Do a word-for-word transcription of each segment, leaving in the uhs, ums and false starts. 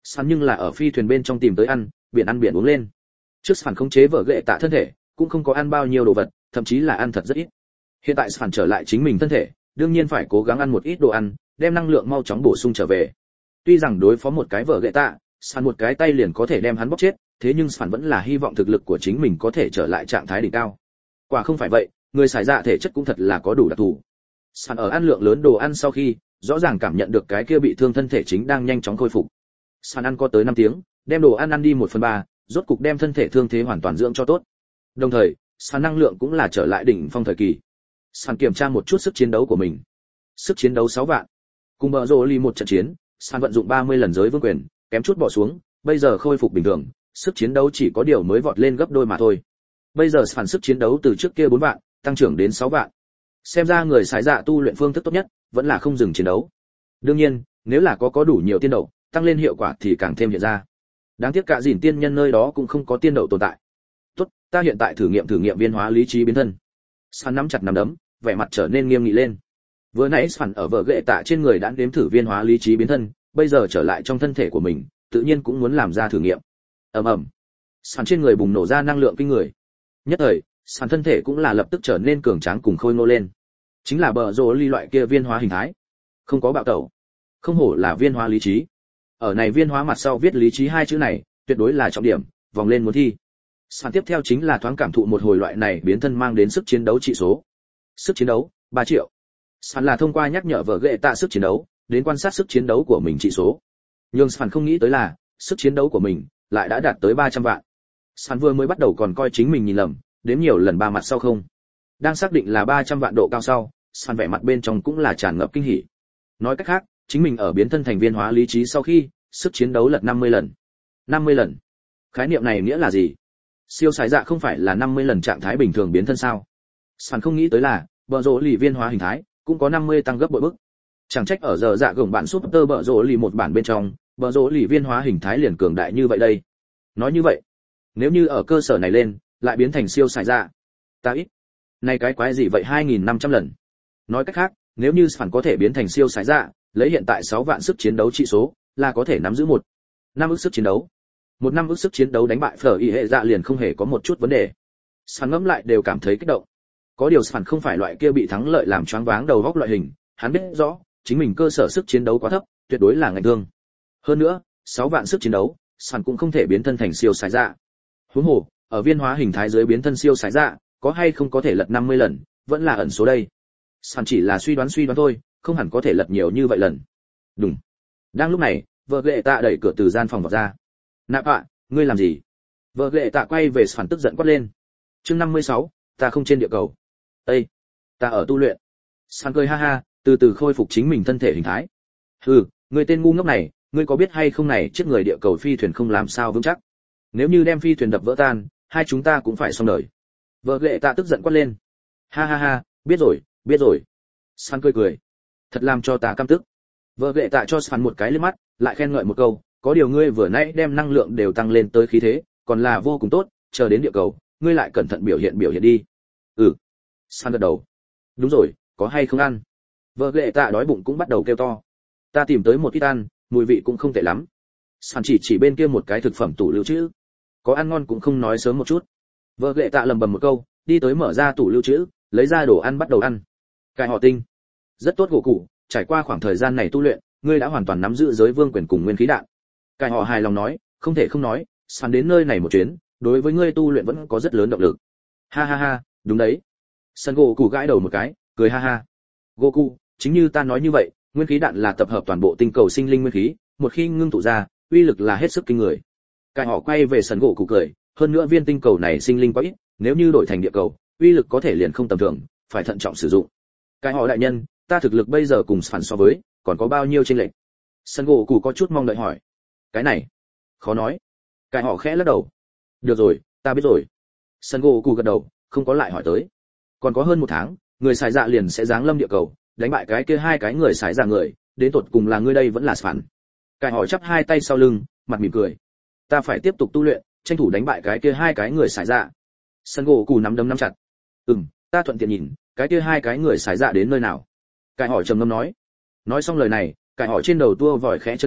Sàn nhưng là ở phi thuyền bên trong tìm tới ăn, biển ăn biển uống lên. Trước Sàn khống chế vợ ghệ tạ thân thể, cũng không có ăn bao nhiêu đồ vật, thậm chí là ăn thật rất ít. Hiện tại Sàn trở lại chính mình thân thể, đương nhiên phải cố gắng ăn một ít đồ ăn, đem năng lượng mau chóng bổ sung trở về. Tuy rằng đối phó một cái vợ ghệ tạ, Sàn một cái tay liền có thể đem hắn bóp chết, thế nhưng Sàn vẫn là hy vọng thực lực của chính mình có thể trở lại trạng thái đỉnh cao. Quả không phải vậy, người xài dạ thể chất cũng thật là có đủ đặc thù. Sàn ở ăn lượng lớn đồ ăn sau khi, rõ ràng cảm nhận được cái kia bị thương thân thể chính đang nhanh chóng khôi phục. Sàn ăn có tới năm tiếng, đem đồ ăn ăn đi một phần ba, rốt cục đem thân thể thương thế hoàn toàn dưỡng cho tốt. Đồng thời, Sàn năng lượng cũng là trở lại đỉnh phong thời kỳ. Sàn kiểm tra một chút sức chiến đấu của mình. Sức chiến đấu sáu vạn. Cùng bờ rồ lì một trận chiến, Sàn vận dụng ba mươi lần giới vương quyền, kém chút bỏ xuống, bây giờ khôi phục bình thường, sức chiến đấu chỉ có điều mới vọt lên gấp đôi mà thôi. Bây giờ Sàn sức chiến đấu từ trước kia bốn vạn, tăng trưởng đến sáu vạn. Xem ra người xài dạ tu luyện phương thức tốt nhất, vẫn là không dừng chiến đấu. Đương nhiên, nếu là có có đủ nhiều tiên đậu, tăng lên hiệu quả thì càng thêm hiện ra. Đáng tiếc cả dìn tiên nhân nơi đó cũng không có tiên đậu tồn tại. Tốt, ta hiện tại thử nghiệm thử nghiệm viên hóa lý trí biến thân. Sàn nắm chặt nắm đấm, vẻ mặt trở nên nghiêm nghị lên. Vừa nãy Sàn ở vợ ghệ tạ trên người đã nếm thử viên hóa lý trí biến thân, bây giờ trở lại trong thân thể của mình, tự nhiên cũng muốn làm ra thử nghiệm. Ầm ầm. Sàn trên người bùng nổ ra năng lượng kinh người. Nhất thời, Sàn thân thể cũng là lập tức trở nên cường tráng cùng khôi ngô lên. Chính là bờ rồ ly loại kia viên hóa hình thái, không có bạo tẩu, không hổ là viên hóa lý trí. Ở này viên hóa mặt sau viết lý trí hai chữ này, tuyệt đối là trọng điểm, vòng lên muốn thi. Sàn tiếp theo chính là thoáng cảm thụ một hồi loại này biến thân mang đến sức chiến đấu trị số. Sức chiến đấu ba triệu. Sàn là thông qua nhắc nhở vợ ghệ tạ sức chiến đấu, đến quan sát sức chiến đấu của mình trị số. Nhưng Sàn không nghĩ tới là, sức chiến đấu của mình lại đã đạt tới ba trăm vạn. Sàn vừa mới bắt đầu còn coi chính mình nhìn lầm, đếm nhiều lần ba mặt sau không. Đang xác định là ba trăm vạn độ cao sau, Sàn vẻ mặt bên trong cũng là tràn ngập kinh hỉ. Nói cách khác, chính mình ở biến thân thành viên hóa lý trí sau khi, sức chiến đấu lật năm mươi lần. năm mươi lần. Khái niệm này nghĩa là gì? Siêu sái dạ không phải là năm mươi lần trạng thái bình thường biến thân sao? Sàn không nghĩ tới là, bờ rồ lì viên hóa hình thái cũng có năm mươi tăng gấp bội bức. Chẳng trách ở giờ dạ gồng bản super bờ rồ lì một bản bên trong, bờ rồ lì viên hóa hình thái liền cường đại như vậy đây. Nói như vậy, nếu như ở cơ sở này lên, lại biến thành siêu sái dạ, ta ít. Này cái quái gì vậy hai nghìn năm trăm lần? Nói cách khác, nếu như Sàn có thể biến thành siêu sái dạ, lấy hiện tại sáu vạn sức chiến đấu trị số, là có thể nắm giữ một năm ức sức chiến đấu. Một năm ức sức chiến đấu đánh bại phở y hệ dạ liền không hề có một chút vấn đề. Sàn ngẫm lại đều cảm thấy kích động. Có điều Sàn không phải loại kia bị thắng lợi làm choáng váng đầu óc loại hình, hắn biết rõ, chính mình cơ sở sức chiến đấu quá thấp, tuyệt đối là ngạnh thương. Hơn nữa, sáu vạn sức chiến đấu, Sàn cũng không thể biến thân thành siêu sái dạ. Huống hồ, ở viên hóa hình thái dưới biến thân siêu sái dạ, có hay không có thể lật năm mươi lần, vẫn là ẩn số đây. Sàn chỉ là suy đoán suy đoán thôi, không hẳn có thể lật nhiều như vậy lần. Đúng. Đang lúc này, vợ ghệ tạ đẩy cửa từ gian phòng vào ra. Nạp ạ, ngươi làm gì? Vợ ghệ tạ quay về Sàn tức giận quát lên. Chương năm mươi sáu, ta không trên địa cầu. Ê, ta ở tu luyện. Sàn cười ha ha, từ từ khôi phục chính mình thân thể hình thái. Hừ, ngươi tên ngu ngốc này, ngươi có biết hay không này chiếc người địa cầu phi thuyền không làm sao vững chắc. Nếu như đem phi thuyền đập vỡ tan, hai chúng ta cũng phải xong đời. Vợ ghệ tạ tức giận quát lên. Ha ha ha, biết rồi, biết rồi. Sàn cười cười. Thật làm cho ta căm tức. Vợ ghệ tạ cho Sàn một cái liếc mắt, lại khen ngợi một câu, có điều ngươi vừa nãy đem năng lượng đều tăng lên tới khí thế, còn là vô cùng tốt, chờ đến địa cầu, ngươi lại cẩn thận biểu hiện biểu hiện đi. Ừ. Sàn gật đầu. Đúng rồi, có hay không ăn? Vợ ghệ tạ đói bụng cũng bắt đầu kêu to. Ta tìm tới một ít ăn, mùi vị cũng không tệ lắm. Sàn chỉ chỉ bên kia một cái thực phẩm tủ lưu trữ. Có ăn ngon cũng không nói sớm một chút. Vợ ghệ tạ lầm bầm một câu, đi tới mở ra tủ lưu trữ, lấy ra đồ ăn bắt đầu ăn. Cải họ tinh. Rất tốt gỗ cụ, trải qua khoảng thời gian này tu luyện, ngươi đã hoàn toàn nắm giữ giới vương quyền cùng nguyên khí đạn. Cải họ hài lòng nói, không thể không nói, Sàn đến nơi này một chuyến, đối với ngươi tu luyện vẫn có rất lớn động lực. Ha ha ha, đúng đấy. Sàn gỗ cụ gãi đầu một cái, cười ha ha. Gỗ cụ, chính như ta nói như vậy, nguyên khí đạn là tập hợp toàn bộ tinh cầu sinh linh nguyên khí, một khi ngưng tụ ra, uy lực là hết sức kinh người. Cải họ quay về Sàn gỗ cụ cười, hơn nữa viên tinh cầu này sinh linh quá ít, nếu như đổi thành địa cầu, uy lực có thể liền không tầm thường, phải thận trọng sử dụng. Cải họ đại nhân, ta thực lực bây giờ cùng Sàn so với, còn có bao nhiêu chênh lệch? Sàn gỗ cụ có chút mong đợi hỏi. Cái này, khó nói. Cải họ khẽ lắc đầu. Được rồi, ta biết rồi. Sàn gỗ cụ gật đầu, không có lại hỏi tới. Còn có hơn một tháng, người xài dạ liền sẽ giáng lâm địa cầu, đánh bại cái kia hai cái người xài dạ người, đến tột cùng là ngươi đây vẫn là Sàn. Cải họ chắp hai tay sau lưng, mặt mỉm cười. Ta phải tiếp tục tu luyện, tranh thủ đánh bại cái kia hai cái người xài dạ. Sàn gỗ cụ nắm đấm nắm chặt. Ừm, ta thuận tiện nhìn, cái kia hai cái người xài dạ đến nơi nào. Cải họ trầm ngâm nói. Nói xong lời này, cải họ trên đầu tua vòi khẽ chấn động,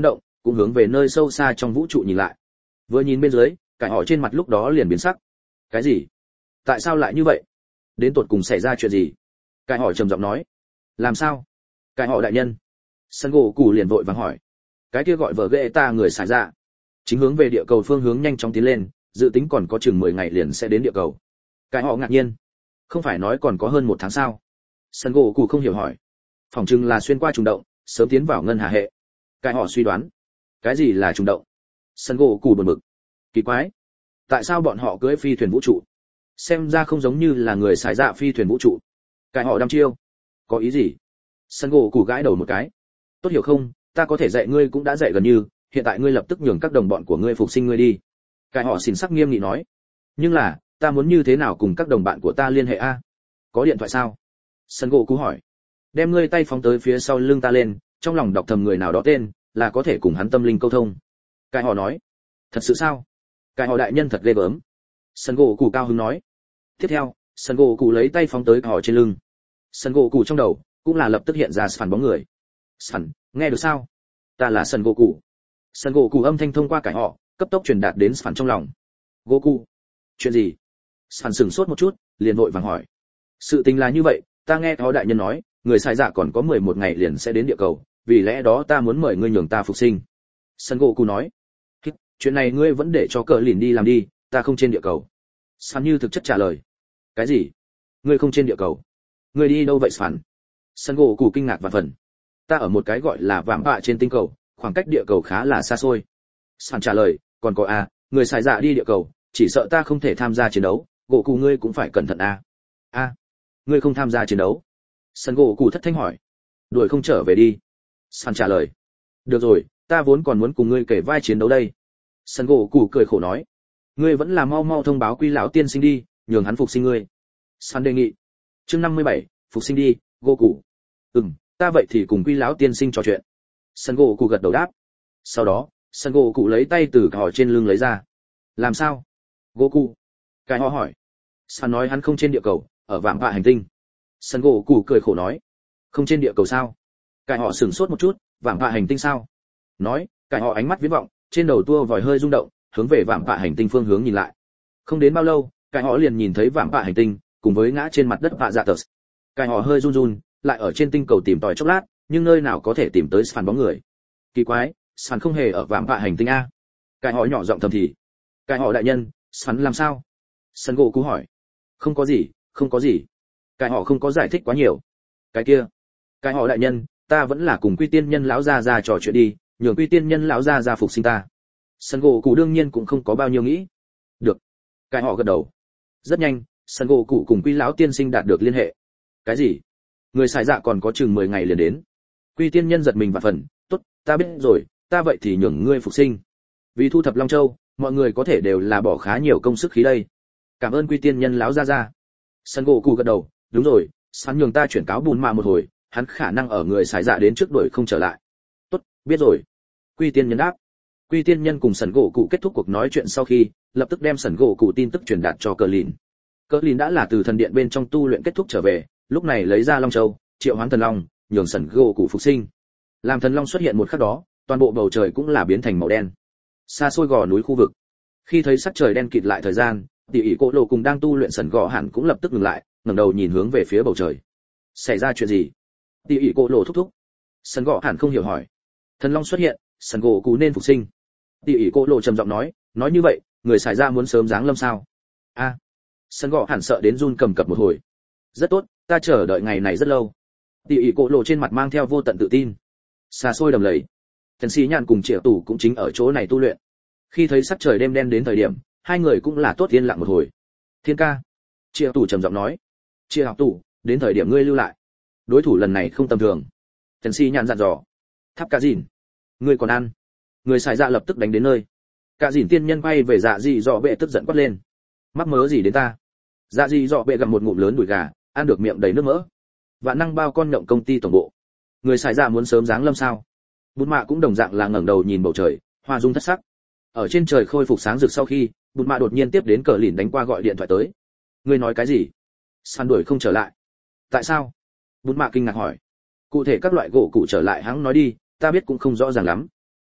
cũng hướng về nơi sâu xa trong vũ trụ nhìn lại. Vừa nhìn bên dưới, cải họ trên mặt lúc đó liền biến sắc. Cái gì? Tại sao lại như vậy? Đến tột cùng xảy ra chuyện gì? Cải họ trầm giọng nói. Làm sao? Cải họ đại nhân. Sân gỗ cụ liền vội vàng hỏi. Cái kia gọi vợ ghệ ta người xài ra, chính hướng về địa cầu phương hướng nhanh chóng tiến lên, dự tính còn có chừng mười ngày liền sẽ đến địa cầu. Cải họ ngạc nhiên. Không phải nói còn có hơn một tháng sao? Sân gỗ cụ không hiểu hỏi. Phỏng chừng là xuyên qua trùng động, sớm tiến vào ngân hà hệ. Cải họ suy đoán. Cái gì là trùng động? Sân gỗ cụ buồn bực. Kỳ quái, tại sao bọn họ cưỡi phi thuyền vũ trụ? Xem ra không giống như là người xài dạ phi thuyền vũ trụ. Cải họ đăm chiêu. Có ý gì? Sân gỗ cụ gãi đầu một cái. Tốt hiểu không, ta có thể dạy ngươi cũng đã dạy gần như, hiện tại ngươi lập tức nhường các đồng bọn của ngươi phục sinh ngươi đi. Cải họ xỉn sắc nghiêm nghị nói. Nhưng là, ta muốn như thế nào cùng các đồng bạn của ta liên hệ a? Có điện thoại sao? Sân gỗ cụ hỏi. Đem ngươi tay phóng tới phía sau lưng ta lên, trong lòng đọc thầm người nào đó tên, là có thể cùng hắn tâm linh câu thông. Cải họ nói. Thật sự sao? Cải họ đại nhân thật ghê gớm. Sân gỗ cụ cao hứng nói. Tiếp theo, sân gỗ cụ lấy tay phóng tới họ trên lưng. Sân gỗ cụ trong đầu cũng là lập tức hiện ra phản bóng người. Sân, nghe được sao? Ta là sân gỗ cụ. Sân gỗ cụ âm thanh thông qua cải họ, cấp tốc truyền đạt đến phản trong lòng. Gỗ cụ. Chuyện gì? Phản sửng sốt một chút, liền vội vàng hỏi. Sự tình là như vậy, ta nghe họ đại nhân nói, người sai dạ còn có mười một ngày liền sẽ đến địa cầu, vì lẽ đó ta muốn mời ngươi nhường ta phục sinh. Sân gỗ cụ nói. Chuyện này ngươi vẫn để cho cờ lìn đi làm đi, ta không trên địa cầu. Sàn như thực chất trả lời. Cái gì? Ngươi không trên địa cầu? Ngươi đi đâu vậy Sàn? Sân gỗ cụ kinh ngạc và phần. Ta ở một cái gọi là vạm bạ trên tinh cầu, khoảng cách địa cầu khá là xa xôi. Sàn trả lời, còn có à, người xài dạ đi địa cầu, chỉ sợ ta không thể tham gia chiến đấu, gỗ cụ ngươi cũng phải cẩn thận à. A, ngươi không tham gia chiến đấu? Sân gỗ cụ thất thanh hỏi. Đuổi không trở về đi. Sàn trả lời. Được rồi, ta vốn còn muốn cùng ngươi kể vai chiến đấu đây. Sân gỗ cụ cười khổ nói. Ngươi vẫn là mau mau thông báo Quy lão tiên sinh đi, nhường hắn phục sinh ngươi. Sàn đề nghị. Chương năm mươi bảy, phục sinh đi, gỗ cụ. Ừm, ta vậy thì cùng Quy lão tiên sinh trò chuyện. Sân gỗ cụ gật đầu đáp. Sau đó, sân gỗ cụ lấy tay từ cỏ trên lưng lấy ra. Làm sao? Gỗ cụ. Cái họ hỏi. Sàn nói hắn không trên địa cầu, ở vạm vạ hành tinh. Sân gỗ cụ cười khổ nói. Không trên địa cầu sao? Cái họ sửng sốt một chút, vạm vạ hành tinh sao? Nói, cái họ ánh mắt viễn vọng, trên đầu tua vòi hơi rung động, hướng về vạm vạ hành tinh phương hướng nhìn lại. Không đến bao lâu, cái họ liền nhìn thấy vạm vạ hành tinh, cùng với ngã trên mặt đất vạ dạ tờ. Cái họ hơi run run, lại ở trên tinh cầu tìm tòi chốc lát, nhưng nơi nào có thể tìm tới Sàn bóng người. Kỳ quái, Sàn không hề ở vạm vạ hành tinh a. Cái họ nhỏ giọng thầm thì. Cái họ đại nhân, Sàn làm sao? Sân gỗ cú hỏi. Không có gì, không có gì. Cái họ không có giải thích quá nhiều. Cái kia, cái họ đại nhân, ta vẫn là cùng Quy Tiên Nhân lão gia gia trò chuyện đi, nhường Quy Tiên Nhân lão gia gia phục sinh ta. Sân gỗ cụ đương nhiên cũng không có bao nhiêu nghĩ. Được. Cái họ gật đầu. Rất nhanh, sân gỗ cụ cùng Quy lão tiên sinh đạt được liên hệ. Cái gì? Người xài dạ còn có chừng mười ngày liền đến. Quy Tiên Nhân giật mình và phần, tốt, ta biết rồi, ta vậy thì nhường ngươi phục sinh. Vì thu thập Long Châu, mọi người có thể đều là bỏ khá nhiều công sức khí đây. Cảm ơn Quy Tiên Nhân lão gia gia. Sân gỗ cụ gật đầu, đúng rồi, Sàn nhường ta chuyển cáo bùn mạ một hồi, hắn khả năng ở người xài dạ đến trước đuổi không trở lại. Tốt, biết rồi. Quy Tiên Nhân đáp. Quy Tiên Nhân cùng Sần gỗ cụ kết thúc cuộc nói chuyện sau khi, lập tức đem Sần gỗ cụ tin tức truyền đạt cho Cờ Lìn. Cờ Lìn đã là từ thần điện bên trong tu luyện kết thúc trở về, lúc này lấy ra Long Châu, triệu hoán thần long, nhường Sần gỗ cụ phục sinh. Làm thần long xuất hiện một khắc đó, toàn bộ bầu trời cũng là biến thành màu đen. Xa xôi gò núi khu vực, khi thấy sắc trời đen kịt lại thời gian, tỷ ỷ cỗ lộ cùng đang tu luyện Sần gỗ hẳn cũng lập tức ngừng lại, ngẩng đầu nhìn hướng về phía bầu trời. Xảy ra chuyện gì? Tỷ ỷ cỗ lộ thúc thúc. Sần gỗ hẳn không hiểu hỏi. Thần long xuất hiện, Sần gỗ cụ nên phục sinh. Tỷ ỷ cỗ lộ trầm giọng nói, nói như vậy, người xài ra muốn sớm giáng lâm sao? A. À. Sần gỗ hẳn sợ đến run cầm cập một hồi. Rất tốt, ta chờ đợi ngày này rất lâu. Tỷ ỷ cỗ lộ trên mặt mang theo vô tận tự tin. Xa xôi đầm lầy, thần sĩ nhàn cùng triệu tủ cũng chính ở chỗ này tu luyện. Khi thấy sắc trời đêm đen đến thời điểm, hai người cũng là tốt yên lặng một hồi. Thiên ca. Triệu tủ trầm giọng nói. Triệu học tủ, đến thời điểm ngươi lưu lại. Đối thủ lần này không tầm thường. Thần sĩ nhàn dặn dò. Tháp cả dìn, ngươi còn ăn? Người xài dạ lập tức đánh đến nơi. Cả dìn tiên nhân quay về dạ dị dọ bệ tức giận quát lên. Mắc mớ gì đến ta? Dạ dị dọ bệ gặm một ngụm lớn đùi gà, ăn được miệng đầy nước mỡ. Vạn năng bao con nhộng công ty tổng bộ. Người xài dạ muốn sớm giáng lâm sao? Bụt mạ cũng đồng dạng là ngẩng đầu nhìn bầu trời, hoa dung thất sắc. Ở trên trời khôi phục sáng rực sau khi, Bụt mạ đột nhiên tiếp đến Cờ Lìn đánh qua gọi điện thoại tới. Ngươi nói cái gì? Sàn đuổi không trở lại. Tại sao? Bụt mạ kinh ngạc hỏi. Cụ thể các loại gỗ cụ trở lại hắn nói đi, ta biết cũng không rõ ràng lắm.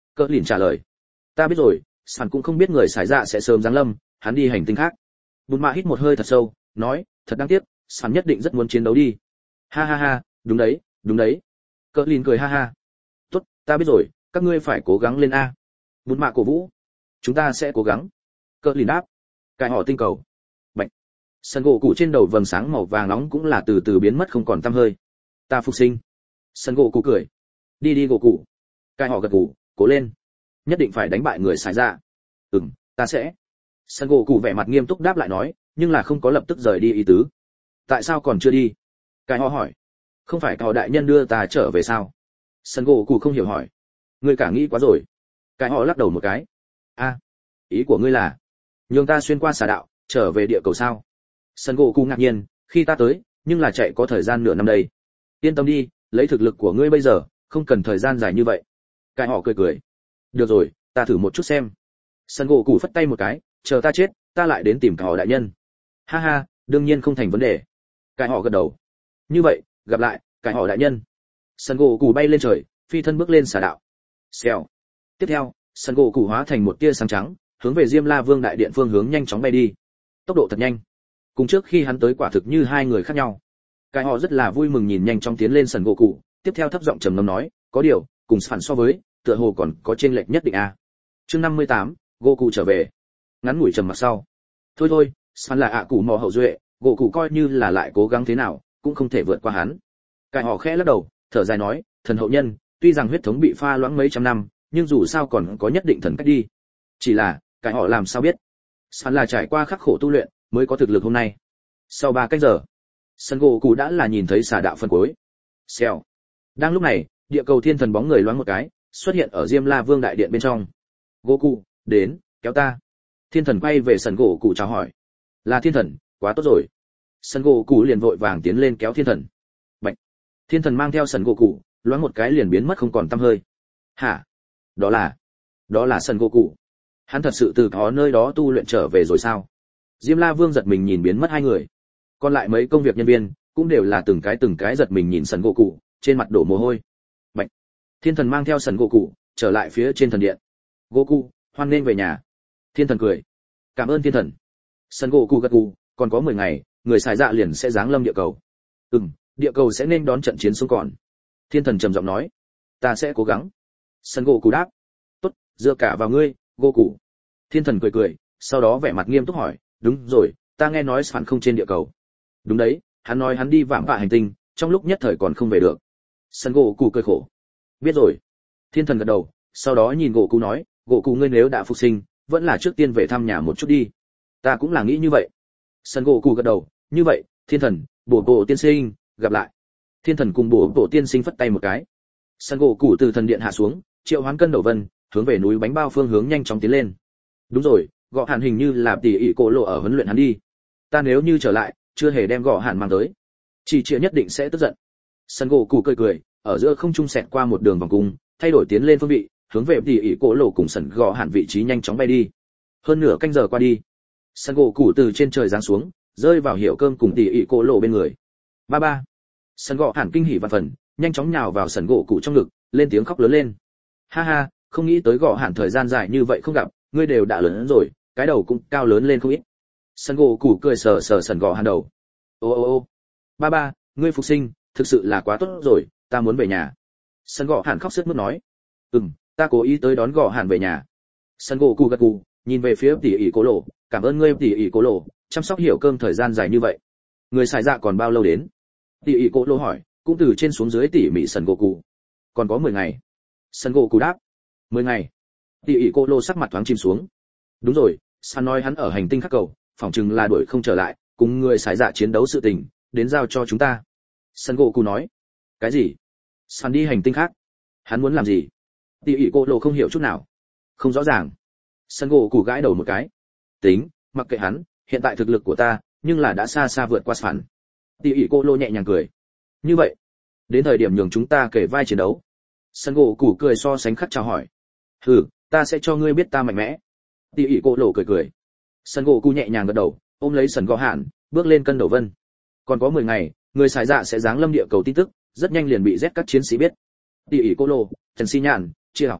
Cỡ lìn trả lời. Ta biết rồi, Sàn cũng không biết người xài dạ sẽ sớm giáng lâm, hắn đi hành tinh khác. Bùn mạ hít một hơi thật sâu, nói, thật đáng tiếc, Sàn nhất định rất muốn chiến đấu đi. Ha ha ha, đúng đấy, đúng đấy. Cỡ lìn cười ha ha. Tốt, ta biết rồi, các ngươi phải cố gắng lên a. Bùn mạ cổ vũ. Chúng ta sẽ cố gắng. Cỡ lìn đáp. Cái họ tinh cầu. Bạch. Sân gỗ cụ trên đầu vầng sáng màu vàng nóng cũng là từ từ biến mất không còn tăm hơi. Ta phục sinh. Sân gỗ cụ cười. Đi đi gỗ cụ. Cái họ gật gù, cố lên. Nhất định phải đánh bại người xài ra. Ừm, ta sẽ. Sân gỗ cụ vẻ mặt nghiêm túc đáp lại nói, nhưng là không có lập tức rời đi ý tứ. Tại sao còn chưa đi? Cái họ hỏi. Không phải cậu đại nhân đưa ta trở về sao? Sân gỗ cụ không hiểu hỏi. Ngươi cả nghĩ quá rồi. Cái họ lắc đầu một cái. A, ý của ngươi là nhường ta xuyên qua xà đạo, trở về địa cầu sao? Sân gỗ cụ ngạc nhiên, khi ta tới, nhưng là chạy có thời gian nửa năm đây. Yên tâm đi, lấy thực lực của ngươi bây giờ, không cần thời gian dài như vậy. Cái họ cười cười. Được rồi, ta thử một chút xem. Sân gỗ cụ phất tay một cái, chờ ta chết, ta lại đến tìm cả họ đại nhân. Ha ha, đương nhiên không thành vấn đề. Cái họ gật đầu. Như vậy, gặp lại, cái họ đại nhân. Sân gỗ cụ bay lên trời, phi thân bước lên xà đạo. Xèo. Tiếp theo, sân gỗ cụ hóa thành một tia sáng trắng, hướng về Diêm La Vương đại điện phương hướng nhanh chóng bay đi. Tốc độ thật nhanh. Cùng trước khi hắn tới quả thực như hai người khác nhau. Cái họ rất là vui mừng nhìn nhanh chóng tiến lên sân gỗ cụ, tiếp theo thấp giọng trầm ngâm nói, có điều, cùng phản so với, tựa hồ còn có chênh lệch nhất định a. À. Chương năm mươi tám, Goku trở về. Ngắn ngủi trầm mặc sau. Thôi thôi, Span là ạ cụ mò hậu duệ, Goku coi như là lại cố gắng thế nào, cũng không thể vượt qua hắn. Cái họ khẽ lắc đầu, thở dài nói, thần hậu nhân, tuy rằng huyết thống bị pha loãng mấy trăm năm, nhưng dù sao còn có nhất định thần cách đi. Chỉ là, cái họ làm sao biết? Span là trải qua khắc khổ tu luyện, mới có thực lực hôm nay. Sau ba cách giờ, Sân Goku đã là nhìn thấy xà đạo phân cuối. Xèo. Đang lúc này, địa cầu thiên thần bóng người loáng một cái, xuất hiện ở Diêm La Vương đại điện bên trong. Goku, đến, kéo ta. Thiên thần quay về Sân Goku chào hỏi. Là thiên thần, quá tốt rồi. Sân Goku liền vội vàng tiến lên kéo thiên thần. Bạch. Thiên thần mang theo Sân Goku, loáng một cái liền biến mất không còn tăm hơi. Hả? Đó là, đó là Sân Goku. Hắn thật sự từ có nơi đó tu luyện trở về rồi sao? Diêm La Vương giật mình nhìn biến mất hai người. Còn lại mấy công việc nhân viên cũng đều là từng cái từng cái giật mình nhìn Sân Goku, trên mặt đổ mồ hôi. Bạch. Thiên thần mang theo Sân Goku trở lại phía trên thần điện. Goku, hoan nghênh về nhà. Thiên thần cười. Cảm ơn thiên thần. Sân Goku gật gù, còn có mười ngày, người xài dạ liền sẽ giáng lâm địa cầu. Ừm, địa cầu sẽ nên đón trận chiến sống còn. Thiên thần trầm giọng nói. Ta sẽ cố gắng. Sân Goku đáp. Tốt, dựa cả vào ngươi, Goku. Thiên thần cười cười, sau đó vẻ mặt nghiêm túc hỏi, đúng rồi, ta nghe nói Span không trên địa cầu. Đúng đấy, hắn nói hắn đi vạm vạ hành tinh, trong lúc nhất thời còn không về được. Sân Goku cười khổ. Biết rồi. Thiên thần gật đầu, sau đó nhìn Goku nói, Goku ngươi nếu đã phục sinh, vẫn là trước tiên về thăm nhà một chút đi. Ta cũng là nghĩ như vậy. Sân Goku gật đầu, như vậy, thiên thần, bổ bộ tiên sinh, gặp lại. Thiên thần cùng bổ bộ tiên sinh phất tay một cái. Sân Goku từ thần điện hạ xuống, triệu hoán cân đầu vân, hướng về núi bánh bao phương hướng nhanh chóng tiến lên. Đúng rồi, gõ hàn hình như là tỉ ỉ cổ lộ ở huấn luyện hắn đi. Ta nếu như trở lại, chưa hề đem gõ hàn mang tới, chỉ chia nhất định sẽ tức giận. Sân Goku cười cười, ở giữa không trung xẹt qua một đường vòng cung, thay đổi tiến lên phương vị, hướng về tỉ ỉ cổ lộ cùng sân gõ hàn vị trí nhanh chóng bay đi. Hơn nửa canh giờ qua đi, Sân Goku từ trên trời giáng xuống, rơi vào hiệu cơm cùng tỉ ỉ cổ lộ bên người. Ba ba. Sân gõ hàn kinh hỉ vạn phần, nhanh chóng nhào vào Sân Goku trong ngực, lên tiếng khóc lớn lên. Ha ha, không nghĩ tới gõ hàn thời gian dài như vậy không gặp, ngươi đều đã lớn rồi, cái đầu cũng cao lớn lên không ít. Sân Goku cười sờ sờ Sân gõ hàn đầu. Ô ô ô, ba ba, ngươi phục sinh, thực sự là quá tốt rồi, ta muốn về nhà. Sân gõ hàn khóc sướt mướt nói. Ừm, ta cố ý tới đón gõ hàn về nhà. Sân Goku gật gù, nhìn về phía tỉ ỉ cổ lộ, cảm ơn ngươi tỉ ỉ cổ lộ, chăm sóc hiểu cơm thời gian dài như vậy. Người xài dạ còn bao lâu đến? Tỉ ỉ cổ lộ hỏi, cũng từ trên xuống dưới tỉ mỉ Sân Goku. Còn có mười ngày. Sân Goku đáp. mười ngày. Tỉ ỉ cổ lộ sắc mặt thoáng chìm xuống. Đúng rồi, San nói hắn ở hành tinh khác cầu, phỏng chừng là đuổi không trở lại, cùng người xài dạ chiến đấu sự tình, đến giao cho chúng ta. Sân Goku nói. Cái gì? San đi hành tinh khác? Hắn muốn làm gì? Tỉ ỉ cổ lộ không hiểu chút nào. Không rõ ràng. Sân Goku gãi đầu một cái. Tính, mặc kệ hắn, hiện tại thực lực của ta, nhưng là đã xa xa vượt qua San. Tỉ ỉ cổ lộ nhẹ nhàng cười. Như vậy, đến thời điểm nhường chúng ta kể vai chiến đấu. Sân Goku cười so sánh khắc chào hỏi. Hừ, ta sẽ cho ngươi biết ta mạnh mẽ. Tỉ ỉ cổ lộ cười cười. Sân Goku nhẹ nhàng gật đầu, ôm lấy Sân Gõ Hàn, bước lên cân đầu vân. Còn có mười ngày, người xài dạ sẽ giáng lâm địa cầu tin tức, rất nhanh liền bị Z các chiến sĩ biết. Tỉ ỉ cổ lộ, Trần Si Nhàn, Chia Học Tủ,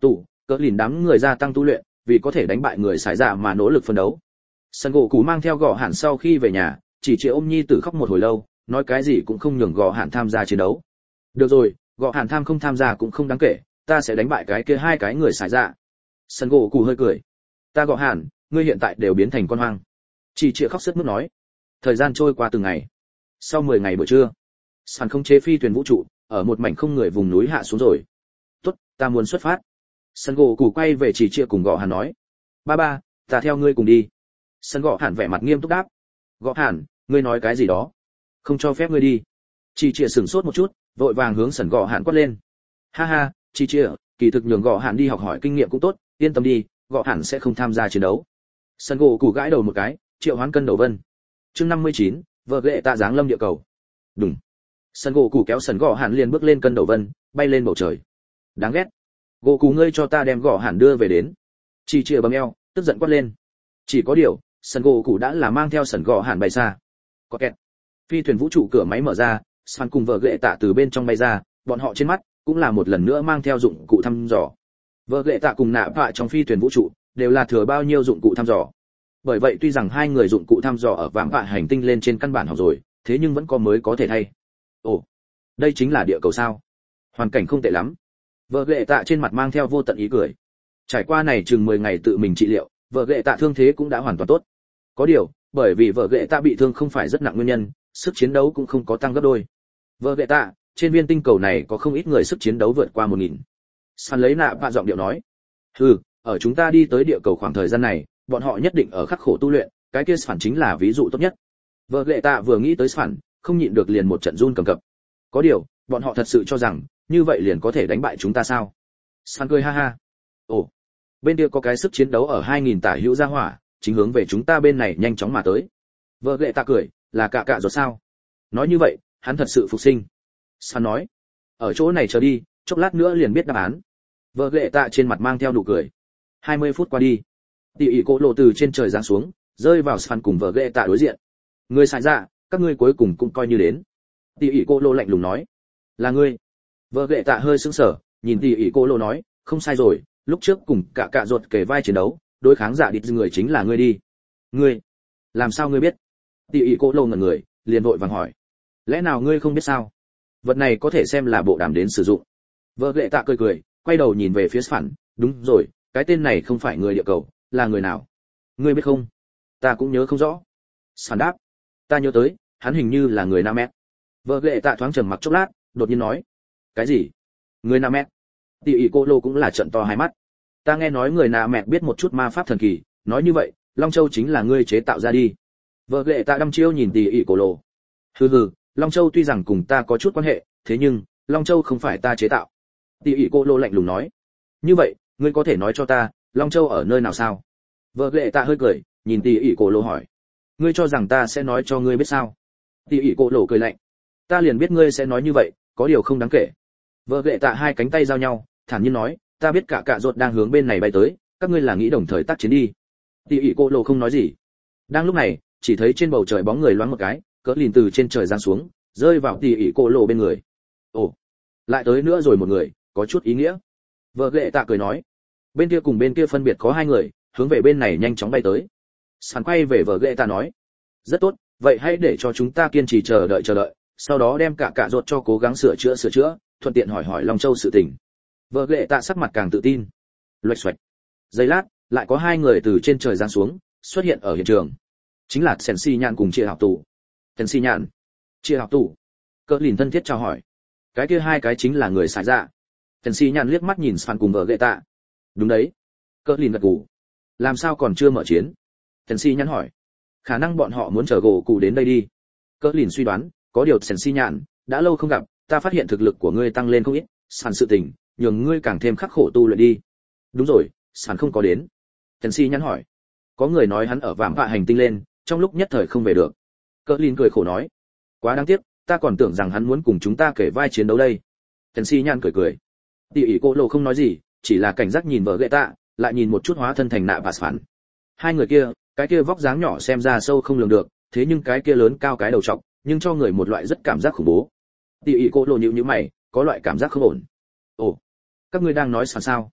Cỡ lìn đám người gia tăng tu luyện, vì có thể đánh bại người xài dạ mà nỗ lực phấn đấu. Sân gỗ cũ mang theo gọ hẳn sau khi về nhà, chỉ chịu ôm nhi tử khóc một hồi lâu, nói cái gì cũng không nhường gọ hẳn tham gia chiến đấu. Được rồi, gọ hẳn tham không tham gia cũng không đáng kể, ta sẽ đánh bại cái kia hai cái người xài dạ. Sân gỗ cũ hơi cười. Ta gọ hẳn, ngươi hiện tại đều biến thành con hoang. Chỉ chịu khóc sướt mướt nói. Thời gian trôi qua từng ngày. Sau mười ngày buổi trưa, Sàn không chế phi thuyền vũ trụ, ở một mảnh không người vùng núi hạ xuống rồi. Tốt, ta muốn xuất phát. Sân gỗ cũ quay về chỉ chịu cùng gọ hẳn nói. Ba ba, ta theo ngươi cùng đi. Sân gọ hẳn vẻ mặt nghiêm túc đáp. Gọ hẳn, ngươi nói cái gì đó? Không cho phép ngươi đi. Chỉ chịu sửng sốt một chút, vội vàng hướng sân gọ hẳn quát lên. Ha ha, chỉ chịu, kỳ thực nhường gọ hẳn đi học hỏi kinh nghiệm cũng tốt, yên tâm đi, gọ hẳn sẽ không tham gia chiến đấu. Sân gỗ cũ gãi đầu một cái, triệu hoán cân đầu vân. Chương năm mươi chín, vợ ghệ tạ giáng lâm địa cầu. Đùng. Sân gỗ cũ kéo sân gọ hẳn liền bước lên cân đầu vân, bay lên bầu trời. Đáng ghét. Gỗ cũ ngươi cho ta đem gọ hẳn đưa về đến. Chỉ chìa bấm eo, tức giận quát lên. Chỉ có điều, sân gỗ cũ đã là mang theo sân gọ hẳn bay xa. Có kẹt. Phi thuyền vũ trụ cửa máy mở ra, Span cùng vợ ghệ tạ từ bên trong bay ra, bọn họ trên mắt cũng là một lần nữa mang theo dụng cụ thăm dò. Vợ ghệ tạ cùng nạ vạ trong phi thuyền vũ trụ đều là thừa bao nhiêu dụng cụ thăm dò. Bởi vậy tuy rằng hai người dụng cụ thăm dò ở vạm vạ hành tinh lên trên căn bản học rồi, thế nhưng vẫn có mới có thể thay. Ồ, đây chính là địa cầu sao? Hoàn cảnh không tệ lắm. Vợ ghệ tạ trên mặt mang theo vô tận ý cười. Trải qua này chừng mười ngày tự mình trị liệu, vợ ghệ tạ thương thế cũng đã hoàn toàn tốt. Có điều, bởi vì vợ ghệ tạ bị thương không phải rất nặng nguyên nhân, sức chiến đấu cũng không có tăng gấp đôi. Vợ ghệ tạ, trên viên tinh cầu này có không ít người sức chiến đấu vượt qua một nghìn. San lấy nạ vạ giọng điệu nói. Hừ, ở chúng ta đi tới địa cầu khoảng thời gian này, bọn họ nhất định ở khắc khổ tu luyện, cái kia Span chính là ví dụ tốt nhất. Vợ ghệ tạ vừa nghĩ tới Span, không nhịn được liền một trận run cầm cập. Có điều, bọn họ thật sự cho rằng, như vậy liền có thể đánh bại chúng ta sao? Span cười ha ha. Ồ, bên kia có cái sức chiến đấu ở hai nghìn tả hữu ra hỏa, chính hướng về chúng ta bên này nhanh chóng mà tới. Vợ ghệ tạ cười, là cạ cạ rồi sao? Nói như vậy, hắn thật sự phục sinh. Span nói, ở chỗ này chờ đi, chốc lát nữa liền biết đáp án. Vợ ghệ tạ trên mặt mang theo nụ cười. hai mươi phút qua đi, tỷ ỷ cô lộ từ trên trời giáng xuống, rơi vào Span cùng vợ ghệ tạ đối diện. Người xài ra, các ngươi cuối cùng cũng coi như đến. Tỷ ỷ cô lộ lạnh lùng nói, là ngươi. Vợ ghệ tạ hơi sững sờ, nhìn tỷ ỷ cô lộ nói, không sai rồi, lúc trước cùng cả cạ ruột kề vai chiến đấu, đối kháng giả địch người chính là ngươi đi. Ngươi? Làm sao ngươi biết? Tỷ ỷ cô lộ ngẩn người, liền vội vàng hỏi, lẽ nào ngươi không biết sao? Vật này có thể xem là bộ đàm đến sử dụng. Vợ ghệ tạ cười cười, quay đầu nhìn về phía Span, đúng rồi, cái tên này không phải người địa cầu, là người nào? Ngươi biết không? Ta cũng nhớ không rõ. Span đáp, ta nhớ tới, hắn hình như là người Nam Mét. Vợ ghệ tạ thoáng trầm mặc chốc lát, đột nhiên nói, cái gì? Người Nam Mét? Tỷ ỷ cô lô cũng là trợn to hai mắt. Ta nghe nói người Nam Mét biết một chút ma pháp thần kỳ, nói như vậy, Long Châu chính là ngươi chế tạo ra đi. Vợ ghệ tạ đăm chiêu nhìn tỷ ỷ cô lô. Hừ hừ, Long Châu tuy rằng cùng ta có chút quan hệ, thế nhưng Long Châu không phải ta chế tạo. Tỷ ỷ cô lô lạnh lùng nói. Như vậy, ngươi có thể nói cho ta, Long Châu ở nơi nào sao? Vợ ghệ tạ hơi cười, nhìn tỷ ỷ cô lô hỏi. Ngươi cho rằng ta sẽ nói cho ngươi biết sao? Tỷ ỷ cô lô cười lạnh. Ta liền biết ngươi sẽ nói như vậy, có điều không đáng kể. Vợ ghệ tạ hai cánh tay giao nhau, thản nhiên nói, ta biết cả cạ ruột đang hướng bên này bay tới, các ngươi là nghĩ đồng thời tác chiến đi. Tỷ ỷ cô lô không nói gì. Đang lúc này, chỉ thấy trên bầu trời bóng người loáng một cái, cỡ lìn từ trên trời giáng xuống, rơi vào tỷ ỷ cô lô bên người. Ồ, lại tới nữa rồi một người, có chút ý nghĩa. Vợ ghệ tạ cười nói, bên kia cùng bên kia phân biệt có hai người, hướng về bên này nhanh chóng bay tới. Sàn quay về vợ ghệ tạ nói, rất tốt, vậy hãy để cho chúng ta kiên trì chờ đợi chờ đợi, sau đó đem cả cạ ruột cho cố gắng sửa chữa sửa chữa, thuận tiện hỏi hỏi Long Châu sự tình. Vợ ghệ tạ sắc mặt càng tự tin. Loạch xoạch. Giây lát, lại có hai người từ trên trời giáng xuống, xuất hiện ở hiện trường. Chính là Sèn Si Nhạn cùng Chia Học Tù. Sèn Si Nhạn, Chia Học Tù. Cỡ lìn thân thiết chào hỏi. Cái kia hai cái chính là người xài dạ. Sèn Si Nhạn liếc mắt nhìn Span cùng vợ ghệ tạ. Đúng đấy. Cỡ lìn gật gù. Làm sao còn chưa mở chiến? Sèn Si Nhạn hỏi. Khả năng bọn họ muốn chờ gỗ cụ đến đây đi. Cỡ lìn suy đoán, có điều Sèn Si Nhạn, đã lâu không gặp, ta phát hiện thực lực của ngươi tăng lên không ít, Sàn sự tình, nhường ngươi càng thêm khắc khổ tu luyện đi. Đúng rồi, Sàn không có đến. Sèn Si Nhạn hỏi. Có người nói hắn ở vạm vạ hành tinh lên, trong lúc nhất thời không về được. Cỡ lìn cười khổ nói. Quá đáng tiếc, ta còn tưởng rằng hắn muốn cùng chúng ta kể vai chiến đấu đây. Sèn Si Nhạn cười cười. Tỷ ỷ cô lộ không nói gì, chỉ là cảnh giác nhìn vợ ghệ tạ, lại nhìn một chút hóa thân thành nạ và Span. Hai người kia, cái kia vóc dáng nhỏ xem ra sâu không lường được, thế nhưng cái kia lớn cao cái đầu trọc, nhưng cho người một loại rất cảm giác khủng bố. Tỷ ỷ cô lộ nhíu nhíu mày, có loại cảm giác không ổn. Ồ, các ngươi đang nói Span sao?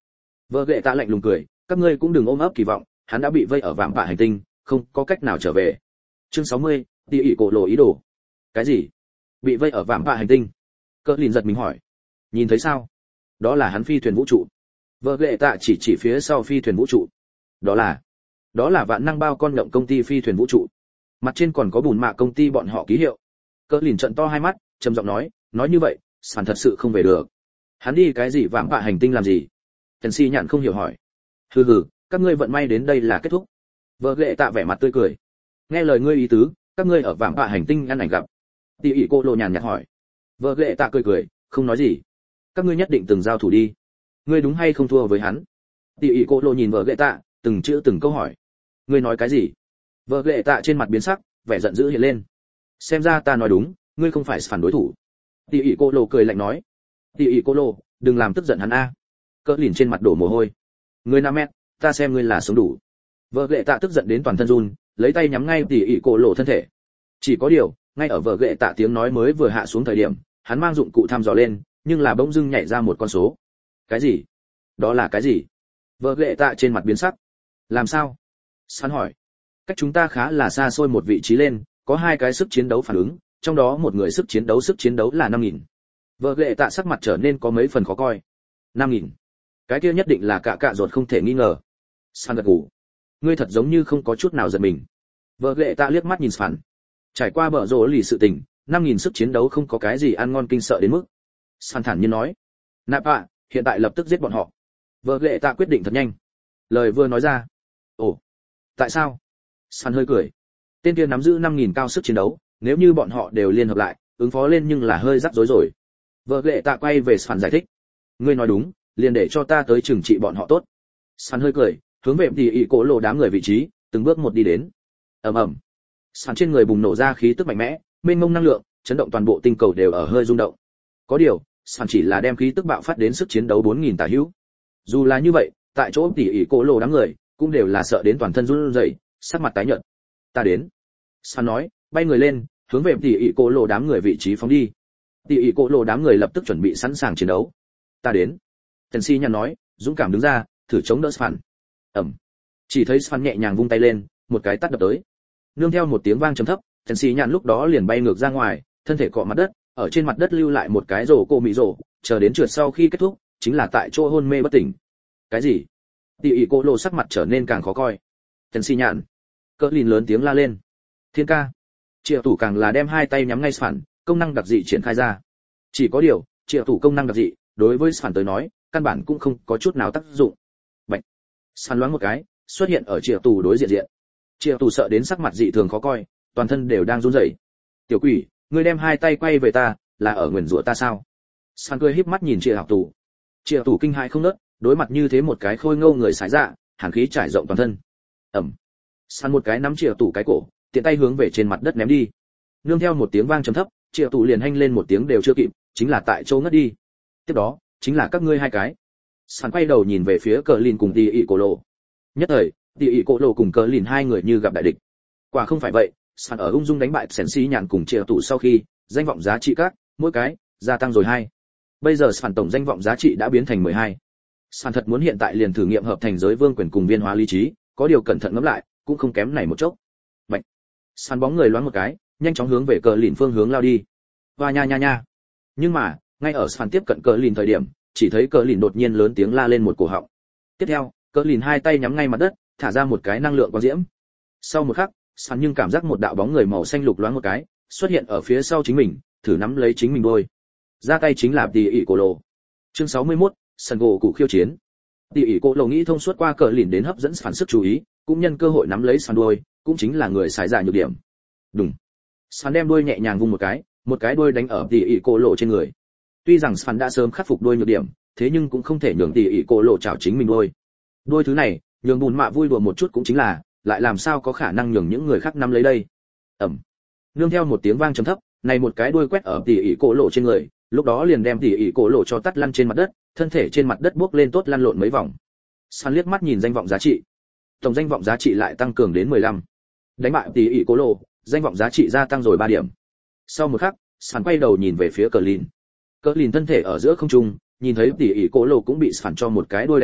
Vợ ghệ tạ lạnh lùng cười, các ngươi cũng đừng ôm ấp kỳ vọng, hắn đã bị vây ở vạm vạ hành tinh, không có cách nào trở về. Chương sáu mươi, tỷ ỷ cổ lộ ý đồ. Cái gì? Bị vây ở vạm vạ hành tinh? Cỡ lìn giật mình hỏi. Nhìn thấy sao? Đó là hắn phi thuyền vũ trụ. Vợ ghệ tạ chỉ chỉ phía sau phi thuyền vũ trụ. Đó là, đó là vạn năng bao con nhộng công ty phi thuyền vũ trụ. Mặt trên còn có bùn mạ công ty bọn họ ký hiệu. Cỡ lìn trợn to hai mắt, trầm giọng nói, nói như vậy, Sàn thật sự không về được. Hắn đi cái gì vạm vạ hành tinh làm gì? Tần Si nhạn không hiểu hỏi. Hừ hừ, các ngươi vận may đến đây là kết thúc. Vợ ghệ tạ vẻ mặt tươi cười. Nghe lời ngươi ý tứ, các ngươi ở vạm vạ hành tinh ăn ảnh gặp. Tỷ ỷ cô lộ nhàn nhạt hỏi. Vợ ghệ tạ cười cười, không nói gì. Các ngươi nhất định từng giao thủ đi. Ngươi đúng hay không thua với hắn? Tỷ ỷ cô lộ nhìn vợ ghệ tạ, từng chữ từng câu hỏi. Ngươi nói cái gì? Vợ ghệ tạ trên mặt biến sắc, vẻ giận dữ hiện lên. Xem ra ta nói đúng, ngươi không phải phản đối thủ. Tỷ ỷ cô lộ cười lạnh nói. Tỷ ỷ cô lộ, đừng làm tức giận hắn a. Cỡ lìn trên mặt đổ mồ hôi. Ngươi nam mét, ta xem ngươi là sống đủ. Vợ ghệ tạ tức giận đến toàn thân run, lấy tay nhắm ngay tỷ ỷ cô lộ thân thể. Chỉ có điều, ngay ở vợ ghệ tạ tiếng nói mới vừa hạ xuống thời điểm, hắn mang dụng cụ thăm dò lên, nhưng là bỗng dưng nhảy ra một con số. Cái gì? Đó là cái gì? Vợ ghệ tạ trên mặt biến sắc. Làm sao? Hắn hỏi. Cách chúng ta khá là xa xôi một vị trí lên, có hai cái sức chiến đấu phản ứng, trong đó một người sức chiến đấu sức chiến đấu là năm nghìn. Vợ ghệ tạ sắc mặt trở nên có mấy phần khó coi. năm nghìn. Cái kia nhất định là cạ cạ ruột không thể nghi ngờ. San gật gù. Ngươi thật giống như không có chút nào giận mình. Vợ ghệ tạ liếc mắt nhìn San. Trải qua bở rộ lì sự tình, năm nghìn sức chiến đấu không có cái gì ăn ngon kinh sợ đến mức. San thản nhiên nói. Nạp ạ, hiện tại lập tức giết bọn họ. Vợ ghệ tạ quyết định thật nhanh. Lời vừa nói ra. Ồ, tại sao? San hơi cười. Tên kia nắm giữ năm nghìn cao sức chiến đấu, nếu như bọn họ đều liên hợp lại, ứng phó lên nhưng là hơi rắc rối rồi. Vợ ghệ tạ quay về San giải thích. Ngươi nói đúng, liền để cho ta tới trừng trị bọn họ tốt. San hơi cười, hướng về tỷ ỷ cổ lộ đám người vị trí, từng bước một đi đến. Ầm ầm. San trên người bùng nổ ra khí tức mạnh mẽ, mênh mông năng lượng, chấn động toàn bộ tinh cầu đều ở hơi rung động. Có điều, San chỉ là đem khí tức bạo phát đến sức chiến đấu bốn nghìn tả hữu. Dù là như vậy, tại chỗ tỷ ỷ cổ lộ đám người cũng đều là sợ đến toàn thân run rẩy, sắc mặt tái nhợt. Ta đến. San nói, bay người lên, hướng về tỷ ỷ cổ lộ đám người vị trí phóng đi. Tỷ ỷ cổ lộ đám người lập tức chuẩn bị sẵn sàng chiến đấu. Ta đến. Tần Si nhăn nói, dũng cảm đứng ra, thử chống đỡ Span. Ầm. Chỉ thấy Span nhẹ nhàng vung tay lên, một cái tát đập tới. Nương theo một tiếng vang trầm thấp, Tần Si nhăn lúc đó liền bay ngược ra ngoài, thân thể cọ mặt đất, ở trên mặt đất lưu lại một cái rổ cô mị rổ, chờ đến trượt sau khi kết thúc, chính là tại chỗ hôn mê bất tỉnh. Cái gì? Tỷ ỷ cổ lộ sắc mặt trở nên càng khó coi. Tần Si nhăn. Cỡ lìn lớn tiếng la lên. Thiên ca. Triệu thủ càng là đem hai tay nhắm ngay Span, công năng đặc dị triển khai ra. Chỉ có điều, triệu thủ công năng đặc dị, đối với Span tới nói, căn bản cũng không có chút nào tác dụng. Bạch. Span loáng một cái, xuất hiện ở triệu tù đối diện diện. Triệu tù sợ đến sắc mặt dị thường khó coi, toàn thân đều đang run rẩy. Tiểu quỷ, ngươi đem hai tay quay về ta, là ở nguyền rủa ta sao? Span cười híp mắt nhìn triệu học tù. Triệu tù kinh hãi không nớt, đối mặt như thế một cái khôi ngô người sải dạ, hàn khí trải rộng toàn thân. Ẩm. Span một cái nắm triệu tù cái cổ, tiện tay hướng về trên mặt đất ném đi. Nương theo một tiếng vang trầm thấp, triệu tù liền hanh lên một tiếng đều chưa kịp, chính là tại chỗ ngất đi. Tiếp đó, chính là các ngươi hai cái. Sàn quay đầu nhìn về phía cờ lìn cùng tỷ ỷ cổ lộ. Nhất thời, tỷ ỷ cổ lộ cùng cờ lìn hai người như gặp đại địch. Quả không phải vậy, Sàn ở ung dung đánh bại Sèn Xi nhàn cùng triệu tụ sau khi, danh vọng giá trị các mỗi cái gia tăng rồi hai. Bây giờ Sàn tổng danh vọng giá trị đã biến thành mười hai. Sàn thật muốn hiện tại liền thử nghiệm hợp thành giới vương quyền cùng viên hóa lý trí, có điều cẩn thận ngẫm lại, cũng không kém này một chốc. Bạch. Sàn bóng người loáng một cái, nhanh chóng hướng về cờ lìn phương hướng lao đi. Và nha nha nha. Nhưng mà, ngay ở Sàn tiếp cận cờ lìn thời điểm, chỉ thấy cờ lìn đột nhiên lớn tiếng la lên một cổ họng. Tiếp theo, cờ lìn hai tay nhắm ngay mặt đất, thả ra một cái năng lượng quang diễm. Sau một khắc, Sàn nhưng cảm giác một đạo bóng người màu xanh lục loáng một cái, xuất hiện ở phía sau chính mình, thử nắm lấy chính mình đôi. Ra tay chính là tỷ ỷ cổ lộ. Chương sáu mươi mốt, sân gỗ cụ khiêu chiến. Tỷ ỷ cổ lộ nghĩ thông suốt qua cờ lìn đến hấp dẫn Sàn sức chú ý, cũng nhân cơ hội nắm lấy Sàn đuôi, cũng chính là người xài giả nhược điểm. Đùng. Sàn đem đuôi nhẹ nhàng vung một cái, một cái đuôi đánh ở tỷ ỷ cổ lộ trên người. Tuy rằng Sàn đã sớm khắc phục đuôi nhược điểm, thế nhưng cũng không thể nhường tỷ ỷ cổ lộ chảo chính mình đuôi. Đuôi thứ này, nhường bùn mạ vui đùa một chút cũng chính là, lại làm sao có khả năng nhường những người khác nắm lấy đây. Ẩm. Nương theo một tiếng vang trầm thấp, này một cái đuôi quét ở tỷ ỷ cổ lộ trên người, lúc đó liền đem tỷ ỷ cổ lộ cho tắt lăn trên mặt đất, thân thể trên mặt đất bước lên tốt lăn lộn mấy vòng. Sàn liếc mắt nhìn danh vọng giá trị, tổng danh vọng giá trị lại tăng cường đến mười lăm. Đánh bại tỷ ỷ cổ lộ, danh vọng giá trị gia tăng rồi ba điểm. Sau một khắc, Sàn quay đầu nhìn về phía cờ lìn. Cờ lìn thân thể ở giữa không trung, nhìn thấy tỷ ỷ cổ lộ cũng bị Sàn cho một cái đuôi đánh lật,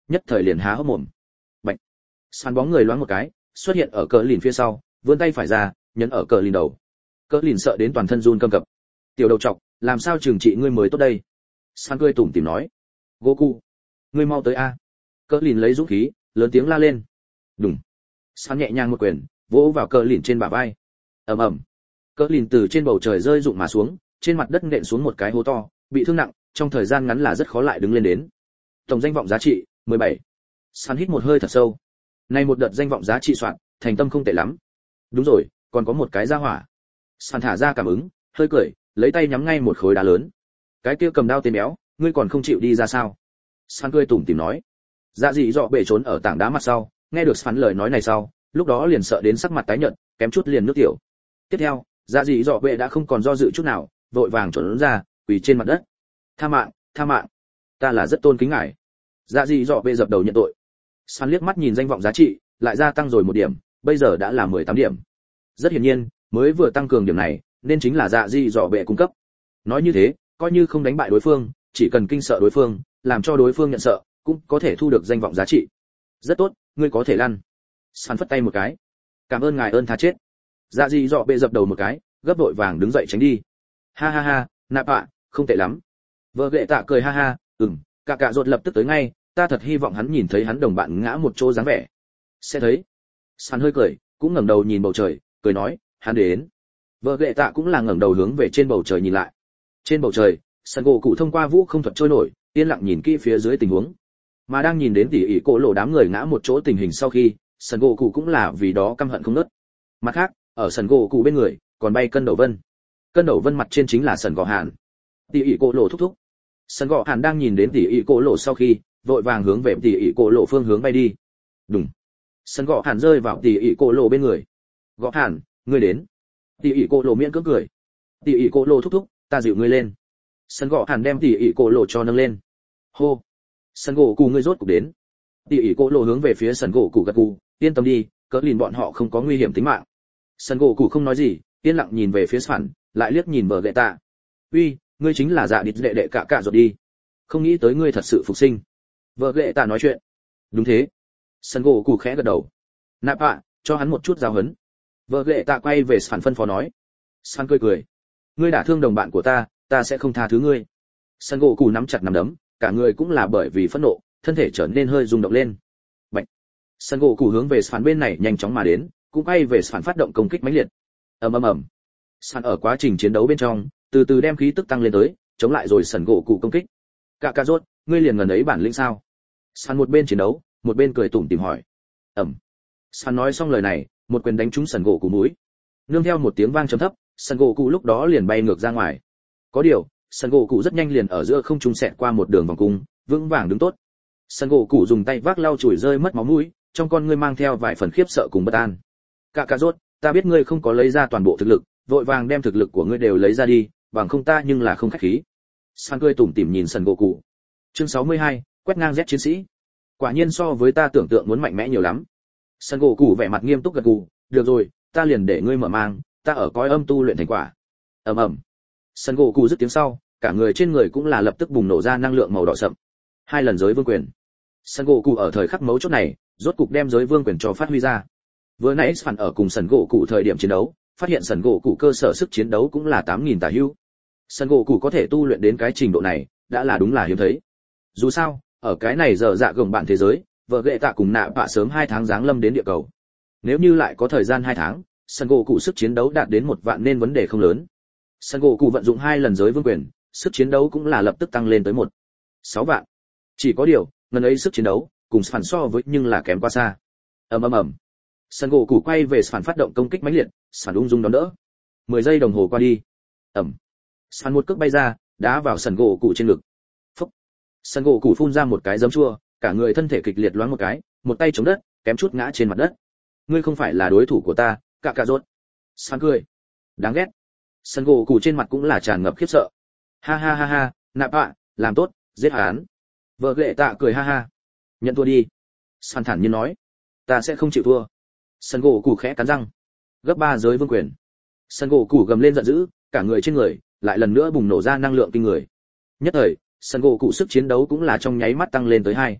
nhất thời liền há hốc mồm. Bạch. Sàn bóng người loáng một cái, xuất hiện ở cờ lìn phía sau, vươn tay phải ra, nhấn ở cờ lìn đầu. Cờ lìn sợ đến toàn thân run cầm cập. Tiểu đầu trọc, làm sao trừng trị ngươi mới tốt đây? Sàn cười tủm tỉm nói. Goku, ngươi mau tới a. Cờ lìn lấy dũng khí, lớn tiếng la lên. Đùng. Sàn nhẹ nhàng một quyền, vỗ vào cờ lìn trên bả vai. Ầm ầm. Cờ lìn từ trên bầu trời rơi rụng mà xuống, trên mặt đất nện xuống một cái hố to, bị thương nặng, trong thời gian ngắn là rất khó lại đứng lên đến. Tổng danh vọng giá trị mười bảy. Sàn hít một hơi thật sâu. Này một đợt danh vọng giá trị soạn, thành tâm không tệ lắm. Đúng rồi, còn có một cái gia hỏa. Sàn thả ra cảm ứng, hơi cười, lấy tay nhắm ngay một khối đá lớn. Cái kia cầm đao tên béo, ngươi còn không chịu đi ra sao? Sàn cười tủm tỉm nói. Dạ dị dọ bệ trốn ở tảng đá mặt sau, nghe được Sàn lời nói này sau, lúc đó liền sợ đến sắc mặt tái nhợt, kém chút liền nước tiểu. Tiếp theo, dạ dị dọ bệ đã không còn do dự chút nào, vội vàng trốn ra, quỳ trên mặt đất. Tha mạng, tha mạng, ta là rất tôn kính ngài. Dạ dị dọ bệ dập đầu nhận tội. Sàn liếc mắt nhìn danh vọng giá trị, lại gia tăng rồi một điểm, bây giờ đã là mười tám điểm. Rất hiển nhiên, mới vừa tăng cường điểm này, nên chính là dạ dị dọ bệ cung cấp. Nói như thế, coi như không đánh bại đối phương, chỉ cần kinh sợ đối phương, làm cho đối phương nhận sợ, cũng có thể thu được danh vọng giá trị. Rất tốt, ngươi có thể lăn. Sàn phất tay một cái. Cảm ơn ngài ơn tha chết. Dạ dị dọ bệ dập đầu một cái, gấp đội vàng đứng dậy tránh đi. Ha ha ha, nạp ạ, không tệ lắm. Vợ ghệ tạ cười ha ha, ừm, cả cả rột lập tức tới ngay, ta thật hy vọng hắn nhìn thấy hắn đồng bạn ngã một chỗ dáng vẻ. Sẽ thấy. Sàn hơi cười, cũng ngẩng đầu nhìn bầu trời, cười nói, hắn đến. Vợ ghệ tạ cũng là ngẩng đầu hướng về trên bầu trời nhìn lại. Trên bầu trời, Sàn gỗ cụ thông qua vũ không thuật trôi nổi, yên lặng nhìn kỹ phía dưới tình huống. Mà đang nhìn đến tỉ ỉ cổ lộ đám người ngã một chỗ tình hình sau khi, Sàn gỗ cụ cũng là vì đó căm hận không nớt. Mặt khác, ở Sàn gỗ cụ bên người, còn bay cân đầu vân. Cân đầu vân mặt trên chính là Sàn gọ hàn. Tỉ ỉ cổ lộ thúc thúc. Sàn gọ hàn đang nhìn đến tỉ ỉ cổ lộ sau khi, vội vàng hướng về tỉ ỉ cổ lộ phương hướng bay đi. Đùng. Sàn gọ hàn rơi vào tỉ ỉ cổ lộ bên người. Gọ hàn, ngươi đến. Tỉ ỉ cổ lộ miễn cưỡng cười. Tỉ ỉ cổ lộ thúc thúc, ta dịu ngươi lên. Sàn gọ hàn đem tỉ ỉ cổ lộ cho nâng lên. Hô. Sàn gỗ cụ ngươi rốt cục đến. Tỉ ỉ cổ lộ hướng về phía sàn gỗ cụ gật gù, yên tâm đi, cỡ lìn bọn họ không có nguy hiểm tính mạng. Sàn gỗ cụ không nói gì, yên lặng nhìn về phía Sàn, lại liếc nhìn bờ gậy tạ. Uy, ngươi chính là dạ đít đệ đệ cả cả rồi đi. Không nghĩ tới ngươi thật sự phục sinh. Vợ ghệ tạ nói chuyện. Đúng thế. Sàn gỗ cụ khẽ gật đầu. Nạp ạ, cho hắn một chút giáo huấn. Vợ ghệ tạ quay về Sàn phân phó nói. Sàn cười cười. Ngươi đả thương đồng bạn của ta, ta sẽ không tha thứ ngươi. Sàn gỗ cụ nắm chặt nắm đấm, cả người cũng là bởi vì phẫn nộ, thân thể trở nên hơi rung động lên. Bạch. Sàn gỗ cụ hướng về Sàn bên này nhanh chóng mà đến, cũng quay về Sàn phát động công kích mãnh liệt. Ầm ầm ầm. Sàn ở quá trình chiến đấu bên trong, từ từ đem khí tức tăng lên tới, chống lại rồi Sàn gỗ cụ công kích. Cả cả rốt, ngươi liền ngần ấy bản lĩnh sao? Sàn một bên chiến đấu, một bên cười tủm tỉm hỏi. Ầm. Sàn nói xong lời này, một quyền đánh trúng Sàn gỗ cụ mũi. Nương theo một tiếng vang trầm thấp, Sàn gỗ cụ lúc đó liền bay ngược ra ngoài. Có điều, Sàn gỗ cụ rất nhanh liền ở giữa không trung xẹt qua một đường vòng cung, vững vàng đứng tốt. Sàn gỗ cụ dùng tay vác lau chùi rơi mất máu mũi, trong con ngươi mang theo vài phần khiếp sợ cùng bất an. Cả cả rốt, ta biết ngươi không có lấy ra toàn bộ thực lực, vội vàng đem thực lực của ngươi đều lấy ra đi, bằng không ta nhưng là không khách khí. Sàn cười tủm tỉm nhìn Sàn gỗ cụ. Chương sáu mươi hai, quét ngang Z chiến sĩ. Quả nhiên so với ta tưởng tượng muốn mạnh mẽ nhiều lắm. Sàn gỗ cụ vẻ mặt nghiêm túc gật gù, được rồi, ta liền để ngươi mở mang, ta ở cõi âm tu luyện thành quả. Ầm ầm. Sàn gỗ cụ dứt tiếng sau, cả người trên người cũng là lập tức bùng nổ ra năng lượng màu đỏ sậm. Hai lần giới vương quyền. Sàn gỗ cụ ở thời khắc mấu chốt này, rốt cục đem giới vương quyền cho phát huy ra. Vừa nãy Sàn ở cùng Sàn gỗ cụ thời điểm chiến đấu, phát hiện Sàn gỗ cụ cơ sở sức chiến đấu cũng là tám nghìn tả hữu. Sàn gỗ cụ có thể tu luyện đến cái trình độ này, đã là đúng là hiếm thấy. Dù sao, ở cái này giờ dạ gồng bạn thế giới, vợ ghệ tạ cùng nạ bạ sớm hai tháng giáng lâm đến địa cầu. Nếu như lại có thời gian hai tháng, Sàn gỗ cụ sức chiến đấu đạt đến một vạn nên vấn đề không lớn. Sàn gỗ cụ vận dụng hai lần giới vương quyền, sức chiến đấu cũng là lập tức tăng lên tới một sáu vạn. Chỉ có điều, ngần ấy sức chiến đấu, cùng Sàn so với nhưng là kém quá xa. Ầm ầm ầm. Sàn gỗ cụ quay về Sàn phát động công kích mãnh liệt, Sàn ung dung đón đỡ. mười giây đồng hồ qua đi. Ầm. Sàn một cước bay ra, đá vào Sàn gỗ cụ trên ngực. Phốc. Sàn gỗ cụ phun ra một cái giấm chua, cả người thân thể kịch liệt loáng một cái, một tay chống đất, kém chút ngã trên mặt đất. Ngươi không phải là đối thủ của ta, cả cả rốt. Sàn cười. Đáng ghét. Sàn gỗ cụ trên mặt cũng là tràn ngập khiếp sợ. Ha ha ha ha, nạp ạ, làm tốt, giết hắn. Vợ ghệ tạ cười ha ha. Nhận thua đi. Sàn thản nhiên nói. Ta sẽ không chịu thua. Sàn gỗ cụ khẽ cắn răng. Gấp ba giới vương quyền. Sàn gỗ cụ gầm lên giận dữ, cả người trên người lại lần nữa bùng nổ ra năng lượng kinh người. Nhất thời, Sàn gỗ cụ sức chiến đấu cũng là trong nháy mắt tăng lên tới hai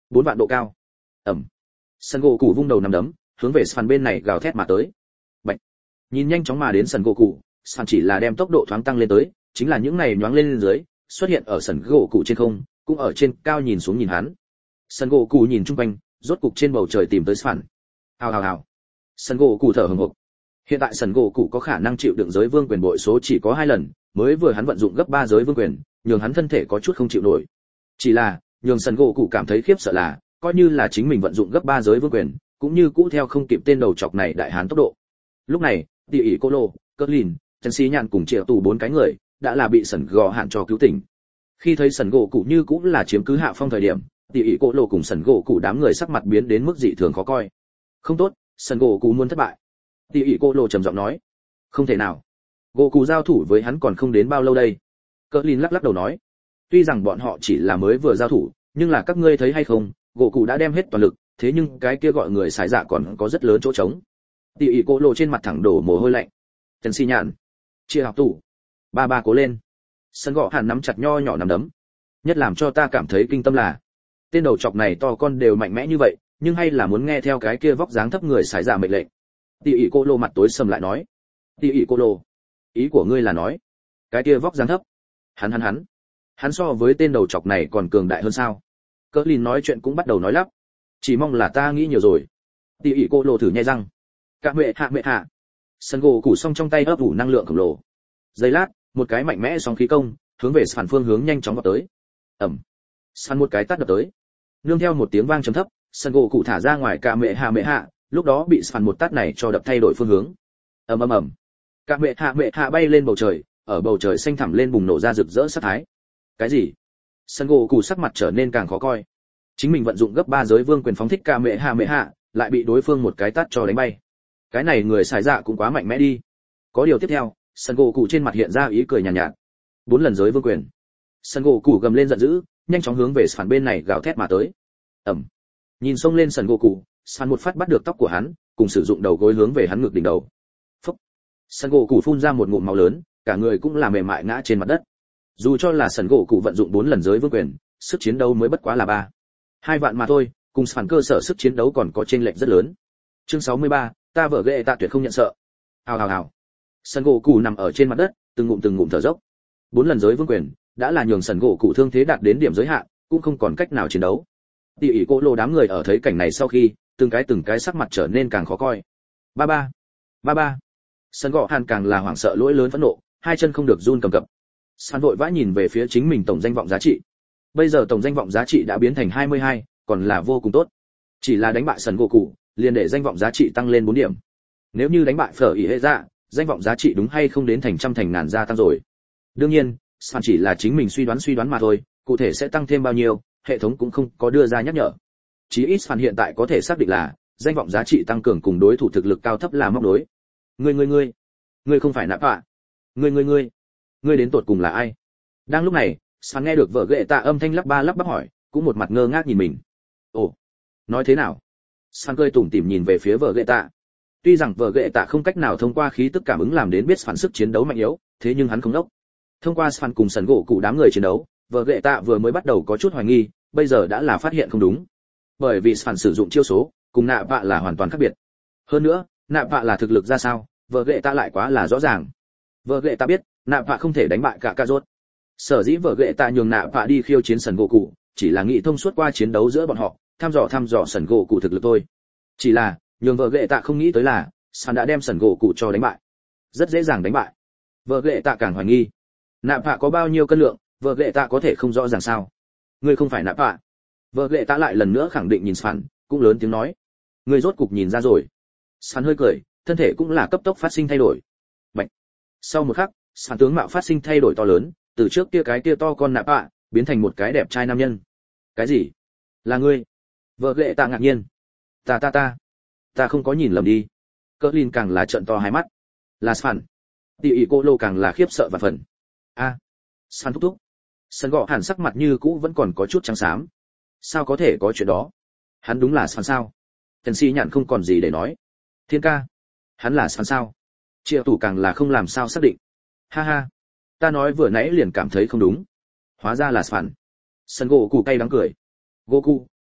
bốn vạn độ cao. Ầm. Sân gỗ cụ vung đầu nắm đấm, hướng về Span bên này gào thét mà tới. Bạch. Nhìn nhanh chóng mà đến sân gỗ cụ, Span chỉ là đem tốc độ thoáng tăng lên tới, chính là những này nhoáng lên lên dưới, xuất hiện ở sân gỗ cụ trên không, cũng ở trên cao nhìn xuống nhìn hắn. Sân gỗ cụ nhìn chung quanh, rốt cục trên bầu trời tìm tới Span. Hào hào hào. Sân gỗ cụ thở hổn hộc. Hiện tại sân gỗ cụ có khả năng chịu đựng giới vương quyền bội số chỉ có hai lần, mới vừa hắn vận dụng gấp ba giới vương quyền, nhường hắn thân thể có chút không chịu nổi. Chỉ là, nhường sân gỗ cụ cảm thấy khiếp sợ là, coi như là chính mình vận dụng gấp ba giới vương quyền, cũng như cũ theo không kịp tên đầu chọc này đại hán tốc độ. Lúc này, Tỷ ỷ Cô Lô, Cuttlin, Chân Sĩ Nhạn cùng Triệu Tù bốn cái người, đã là bị sần gò hạn cho cứu tỉnh. Khi thấy sần gỗ cụ như cũng là chiếm cứ hạ phong thời điểm, Tỷ ỷ Cô Lô cùng sần gỗ cụ đám người sắc mặt biến đến mức dị thường khó coi. Không tốt, sần gỗ cụ muốn thất bại. Tỷ ỷ Cô Lô trầm giọng nói. Không thể nào. Gỗ cụ giao thủ với hắn còn không đến bao lâu đây. Cuttlin lắc lắc đầu nói. Tuy rằng bọn họ chỉ là mới vừa giao thủ, nhưng là các ngươi thấy hay không, gỗ cụ đã đem hết toàn lực, thế nhưng cái kia gọi người xài dạ còn có rất lớn chỗ trống. Tỷ ỷ Cô Lô trên mặt thẳng đổ mồ hôi lạnh. Trần Si Nhạn, chia học tủ, ba ba cố lên. Sân gọ hàn nắm chặt nho nhỏ nắm đấm. Nhất làm cho ta cảm thấy kinh tâm là, tên đầu chọc này to con đều mạnh mẽ như vậy, nhưng hay là muốn nghe theo cái kia vóc dáng thấp người xài dạ mệnh lệnh. Tỷ ỷ Cô Lô mặt tối sầm lại nói. Tỷ ỷ Cô Lô, ý của ngươi là nói, cái kia vóc dáng thấp, hắn hắn hắn, hắn so với tên đầu chọc này còn cường đại hơn sao? Cuttlin nói chuyện cũng bắt đầu nói lắp. Chỉ mong là ta nghĩ nhiều rồi. Tỷ ỷ Cô Lô thử nhai răng. Cả mẹ hạ mẹ hạ. Sân gỗ củ song trong tay ấp ủ năng lượng khổng lồ. Giây lát, một cái mạnh mẽ sóng khí công, hướng về sàn phương hướng nhanh chóng vào tới. Ầm. Sàn một cái tát đập tới. Nương theo một tiếng vang trầm thấp, sân gỗ củ thả ra ngoài cả mẹ hạ mẹ hạ, lúc đó bị sàn một tát này cho đập thay đổi phương hướng. Ầm ầm ầm. Cả mẹ hạ mẹ hạ bay lên bầu trời, ở bầu trời xanh thẳm lên bùng nổ ra rực rỡ sát thái. Cái gì? Sân gỗ củ sắc mặt trở nên càng khó coi. Chính mình vận dụng gấp ba giới vương quyền phóng thích cả mẹ hạ mẹ hạ, lại bị đối phương một cái tát cho đánh bay. Cái này người xài dạ cũng quá mạnh mẽ đi. Có điều tiếp theo, sân gỗ cụ trên mặt hiện ra ý cười nhàn nhạt, nhạt. Bốn lần giới vương quyền. Sân gỗ cụ gầm lên giận dữ, nhanh chóng hướng về sàn bên này gào thét mà tới. Ầm. Nhìn xông lên sân gỗ cụ, sàn một phát bắt được tóc của hắn, cùng sử dụng đầu gối hướng về hắn ngược đỉnh đầu. Phốc. Sân gỗ cụ phun ra một ngụm máu lớn, cả người cũng là mềm mại ngã trên mặt đất. Dù cho là sân gỗ cụ vận dụng bốn lần giới vương quyền, sức chiến đấu mới bất quá là ba hai vạn mà thôi, cùng sàn cơ sở sức chiến đấu còn có chênh lệch rất lớn. Chương sáu mươi ba, ta vợ ghệ tạ tuyệt không nhận sợ. Hào hào hào. Sân gỗ cụ nằm ở trên mặt đất, từng ngụm từng ngụm thở dốc. Bốn lần giới vương quyền đã là nhường sân gỗ cụ thương thế đạt đến điểm giới hạn, cũng không còn cách nào chiến đấu. Tỷ ỷ Cô Lô đám người ở thấy cảnh này sau khi, từng cái từng cái sắc mặt trở nên càng khó coi. Ba ba, ba ba. Sân gỗ hàn càng là hoảng sợ lỗi lớn phẫn nộ, hai chân không được run cầm cập. Sàn vội vã nhìn về phía chính mình tổng danh vọng giá trị. Bây giờ tổng danh vọng giá trị đã biến thành hai mươi hai, còn là vô cùng tốt. Chỉ là đánh bại sân gỗ cụ, liền để danh vọng giá trị tăng lên bốn điểm. Nếu như đánh bại phở ỉ hệ dạ, danh vọng giá trị đúng hay không đến thành trăm thành ngàn gia tăng rồi. Đương nhiên, Sàn chỉ là chính mình suy đoán suy đoán mà thôi, cụ thể sẽ tăng thêm bao nhiêu, hệ thống cũng không có đưa ra nhắc nhở. Chí ít Sàn hiện tại có thể xác định là danh vọng giá trị tăng cường cùng đối thủ thực lực cao thấp là móc đối. Ngươi ngươi ngươi, ngươi không phải nạp ạ? Ngươi ngươi ngươi, ngươi đến tột cùng là ai? Đang lúc này, Sàn nghe được vợ ghệ tạ âm thanh lắp ba lắp bắp hỏi, cũng một mặt ngơ ngác nhìn mình. Ồ, nói thế nào? Sàn cười tủm tỉm nhìn về phía vợ ghệ tạ. Tuy rằng vợ ghệ tạ không cách nào thông qua khí tức cảm ứng làm đến biết phản sức chiến đấu mạnh yếu, thế nhưng hắn không đốc. Thông qua Sàn cùng sần gỗ cụ đám người chiến đấu, vợ ghệ tạ vừa mới bắt đầu có chút hoài nghi, bây giờ đã là phát hiện không đúng. Bởi vì Sàn sử dụng chiêu số, cùng nạ vạ là hoàn toàn khác biệt. Hơn nữa, nạ vạ là thực lực ra sao, vợ ghệ tạ lại quá là rõ ràng. Vợ ghệ tạ biết, nạ vạ không thể đánh bại cả ca rốt. Sở dĩ vợ ghệ tạ nhường nạ vạ đi khiêu chiến sần gỗ cụ, chỉ là nghĩ thông suốt qua chiến đấu giữa bọn họ, thăm dò thăm dò sần gỗ cụ thực lực thôi. Chỉ là, nhường vợ ghệ tạ không nghĩ tới là, Sàn đã đem sần gỗ cụ cho đánh bại. Rất dễ dàng đánh bại. Vợ ghệ tạ càng hoài nghi. Nạ vạ có bao nhiêu cân lượng, vợ ghệ tạ có thể không rõ ràng sao? Ngươi không phải nạ vạ. Vợ ghệ tạ lại lần nữa khẳng định nhìn Sàn, cũng lớn tiếng nói. Ngươi rốt cục nhìn ra rồi. Sàn hơi cười, thân thể cũng là cấp tốc phát sinh thay đổi. Bạch. Sau một khắc, Sàn tướng mạo phát sinh thay đổi to lớn, từ trước kia cái kia to con nạ vạ, biến thành một cái đẹp trai nam nhân. Cái gì? Là ngươi? Vợ ghệ tạ ngạc nhiên. Ta ta ta, ta không có nhìn lầm đi. Cuttlin càng là trợn to hai mắt. Là Sàn. Tỷ ỷ Cô Lô càng là khiếp sợ và phần. A, Sàn thúc thúc. Sàn gọ hẳn sắc mặt như cũ vẫn còn có chút trắng xám. Sao có thể có chuyện đó? Hắn đúng là Sàn sao? Trần Si Nhạn không còn gì để nói. Thiên ca, hắn là Sàn sao? Triệu Tủ càng là không làm sao xác định. Ha ha, ta nói vừa nãy liền cảm thấy không đúng. Hóa ra là Sàn. Sàn gỗ cụ cay đắng cười. Goku,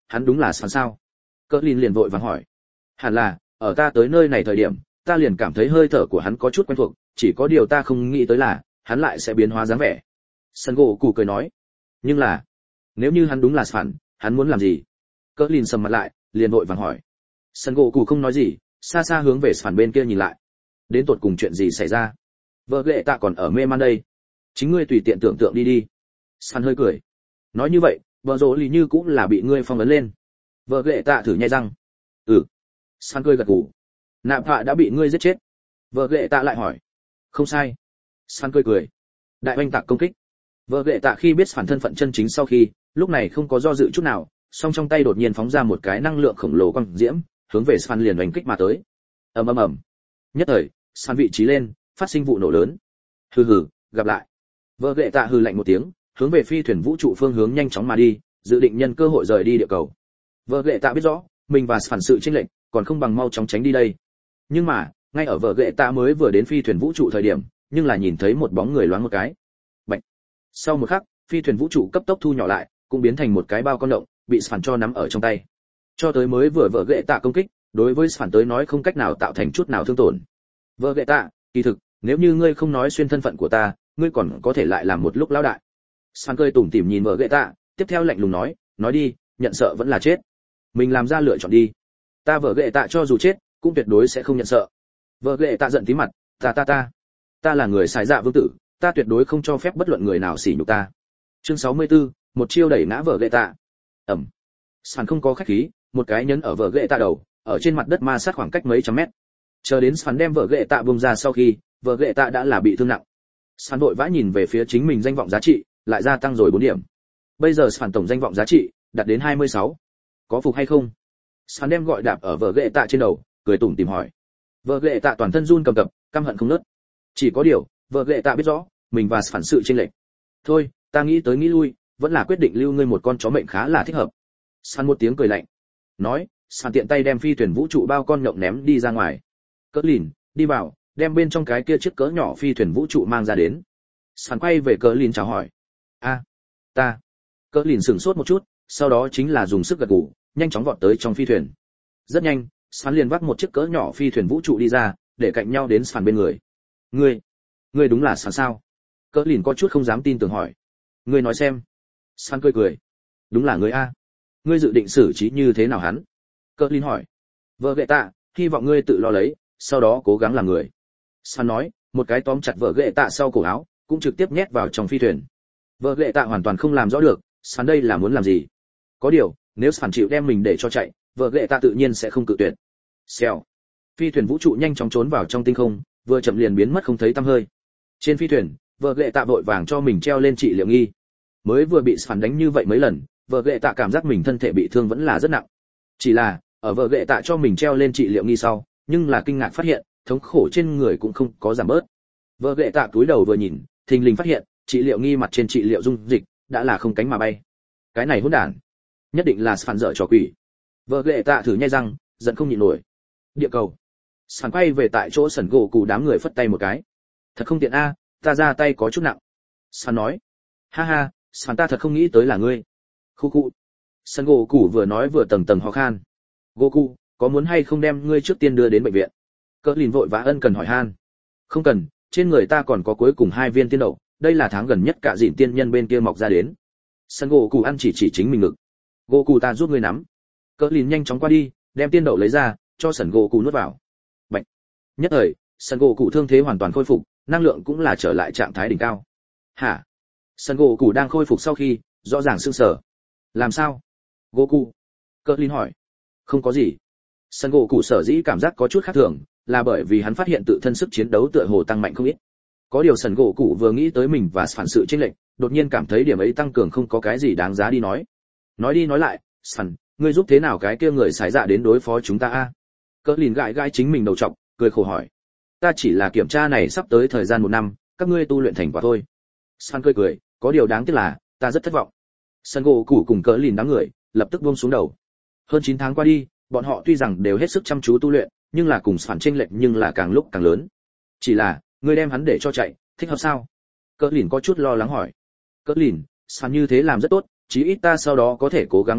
hắn đúng là Sàn sao? Cỡ lìn liền vội vàng hỏi. Hẳn là, ở ta tới nơi này thời điểm, ta liền cảm thấy hơi thở của hắn có chút quen thuộc, chỉ có điều ta không nghĩ tới là hắn lại sẽ biến hóa dáng vẻ. Sân gỗ cụ cười nói. Nhưng là, nếu như hắn đúng là Sàn, hắn muốn làm gì? Cỡ lìn sầm mặt lại, liền vội vàng hỏi. Sân gỗ cụ không nói gì, xa xa hướng về Sàn bên kia nhìn lại. Đến tột cùng chuyện gì xảy ra? Vợ ghệ tạ còn ở mê man đây. Chính ngươi tùy tiện tưởng tượng đi đi. Sàn hơi cười. Nói như vậy, vợ rỗ lì như cũng là bị ngươi phong ấn lên. Vợ ghệ tạ thử nhai răng. Ừ. Sàn cười gật gù. Nạp hạ đã bị ngươi giết chết. Vợ ghệ tạ lại hỏi. Không sai. Sàn cười cười. Đại oanh tạc công kích. Vợ ghệ tạ khi biết phản thân phận chân chính sau khi, lúc này không có do dự chút nào, song trong tay đột nhiên phóng ra một cái năng lượng khổng lồ quang diễm, hướng về Sàn liền oanh kích mà tới. Ầm ầm ầm. Nhất thời, Sàn vị trí lên, phát sinh vụ nổ lớn. Hừ hừ, gặp lại. Vợ ghệ tạ hừ lạnh một tiếng, hướng về phi thuyền vũ trụ phương hướng nhanh chóng mà đi, dự định nhân cơ hội rời đi địa cầu. Vợ ghệ tạ biết rõ, mình và phản sự chênh lệch, còn không bằng mau chóng tránh đi đây. Nhưng mà, ngay ở vợ ghệ tạ mới vừa đến phi thuyền vũ trụ thời điểm, nhưng là nhìn thấy một bóng người loáng một cái. Bạch. Sau một khắc, phi thuyền vũ trụ cấp tốc thu nhỏ lại, cũng biến thành một cái bao con động, bị phản cho nắm ở trong tay. Cho tới mới vừa vợ ghệ tạ công kích, đối với phản tới nói không cách nào tạo thành chút nào thương tổn. Vợ ghệ tạ, kỳ thực, nếu như ngươi không nói xuyên thân phận của ta, ngươi còn có thể lại làm một lúc lão đại. Sàn cười tủm tỉm nhìn vợ ghệ tạ, tiếp theo lạnh lùng nói, nói đi, nhận sợ vẫn là chết. Mình làm ra lựa chọn đi. Ta vợ ghệ tạ cho dù chết, cũng tuyệt đối sẽ không nhận sợ. Vợ ghệ tạ giận tí mặt, ta ta ta, ta là người xài dạ vương tử, ta tuyệt đối không cho phép bất luận người nào sỉ nhục ta. Chương sáu mươi tư, một chiêu đẩy ngã vợ ghệ tạ. Ẩm. Sàn không có khách khí, một cái nhấn ở vợ ghệ tạ đầu, ở trên mặt đất ma sát khoảng cách mấy trăm mét. Chờ đến Sàn đem vợ ghệ tạ buông ra sau khi, vợ ghệ tạ đã là bị thương nặng. Sàn vội vã nhìn về phía chính mình danh vọng giá trị, lại gia tăng rồi bốn điểm. Bây giờ Sàn tổng danh vọng giá trị đạt đến hai mươi sáu. Có phục hay không? Sàn đem gọi đạp ở vợ ghệ tạ trên đầu, cười tủm tỉm hỏi. Vợ ghệ tạ toàn thân run cầm cập, căm hận không nớt. Chỉ có điều, vợ ghệ tạ biết rõ, mình và phản sự chênh lệch. Thôi, ta nghĩ tới nghĩ lui, vẫn là quyết định lưu ngươi một con chó mệnh khá là thích hợp. Sàn một tiếng cười lạnh. Nói, Sàn tiện tay đem phi thuyền vũ trụ bao con nhộng ném đi ra ngoài. Cỡ lìn, đi vào, đem bên trong cái kia chiếc cỡ nhỏ phi thuyền vũ trụ mang ra đến. Sàn quay về Cỡ lìn chào hỏi. A, ta. Cỡ lìn sửng sốt một chút, sau đó chính là dùng sức gật gù, nhanh chóng vọt tới trong phi thuyền. Rất nhanh, Sàn liền vác một chiếc cỡ nhỏ phi thuyền vũ trụ đi ra, để cạnh nhau đến Sàn bên người. Ngươi, ngươi đúng là Sàn sao? Cỡ lìn có chút không dám tin tưởng hỏi. Ngươi nói xem. Sàn cười cười. Đúng là ngươi a. Ngươi dự định xử trí như thế nào hắn? Cỡ lìn hỏi. Vợ ghệ tạ, hy vọng ngươi tự lo lấy, sau đó cố gắng làm người. Sàn nói, một cái tóm chặt vợ ghệ tạ sau cổ áo, cũng trực tiếp nhét vào trong phi thuyền. Vợ ghệ tạ hoàn toàn không làm rõ được, Sàn đây là muốn làm gì. Có điều, nếu Sàn chịu đem mình để cho chạy, vợ ghệ tạ tự nhiên sẽ không cự tuyệt. Xèo. Phi thuyền vũ trụ nhanh chóng trốn vào trong tinh không, vừa chậm liền biến mất không thấy tăm hơi. Trên phi thuyền, vợ ghệ tạ vội vàng cho mình treo lên trị liệu nghi. Mới vừa bị Sàn đánh như vậy mấy lần, vợ ghệ tạ cảm giác mình thân thể bị thương vẫn là rất nặng. Chỉ là, ở vợ ghệ tạ cho mình treo lên trị liệu nghi sau, nhưng là kinh ngạc phát hiện, thống khổ trên người cũng không có giảm bớt. Vợ ghệ tạ cúi đầu vừa nhìn, thình lình phát hiện, trị liệu nghi mặt trên trị liệu dung dịch đã là không cánh mà bay. Cái này hỗn đản, nhất định là Sàn dở trò quỷ. Vợ ghệ tạ thử nhai răng, giận không nhịn nổi. Địa cầu. Sàn quay về tại chỗ sẩn gỗ cụ đám người phất tay một cái. Thật không tiện a, ta ra tay có chút nặng. Sàn nói. Ha ha, Sàn ta thật không nghĩ tới là ngươi. Khu khu. Sẩn gỗ cụ vừa nói vừa tầng tầng ho khan. Goku, có muốn hay không đem ngươi trước tiên đưa đến bệnh viện? Cỡ lìn vội vã ân cần hỏi han. Không cần, trên người ta còn có cuối cùng hai viên tiên đậu, đây là tháng gần nhất cả dịn tiên nhân bên kia mọc ra đến. Sân Goku ăn chỉ chỉ chính mình ngực. Goku ta giúp ngươi nắm. Cỡ lìn nhanh chóng qua đi, đem tiên đậu lấy ra, cho Sân Goku nuốt vào. Bạch. Nhất thời, Sân Goku thương thế hoàn toàn khôi phục, năng lượng cũng là trở lại trạng thái đỉnh cao. Hả? Sân Goku đang khôi phục sau khi, rõ ràng sưng sờ. Làm sao? Goku. Cỡ lìn hỏi. Không có gì. Sân gỗ cụ sở dĩ cảm giác có chút khác thường, là bởi vì hắn phát hiện tự thân sức chiến đấu tựa hồ tăng mạnh không ít. Có điều sân gỗ cụ vừa nghĩ tới mình và phản sự chênh lệch, đột nhiên cảm thấy điểm ấy tăng cường không có cái gì đáng giá đi nói. Nói đi nói lại, Sàn, ngươi giúp thế nào cái kia người xài dạ đến đối phó chúng ta a? Cỡ lìn gãi gãi chính mình đầu trọc, cười khổ hỏi. Ta chỉ là kiểm tra này sắp tới thời gian một năm, các ngươi tu luyện thành quả thôi. Sàn cười cười, có điều đáng tiếc là, ta rất thất vọng. Sân gỗ cụ cùng cỡ lìn đám người, lập tức buông xuống đầu. Hơn chín tháng qua đi, bọn họ tuy rằng đều hết sức chăm chú tu luyện, nhưng là cùng phản chênh lệch nhưng là càng lúc càng lớn. Chỉ là, ngươi đem hắn để cho chạy, thích hợp sao? Cỡ lìn có chút lo lắng hỏi. Cỡ lìn, phản như thế làm rất tốt, chí ít ta sau đó có thể cố gắng tu luyện,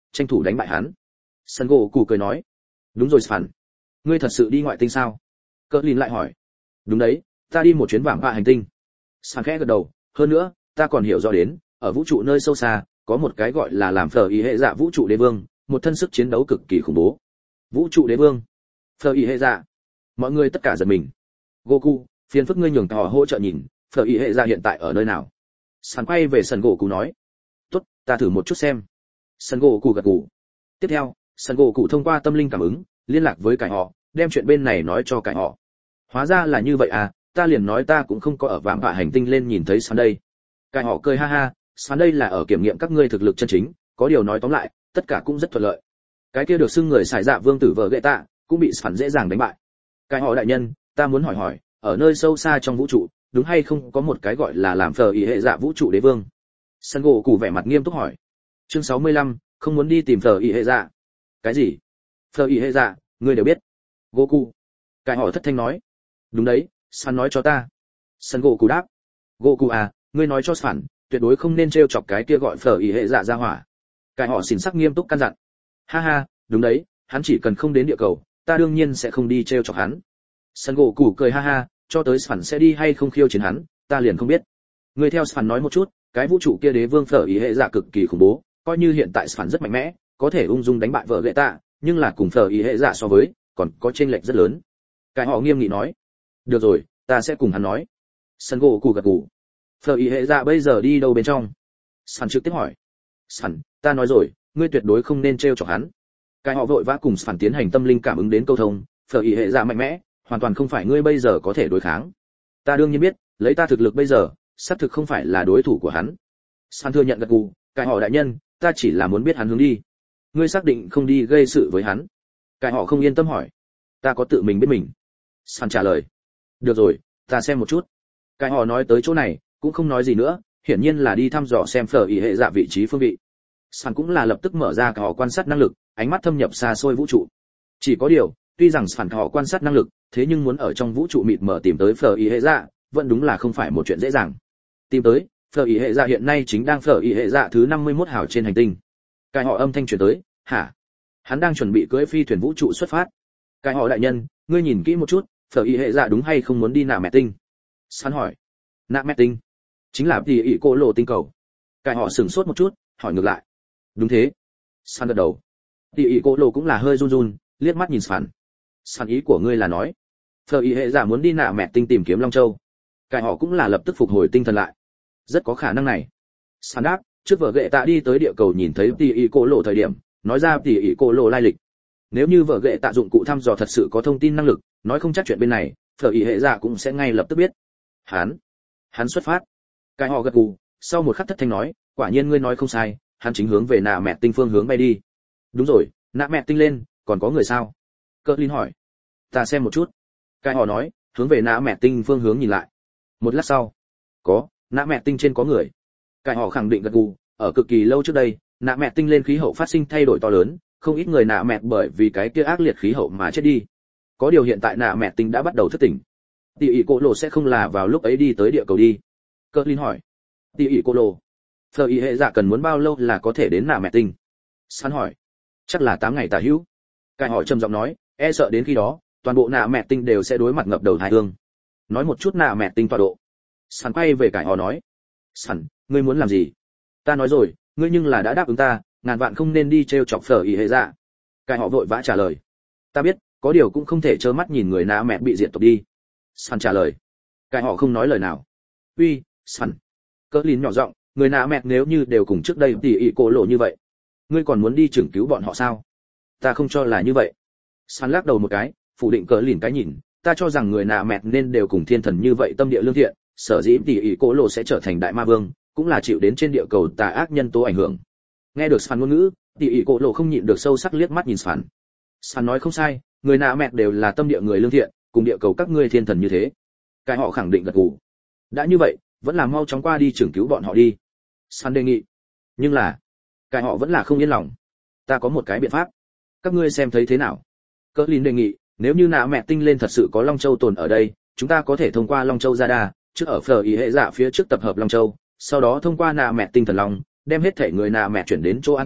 tranh thủ đánh bại hắn. Sân gỗ cụ cười nói, đúng rồi Span, ngươi thật sự đi ngoại tinh sao? Cỡ lìn lại hỏi. Đúng đấy, ta đi một chuyến vàng bạ hành tinh. Span khẽ gật đầu, hơn nữa, ta còn hiểu rõ đến, ở vũ trụ nơi sâu xa, có một cái gọi là làm phở ý hệ dạ vũ trụ đế vương, một thân sức chiến đấu cực kỳ khủng bố. Vũ trụ đế vương? Phở ý hệ dạ? Mọi người tất cả giật mình. Goku, phiền phức ngươi nhường họ hỗ trợ nhìn, phở ý hệ dạ hiện tại ở nơi nào? Sàn quay về sân gỗ cụ nói. Tốt, ta thử một chút xem. Sân gỗ cụ gật gù. Tiếp theo, sân gỗ cụ thông qua tâm linh cảm ứng, liên lạc với cải họ, đem chuyện bên này nói cho cải họ. Hóa ra là như vậy à, ta liền nói ta cũng không có ở vạm vạ hành tinh lên nhìn thấy Sàn đây. Cải họ cười ha ha, Sàn đây là ở kiểm nghiệm các ngươi thực lực chân chính, có điều nói tóm lại, tất cả cũng rất thuận lợi. Cái kia được xưng người xài dạ vương tử vợ gệ tạ, cũng bị Sàn dễ dàng đánh bại. Cải họ đại nhân, ta muốn hỏi hỏi, ở nơi sâu xa trong vũ trụ, đúng hay không có một cái gọi là làm phở ý hệ dạ vũ trụ đế vương? Sân gỗ cụ vẻ mặt nghiêm túc hỏi. Chương sáu mươi lăm, không muốn đi tìm phở ý hệ dạ. Cái gì? Phở ý hệ dạ, ngươi đều biết? Goku. Cái họ thất thanh nói. Đúng đấy, Sàn nói cho ta. Sân gỗ cụ đáp. Goku à, ngươi nói cho Sàn, tuyệt đối không nên trêu chọc cái kia gọi phở ý hệ dạ ra hỏa. Cái họ xỉn sắc nghiêm túc căn dặn. Ha ha, đúng đấy, hắn chỉ cần không đến địa cầu, ta đương nhiên sẽ không đi trêu chọc hắn. Sân gỗ cụ cười ha ha, cho tới Sàn sẽ đi hay không khiêu chiến hắn, ta liền không biết. Ngươi theo Sàn nói một chút, cái vũ trụ kia đế vương phở ý hệ dạ cực kỳ khủng bố, coi như hiện tại Sàn rất mạnh mẽ, có thể ung dung đánh bại vợ gệ tạ, nhưng là cùng phở ý hệ dạ so với, còn có chênh lệch rất lớn. Cái họ nghiêm nghị nói. Được rồi, ta sẽ cùng hắn nói. Sân gỗ cụ gật gù. Phở ý hệ dạ bây giờ đi đâu bên trong? Sàn trực tiếp hỏi. Sàn, ta nói rồi, ngươi tuyệt đối không nên trêu chọc hắn. Cái họ vội vã cùng Sàn tiến hành tâm linh cảm ứng đến câu thông, phở ý hệ dạ mạnh mẽ, hoàn toàn không phải ngươi bây giờ có thể đối kháng. Ta đương nhiên biết, lấy ta thực lực bây giờ, xác thực không phải là đối thủ của hắn. Sàn thừa nhận gật gù, cái họ đại nhân, ta chỉ là muốn biết hắn hướng đi. Ngươi xác định không đi gây sự với hắn? Cái họ không yên tâm hỏi. Ta có tự mình biết mình. Sàn trả lời. Được rồi, ta xem một chút. Cái họ nói tới chỗ này, cũng không nói gì nữa, hiển nhiên là đi thăm dò xem phở ý hệ dạ vị trí phương vị. Sàn cũng là lập tức mở ra cái họ quan sát năng lực, ánh mắt thâm nhập xa xôi vũ trụ. Chỉ có điều, tuy rằng Sàn họ quan sát năng lực, thế nhưng muốn ở trong vũ trụ mịt mờ tìm tới phở ý hệ dạ, vẫn đúng là không phải một chuyện dễ dàng. Tìm tới, phở ý hệ dạ hiện nay chính đang phở ý hệ dạ thứ năm mươi mốt hào trên hành tinh. Cái họ âm thanh truyền tới, hả? Hắn đang chuẩn bị cưỡi phi thuyền vũ trụ xuất phát. Cái họ đại nhân, ngươi nhìn kỹ một chút, phở ý hệ dạ đúng hay không muốn đi nạ mẹ tinh? Sàn hỏi. Nạ mẹ tinh? Chính là tỷ ỷ cô lộ tinh cầu. Cái họ sửng sốt một chút, hỏi ngược lại. Đúng thế. Sàn gật đầu. Tỷ ỷ cô lộ cũng là hơi run run, liếc mắt nhìn Sàn. Sàn ý của ngươi là nói, phở ý hệ dạ muốn đi nạ mẹ tinh tìm kiếm Long Châu. Cái họ cũng là lập tức phục hồi tinh thần lại. Rất có khả năng này. Sàn đáp, trước vợ ghệ tạ đi tới địa cầu nhìn thấy tỷ ỷ cô lộ thời điểm, nói ra tỷ ỷ cô lộ lai lịch. Nếu như vợ ghệ tạ dụng cụ thăm dò thật sự có thông tin năng lực, nói không chắc chuyện bên này, phở ý hệ dạ cũng sẽ ngay lập tức biết. Hắn, hắn xuất phát. Cái họ gật gù, sau một khắc thất thanh nói, quả nhiên ngươi nói không sai, hắn chính hướng về nạ mẹ tinh phương hướng bay đi. Đúng rồi, nạ mẹ tinh lên, còn có người sao? Cơ Linh hỏi. Ta xem một chút. Cái họ nói, hướng về nạ mẹ tinh phương hướng nhìn lại. Một lát sau, có, nạ mẹ tinh trên có người. Cái họ khẳng định gật gù, ở cực kỳ lâu trước đây, nạ mẹ tinh lên khí hậu phát sinh thay đổi to lớn, không ít người nạ mẹ bởi vì cái kia ác liệt khí hậu mà chết đi. Có điều hiện tại nạ mẹ tinh đã bắt đầu thức tỉnh. Tỷ ỷ cô lộ sẽ không là vào lúc ấy đi tới địa cầu đi. Cơ Linh hỏi. Tỷ ỷ cô lộ, phở ý hệ dạ cần muốn bao lâu là có thể đến nạ mẹ tinh? Sàn hỏi. Chắc là tám ngày tả hữu. Cái họ trầm giọng nói, e sợ đến khi đó, toàn bộ nạ mẹ tinh đều sẽ đối mặt ngập đầu tai ương. Nói một chút nạ mẹ tinh tọa độ. Sàn quay về cái họ nói. Sàn, ngươi muốn làm gì? Ta nói rồi, ngươi nhưng là đã đáp ứng ta, ngàn vạn không nên đi trêu chọc phở ý hệ dạ. Cái họ vội vã trả lời. Ta biết, có điều cũng không thể trơ mắt nhìn người nạ mẹ bị diệt tộc đi. Sàn trả lời. Cái họ không nói lời nào. Uy, Sàn. Cỡ Lín nhỏ giọng, người nạ mẹ nếu như đều cùng trước đây tỉ ỉ cổ lộ như vậy, ngươi còn muốn đi chưởng cứu bọn họ sao? Ta không cho là như vậy. Sàn lắc đầu một cái, phủ định Cỡ Lín cái nhìn, ta cho rằng người nạ mẹ nên đều cùng thiên thần như vậy tâm địa lương thiện, sở dĩ tỉ ỉ cổ lộ sẽ trở thành đại ma vương, cũng là chịu đến trên địa cầu tà ác nhân tố ảnh hưởng. Nghe được Sàn ngôn ngữ, tỉ ỉ cổ lộ không nhịn được sâu sắc liếc mắt nhìn Sàn. Sàn nói không sai, người nạ mẹ đều là tâm địa người lương thiện, cùng địa cầu các ngươi thiên thần như thế. Cái họ khẳng định gật gù. Đã như vậy, vẫn là mau chóng qua đi chưởng cứu bọn họ đi. Sàn đề nghị. Nhưng là, cái họ vẫn là không yên lòng. Ta có một cái biện pháp, các ngươi xem thấy thế nào? Cỡ Lín đề nghị, nếu như nạ mẹ tinh lên thật sự có Long Châu tồn ở đây, chúng ta có thể thông qua Long Châu ra đa, trước ở phở ý hệ dạ phía trước tập hợp Long Châu, sau đó thông qua nạ mẹ tinh thần long, đem hết thể người nạ mẹ chuyển đến chỗ an toàn,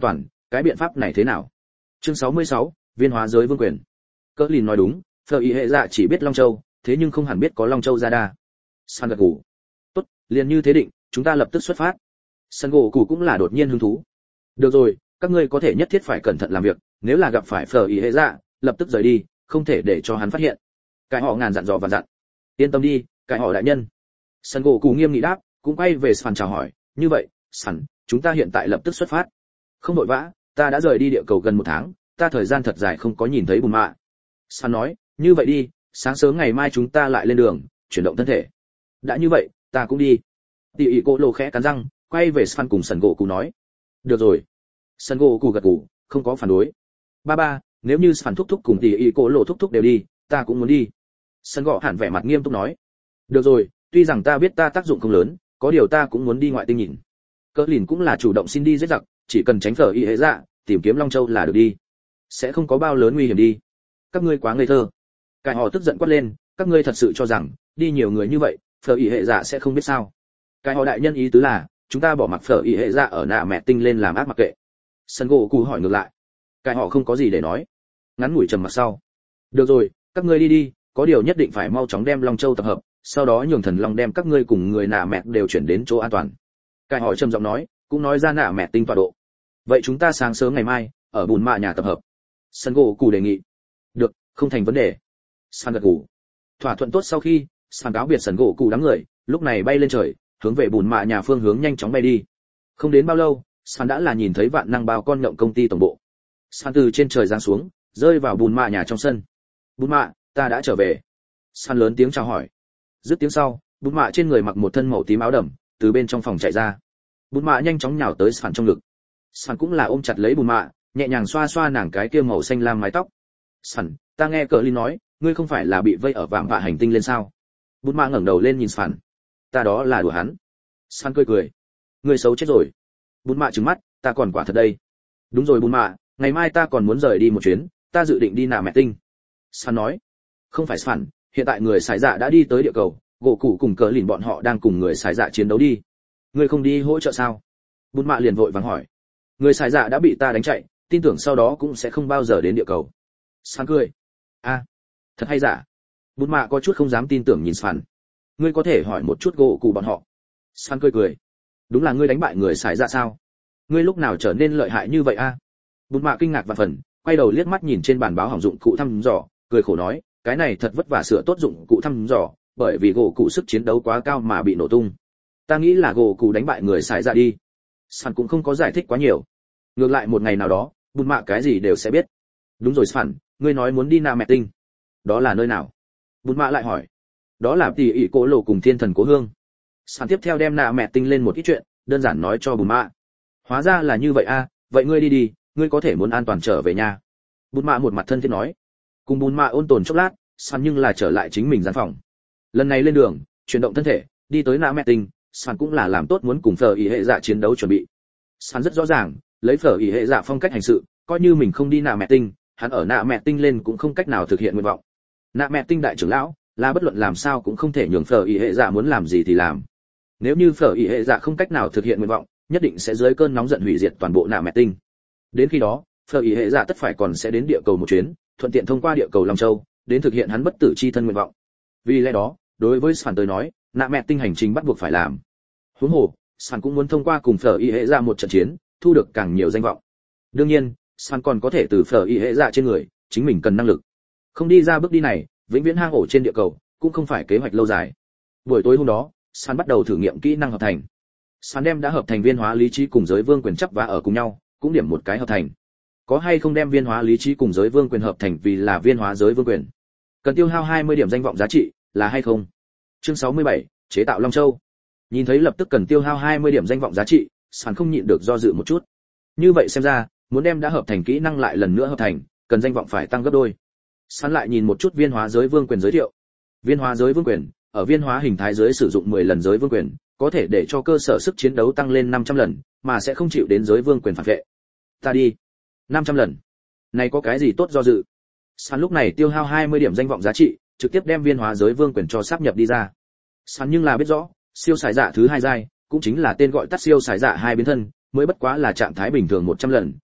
cái biện pháp này thế nào? Chương sáu mươi sáu, viên hóa giới vương quyền. Cỡ lìn nói đúng, phở ý hệ dạ chỉ biết Long Châu, thế nhưng không hẳn biết có Long Châu ra đa. San gật gù. Tốt, liền như thế định, chúng ta lập tức xuất phát. San gỗ cụ cũng là đột nhiên hứng thú. Được rồi, các ngươi có thể nhất thiết phải cẩn thận làm việc, nếu là gặp phải phở ý hệ dạ, lập tức rời đi, không thể để cho hắn phát hiện. Cái họ ngàn dặn dò và dặn. Yên tâm đi, cái họ đại nhân. San gỗ cụ nghiêm nghị đáp, cũng quay về San chào hỏi, như vậy, San, chúng ta hiện tại lập tức xuất phát. Không vội vã, ta đã rời đi địa cầu gần một tháng, ta thời gian thật dài không có nhìn thấy bùn mạ. San nói, như vậy đi, sáng sớm ngày mai chúng ta lại lên đường, chuyển động thân thể. Đã như vậy, ta cũng đi. Tỷ ỷ cô lô khẽ cắn răng, quay về San cùng Sần gỗ cụ nói. Được rồi. Sần gỗ cụ gật gù, không có phản đối. Ba ba, nếu như San thúc thúc cùng tỷ ỷ cô lô thúc thúc đều đi, ta cũng muốn đi. Sần gỗ hẳn vẻ mặt nghiêm túc nói. Được rồi, tuy rằng ta biết ta tác dụng không lớn, có điều ta cũng muốn đi ngoại tinh nhìn. Cỡ lìn cũng là chủ động xin đi giết giặc, chỉ cần tránh phở y hệ dạ, tìm kiếm Long Châu là được đi. Sẽ không có bao lớn nguy hiểm đi. Các ngươi quá ngây thơ. Cái họ tức giận quát lên, các ngươi thật sự cho rằng đi nhiều người như vậy, phở y hệ dạ sẽ không biết sao? Cái họ đại nhân ý tứ là, chúng ta bỏ mặc phở y hệ dạ ở nạ mẹ tinh lên làm ác mặc kệ. Sân gỗ cụ hỏi ngược lại. Cái họ không có gì để nói. Ngắn ngủi trầm mặc sau. Được rồi, các ngươi đi đi, có điều nhất định phải mau chóng đem Long Châu tập hợp, sau đó nhường thần long đem các ngươi cùng người nạ mẹ đều chuyển đến chỗ an toàn. Cái họ trầm giọng nói, cũng nói ra nạ mẹ tinh tọa độ. Vậy chúng ta sáng sớm ngày mai ở bùn mạ nhà tập hợp. Sân gỗ cụ đề nghị. Được, không thành vấn đề. San gật gù. Thỏa thuận tốt sau khi, San cáo biệt sân gỗ cụ đám người, lúc này bay lên trời, hướng về bùn mạ nhà phương hướng nhanh chóng bay đi. Không đến bao lâu, San đã là nhìn thấy vạn năng bao con nhộng công ty tổng bộ. San từ trên trời giáng xuống, rơi vào bùn mạ nhà trong sân. Bùn mạ, ta đã trở về. San lớn tiếng chào hỏi. Dứt tiếng sau, bùn mạ trên người mặc một thân màu tím áo đầm, từ bên trong phòng chạy ra. Bùn mạ nhanh chóng nhào tới San trong ngực. San cũng là ôm chặt lấy bùn mạ, nhẹ nhàng xoa xoa nàng cái kia màu xanh lam mái tóc. San, ta nghe cờ linh nói, ngươi không phải là bị vây ở vạm vạ hành tinh lên sao? Bùn mạ ngẩng đầu lên nhìn San. Ta đó là đùa hắn. San cười cười. Ngươi xấu chết rồi. Bùn mạ trừng mắt, ta còn quả thật đây. Đúng rồi bùn mạ, ngày mai ta còn muốn rời đi một chuyến, ta dự định đi nạ mẹ tinh. San nói. Không phải San, hiện tại người xài dạ đã đi tới địa cầu, gỗ cụ cùng cờ lìn bọn họ đang cùng người xài dạ chiến đấu đi. Ngươi không đi hỗ trợ sao? Bùn mạ liền vội vàng hỏi. Người xài dạ đã bị ta đánh chạy, tin tưởng sau đó cũng sẽ không bao giờ đến địa cầu. San cười. A, à, thật hay giả? Bùn mạ có chút không dám tin tưởng nhìn San. Ngươi có thể hỏi một chút gỗ cụ bọn họ. San cười cười. Đúng là ngươi đánh bại người xài dạ sao? Ngươi lúc nào trở nên lợi hại như vậy a? À? Bùn mạ kinh ngạc và phần, quay đầu liếc mắt nhìn trên bàn báo hỏng dụng cụ thăm dò, cười khổ nói, cái này thật vất vả sửa tốt dụng cụ thăm dò, bởi vì gỗ cụ sức chiến đấu quá cao mà bị nổ tung. Ta nghĩ là gỗ cụ đánh bại người xài dạ đi. San cũng không có giải thích quá nhiều. Ngược lại một ngày nào đó, bùn mạ cái gì đều sẽ biết. Đúng rồi San, ngươi nói muốn đi nạ mẹ tinh. Đó là nơi nào? Bùn mạ lại hỏi. Đó là tỷ ỷ cố lộ cùng thiên thần cố hương. San tiếp theo đem nạ mẹ tinh lên một ít chuyện, đơn giản nói cho bùn mạ. Hóa ra là như vậy a, à, vậy ngươi đi đi, ngươi có thể muốn an toàn trở về nhà. Bùn mạ một mặt thân thiết nói. Cùng bùn mạ ôn tồn chốc lát, San nhưng là trở lại chính mình gian phòng. Lần này lên đường, chuyển động thân thể, đi tới nạ mẹ tinh, San cũng là làm tốt muốn cùng phở ý hệ dạ chiến đấu chuẩn bị. San rất rõ ràng, lấy phở ý hệ dạ phong cách hành sự, coi như mình không đi nạ mẹ tinh, hắn ở nạ mẹ tinh lên cũng không cách nào thực hiện nguyện vọng. Nạ mẹ tinh đại trưởng lão là bất luận làm sao cũng không thể nhường phở ý hệ dạ muốn làm gì thì làm. Nếu như phở ý hệ dạ không cách nào thực hiện nguyện vọng, nhất định sẽ dưới cơn nóng giận hủy diệt toàn bộ nạ mẹ tinh. Đến khi đó, phở ý hệ dạ tất phải còn sẽ đến địa cầu một chuyến, thuận tiện thông qua địa cầu Long Châu, đến thực hiện hắn bất tử chi thân nguyện vọng. Vì lẽ đó, đối với Sản tới nói, nạ mẹ tinh hành trình bắt buộc phải làm. Huống hồ, Sản cũng muốn thông qua cùng phở y hệ dạ một trận chiến, thu được càng nhiều danh vọng. Đương nhiên, Sản còn có thể từ phở y hệ dạ trên người, chính mình cần năng lực. Không đi ra bước đi này, vĩnh viễn hang ổ trên địa cầu, cũng không phải kế hoạch lâu dài. Buổi tối hôm đó, Sản bắt đầu thử nghiệm kỹ năng hợp thành. Sản đem đã hợp thành viên hóa lý trí cùng giới vương quyền chấp vá ở cùng nhau, cũng điểm một cái hợp thành. Có hay không đem viên hóa lý trí cùng giới vương quyền hợp thành vì là viên hóa giới vương quyền? Cần tiêu hao hai mươi điểm danh vọng giá trị, là hay không? Chương sáu mươi bảy, chế tạo Long Châu. Nhìn thấy lập tức cần tiêu hao hai mươi điểm danh vọng giá trị, Sản không nhịn được do dự một chút. Như vậy xem ra, muốn đem đã hợp thành kỹ năng lại lần nữa hợp thành, cần danh vọng phải tăng gấp đôi. Sản lại nhìn một chút viên hóa giới vương quyền giới thiệu. Viên hóa giới vương quyền, ở viên hóa hình thái giới sử dụng mười lần giới vương quyền, có thể để cho cơ sở sức chiến đấu tăng lên năm trăm lần, mà sẽ không chịu đến giới vương quyền phản vệ. Ta đi. năm trăm lần. Này có cái gì tốt do dự? Sản lúc này tiêu hao hai mươi điểm danh vọng giá trị, trực tiếp đem viên hóa giới vương quyền cho sáp nhập đi ra. Sản nhưng là biết rõ, siêu sải dạ thứ hai giai, cũng chính là tên gọi tắt siêu sải dạ hai biến thân, mới bất quá là trạng thái bình thường một trăm lần,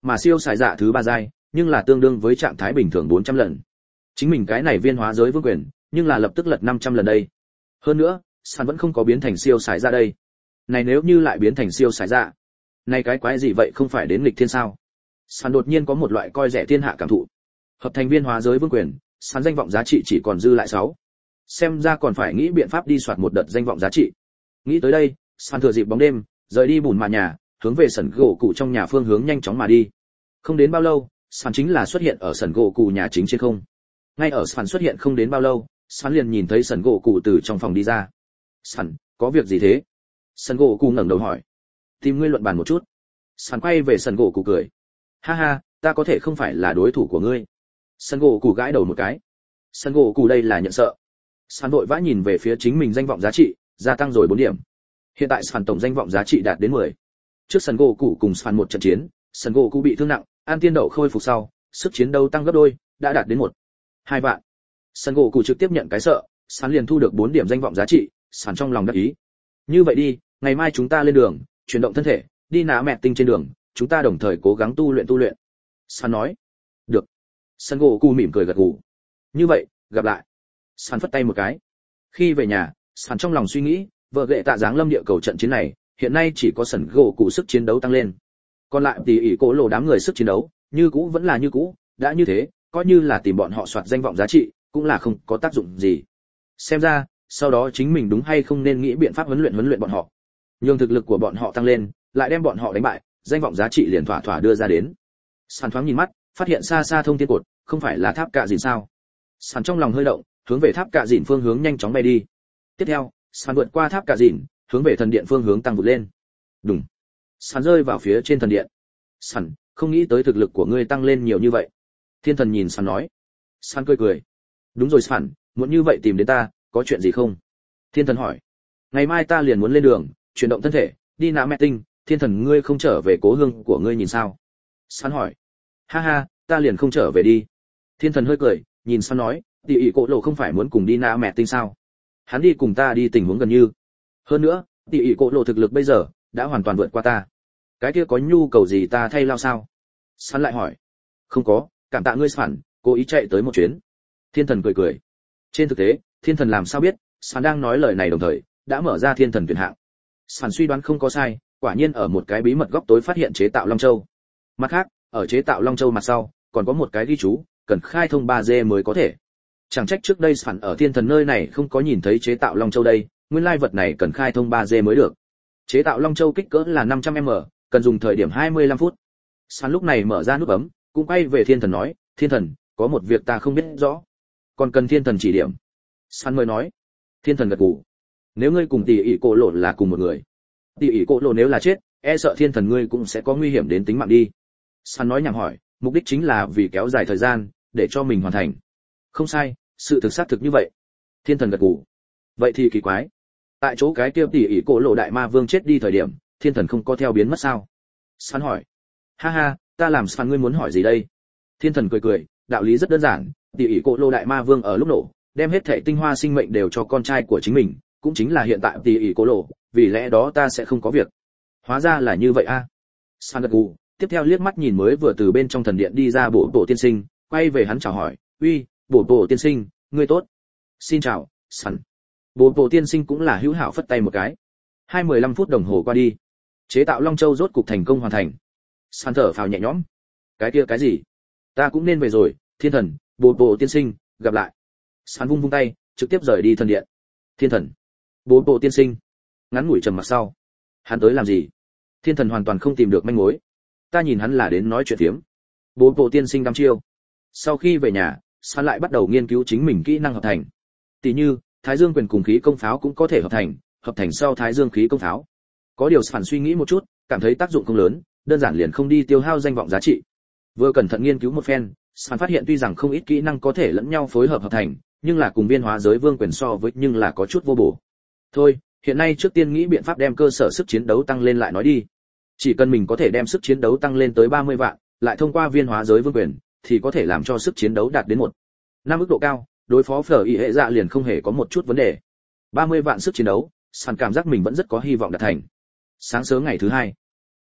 mà siêu xài dạ thứ ba giai nhưng là tương đương với trạng thái bình thường bốn trăm lần. Chính mình cái này viên hóa giới vương quyền nhưng là lập tức lật năm trăm lần đây. Hơn nữa sàn vẫn không có biến thành siêu xài dạ đây. Này nếu như lại biến thành siêu xài dạ, này cái quái gì vậy, không phải đến nghịch thiên sao? Sàn đột nhiên có một loại coi rẻ thiên hạ cảm thụ. Hợp thành viên hóa giới vương quyền, sàn danh vọng giá trị chỉ còn dư lại sáu. Xem ra còn phải nghĩ biện pháp đi soạt một đợt danh vọng giá trị. Nghĩ tới đây, sàn thừa dịp bóng đêm, rời đi bùn mà nhà, hướng về sân gỗ cụ trong nhà phương hướng nhanh chóng mà đi. Không đến bao lâu, sàn chính là xuất hiện ở sân gỗ cụ nhà chính trên không. Ngay ở sàn xuất hiện không đến bao lâu, sàn liền nhìn thấy sân gỗ cụ từ trong phòng đi ra. Sàn, có việc gì thế? Sân gỗ cụ ngẩng đầu hỏi. Tìm ngươi luận bàn một chút. Sàn quay về sân gỗ cụ cười. Ha ha, ta có thể không phải là đối thủ của ngươi. Sân gỗ cụ gãi đầu một cái. Sân gỗ cụ đây là nhận sợ. Sàn vội vã nhìn về phía chính mình danh vọng giá trị, gia tăng rồi bốn điểm. Hiện tại sàn tổng danh vọng giá trị đạt đến mười. Trước sân gỗ cụ cùng sàn một trận chiến, sân gỗ cụ bị thương nặng, an tiên đậu khôi phục sau, sức chiến đấu tăng gấp đôi, đã đạt đến một hai vạn. Sân gỗ cụ trực tiếp nhận cái sợ, sàn liền thu được bốn điểm danh vọng giá trị, sàn trong lòng đắc ý. Như vậy đi, ngày mai chúng ta lên đường, chuyển động thân thể, đi nã mẹ tinh trên đường, chúng ta đồng thời cố gắng tu luyện tu luyện. Sàn nói. Được. Sân gỗ cụ mỉm cười gật gù. Như vậy, gặp lại. Sàn phất tay một cái. Khi về nhà, sàn trong lòng suy nghĩ, vợ ghệ tạ giáng lâm địa cầu trận chiến này, hiện nay chỉ có sân gỗ cụ sức chiến đấu tăng lên. Còn lại thì ỷ cố lộ đám người sức chiến đấu, như cũ vẫn là như cũ, đã như thế, coi như là tìm bọn họ soạt danh vọng giá trị, cũng là không có tác dụng gì. Xem ra, sau đó chính mình đúng hay không nên nghĩ biện pháp huấn luyện huấn luyện bọn họ. Nhưng thực lực của bọn họ tăng lên, lại đem bọn họ đánh bại, danh vọng giá trị liền thỏa thỏa đưa ra đến. Sàn thoáng nhìn mắt, phát hiện xa xa thông thiên cột, không phải là tháp cạ dìn sao? Sàn trong lòng hơi động, hướng về tháp cạ dìn phương hướng nhanh chóng bay đi. Tiếp theo, sàn vượt qua tháp cạ dìn, hướng về thần điện phương hướng tăng vụt lên. Đùng. Sàn rơi vào phía trên thần điện. Sàn, không nghĩ tới thực lực của ngươi tăng lên nhiều như vậy. Thiên thần nhìn sàn nói. Sàn cười cười. Đúng rồi sàn, muốn như vậy tìm đến ta, có chuyện gì không? Thiên thần hỏi. Ngày mai ta liền muốn lên đường, chuyển động thân thể, đi nã mẹ tinh, thiên thần ngươi không trở về cố hương của ngươi nhìn sao? Sàn hỏi. Ha ha, ta liền không trở về đi. Thiên thần hơi cười, nhìn Sàn nói, tỷ ỷ cổ lộ không phải muốn cùng đi nã mẹ tinh sao? Hắn đi cùng ta đi tình huống gần như. Hơn nữa, tỷ ỷ cổ lộ thực lực bây giờ đã hoàn toàn vượt qua ta. Cái kia có nhu cầu gì ta thay lao sao? Sàn lại hỏi. Không có, cảm tạ ngươi Sàn, cố ý chạy tới một chuyến. Thiên thần cười cười. Trên thực tế, thiên thần làm sao biết, Sàn đang nói lời này đồng thời, đã mở ra thiên thần tuyển hạng. Sàn suy đoán không có sai, quả nhiên ở một cái bí mật góc tối phát hiện chế tạo Long Châu. Mặt khác, ở chế tạo Long Châu mặt sau, còn có một cái ghi chú, cần khai thông ba D mới có thể. Chẳng trách trước đây Sàn ở thiên thần nơi này không có nhìn thấy chế tạo Long Châu đây, nguyên lai vật này cần khai thông ba D mới được. Chế tạo Long Châu kích cỡ là năm trăm mi li mét, cần dùng thời điểm hai mươi lăm phút. Sàn lúc này mở ra nút bấm, cũng quay về thiên thần nói, thiên thần, có một việc ta không biết rõ, còn cần thiên thần chỉ điểm. Sàn mới nói. Thiên thần gật gù. Nếu ngươi cùng tỷ ỷ cổ lộ là cùng một người, tỷ ỷ cổ lộ nếu là chết, e sợ thiên thần ngươi cũng sẽ có nguy hiểm đến tính mạng đi. Sàn nói nhảm hỏi, mục đích chính là vì kéo dài thời gian, để cho mình hoàn thành. Không sai, sự thực xác thực như vậy. Thiên thần gật gù. Vậy thì kỳ quái. Tại chỗ cái kia tỷ ỷ cổ lộ đại ma vương chết đi thời điểm, thiên thần không có theo biến mất sao? Sàn hỏi. Ha ha, ta làm Sàn ngươi muốn hỏi gì đây? Thiên thần cười cười, đạo lý rất đơn giản, tỷ ỷ cổ lộ đại ma vương ở lúc nổ, đem hết thảy tinh hoa sinh mệnh đều cho con trai của chính mình, cũng chính là hiện tại tỷ ỷ cổ lộ, vì lẽ đó ta sẽ không có việc. Hóa ra là như vậy a. À? Sàn gật gù, tiếp theo liếc mắt nhìn mới vừa từ bên trong thần điện đi ra bộ bộ tiên sinh, quay về hắn chào hỏi, uy, bộ bộ tiên sinh, ngươi tốt. Xin chào, Sàn. Bộ bộ tiên sinh cũng là hữu hảo phất tay một cái. Hai mười lăm phút đồng hồ qua đi, chế tạo Long Châu rốt cục thành công hoàn thành. Sàn thở phào nhẹ nhõm. Cái kia cái gì? Ta cũng nên về rồi, thiên thần, bộ bộ tiên sinh, gặp lại. Sàn vung vung tay, trực tiếp rời đi thần điện. Thiên thần, bộ bộ tiên sinh. Ngắn ngủi trầm mặc sau, hắn tới làm gì? Thiên thần hoàn toàn không tìm được manh mối. Ta nhìn hắn là đến nói chuyện phiếm. Bộ bộ tiên sinh đăm chiêu. Sau khi về nhà, Sàn lại bắt đầu nghiên cứu chính mình kỹ năng hợp thành. Tỷ như, Thái Dương quyền cùng khí công pháo cũng có thể hợp thành, hợp thành sau Thái Dương khí công pháo. Có điều Sàn suy nghĩ một chút, cảm thấy tác dụng không lớn, đơn giản liền không đi tiêu hao danh vọng giá trị. Vừa cẩn thận nghiên cứu một phen, Sàn phát hiện tuy rằng không ít kỹ năng có thể lẫn nhau phối hợp hợp thành, nhưng là cùng viên hóa giới vương quyền so với nhưng là có chút vô bổ. Thôi, hiện nay trước tiên nghĩ biện pháp đem cơ sở sức chiến đấu tăng lên lại nói đi. Chỉ cần mình có thể đem sức chiến đấu tăng lên tới ba mươi vạn, lại thông qua viên hóa giới vương quyền, thì có thể làm cho sức chiến đấu đạt đến một năm mức độ cao, đối phó phở y hệ dạ liền không hề có một chút vấn đề. ba mươi vạn sức chiến đấu, Sàn cảm giác mình vẫn rất có hy vọng đạt thành. Sáng sớm ngày thứ hai,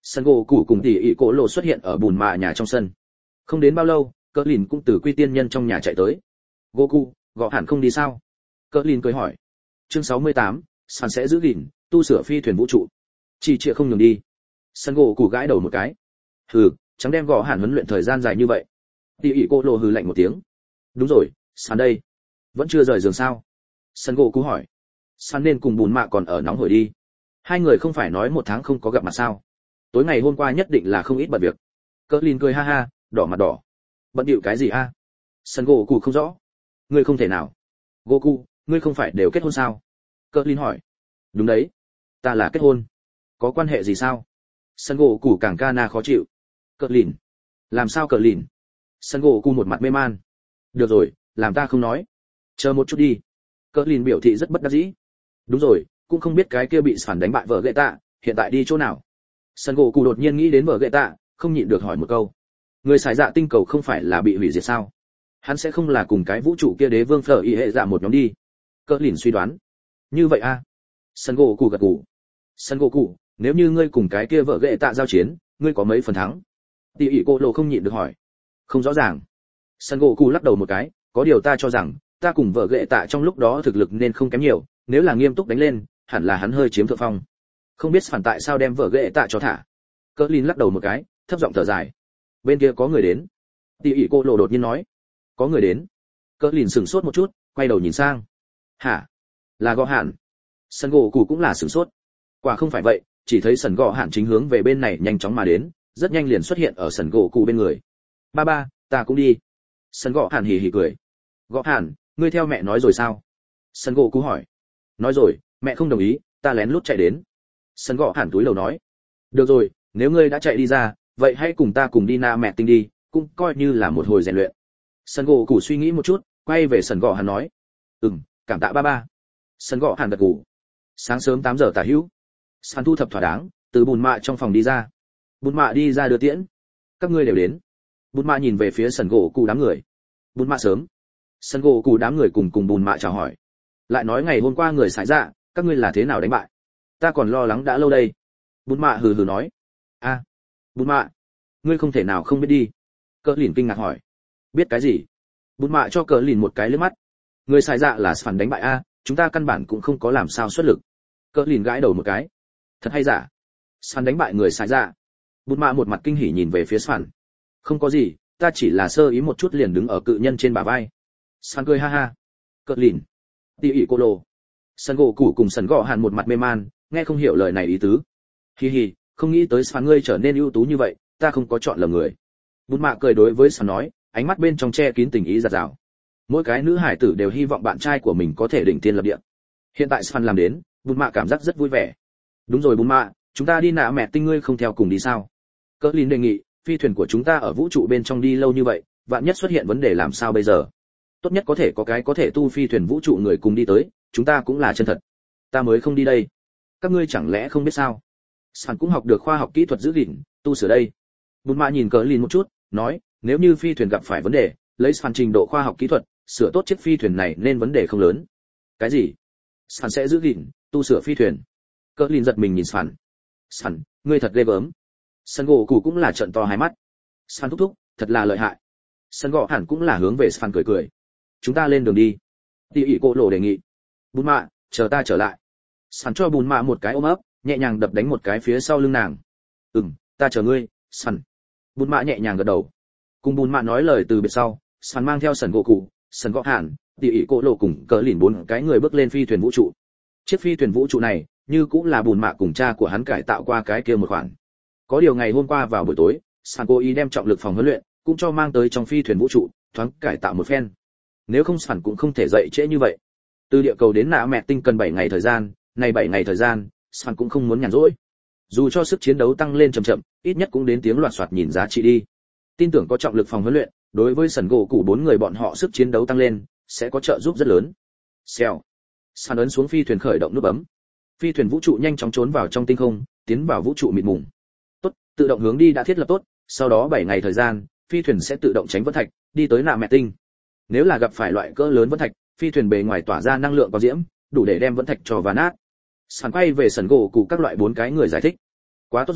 Sân gỗ cũ cùng tỷ ỷ cổ lộ xuất hiện ở bùn mạ nhà trong sân. Không đến bao lâu, Cờ Lìn cũng từ quy tiên nhân trong nhà chạy tới. Goku, gõ hẳn không đi sao? Cờ Lìn cười hỏi. Chương sáu mươi tám, Sàn sẽ giữ gìn, tu sửa phi thuyền vũ trụ. Chỉ trịa không nhường đi. Sân gỗ cũ gãi đầu một cái. Hừ, chẳng đem gõ hẳn huấn luyện thời gian dài như vậy. Tỷ ỷ cổ lộ hừ lạnh một tiếng. Đúng rồi, Sàn đây, vẫn chưa rời giường sao? Sân gỗ cũ hỏi. Sàn nên cùng bùn mạ còn ở nóng hổi đi. Hai người không phải nói một tháng không có gặp mặt sao? Tối ngày hôm qua nhất định là không ít bận việc. Cờ Lìn cười ha ha, đỏ mặt đỏ. Bận điệu cái gì a? Sân gỗ cụ không rõ. Ngươi không thể nào. Goku, ngươi không phải đều kết hôn sao? Cờ Lìn hỏi. Đúng đấy, ta là kết hôn. Có quan hệ gì sao? Sân gỗ cụ càng ca na khó chịu. Cờ Lìn, làm sao Cờ Lìn? Sân gỗ cụ một mặt mê man. Được rồi, làm ta không nói. Chờ một chút đi. Cờ Lìn biểu thị rất bất đắc dĩ. Đúng rồi, cũng không biết cái kia bị phản đánh bại vợ gậy tạ, hiện tại đi chỗ nào? Sân gỗ cụ đột nhiên nghĩ đến vợ gậy tạ, không nhịn được hỏi một câu. Người xài dạ tinh cầu không phải là bị hủy diệt sao? Hắn sẽ không là cùng cái vũ trụ kia đế vương phở y hệ dạ một nhóm đi? Cỡ lìn suy đoán. Như vậy a? À? Sân gỗ cụ gật gù. Sân gỗ cụ, nếu như ngươi cùng cái kia vợ gậy tạ giao chiến, ngươi có mấy phần thắng? Tỷ ỷ cô lộ không nhịn được hỏi. Không rõ ràng. Sân gỗ cụ lắc đầu một cái, có điều ta cho rằng, ta cùng vợ gậy tạ trong lúc đó thực lực nên không kém nhiều, nếu là nghiêm túc đánh lên, hẳn là hắn hơi chiếm thượng phong. Không biết phản tại sao đem vợ gậy tạ cho thả. Cỡ lìn lắc đầu một cái, thấp giọng thở dài. Bên kia có người đến. Tỷ ỷ cô lộ đột nhiên nói. Có người đến. Cỡ lìn sửng sốt một chút, quay đầu nhìn sang. Hả? Là gõ hạn. Sân gỗ cụ cũng là sửng sốt. Quả không phải vậy, chỉ thấy sần gõ hạn chính hướng về bên này nhanh chóng mà đến, rất nhanh liền xuất hiện ở sần gỗ cụ bên người. Ba ba, ta cũng đi. Sần gõ hạn hì hì cười. Gõ hạn, ngươi theo mẹ nói rồi sao? Sân gỗ cụ hỏi. Nói rồi, mẹ không đồng ý, ta lén lút chạy đến. Sân gõ hạn túi đầu nói. Được rồi, nếu ngươi đã chạy đi ra, vậy hãy cùng ta cùng đi na mẹ tinh đi, cũng coi như là một hồi rèn luyện. Sân gỗ cụ suy nghĩ một chút, quay về sân gõ hạn nói. Ừm, cảm tạ ba ba. Sân gõ hạn gật gù. Sáng sớm tám giờ tả hữu, Sàn thu thập thỏa đáng, từ bùn mạ trong phòng đi ra. Bùn mạ đi ra đưa tiễn. Các ngươi đều đến. Bùn mạ nhìn về phía sân gỗ cụ đám người. Bùn mạ sớm. Sân gỗ cụ đám người cùng cùng bùn mạ chào hỏi. Lại nói ngày hôm qua người xài dạ, các ngươi là thế nào đánh bại? Ta còn lo lắng đã lâu đây. Bùn mạ hừ hừ nói. A, à, bùn mạ, ngươi không thể nào không biết đi. Cỡ lìn kinh ngạc hỏi. Biết cái gì? Bùn mạ cho cỡ lìn một cái liếc mắt. Người xài dạ là phản đánh bại a, chúng ta căn bản cũng không có làm sao xuất lực. Cỡ lìn gãi đầu một cái. Thật hay giả? Phản đánh bại người xài dạ. Bùn mạ một mặt kinh hỉ nhìn về phía phản. Không có gì, ta chỉ là sơ ý một chút liền đứng ở cự nhân trên bả vai. Phản cười ha ha. Cỡ lìn. Tỷ ỷ cô lô. Sân gỗ cũ cùng sân gõ hạn một mặt mê man, nghe không hiểu lời này ý tứ. Hi hi, không nghĩ tới Sàn ngươi trở nên ưu tú như vậy, ta không có chọn lầm người. Bùn mạ cười đối với Sàn nói, ánh mắt bên trong che kín tình ý giạt rào. Mỗi cái nữ hải tử đều hy vọng bạn trai của mình có thể đỉnh tiên lập địa. Hiện tại Sàn làm đến, Bùn mạ cảm giác rất vui vẻ. Đúng rồi Bùn mạ, chúng ta đi nạ mẹ tinh ngươi không theo cùng đi sao? Cỡ Lìn đề nghị, phi thuyền của chúng ta ở vũ trụ bên trong đi lâu như vậy, vạn nhất xuất hiện vấn đề làm sao bây giờ? Tốt nhất có thể có cái có thể tu phi thuyền vũ trụ người cùng đi tới, chúng ta cũng là chân thật. Ta mới không đi đây. Các ngươi chẳng lẽ không biết sao? Sàn cũng học được khoa học kỹ thuật giữ gìn, tu sửa đây. Bùn mạ nhìn Cờ Lìn một chút, nói, nếu như phi thuyền gặp phải vấn đề, lấy Sàn trình độ khoa học kỹ thuật, sửa tốt chiếc phi thuyền này nên vấn đề không lớn. Cái gì? Sàn sẽ giữ gìn, tu sửa phi thuyền. Cờ Lìn giật mình nhìn Sàn. Sàn, ngươi thật ghê gớm. Sàn gỗ cụ cũng là trợn to hai mắt. Sàn thúc thúc, thật là lợi hại. Sàn gõ hẳn cũng là hướng về Sàn cười cười. Chúng ta lên đường đi. Tỷ ỷ cô lộ đề nghị. Bùn mạ, chờ ta trở lại. Sàn cho bùn mạ một cái ôm ấp, nhẹ nhàng đập đánh một cái phía sau lưng nàng. Ừm, ta chờ ngươi, Sàn. Bùn mạ nhẹ nhàng gật đầu. Cùng bùn mạ nói lời từ biệt sau, Sàn mang theo sần gỗ cụ, sần gõ hẳn, tỷ ỷ cô lộ cùng Cờ Lìn bốn cái người bước lên phi thuyền vũ trụ. Chiếc phi thuyền vũ trụ này, như cũng là bùn mạ cùng cha của hắn cải tạo qua cái kia một khoản. Có điều ngày hôm qua vào buổi tối, Sàn cố ý đem trọng lực phòng huấn luyện, cũng cho mang tới trong phi thuyền vũ trụ, thoáng cải tạo một phen. Nếu không Sàn cũng không thể dậy trễ như vậy. Từ địa cầu đến nạ mẹ tinh cần bảy ngày thời gian, này bảy ngày thời gian, Sàn cũng không muốn nhàn rỗi. Dù cho sức chiến đấu tăng lên chậm chậm, ít nhất cũng đến tiếng loạt soạt nhìn giá trị đi. Tin tưởng có trọng lực phòng huấn luyện, đối với sần gỗ cụ bốn người bọn họ sức chiến đấu tăng lên, sẽ có trợ giúp rất lớn. Xèo. Sàn ấn xuống phi thuyền khởi động nút bấm. Phi thuyền vũ trụ nhanh chóng trốn vào trong tinh không, tiến vào vũ trụ mịt mùng. Tốt, tự động hướng đi đã thiết lập tốt, sau đó bảy ngày thời gian, phi thuyền sẽ tự động tránh vân thạch, đi tới nạ mẹ tinh. Nếu là gặp phải loại cỡ lớn vân thạch, phi thuyền bề ngoài tỏa ra năng lượng có diễm, đủ để đem vân thạch cho ván nát. Sàn quay về sần gỗ cụ các loại bốn cái người giải thích. Quá tốt rồi,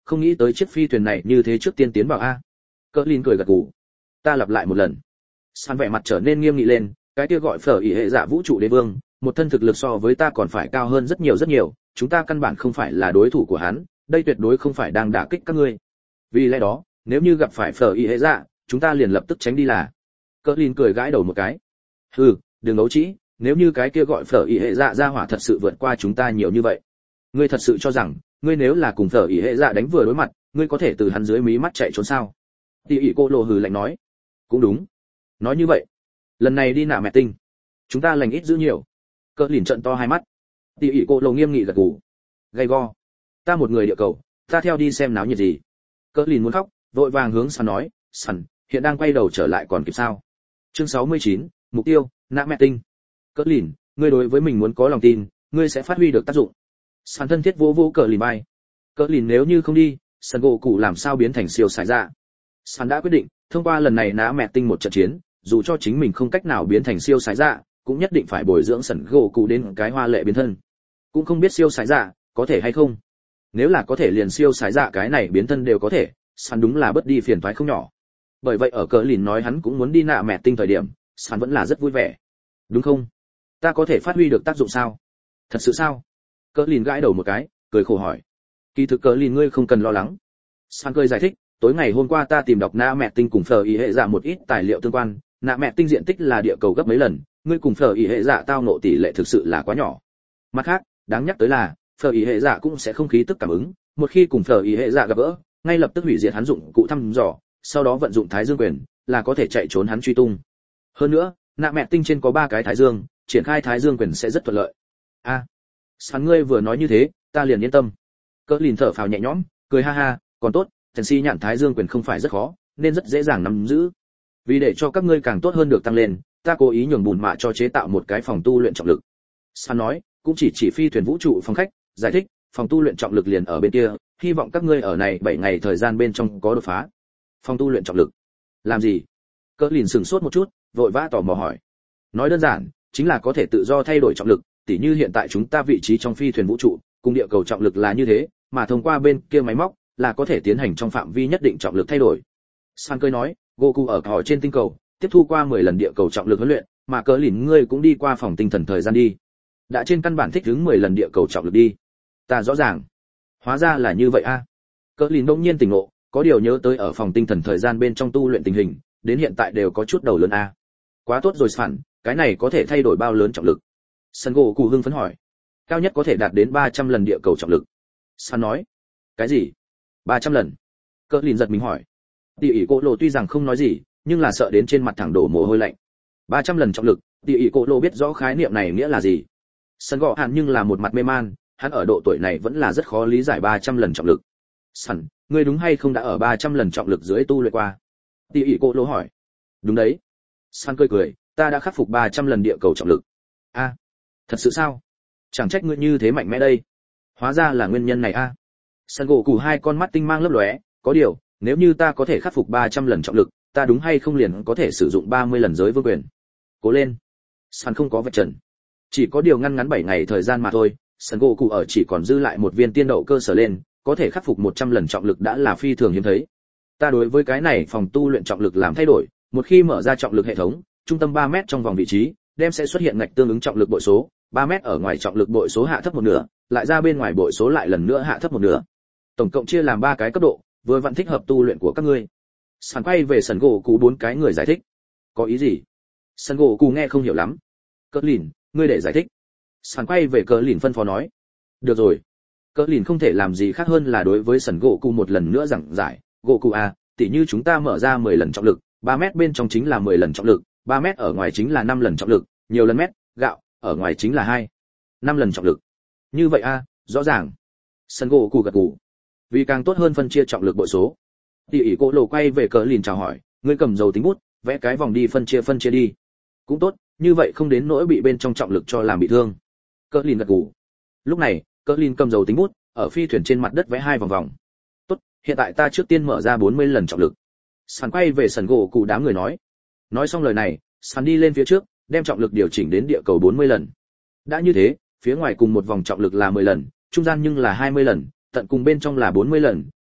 không nghĩ tới chiếc phi thuyền này như thế trước tiên tiến vào a. Cỡ lìn cười gật gù. Ta lặp lại một lần. San vẻ mặt trở nên nghiêm nghị lên, cái kia gọi phở ỷ hệ dạ vũ trụ đế vương, một thân thực lực so với ta còn phải cao hơn rất nhiều rất nhiều, chúng ta căn bản không phải là đối thủ của hắn, đây tuyệt đối không phải đang đả kích các ngươi. Vì lẽ đó, nếu như gặp phải phở ỷ hệ dạ, chúng ta liền lập tức tránh đi là. Cỡ lìn cười gãi đầu một cái. Hừ, đừng ấu trĩ, nếu như cái kia gọi phở ỷ hệ dạ ra hỏa thật sự vượt qua chúng ta nhiều như vậy, ngươi thật sự cho rằng ngươi nếu là cùng phở ỷ hệ dạ đánh vừa đối mặt, ngươi có thể từ hắn dưới mí mắt chạy trốn sao? Tỷ ỷ cô lộ hừ lạnh nói. Cũng đúng. Nói như vậy, lần này đi nạ mẹ tinh, chúng ta lành ít giữ nhiều. Cỡ lìn trận to hai mắt. Tỷ ỷ cô lộ nghiêm nghị gật gù. Gay go. Ta một người địa cầu, ta theo đi xem náo nhiệt gì. Cỡ lìn muốn khóc, vội vàng hướng Sàn nói, Sàn, hiện đang quay đầu trở lại còn kịp sao? Chương sáu mươi chín, mục tiêu, nạ mẹ tinh. Cỡ lìn, ngươi đối với mình muốn có lòng tin, ngươi sẽ phát huy được tác dụng. Sàn thân thiết vô vô cỡ lìn bay. Cỡ lìn nếu như không đi, Sàn gỗ cụ làm sao biến thành siêu sải dạ? Sàn đã quyết định, thông qua lần này nã mẹ tinh một trận chiến, dù cho chính mình không cách nào biến thành siêu sải dạ, cũng nhất định phải bồi dưỡng Sàn gỗ cụ đến cái hoa lệ biến thân. Cũng không biết siêu sải dạ có thể hay không. Nếu là có thể liền siêu sải dạ cái này biến thân đều có thể, Sàn đúng là bất đi phiền toái không nhỏ. Bởi vậy ở cỡ lìn nói hắn cũng muốn đi nạ mẹ tinh thời điểm, Sàn vẫn là rất vui vẻ. Đúng không? Ta có thể phát huy được tác dụng sao? Thật sự sao? Cỡ lìn gãi đầu một cái, cười khổ hỏi. Kỳ thực cỡ lìn ngươi không cần lo lắng. Sàn cười giải thích, tối ngày hôm qua ta tìm đọc nạ mẹ tinh cùng phở ý hệ dạ một ít tài liệu tương quan, nạ mẹ tinh diện tích là địa cầu gấp mấy lần, ngươi cùng phở ý hệ dạ tao nộ tỷ lệ thực sự là quá nhỏ. Mặt khác, đáng nhắc tới là, phở ý hệ dạ cũng sẽ không khí tức cảm ứng, một khi cùng phở ý hệ dạ gặp gỡ, ngay lập tức hủy diệt hắn dụng cụ thăm dò, sau đó vận dụng thái dương quyền, là có thể chạy trốn hắn truy tung. Hơn nữa, nạ mẹ tinh trên có ba cái thái dương, triển khai thái dương quyền sẽ rất thuận lợi. A, à, Sàn ngươi vừa nói như thế, ta liền yên tâm. Cỡ lìn thở phào nhẹ nhõm, cười ha ha, còn tốt, Trần Si nhạn thái dương quyền không phải rất khó, nên rất dễ dàng nắm giữ. Vì để cho các ngươi càng tốt hơn được tăng lên, ta cố ý nhường bùn mạ cho chế tạo một cái phòng tu luyện trọng lực. Sàn nói, cũng chỉ chỉ phi thuyền vũ trụ phòng khách, giải thích, phòng tu luyện trọng lực liền ở bên kia, hy vọng các ngươi ở này bảy ngày thời gian bên trong có đột phá. Phòng tu luyện trọng lực? Làm gì? Cỡ lìn sửng sốt một chút, vội vã tò mò hỏi. Nói đơn giản, chính là có thể tự do thay đổi trọng lực, tỉ như hiện tại chúng ta vị trí trong phi thuyền vũ trụ, cùng địa cầu trọng lực là như thế, mà thông qua bên kia máy móc là có thể tiến hành trong phạm vi nhất định trọng lực thay đổi. San cười nói, Goku ở hỏi trên tinh cầu, tiếp thu qua mười lần địa cầu trọng lực huấn luyện, mà cỡ lìn ngươi cũng đi qua phòng tinh thần thời gian đi. Đã trên căn bản thích ứng mười lần địa cầu trọng lực đi. Ta rõ ràng. Hóa ra là như vậy a. À. Cỡ lìn đông nhiên tỉnh ngộ, có điều nhớ tới ở phòng tinh thần thời gian bên trong tu luyện tình hình, đến hiện tại đều có chút đầu lớn a. À. Quá tốt rồi Sàn, cái này có thể thay đổi bao lớn trọng lực? Sàn gỗ cụ hưng phấn hỏi. Cao nhất có thể đạt đến ba trăm lần địa cầu trọng lực. Sàn nói. Cái gì? ba trăm lần? Cỡ lìn giật mình hỏi. Tỷ ỷ cô lộ tuy rằng không nói gì, nhưng là sợ đến trên mặt thẳng đổ mồ hôi lạnh. ba trăm lần trọng lực, tỷ ỷ cô lộ biết rõ khái niệm này nghĩa là gì. Sàn gõ hẳn nhưng là một mặt mê man, hắn ở độ tuổi này vẫn là rất khó lý giải ba trăm lần trọng lực. Sàn, ngươi đúng hay không đã ở ba trăm lần trọng lực dưới tu luyện qua? Tỷ ỷ cô lộ hỏi. Đúng đấy. Sàn cười cười, ta đã khắc phục ba trăm lần địa cầu trọng lực. A, à, thật sự sao? Chẳng trách ngươi như thế mạnh mẽ đây. Hóa ra là nguyên nhân này a. À. Sàn gỗ cụ hai con mắt tinh mang lấp lóe, có điều, nếu như ta có thể khắc phục ba trăm lần trọng lực, ta đúng hay không liền có thể sử dụng ba mươi lần giới vương quyền. Cố lên. Sàn không có vạch trần. Chỉ có điều ngăn ngắn bảy ngày thời gian mà thôi, Sàn gỗ cụ ở chỉ còn dư lại một viên tiên đậu cơ sở lên, có thể khắc phục một trăm lần trọng lực đã là phi thường hiếm thấy. Ta đối với cái này phòng tu luyện trọng lực làm thay đổi, một khi mở ra trọng lực hệ thống, trung tâm ba mét trong vòng vị trí, đem sẽ xuất hiện ngạch tương ứng trọng lực bội số, ba mét ở ngoài trọng lực bội số hạ thấp một nửa, lại ra bên ngoài bội số lại lần nữa hạ thấp một nửa. Tổng cộng chia làm ba cái cấp độ, vừa vặn thích hợp tu luyện của các ngươi. Sàn quay về Sàn gỗ cụ bốn cái người giải thích. Có ý gì? Sàn gỗ cụ nghe không hiểu lắm. Cỡ lìn, ngươi để giải thích. Sàn quay về cỡ lìn phân phó nói. Được rồi. Cỡ lìn không thể làm gì khác hơn là đối với Sàn gỗ cụ một lần nữa giảng giải. Gỗ cụ à, tỉ như chúng ta mở ra mười lần trọng lực, ba mét bên trong chính là mười lần trọng lực, ba mét ở ngoài chính là năm lần trọng lực, nhiều lần mét, gạo, ở ngoài chính là hai, năm lần trọng lực. Như vậy a, à, rõ ràng. Sàn gỗ cụ gật gù. Vì càng tốt hơn phân chia trọng lực bội số. Tỷ ỷ cô lộ quay về cỡ lìn chào hỏi, ngươi cầm dầu tính bút, vẽ cái vòng đi phân chia phân chia đi. Cũng tốt, như vậy không đến nỗi bị bên trong trọng lực cho làm bị thương. Cỡ lìn gật gù. Lúc này, cỡ lìn cầm dầu tính bút, ở phi thuyền trên mặt đất vẽ hai vòng vòng. Tốt, hiện tại ta trước tiên mở ra bốn mươi lần trọng lực. Sàn quay về Sàn gỗ cụ đám người nói. Nói xong lời này, Sàn đi lên phía trước, đem trọng lực điều chỉnh đến địa cầu bốn mươi lần. Đã như thế, phía ngoài cùng một vòng trọng lực là mười lần, trung gian nhưng là hai mươi lần, tận cùng bên trong là bốn mươi lần,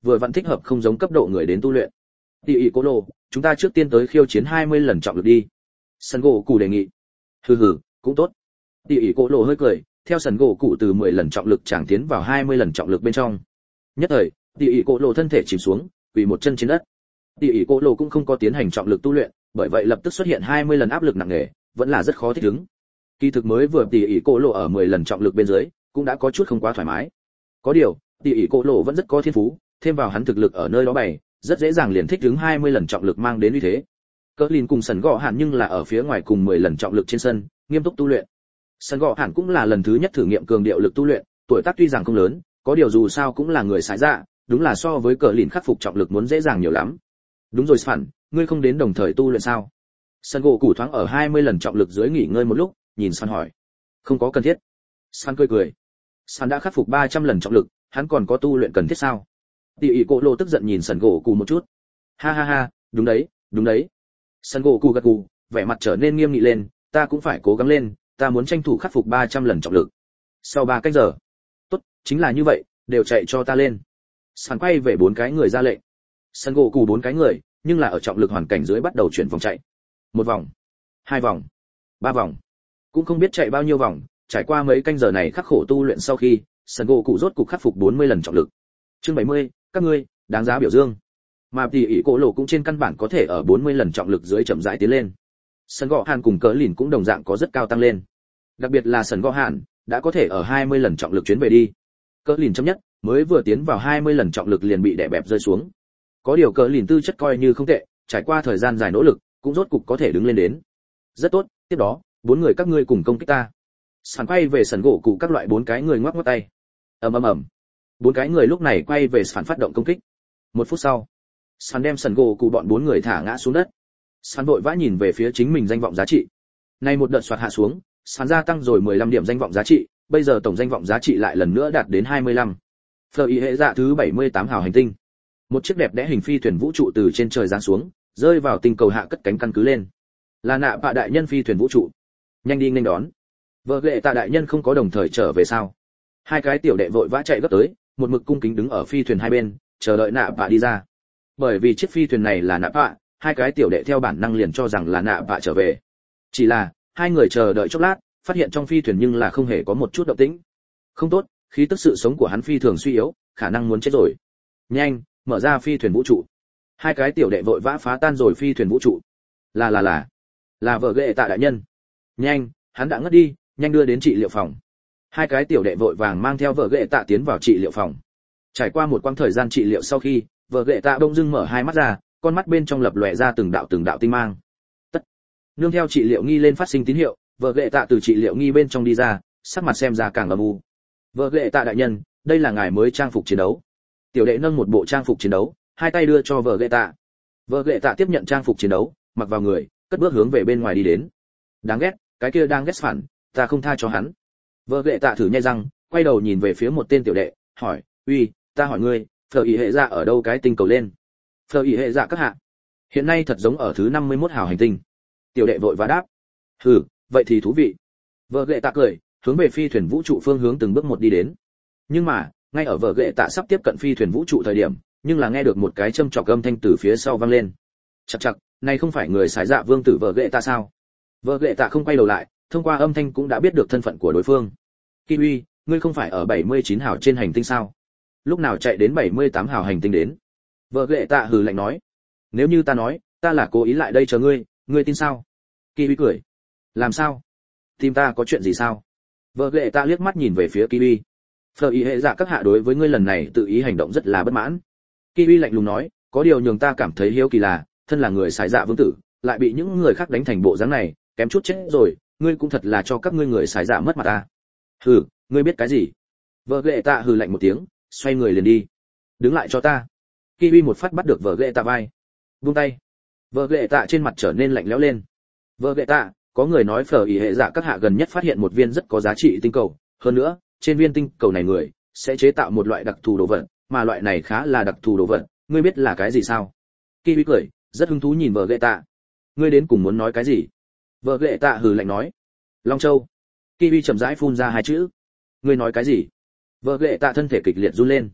vừa vẫn thích hợp không giống cấp độ người đến tu luyện. Tỷ ỷ Cố Lộ, chúng ta trước tiên tới khiêu chiến hai mươi lần trọng lực đi. Sần gỗ cụ đề nghị. Hừ hừ, cũng tốt. Tỷ ỷ Cố Lộ hơi cười, theo sần gỗ cụ từ mười lần trọng lực chẳng tiến vào hai mươi lần trọng lực bên trong. Nhất thời, tỷ ỷ Cố Lộ thân thể chìm xuống, quỳ một chân trên đất. Tỷ ỷ Cố Lộ cũng không có tiến hành trọng lực tu luyện, bởi vậy lập tức xuất hiện hai mươi lần áp lực nặng nề, vẫn là rất khó thích ứng. Kỳ thực mới vừa tỷ ỷ Cố Lộ ở mười lần trọng lực bên dưới, cũng đã có chút không quá thoải mái. Có điều, tỷ ỷ Cố Lộ vẫn rất có thiên phú, thêm vào hắn thực lực ở nơi đó bày, rất dễ dàng liền thích ứng hai mươi lần trọng lực mang đến uy thế. Cỡ Lìn cùng Sần Gọ Hạn nhưng là ở phía ngoài cùng mười lần trọng lực trên sân, nghiêm túc tu luyện. Sần Gọ Hạn cũng là lần thứ nhất thử nghiệm cường điệu lực tu luyện, tuổi tác tuy rằng không lớn, có điều dù sao cũng là người sải dạ, đúng là so với Cỡ Lìn khắc phục trọng lực muốn dễ dàng nhiều lắm. Đúng rồi Span, ngươi không đến đồng thời tu luyện sao? Sần gỗ củ thoáng ở hai mươi lần trọng lực dưới nghỉ ngơi một lúc, nhìn Span hỏi. Không có cần thiết. Span cười cười. Span đã khắc phục ba trăm lần trọng lực, hắn còn có tu luyện cần thiết sao? Tỷ ỷ Cố Lộ tức giận nhìn Sần gỗ củ một chút. Ha ha ha, đúng đấy, đúng đấy. Sần gỗ củ gật gù, vẻ mặt trở nên nghiêm nghị lên, ta cũng phải cố gắng lên, ta muốn tranh thủ khắc phục ba trăm lần trọng lực. Sau ba cách giờ. Tốt, chính là như vậy, đều chạy cho ta lên. Span quay về bốn cái người ra lệnh. Sần gỗ củ bốn cái người, nhưng là ở trọng lực hoàn cảnh dưới bắt đầu chuyển vòng chạy. Một vòng, hai vòng, ba vòng, cũng không biết chạy bao nhiêu vòng. Trải qua mấy canh giờ này khắc khổ tu luyện sau khi, Sần gỗ cụ rốt cục khắc phục bốn mươi lần trọng lực. Chương bảy mươi, các ngươi đáng giá biểu dương. Mà tỷ ỷ Cố Lộ cũng trên căn bản có thể ở bốn mươi lần trọng lực dưới chậm rãi tiến lên. Sần Gọ Hàn cùng Cỡ Lìn cũng đồng dạng có rất cao tăng lên. Đặc biệt là Sần Gọ Hàn đã có thể ở hai mươi lần trọng lực chuyến về đi. Cỡ Lìn chấm nhất, mới vừa tiến vào hai mươi lần trọng lực liền bị đè bẹp rơi xuống. Có điều Cỡ Lìn tư chất coi như không tệ, trải qua thời gian dài nỗ lực, cũng rốt cục có thể đứng lên đến. Rất tốt, tiếp đó, bốn người các ngươi cùng công kích ta. Sàn quay về Sần gỗ cụ các loại bốn cái người ngoắc ngoắc tay. Ầm ầm ầm. Bốn cái người lúc này quay về Sàn phát động công kích. Một phút sau, Sàn đem Sần gỗ cụ bọn bốn người thả ngã xuống đất. Sàn vội vã nhìn về phía chính mình danh vọng giá trị. Nay một đợt soạt hạ xuống, Sàn gia tăng rồi mười lăm điểm danh vọng giá trị, bây giờ tổng danh vọng giá trị lại lần nữa đạt đến hai mươi lăm. Phở ý hệ dạ thứ bảy mươi tám hào hành tinh. Một chiếc đẹp đẽ hình phi thuyền vũ trụ từ trên trời giáng xuống, rơi vào tinh cầu hạ cất cánh căn cứ lên. Là nạ bạ đại nhân phi thuyền vũ trụ. Nhanh đi nghênh đón. Vợ lệ tạ đại nhân không có đồng thời trở về sao? Hai cái tiểu đệ vội vã chạy gấp tới, một mực cung kính đứng ở phi thuyền hai bên, chờ đợi nạ bạ đi ra. Bởi vì chiếc phi thuyền này là nạ bạ, hai cái tiểu đệ theo bản năng liền cho rằng là nạ bạ trở về. Chỉ là, hai người chờ đợi chốc lát, phát hiện trong phi thuyền nhưng là không hề có một chút động tĩnh. Không tốt, khí tức sự sống của hắn phi thường suy yếu, khả năng muốn chết rồi. Nhanh, mở ra phi thuyền vũ trụ. Hai cái tiểu đệ vội vã phá tan rồi phi thuyền vũ trụ. Là là là, là vợ ghệ tạ đại nhân. Nhanh, hắn đã ngất đi, nhanh đưa đến trị liệu phòng. Hai cái tiểu đệ vội vàng mang theo vợ ghệ tạ tiến vào trị liệu phòng. Trải qua một quãng thời gian trị liệu sau khi, vợ ghệ tạ bỗng dưng mở hai mắt ra, con mắt bên trong lập lòe ra từng đạo từng đạo tinh mang. Tất. Nương theo trị liệu nghi lên phát sinh tín hiệu, vợ ghệ tạ từ trị liệu nghi bên trong đi ra, sắc mặt xem ra càng âm u. Vợ ghệ tạ đại nhân, đây là ngài mới trang phục chiến đấu. Tiểu đệ nâng một bộ trang phục chiến đấu, hai tay đưa cho vợ ghệ tạ. Vợ ghệ tạ tiếp nhận trang phục chiến đấu, mặc vào người, cất bước hướng về bên ngoài đi đến. Đáng ghét, cái kia đang ghét phản, ta không tha cho hắn. Vợ ghệ tạ thử nhai răng, quay đầu nhìn về phía một tên tiểu đệ, hỏi, uy, ta hỏi ngươi, phở ý hệ dạ ở đâu cái tinh cầu lên? Phở ý hệ dạ các hạ. Hiện nay thật giống ở thứ năm mươi mốt hào hành tinh. Tiểu đệ vội vã đáp. Hừ, vậy thì thú vị. Vợ ghệ tạ cười, hướng về phi thuyền vũ trụ phương hướng từng bước một đi đến. Nhưng mà, ngay ở vợ ghệ tạ sắp tiếp cận phi thuyền vũ trụ thời điểm, nhưng là nghe được một cái châm chọc âm thanh từ phía sau vang lên. Chậc chậc, này không phải người xài dạ vương tử vợ ghệ tạ sao? Vợ ghệ tạ không quay đầu lại, thông qua âm thanh cũng đã biết được thân phận của đối phương. Kiwi, ngươi không phải ở bảy mươi chín hào trên hành tinh sao? Lúc nào chạy đến bảy mươi tám hào hành tinh đến? Vợ ghệ tạ hừ lạnh nói. Nếu như ta nói, ta là cố ý lại đây chờ ngươi, ngươi tin sao? Kiwi cười. Làm sao? Tìm ta có chuyện gì sao? Vợ ghệ tạ liếc mắt nhìn về phía Kiwi. Phở ý hệ dạ các hạ đối với ngươi lần này tự ý hành động rất là bất mãn. Kiwi lạnh lùng nói, có điều nhường ta cảm thấy hiếu kỳ là, thân là người xài dạ vương tử, lại bị những người khác đánh thành bộ dáng này, kém chút chết rồi, ngươi cũng thật là cho các ngươi người xài dạ mất mặt ta. Hừ, ngươi biết cái gì? Vợ ghệ tạ hừ lạnh một tiếng, xoay người liền đi. Đứng lại cho ta. Kiwi một phát bắt được vợ ghệ tạ vai. Buông tay. Vợ ghệ tạ trên mặt trở nên lạnh lẽo lên. Vợ ghệ tạ, có người nói phở ý hệ dạ các hạ gần nhất phát hiện một viên rất có giá trị tinh cầu, hơn nữa, trên viên tinh cầu này người sẽ chế tạo một loại đặc thù đồ vật, mà loại này khá là đặc thù đồ vật, ngươi biết là cái gì sao? Kiwi cười, rất hứng thú nhìn vợ ghệ tạ. Ngươi đến cùng muốn nói cái gì? Vợ ghệ tạ hừ lạnh nói. Long Châu. Kiwi chậm rãi phun ra hai chữ. Ngươi nói cái gì? Vợ ghệ tạ thân thể kịch liệt run lên.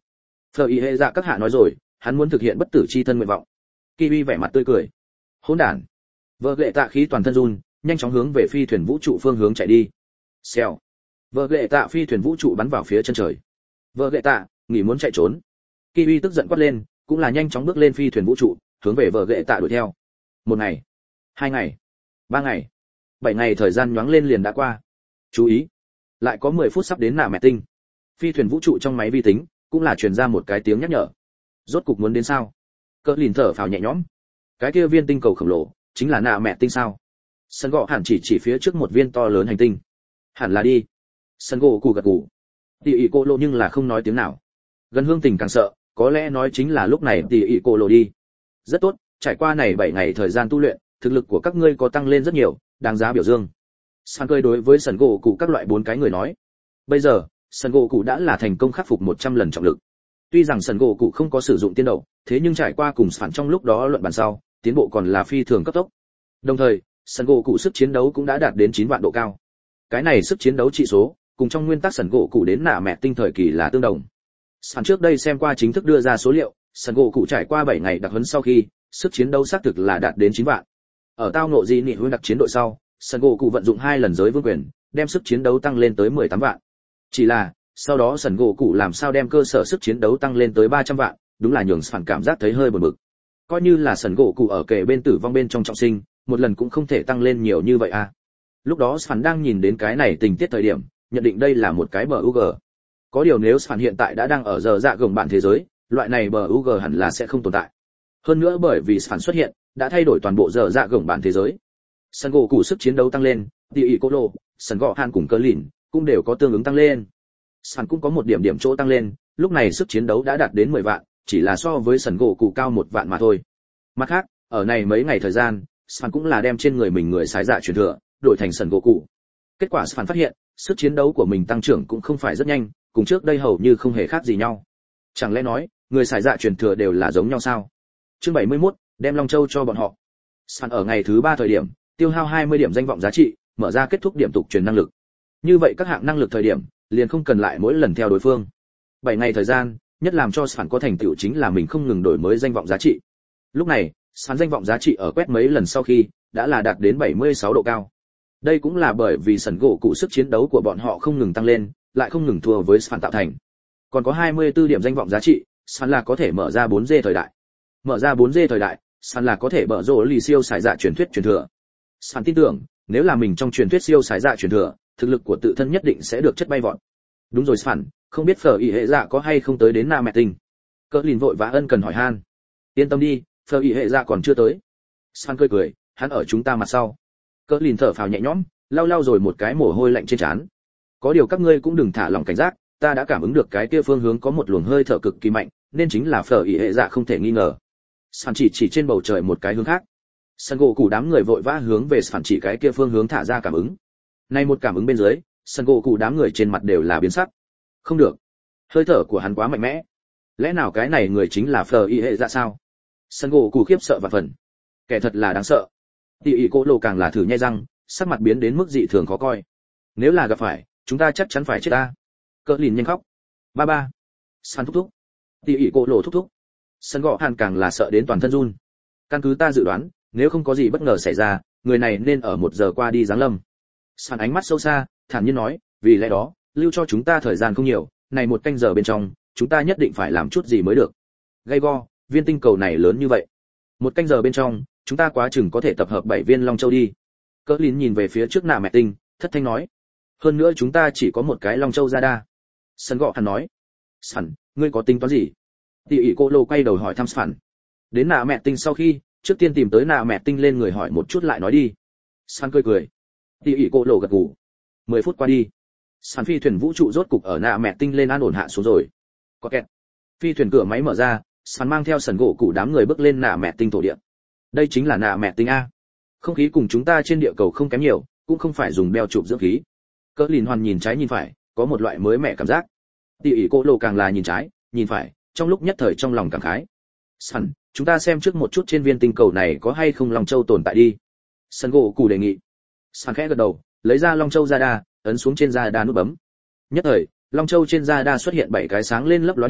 Phở ý hệ dạ các hạ nói rồi, hắn muốn thực hiện bất tử chi thân nguyện vọng. Kiwi vẻ mặt tươi cười. Hỗn đản. Vợ lệ tạ khí toàn thân run, nhanh chóng hướng về phi thuyền vũ trụ phương hướng chạy đi. Xèo. Vợ lệ tạ phi thuyền vũ trụ bắn vào phía chân trời. Vợ lệ tạ, nghỉ muốn chạy trốn. Kiwi tức giận quát lên, cũng là nhanh chóng bước lên phi thuyền vũ trụ, hướng về vợ lệ tạ đuổi theo. Một ngày, hai ngày, ba ngày, bảy ngày thời gian nhoáng lên liền đã qua. Chú ý, lại có mười phút sắp đến nạ mẹ tinh. Phi thuyền vũ trụ trong máy vi tính cũng là truyền ra một cái tiếng nhắc nhở. Rốt cục muốn đến sao? Cỡ lìn thở phào nhẹ nhõm. Cái kia viên tinh cầu khổng lồ chính là nạ mẹ tinh sao? Sân gỗ hẳn chỉ chỉ phía trước một viên to lớn hành tinh. Hẳn là đi. Sân gỗ cù gật gù. Tỷ ỉ cô lộ nhưng là không nói tiếng nào. Gần Hương Tình càng sợ, có lẽ nói chính là lúc này tỷ ỉ cô lộ đi. Rất tốt, trải qua này bảy ngày thời gian tu luyện, thực lực của các ngươi có tăng lên rất nhiều, đáng giá biểu dương. San cười đối với sân gỗ cụ các loại bốn cái người nói. Bây giờ, sân gỗ cụ đã là thành công khắc phục một trăm lần trọng lực. Tuy rằng sân gỗ cụ không có sử dụng tiên đậu, thế nhưng trải qua cùng phản trong lúc đó luận bàn sau, tiến bộ còn là phi thường cấp tốc. Đồng thời, sân gỗ cụ sức chiến đấu cũng đã đạt đến chín vạn độ cao. Cái này sức chiến đấu trị số, cùng trong nguyên tắc sân gỗ cụ đến nạ mẹ tinh thời kỳ là tương đồng. Sàn trước đây xem qua chính thức đưa ra số liệu, sân gỗ cụ trải qua bảy ngày đặc huấn sau khi, sức chiến đấu xác thực là đạt đến chín vạn. Ở tao ngộ gì nị huynh đặc chiến đội sau, sân gỗ cụ vận dụng hai lần giới vương quyền, đem sức chiến đấu tăng lên tới mười tám vạn. Chỉ là, sau đó sân gỗ cụ làm sao đem cơ sở sức chiến đấu tăng lên tới ba trăm vạn, đúng là nhường phản cảm giác thấy hơi buồn bực. Coi như là sân gỗ cụ ở kề bên tử vong bên trong trọng sinh, một lần cũng không thể tăng lên nhiều như vậy à. Lúc đó phản đang nhìn đến cái này tình tiết thời điểm, nhận định đây là một cái bờ u giê. Có điều nếu phản hiện tại đã đang ở giờ dạ gồng bản thế giới, loại này bờ u giê hẳn là sẽ không tồn tại. Hơn nữa bởi vì phản xuất hiện, đã thay đổi toàn bộ giờ dạ gồng bản thế giới. Sân gỗ cụ sức chiến đấu tăng lên, tỷ ỉ cô lô, sân gỗ han cùng cơ lìn cũng đều có tương ứng tăng lên. Sàn cũng có một điểm điểm chỗ tăng lên, lúc này sức chiến đấu đã đạt đến mười vạn, chỉ là so với sân gỗ cụ cao một vạn mà thôi. Mặt khác, ở này mấy ngày thời gian, Sàn cũng là đem trên người mình người sái dạ truyền thừa, đổi thành sân gỗ cụ. Kết quả Sàn phát hiện, sức chiến đấu của mình tăng trưởng cũng không phải rất nhanh, cùng trước đây hầu như không hề khác gì nhau. Chẳng lẽ nói, người sái dạ truyền thừa đều là giống nhau sao? Chương bảy mươi mốt, đem Long Châu cho bọn họ. Sàn ở ngày thứ ba thời điểm, tiêu hao hai mươi điểm danh vọng giá trị, mở ra kết thúc điểm tục truyền năng lực. Như vậy các hạng năng lực thời điểm, liền không cần lại mỗi lần theo đối phương. bảy ngày thời gian, nhất làm cho Sàn có thành tựu chính là mình không ngừng đổi mới danh vọng giá trị. Lúc này, Sàn danh vọng giá trị ở quét mấy lần sau khi, đã là đạt đến bảy mươi sáu độ cao. Đây cũng là bởi vì sân gỗ cụ sức chiến đấu của bọn họ không ngừng tăng lên, lại không ngừng thua với Sàn tạo thành. Còn có hai mươi tư điểm danh vọng giá trị, Sàn là có thể mở ra bốn G thời đại. Mở ra bốn G thời đại, Sàn là có thể bở rộ lì siêu sải dạ truyền thuyết truyền thừa. Sàn tin tưởng, nếu là mình trong truyền thuyết siêu sải dạ truyền thừa, thực lực của tự thân nhất định sẽ được chất bay vọt. Đúng rồi Sàn, không biết phở ý hệ dạ có hay không tới đến Na Mẹ Tinh. Cỡ lìn vội vã ân cần hỏi han. Yên tâm đi, phở ý hệ dạ còn chưa tới. Sàn cười cười, hắn ở chúng ta mặt sau. Cỡ lìn thở phào nhẹ nhõm, lau lau rồi một cái mồ hôi lạnh trên trán. Có điều các ngươi cũng đừng thả lỏng cảnh giác, ta đã cảm ứng được cái kia phương hướng có một luồng hơi thở cực kỳ mạnh, nên chính là phở ý hệ dạ không thể nghi ngờ. Sàn chỉ chỉ trên bầu trời một cái hướng khác. Sân gỗ cụ đám người vội vã hướng về phản chỉ cái kia phương hướng thả ra cảm ứng. Nay một cảm ứng bên dưới, sân gỗ cụ đám người trên mặt đều là biến sắc. Không được, hơi thở của hắn quá mạnh mẽ. Lẽ nào cái này người chính là phở y hệ dạ sao? Sân gỗ cụ khiếp sợ và phần. Kẻ thật là đáng sợ. Tỷ ỉ cô lộ càng là thử nhai răng, sắc mặt biến đến mức dị thường khó coi. Nếu là gặp phải, chúng ta chắc chắn phải chết ta. Cỡ lìn nhanh khóc. Ba ba. Sàn thúc thúc. Tỷ ỉ cô lộ thúc thúc. Sân gỗ hàn càng là sợ đến toàn thân run. Căn cứ ta dự đoán, nếu không có gì bất ngờ xảy ra, người này nên ở một giờ qua đi giáng lâm. Sàn ánh mắt sâu xa, thản nhiên nói, vì lẽ đó, lưu cho chúng ta thời gian không nhiều, này một canh giờ bên trong, chúng ta nhất định phải làm chút gì mới được. Gay go, viên tinh cầu này lớn như vậy, một canh giờ bên trong, chúng ta quá chừng có thể tập hợp bảy viên Long Châu đi. Cỡ Lín nhìn về phía trước Nạ Mẹ Tinh, thất thanh nói, hơn nữa chúng ta chỉ có một cái Long Châu ra đa. Sân gọ hắn nói, Sàn, ngươi có tính toán gì? Tỷ ỉ cô lô quay đầu hỏi thăm Sàn. Đến Nạ Mẹ Tinh sau khi, trước tiên tìm tới Nạ Mẹ Tinh lên người hỏi một chút lại nói đi. Sàn cười cười. Tỷ ỉ cô lô gật gù. Mười phút qua đi, Sàn phi thuyền vũ trụ rốt cục ở Nạ Mẹ Tinh lên an ổn hạ xuống rồi. Có kẹt. Phi thuyền cửa máy mở ra, Sàn mang theo sần gỗ cụ đám người bước lên Nạ Mẹ Tinh thổ địa. Đây chính là Nạ Mẹ Tinh a. Không khí cùng chúng ta trên địa cầu không kém nhiều, cũng không phải dùng beo chụp dưỡng khí. Cỡ Lìn Hoàn nhìn trái nhìn phải, có một loại mới mẻ cảm giác. Tỷ ỉ cô lô càng là nhìn trái, nhìn phải, trong lúc nhất thời trong lòng cảm khái. Sàn, chúng ta xem trước một chút trên viên tinh cầu này có hay không Long Châu tồn tại đi. Sần gỗ cụ đề nghị. Sàn khẽ gật đầu, lấy ra Long Châu ra đa, ấn xuống trên ra đa nút bấm. Nhất thời, Long Châu trên ra đa xuất hiện bảy cái sáng lên lấp lóa điểm,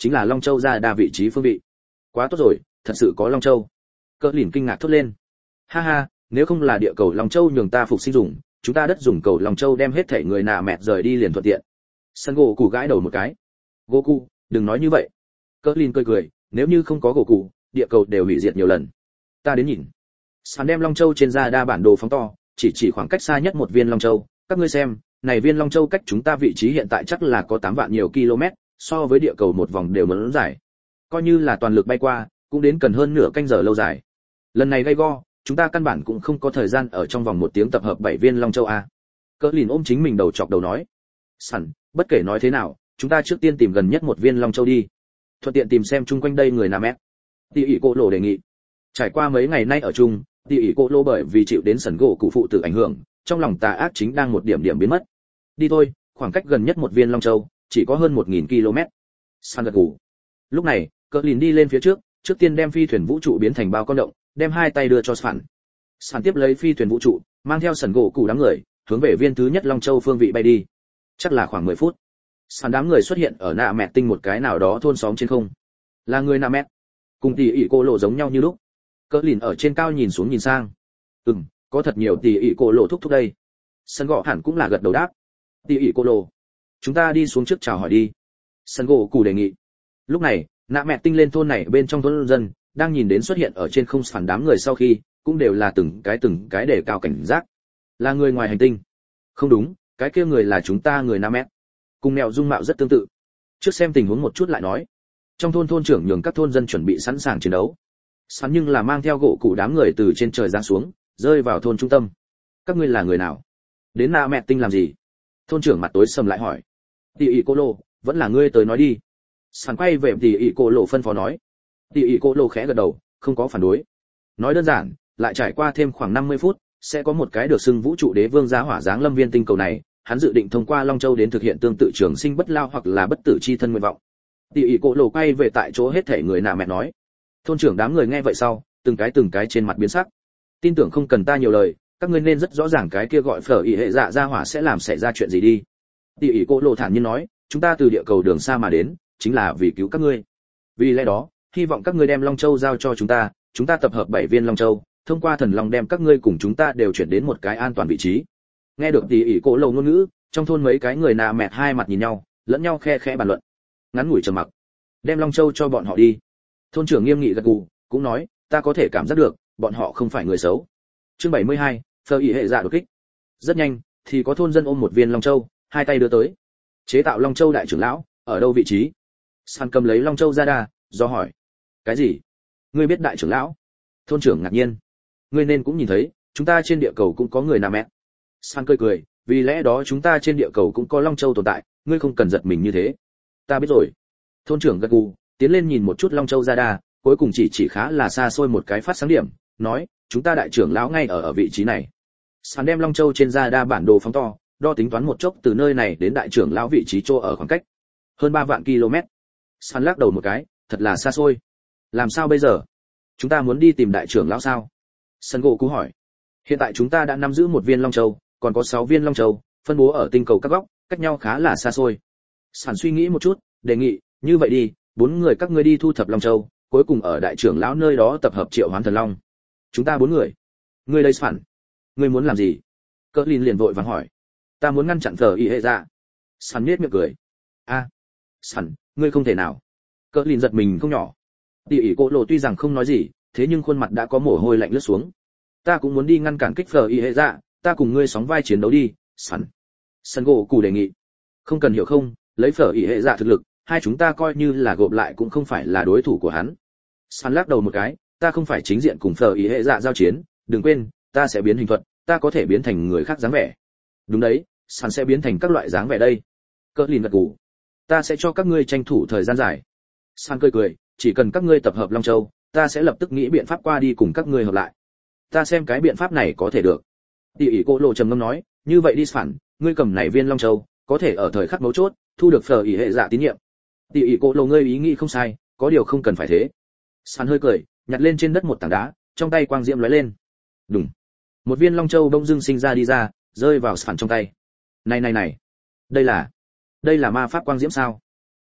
chính là Long Châu ra đa vị trí phương vị. Quá tốt rồi, thật sự có Long Châu. Cỡ lìn kinh ngạc thốt lên. Ha ha, nếu không là địa cầu Long Châu nhường ta phục sinh dùng, chúng ta đất dùng cầu Long Châu đem hết thảy người nạ mẹt rời đi liền thuận tiện. Sân gỗ cụ gãi đầu một cái. Goku, đừng nói như vậy. Cỡ lìn cười cười, nếu như không có Goku, địa cầu đều hủy diệt nhiều lần. Ta đến nhìn. Sàn đem Long Châu trên da đa bản đồ phóng to, chỉ chỉ khoảng cách xa nhất một viên Long Châu, các ngươi xem, này viên Long Châu cách chúng ta vị trí hiện tại chắc là có tám vạn nhiều km, so với địa cầu một vòng đều muốn dài. Coi như là toàn lực bay qua, cũng đến cần hơn nửa canh giờ lâu dài. Lần này gay go, chúng ta căn bản cũng không có thời gian ở trong vòng một tiếng tập hợp bảy viên Long Châu a. Cỡ lìn ôm chính mình đầu chọc đầu nói. Sẵn, bất kể nói thế nào, chúng ta trước tiên tìm gần nhất một viên Long Châu đi. Thuận tiện tìm xem chung quanh đây người Nam Mét. Tỷ ỷ cô lộ đề nghị. Trải qua mấy ngày nay ở chung, tỷ ỷ cô lô bởi vì chịu đến sần gỗ cụ phụ tử ảnh hưởng, trong lòng tà ác chính đang một điểm điểm biến mất. Đi thôi, khoảng cách gần nhất một viên Long Châu chỉ có hơn một nghìn ki lô mét. San gật gù. Lúc này, Cỡ lìn đi lên phía trước, trước tiên đem phi thuyền vũ trụ biến thành bao con động, đem hai tay đưa cho Sàn. Sàn tiếp lấy phi thuyền vũ trụ, mang theo sần gỗ cụ đám người, hướng về viên thứ nhất Long Châu phương vị bay đi. Chắc là khoảng mười phút. Sàn đám người xuất hiện ở nạ mẹ tinh một cái nào đó thôn xóm trên không. Là người nạ mẹ. Cùng tỷ ỷ cô lộ giống nhau như lúc. Cỡ lìn ở trên cao nhìn xuống nhìn sang. Ừm, có thật nhiều tỷ ỷ cô lộ thúc thúc đây. Sân gỗ hẳn cũng là gật đầu đáp. Tỷ ỷ cô lộ, chúng ta đi xuống trước chào hỏi đi. Sân gỗ cụ đề nghị. Lúc này, nạ mẹ tinh lên thôn này bên trong thôn dân, đang nhìn đến xuất hiện ở trên không phản đám người sau khi, cũng đều là từng cái từng cái để cao cảnh giác. Là người ngoài hành tinh. Không đúng, cái kia người là chúng ta người Nam Mét. Cùng mèo dung mạo rất tương tự. Trước xem tình huống một chút lại nói. Trong thôn thôn trưởng nhường các thôn dân chuẩn bị sẵn sàng chiến đấu. Sẵn nhưng là mang theo gỗ cụ đám người từ trên trời giáng xuống, rơi vào thôn trung tâm. Các ngươi là người nào? Đến Nam Mét tinh làm gì? Thôn trưởng mặt tối sầm lại hỏi. Tỷ ỷ cô lô, vẫn là ngươi tới nói đi. Sẵn quay về tỷ ỷ cô lộ phân phó nói. Tỷ ỷ cô lộ khẽ gật đầu, không có phản đối. Nói đơn giản, lại trải qua thêm khoảng năm mươi phút, sẽ có một cái được xưng vũ trụ đế vương giá hỏa dáng lâm viên tinh cầu này, hắn dự định thông qua Long Châu đến thực hiện tương tự trường sinh bất lao hoặc là bất tử chi thân nguyện vọng. Tỷ ỷ cô lộ quay về tại chỗ hết thể người nạ mẹ nói. Thôn trưởng đám người nghe vậy sau, từng cái từng cái trên mặt biến sắc. Tin tưởng không cần ta nhiều lời, các ngươi nên rất rõ ràng cái kia gọi phở ỷ hệ dạ gia hỏa sẽ làm xảy ra chuyện gì đi. Tỷ ỷ cô lộ thản nhiên nói, chúng ta từ địa cầu đường xa mà đến, chính là vì cứu các ngươi. Vì lẽ đó, hy vọng các ngươi đem Long Châu giao cho chúng ta, chúng ta tập hợp bảy viên Long Châu, thông qua thần long đem các ngươi cùng chúng ta đều chuyển đến một cái an toàn vị trí. Nghe được tỷ ỷ cổ lầu ngôn ngữ, trong thôn mấy cái người nà mẹt hai mặt nhìn nhau, lẫn nhau khe khẽ bàn luận. Ngắn ngủi trầm mặc. Đem Long Châu cho bọn họ đi. Thôn trưởng nghiêm nghị gật gù, cũng nói, ta có thể cảm giác được, bọn họ không phải người xấu. Chương bảy mươi hai, phơ ỷ hệ dạ đột kích. Rất nhanh, thì có thôn dân ôm một viên Long Châu, hai tay đưa tới. Chế tạo Long Châu đại trưởng lão, ở đâu vị trí? San cầm lấy Long Châu ra đà, do hỏi. Cái gì? Ngươi biết đại trưởng lão? Thôn trưởng ngạc nhiên. Ngươi nên cũng nhìn thấy, chúng ta trên địa cầu cũng có người Nam Mẹ. San cười cười, vì lẽ đó chúng ta trên địa cầu cũng có Long Châu tồn tại, ngươi không cần giật mình như thế. Ta biết rồi. Thôn trưởng gật gù, tiến lên nhìn một chút Long Châu ra đà, cuối cùng chỉ chỉ khá là xa xôi một cái phát sáng điểm, nói, chúng ta đại trưởng lão ngay ở ở vị trí này. San đem Long Châu trên ra đa bản đồ phóng to, đo tính toán một chốc từ nơi này đến đại trưởng lão vị trí chỗ ở khoảng cách hơn ba vạn km. San lắc đầu một cái, thật là xa xôi. Làm sao bây giờ? Chúng ta muốn đi tìm đại trưởng lão sao? Sân gỗ cú hỏi. Hiện tại chúng ta đã nắm giữ một viên Long Châu, còn có sáu viên Long Châu, phân bố ở tinh cầu các góc, cách nhau khá là xa xôi. Sản suy nghĩ một chút, đề nghị, như vậy đi, bốn người các ngươi đi thu thập Long Châu, cuối cùng ở đại trưởng lão nơi đó tập hợp triệu hoán thần long. Chúng ta bốn người. Ngươi đây Sản, ngươi muốn làm gì? Cỡ Lin liền vội vàng hỏi. Ta muốn ngăn chặn Phở Y hệ dạ. Sản nhếch miệng cười. A, à, Sản, ngươi không thể nào. Cỡ Lin giật mình không nhỏ. Tỷ ỷ cô lộ tuy rằng không nói gì, thế nhưng khuôn mặt đã có mồ hôi lạnh lướt xuống. Ta cũng muốn đi ngăn cản kích Phở Y hệ dạ, ta cùng ngươi sóng vai chiến đấu đi, Sản. Sân gỗ cù đề nghị. Không cần hiểu không, lấy Phở Y hệ dạ thực lực, hai chúng ta coi như là gộp lại cũng không phải là đối thủ của hắn. Sản lắc đầu một cái, ta không phải chính diện cùng Phở Y hệ dạ giao chiến, đừng quên, ta sẽ biến hình thuật, ta có thể biến thành người khác dáng vẻ. Đúng đấy, Sản sẽ biến thành các loại dáng vẻ đây. Cỡ Lin gật gù. Ta sẽ cho các ngươi tranh thủ thời gian dài. Sản cười cười, chỉ cần các ngươi tập hợp Long Châu, ta sẽ lập tức nghĩ biện pháp qua đi cùng các ngươi hợp lại. Ta xem cái biện pháp này có thể được. Tỷ ỷ cô lộ trầm ngâm nói, như vậy đi Sản, ngươi cầm này viên Long Châu, có thể ở thời khắc mấu chốt, thu được Phở ỷ hệ dạ tín nhiệm. Tỷ ỷ cô lộ ngươi ý nghĩ không sai, có điều không cần phải thế. Sản hơi cười, nhặt lên trên đất một tảng đá, trong tay quang diễm lóe lên. Đùng. Một viên Long Châu bỗng dưng sinh ra đi ra, rơi vào Sản trong tay. Này này này, đây là, đây là ma pháp quang diễm sao?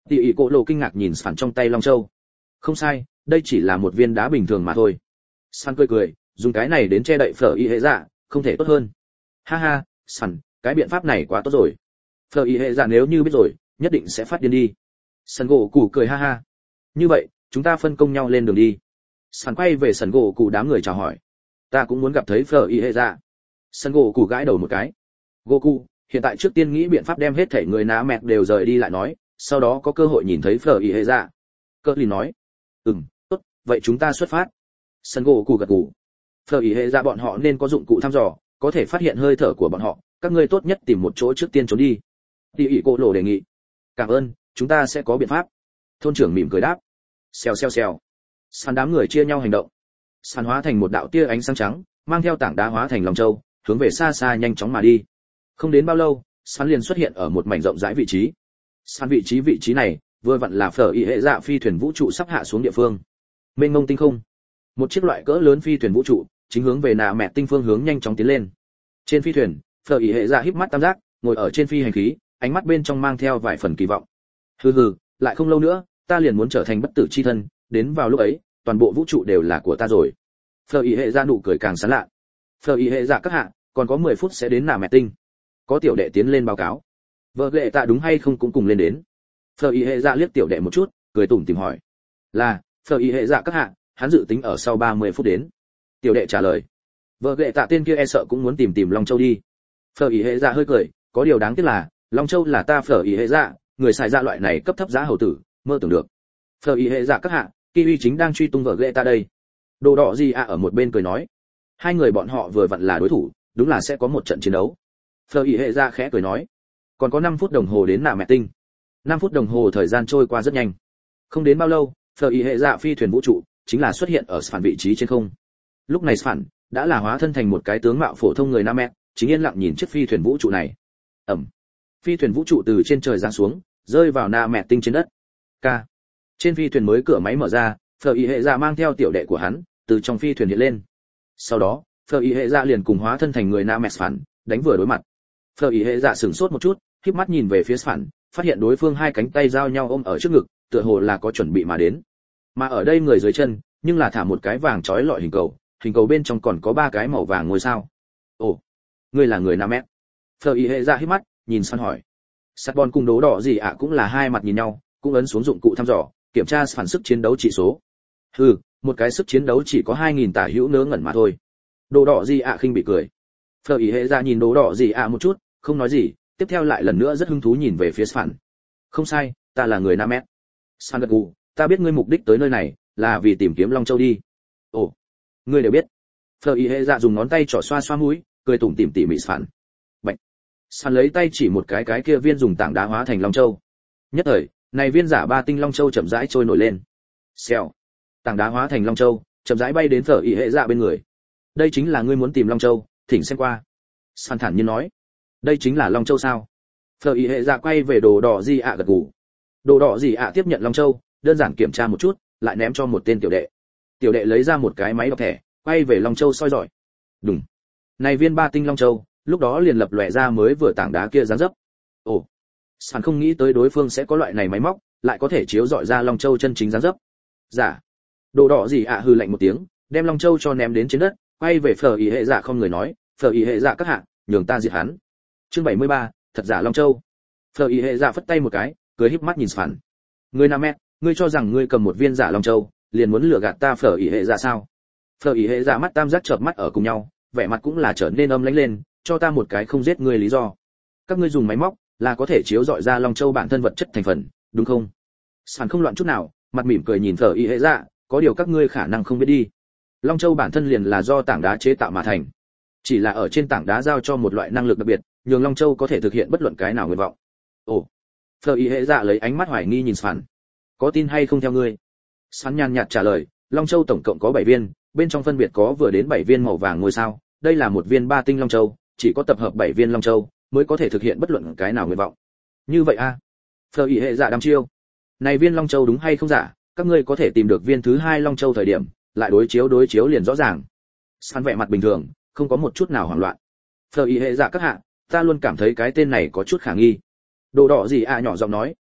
Tỷ ỷ cổ lộ kinh ngạc nhìn phản trong tay long châu. Không sai, đây chỉ là một viên đá bình thường mà thôi. San cười cười, dùng cái này đến che đậy phở y hệ dạ, không thể tốt hơn. Ha ha, San, cái biện pháp này quá tốt rồi. Phở y hệ dạ nếu như biết rồi, nhất định sẽ phát điên đi. Sần gỗ cụ cười ha ha. Như vậy, chúng ta phân công nhau lên đường đi. San quay về sần gỗ cụ đám người chào hỏi. Ta cũng muốn gặp thấy phở y hệ dạ. Sần gỗ cụ gãi đầu một cái. Gỗ cụ, hiện tại trước tiên nghĩ biện pháp đem hết thể người ná mẹt đều rời đi lại nói, sau đó có cơ hội nhìn thấy phở y hệ dạ. Cơ lì nói. Ừm, tốt, vậy chúng ta xuất phát. Sân gỗ cụ gật gù. Phở ý hệ ra bọn họ nên có dụng cụ thăm dò, có thể phát hiện hơi thở của bọn họ, các ngươi tốt nhất tìm một chỗ trước tiên trốn đi. Tỷ ỷ cô lộ đề nghị. Cảm ơn, chúng ta sẽ có biện pháp. Thôn trưởng mỉm cười đáp. Xèo xèo xèo. Sàn đám người chia nhau hành động. Sàn hóa thành một đạo tia ánh sáng trắng, mang theo tảng đá hóa thành lòng châu, hướng về xa xa nhanh chóng mà đi. Không đến bao lâu, Sàn liền xuất hiện ở một mảnh rộng rãi vị trí. Sàn vị trí vị trí này, vừa vặn là phở ý hệ dạ phi thuyền vũ trụ sắp hạ xuống địa phương. Mênh mông tinh không, một chiếc loại cỡ lớn phi thuyền vũ trụ chính hướng về nạ mẹ tinh phương hướng nhanh chóng tiến lên. Trên phi thuyền, phở ý hệ dạ híp mắt tam giác, ngồi ở trên phi hành khí, ánh mắt bên trong mang theo vài phần kỳ vọng. Hừ hừ, lại không lâu nữa, ta liền muốn trở thành bất tử chi thân, đến vào lúc ấy, toàn bộ vũ trụ đều là của ta rồi. Phở ý hệ dạ nụ cười càng sán lạ. Phở ý hệ dạ các hạ, còn có mười phút sẽ đến nạ mẹ tinh. Có tiểu đệ tiến lên báo cáo. Vợ lệ tạ đúng hay không cũng cùng lên đến. Phở ý hệ dạ liếc tiểu đệ một chút, cười tủm tỉm hỏi. Là, Phở ý hệ dạ các hạ, hắn dự tính ở sau ba mươi phút đến. Tiểu đệ trả lời. Vợ lệ tạ tên kia e sợ cũng muốn tìm tìm Long Châu đi. Phở ý hệ dạ hơi cười, có điều đáng tiếc là, Long Châu là ta Phở ý hệ dạ, người xài ra loại này cấp thấp giá hầu tử, mơ tưởng được. Phở ý hệ dạ các hạ, Kiwi chính đang truy tung vợ lệ tạ đây. Đồ đỏ gì à ở một bên cười nói. Hai người bọn họ vừa vặn là đối thủ, đúng là sẽ có một trận chiến đấu. Phở ý hệ dạ khẽ cười nói. Còn có năm phút đồng hồ đến nạ mẹ tinh. năm phút đồng hồ thời gian trôi qua rất nhanh. Không đến bao lâu, phở ý hệ dạ phi thuyền vũ trụ chính là xuất hiện ở phản vị trí trên không. Lúc này phản đã là hóa thân thành một cái tướng mạo phổ thông người nam mẹ, chính yên lặng nhìn chiếc phi thuyền vũ trụ này. Ẩm. Phi thuyền vũ trụ từ trên trời giáng xuống, rơi vào na mẹ tinh trên đất. K. Trên phi thuyền mới cửa máy mở ra, phở ý hệ dạ mang theo tiểu đệ của hắn từ trong phi thuyền hiện lên. Sau đó, phở ý hệ dạ liền cùng hóa thân thành người nam mẹ phản đánh vừa đối mặt. Phở ý hệ dạ sửng sốt một chút, khép mắt nhìn về phía phản, phát hiện đối phương hai cánh tay giao nhau ôm ở trước ngực, tựa hồ là có chuẩn bị mà đến. Mà ở đây người dưới chân, nhưng là thả một cái vàng trói lọi hình cầu, hình cầu bên trong còn có ba cái màu vàng ngôi sao. Ồ, ngươi là người nam mẹ? Phở ý hệ dạ hít mắt, nhìn săn hỏi. Sát Bon cùng Đố Đỏ gì ạ cũng là hai mặt nhìn nhau, cũng ấn xuống dụng cụ thăm dò, kiểm tra phản sức chiến đấu chỉ số. Hừ, một cái sức chiến đấu chỉ có hai nghìn tả hữu nớ ngẩn mà thôi. Đố Đỏ gì ạ khinh bị cười. Phở ý hệ dạ nhìn Đố Đỏ gì ạ một chút, không nói gì, tiếp theo lại lần nữa rất hứng thú nhìn về phía phản. Không sai, ta là người nam mẹ. San gật gù, ta biết ngươi mục đích tới nơi này là vì tìm kiếm Long Châu đi. Ồ, ngươi đều biết. Phở ý hệ dạ dùng ngón tay trỏ xoa xoa mũi, cười tủm tỉm tỉ mỉ phản. Bạch. San lấy tay chỉ một cái cái kia viên dùng tảng đá hóa thành Long Châu. Nhất thời, này viên giả ba tinh Long Châu chậm rãi trôi nổi lên. Xèo. Tảng đá hóa thành Long Châu, chậm rãi bay đến Phở ý hệ dạ bên người. Đây chính là ngươi muốn tìm Long Châu, thỉnh xem qua. San thản nhiên nói. Đây chính là Long Châu sao? Phở ý hệ dạ quay về Đồ Đỏ gì ạ gật gù. Đồ Đỏ gì ạ tiếp nhận Long Châu, đơn giản kiểm tra một chút, lại ném cho một tên tiểu đệ. Tiểu đệ lấy ra một cái máy đọc thẻ, quay về Long Châu soi rọi. Đùng. Này viên ba tinh Long Châu, lúc đó liền lập lòe ra mới vừa tảng đá kia dáng dấp. Ồ. Sàn không nghĩ tới đối phương sẽ có loại này máy móc, lại có thể chiếu rọi ra Long Châu chân chính dáng dấp. Dạ. Đồ Đỏ gì ạ hừ lạnh một tiếng, đem Long Châu cho ném đến trên đất, quay về Phở ý hệ dạ không người nói, Phở ý hệ dạ các hạ, nhường ta diệt hắn. Chương bảy mươi ba, thật giả Long Châu. Phở ý hệ dạ phất tay một cái, cười híp mắt nhìn Phản. Ngươi nam mẹ, ngươi cho rằng ngươi cầm một viên giả Long Châu, liền muốn lừa gạt ta Phở ý hệ dạ sao? Phở ý hệ dạ mắt tam giác chợp mắt ở cùng nhau, vẻ mặt cũng là trở nên âm lãnh lên, cho ta một cái không giết ngươi lý do. Các ngươi dùng máy móc là có thể chiếu rọi ra Long Châu bản thân vật chất thành phần, đúng không? Sàn không loạn chút nào, mặt mỉm cười nhìn Phở ý hệ dạ, có điều các ngươi khả năng không biết đi. Long Châu bản thân liền là do tảng đá chế tạo mà thành, chỉ là ở trên tảng đá giao cho một loại năng lực đặc biệt, nhường Long Châu có thể thực hiện bất luận cái nào nguyện vọng. Ồ. Phở ý hệ dạ lấy ánh mắt hoài nghi nhìn Sàn. Có tin hay không theo ngươi? Sàn nhàn nhạt trả lời, Long Châu tổng cộng có bảy viên, bên trong phân biệt có vừa đến bảy viên màu vàng ngôi sao, đây là một viên ba tinh Long Châu, chỉ có tập hợp bảy viên Long Châu mới có thể thực hiện bất luận cái nào nguyện vọng. Như vậy a? À? Phở ý hệ dạ đăm chiêu. Này viên Long Châu đúng hay không giả, các ngươi có thể tìm được viên thứ hai Long Châu thời điểm, lại đối chiếu đối chiếu liền rõ ràng. Sàn vẻ mặt bình thường, không có một chút nào hoảng loạn. Phở ý hệ dạ các hạ, ta luôn cảm thấy cái tên này có chút khả nghi. Đồ Đỏ gì à nhỏ giọng nói,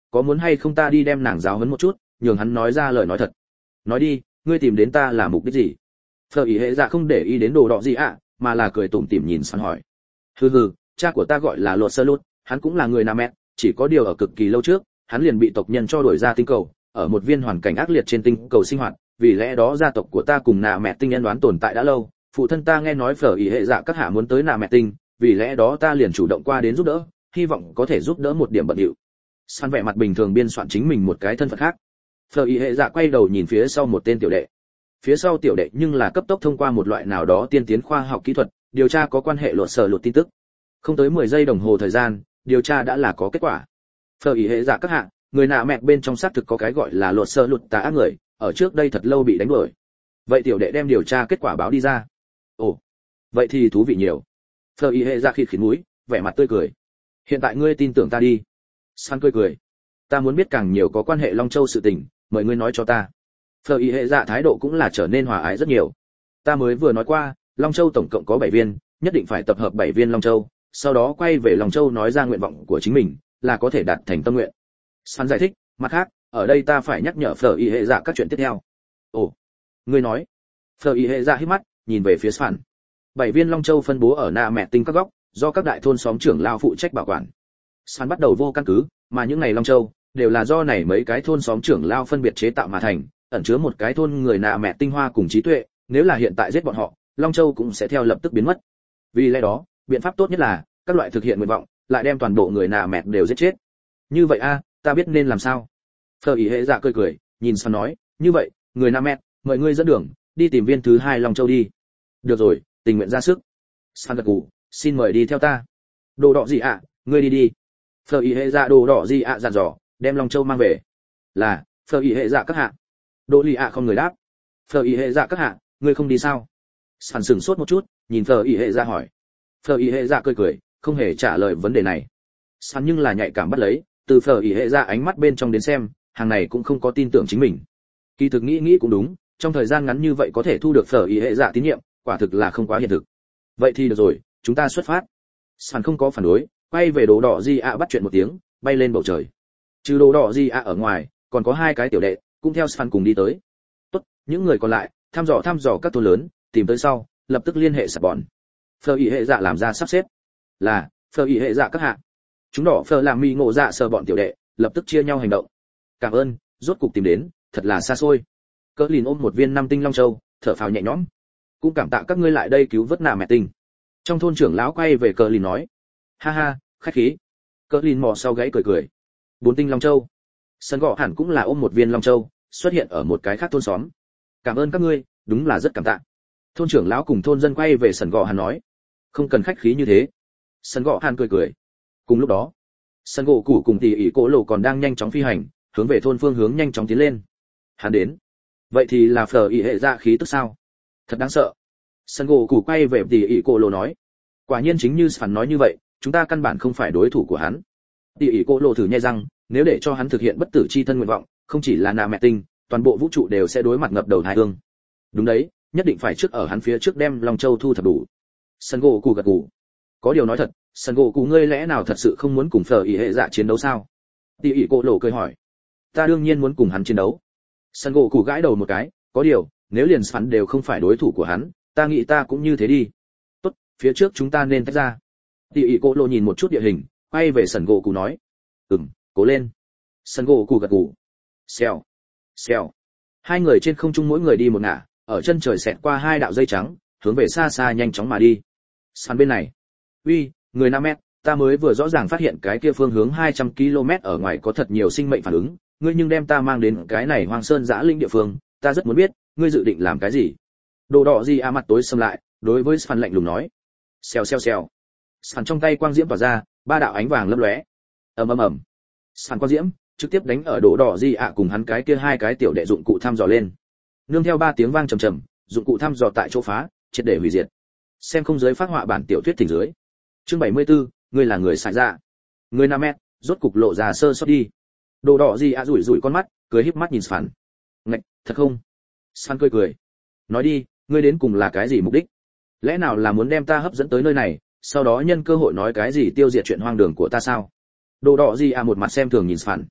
có muốn hay không ta đi đem nàng giáo huấn một chút, nhường hắn nói ra lời nói thật. Nói đi, ngươi tìm đến ta là mục đích gì? Phở ý hệ dạ không để ý đến đồ đỏ gì ạ, mà là cười tủm tỉm nhìn Săn hỏi. Hừ hừ, cha của ta gọi là Lột Sơ Lút, hắn cũng là người Nam Mẹ, chỉ có điều ở cực kỳ lâu trước, hắn liền bị tộc nhân cho đuổi ra tinh cầu, ở một viên hoàn cảnh ác liệt trên tinh cầu sinh hoạt, vì lẽ đó gia tộc của ta cùng Nà Mẹ tinh nhân đoán tồn tại đã lâu, phụ thân ta nghe nói Phở ý hệ dạ các hạ muốn tới Nà Mẹ tinh, vì lẽ đó ta liền chủ động qua đến giúp đỡ, hy vọng có thể giúp đỡ một điểm bận điệu. San vẻ mặt bình thường biên soạn chính mình một cái thân phận khác. Phở ý hệ dạ quay đầu nhìn phía sau một tên tiểu đệ. Phía sau tiểu đệ nhưng là cấp tốc thông qua một loại nào đó tiên tiến khoa học kỹ thuật, điều tra có quan hệ Lột Sở Lụt tin tức. Không tới mười giây đồng hồ thời gian, điều tra đã là có kết quả. Phở ý hệ dạ các hạ, người Nà Mẹ bên trong xác thực có cái gọi là Lột Sở Lụt tà ác người, ở trước đây thật lâu bị đánh đuổi. Vậy tiểu đệ đem điều tra kết quả báo đi ra. Ồ, vậy thì thú vị nhiều. Phở ý hệ dạ khịt khịt mũi, vẻ mặt tươi cười. Hiện tại ngươi tin tưởng ta đi. San cười cười. Ta muốn biết càng nhiều có quan hệ Long Châu sự tình, mời ngươi nói cho ta. Phở ý hệ dạ thái độ cũng là trở nên hòa ái rất nhiều. Ta mới vừa nói qua, Long Châu tổng cộng có bảy viên, nhất định phải tập hợp bảy viên Long Châu, sau đó quay về Long Châu nói ra nguyện vọng của chính mình, là có thể đạt thành tâm nguyện. San giải thích, mặt khác, ở đây ta phải nhắc nhở Phở ý hệ dạ các chuyện tiếp theo. Ồ, ngươi nói. Phở ý hệ dạ hít mắt, nhìn về phía San. Bảy viên Long Châu phân bố ở Nà Mẹ tinh các góc, do các đại thôn xóm trưởng lao phụ trách bảo quản. San bắt đầu vô căn cứ, mà những ngày Long Châu đều là do này mấy cái thôn xóm trưởng lao phân biệt chế tạo mà thành, ẩn chứa một cái thôn người Nà Mẹ tinh hoa cùng trí tuệ, nếu là hiện tại giết bọn họ, Long Châu cũng sẽ theo lập tức biến mất. Vì lẽ đó, biện pháp tốt nhất là các loại thực hiện nguyện vọng, lại đem toàn bộ người Nà Mẹ đều giết chết. Như vậy a, ta biết nên làm sao. Phở ý hệ dạ cười cười, nhìn San nói, như vậy, người Nà Mẹ, mời ngươi dẫn đường, đi tìm viên thứ hai Long Châu đi. Được rồi, tình nguyện ra sức. San gật gù, xin mời đi theo ta. Đồ đỏ gì ạ, ngươi đi đi. Phở ý hệ dạ đồ đỏ gì ạ dặn dò, đem Long Châu mang về. Là, Phở ý hệ dạ các hạ. Đỗ lì ạ không người đáp. Phở ý hệ dạ các hạ, ngươi không đi sao? San sững sốt một chút, nhìn Phở ý hệ dạ hỏi. Phở ý hệ dạ cười cười, không hề trả lời vấn đề này. San nhưng là nhạy cảm bắt lấy, từ Phở ý hệ dạ ánh mắt bên trong đến xem, hàng này cũng không có tin tưởng chính mình. Kỳ thực nghĩ nghĩ cũng đúng, trong thời gian ngắn như vậy có thể thu được Phở ý hệ dạ tín nhiệm, quả thực là không quá hiện thực. Vậy thì được rồi, chúng ta xuất phát. San không có phản đối, quay về đồ đỏ di ạ bắt chuyện một tiếng, bay lên bầu trời. Trừ đồ đỏ di ạ ở ngoài, còn có hai cái tiểu đệ cũng theo San cùng đi tới. Tốt, những người còn lại thăm dò thăm dò các thôn lớn, tìm tới sau, lập tức liên hệ sạp bọn. Phở ý hệ dạ làm ra sắp xếp. Là, Phở ý hệ dạ các hạ. Chúng đỏ Phở làm mi ngộ dạ sờ bọn tiểu đệ, lập tức chia nhau hành động. Cảm ơn, rốt cục tìm đến, thật là xa xôi. Cỡ lìn ôm một viên năm tinh Long Châu, thở phào nhẹ nhõm. Cũng cảm tạ các ngươi lại đây cứu vớt Nà Mẹ tinh. Trong thôn trưởng lão quay về Cỡ lìn nói, ha ha, khách khí. Cỡ lìn mò sau gáy cười cười. Bốn tinh Long Châu. Sân gọ hẳn cũng là ôm một viên Long Châu, xuất hiện ở một cái khác thôn xóm. Cảm ơn các ngươi, đúng là rất cảm tạ. Thôn trưởng lão cùng thôn dân quay về sân gọ hẳn nói, không cần khách khí như thế. Sân gọ hẳn cười cười. Cùng lúc đó, sân gỗ củ cùng tỷ ỷ cỗ lộ còn đang nhanh chóng phi hành, hướng về thôn phương hướng nhanh chóng tiến lên. Hắn đến. Vậy thì là Phở ý hệ dạ khí tức sao? Thật đáng sợ. Sân gỗ củ quay về tỷ ỷ cỗ lộ nói, quả nhiên chính như Sàn nói như vậy, chúng ta căn bản không phải đối thủ của hắn. Tỷ ỷ cỗ lộ thử nhai răng, nếu để cho hắn thực hiện bất tử chi thân nguyện vọng, không chỉ là Nà Mẹ tinh, toàn bộ vũ trụ đều sẽ đối mặt ngập đầu tai ương. Đúng đấy, nhất định phải trước ở hắn phía trước đem Long Châu thu thập đủ. Sân gỗ củ gật gù. Có điều nói thật, sân gỗ củ ngươi lẽ nào thật sự không muốn cùng Phở ý hệ dạ chiến đấu sao? Tỷ ỷ cỗ lộ cười hỏi. Ta đương nhiên muốn cùng hắn chiến đấu. Sân gỗ củ gãi đầu một cái, có điều, nếu liền Sàn đều không phải đối thủ của hắn, ta nghĩ ta cũng như thế đi. Tốt, phía trước chúng ta nên tách ra. Tỷ ỷ cỗ lộ nhìn một chút địa hình, quay về sân gỗ củ nói, ừm, cố lên. Sân gỗ củ gật gù. Xèo, xèo. Hai người trên không trung mỗi người đi một ngả, ở chân trời xẹt qua hai đạo dây trắng, hướng về xa xa nhanh chóng mà đi. Sàn bên này. Uy, người Nam Mét, ta mới vừa rõ ràng phát hiện cái kia phương hướng hai trăm ki lô mét ở ngoài có thật nhiều sinh mệnh phản ứng, ngươi nhưng đem ta mang đến cái này hoang sơn dã linh địa phương, ta rất muốn biết, ngươi dự định làm cái gì? Đồ đỏ gì à mặt tối sầm lại, đối với Sàn lạnh lùng nói. Xèo xèo xèo. Sàn trong tay quang diễm tỏa ra, ba đạo ánh vàng lấp lóe. Ầm ầm ầm. Sàn quang diễm trực tiếp đánh ở đồ đỏ gì ạ cùng hắn cái kia hai cái tiểu đệ dụng cụ thăm dò lên. Nương theo ba tiếng vang trầm trầm, dụng cụ thăm dò tại chỗ phá, triệt để hủy diệt. Xem không giới phát họa bản tiểu thuyết thỉnh dưới. Chương bảy mươi tư, ngươi là người xài ra. Người Nam Mét, rốt cục lộ ra sơ sót đi. Đồ đỏ gì ạ rủi rủi con mắt, cười híp mắt nhìn Sàn. Ngạch, thật không? Sàn cười cười. Nói đi, ngươi đến cùng là cái gì mục đích? Lẽ nào là muốn đem ta hấp dẫn tới nơi này, sau đó nhân cơ hội nói cái gì tiêu diệt chuyện hoang đường của ta sao? Đồ đỏ gì à một mặt xem thường nhìn Sàn.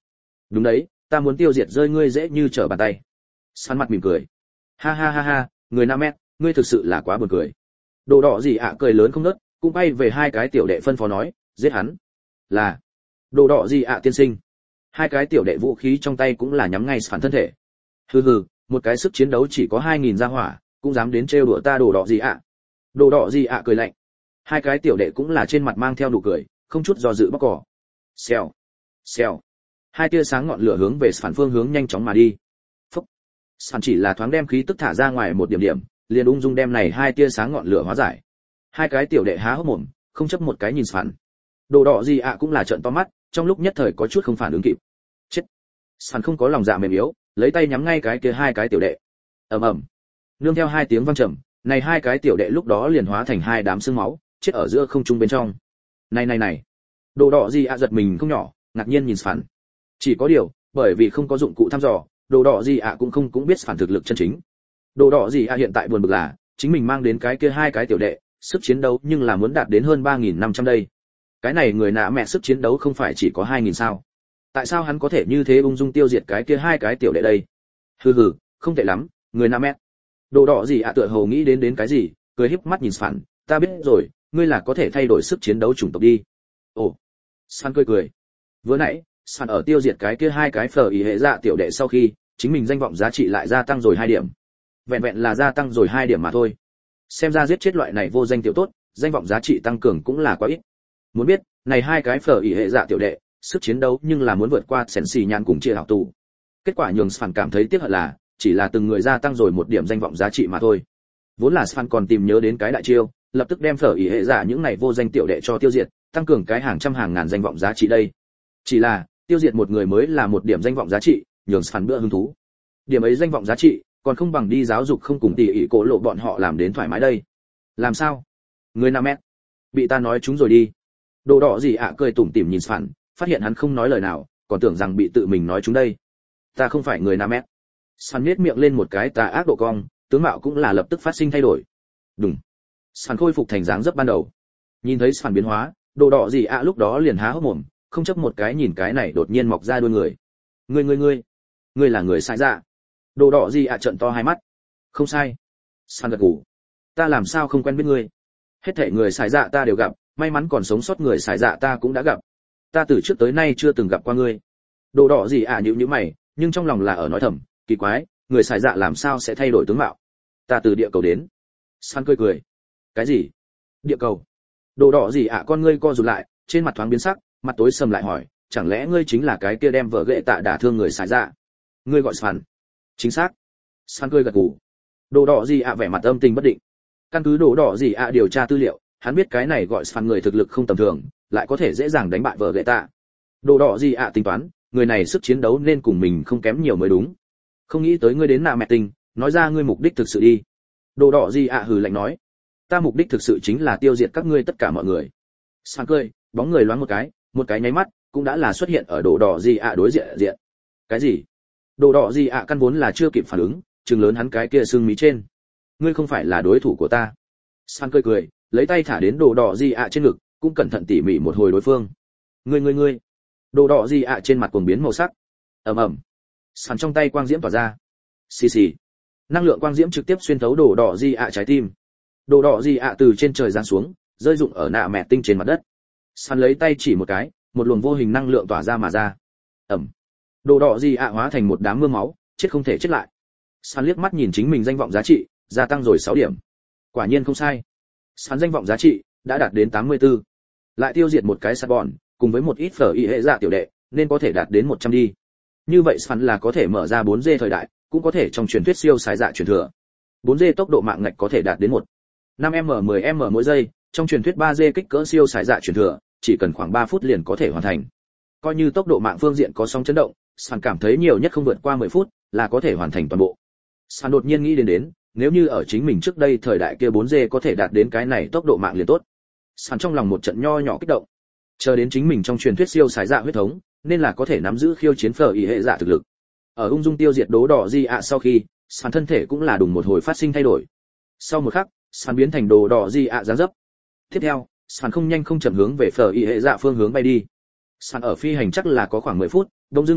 Đúng đấy, ta muốn tiêu diệt rơi ngươi dễ như trở bàn tay. Săn mặt mỉm cười. Ha ha ha ha, người Nam Mét, ngươi thực sự là quá buồn cười. Đồ đỏ gì ạ cười lớn không ngớt, cũng bay về hai cái tiểu đệ phân phó nói, giết hắn. Là. Đồ đỏ gì ạ tiên sinh. Hai cái tiểu đệ vũ khí trong tay cũng là nhắm ngay phản thân thể. Hừ hừ, một cái sức chiến đấu chỉ có hai nghìn gia hỏa, cũng dám đến trêu đùa ta đồ đỏ gì ạ. Đồ đỏ gì ạ cười lạnh. Hai cái tiểu đệ cũng là trên mặt mang theo nụ cười, không chút do dự bóc cỏ. Xèo, xèo. Hai tia sáng ngọn lửa hướng về phản phương hướng nhanh chóng mà đi. Phúc. Phản chỉ là thoáng đem khí tức thả ra ngoài một điểm điểm, liền ung dung đem này hai tia sáng ngọn lửa hóa giải. Hai cái tiểu đệ há hốc mồm, không chấp một cái nhìn phản. Đồ đỏ gì ạ cũng là trợn to mắt, trong lúc nhất thời có chút không phản ứng kịp. Chết. Phản không có lòng dạ mềm yếu, lấy tay nhắm ngay cái kia hai cái tiểu đệ. Ầm ầm. Nương theo hai tiếng vang trầm, này hai cái tiểu đệ lúc đó liền hóa thành hai đám xương máu, chết ở giữa không trung bên trong. Này này này. Đồ đỏ gì ạ giật mình không nhỏ, ngạc nhiên nhìn phản. Chỉ có điều, bởi vì không có dụng cụ thăm dò, đồ đỏ gì ạ cũng không cũng biết phản thực lực chân chính. Đồ đỏ gì ạ hiện tại buồn bực là, chính mình mang đến cái kia hai cái tiểu đệ, sức chiến đấu nhưng là muốn đạt đến hơn ba nghìn năm trăm đây. Cái này người nạ mẹ sức chiến đấu không phải chỉ có hai nghìn sao? Tại sao hắn có thể như thế ung dung tiêu diệt cái kia hai cái tiểu đệ đây? Hừ hừ, không tệ lắm, người nạ mẹ. Đồ đỏ gì ạ tựa hồ nghĩ đến đến cái gì, cười híp mắt nhìn phản, ta biết rồi, ngươi là có thể thay đổi sức chiến đấu chủng tộc đi. Ồ. San cười cười. Vừa nãy, San ở tiêu diệt cái kia hai cái phở ý hệ dạ tiểu đệ sau khi, chính mình danh vọng giá trị lại gia tăng rồi hai điểm. Vẹn vẹn là gia tăng rồi hai điểm mà thôi. Xem ra giết chết loại này vô danh tiểu tốt, danh vọng giá trị tăng cường cũng là quá ít. Muốn biết, này hai cái phở ý hệ dạ tiểu đệ, sức chiến đấu nhưng là muốn vượt qua Sển Xì Nhan cùng chia hảo tù. Kết quả nhường San cảm thấy tiếc hận là, chỉ là từng người gia tăng rồi một điểm danh vọng giá trị mà thôi. Vốn là San còn tìm nhớ đến cái đại chiêu, lập tức đem phở ý hệ dạ những này vô danh tiểu đệ cho tiêu diệt, tăng cường cái hàng trăm hàng ngàn danh vọng giá trị đây. Chỉ là, tiêu diệt một người mới là một điểm danh vọng giá trị, nhường San bữa hứng thú. Điểm ấy danh vọng giá trị, còn không bằng đi giáo dục không cùng tỉ ỉ cổ lộ bọn họ làm đến thoải mái đây. Làm sao? Người Nam Mét, bị ta nói chúng rồi đi. Đồ đỏ gì ạ cười tủm tỉm nhìn San, phát hiện hắn không nói lời nào, còn tưởng rằng bị tự mình nói chúng đây. Ta không phải người Nam Mét. San nhếch miệng lên một cái tà ác độ cong, tướng mạo cũng là lập tức phát sinh thay đổi. Đúng. San khôi phục thành dáng dấp ban đầu. Nhìn thấy San biến hóa, đồ đỏ gì ạ lúc đó liền há hốc mồm, không chấp một cái nhìn cái này đột nhiên mọc ra đuôi người. Ngươi ngươi ngươi, ngươi là người sai dạ. Đồ đỏ gì ạ trợn to hai mắt. Không sai. San gật gù. Ta làm sao không quen biết ngươi? Hết thảy người sai dạ ta đều gặp, may mắn còn sống sót người sai dạ ta cũng đã gặp. Ta từ trước tới nay chưa từng gặp qua ngươi. Đồ đỏ gì ạ nhíu nhíu mày, nhưng trong lòng là ở nói thầm, kỳ quái, người sai dạ làm sao sẽ thay đổi tướng mạo? Ta từ địa cầu đến. San cười cười. Cái gì? Địa cầu? Đồ đỏ gì ạ con ngươi co rụt lại, trên mặt thoáng biến sắc, mặt tối sầm lại hỏi, chẳng lẽ ngươi chính là cái kia đem vợ ghệ tạ đả thương người sai dạ? Ngươi gọi San? Chính xác. San cười gật gù. Đồ đỏ gì ạ vẻ mặt âm tình bất định. Căn cứ đồ đỏ gì ạ điều tra tư liệu, hắn biết cái này gọi San người thực lực không tầm thường, lại có thể dễ dàng đánh bại vợ ghệ tạ. Đồ đỏ gì ạ tính toán, người này sức chiến đấu nên cùng mình không kém nhiều mới đúng. Không nghĩ tới ngươi đến nạ mẹ tình, nói ra ngươi mục đích thực sự đi. Đồ đỏ gì ạ hừ lạnh nói, ta mục đích thực sự chính là tiêu diệt các ngươi tất cả mọi người. San cười, bóng người loáng một cái, một cái nháy mắt, cũng đã là xuất hiện ở đồ đỏ gì ạ đối diện diện. Cái gì? Đồ đỏ gì ạ căn vốn là chưa kịp phản ứng, trừng lớn hắn cái kia xương mí trên. Ngươi không phải là đối thủ của ta. San cười cười, lấy tay thả đến đồ đỏ gì ạ trên ngực, cũng cẩn thận tỉ mỉ một hồi đối phương. Ngươi ngươi ngươi. Đồ đỏ gì ạ trên mặt cuồng biến màu sắc. Ầm ầm. San trong tay quang diễm tỏa ra. Xì xì. Năng lượng quang diễm trực tiếp xuyên thấu đồ đỏ gì ạ trái tim. Đồ đỏ gì ạ từ trên trời giáng xuống, rơi rụng ở nạ mẹ tinh trên mặt đất. San lấy tay chỉ một cái, một luồng vô hình năng lượng tỏa ra mà ra. Ầm. Đồ đỏ gì ạ hóa thành một đám mưa máu, chết không thể chết lại. San liếc mắt nhìn chính mình danh vọng giá trị, gia tăng rồi sáu điểm. Quả nhiên không sai. San danh vọng giá trị đã đạt đến tám mươi tư. Lại tiêu diệt một cái sát bọn, cùng với một ít phở y hệ dạ tiểu đệ, nên có thể đạt đến một trăm đi. Như vậy San là có thể mở ra bốn G thời đại, cũng có thể trong truyền thuyết siêu sái dạ truyền thừa. bốn G tốc độ mạng ngạch có thể đạt đến một năm m mười m mỗi giây, trong truyền thuyết ba G kích cỡ siêu sái dạ truyền thừa, chỉ cần khoảng ba phút liền có thể hoàn thành. Coi như tốc độ mạng phương diện có sóng chấn động, San cảm thấy nhiều nhất không vượt qua mười phút là có thể hoàn thành toàn bộ. San đột nhiên nghĩ đến đến, nếu như ở chính mình trước đây thời đại kia bốn G có thể đạt đến cái này tốc độ mạng liền tốt. San trong lòng một trận nho nhỏ kích động. Chờ đến chính mình trong truyền thuyết siêu sái dạ huyết thống, nên là có thể nắm giữ khiêu chiến phở ý hệ dạ thực lực. Ở ung dung tiêu diệt đố đỏ di ạ sau khi, San thân thể cũng là đùng một hồi phát sinh thay đổi. Sau một khắc, San biến thành đồ đỏ di ạ dáng dấp. Tiếp theo, San không nhanh không chậm hướng về phở ý hệ dạ phương hướng bay đi. San ở phi hành chắc là có khoảng mười phút, đông dưng ngừng lại,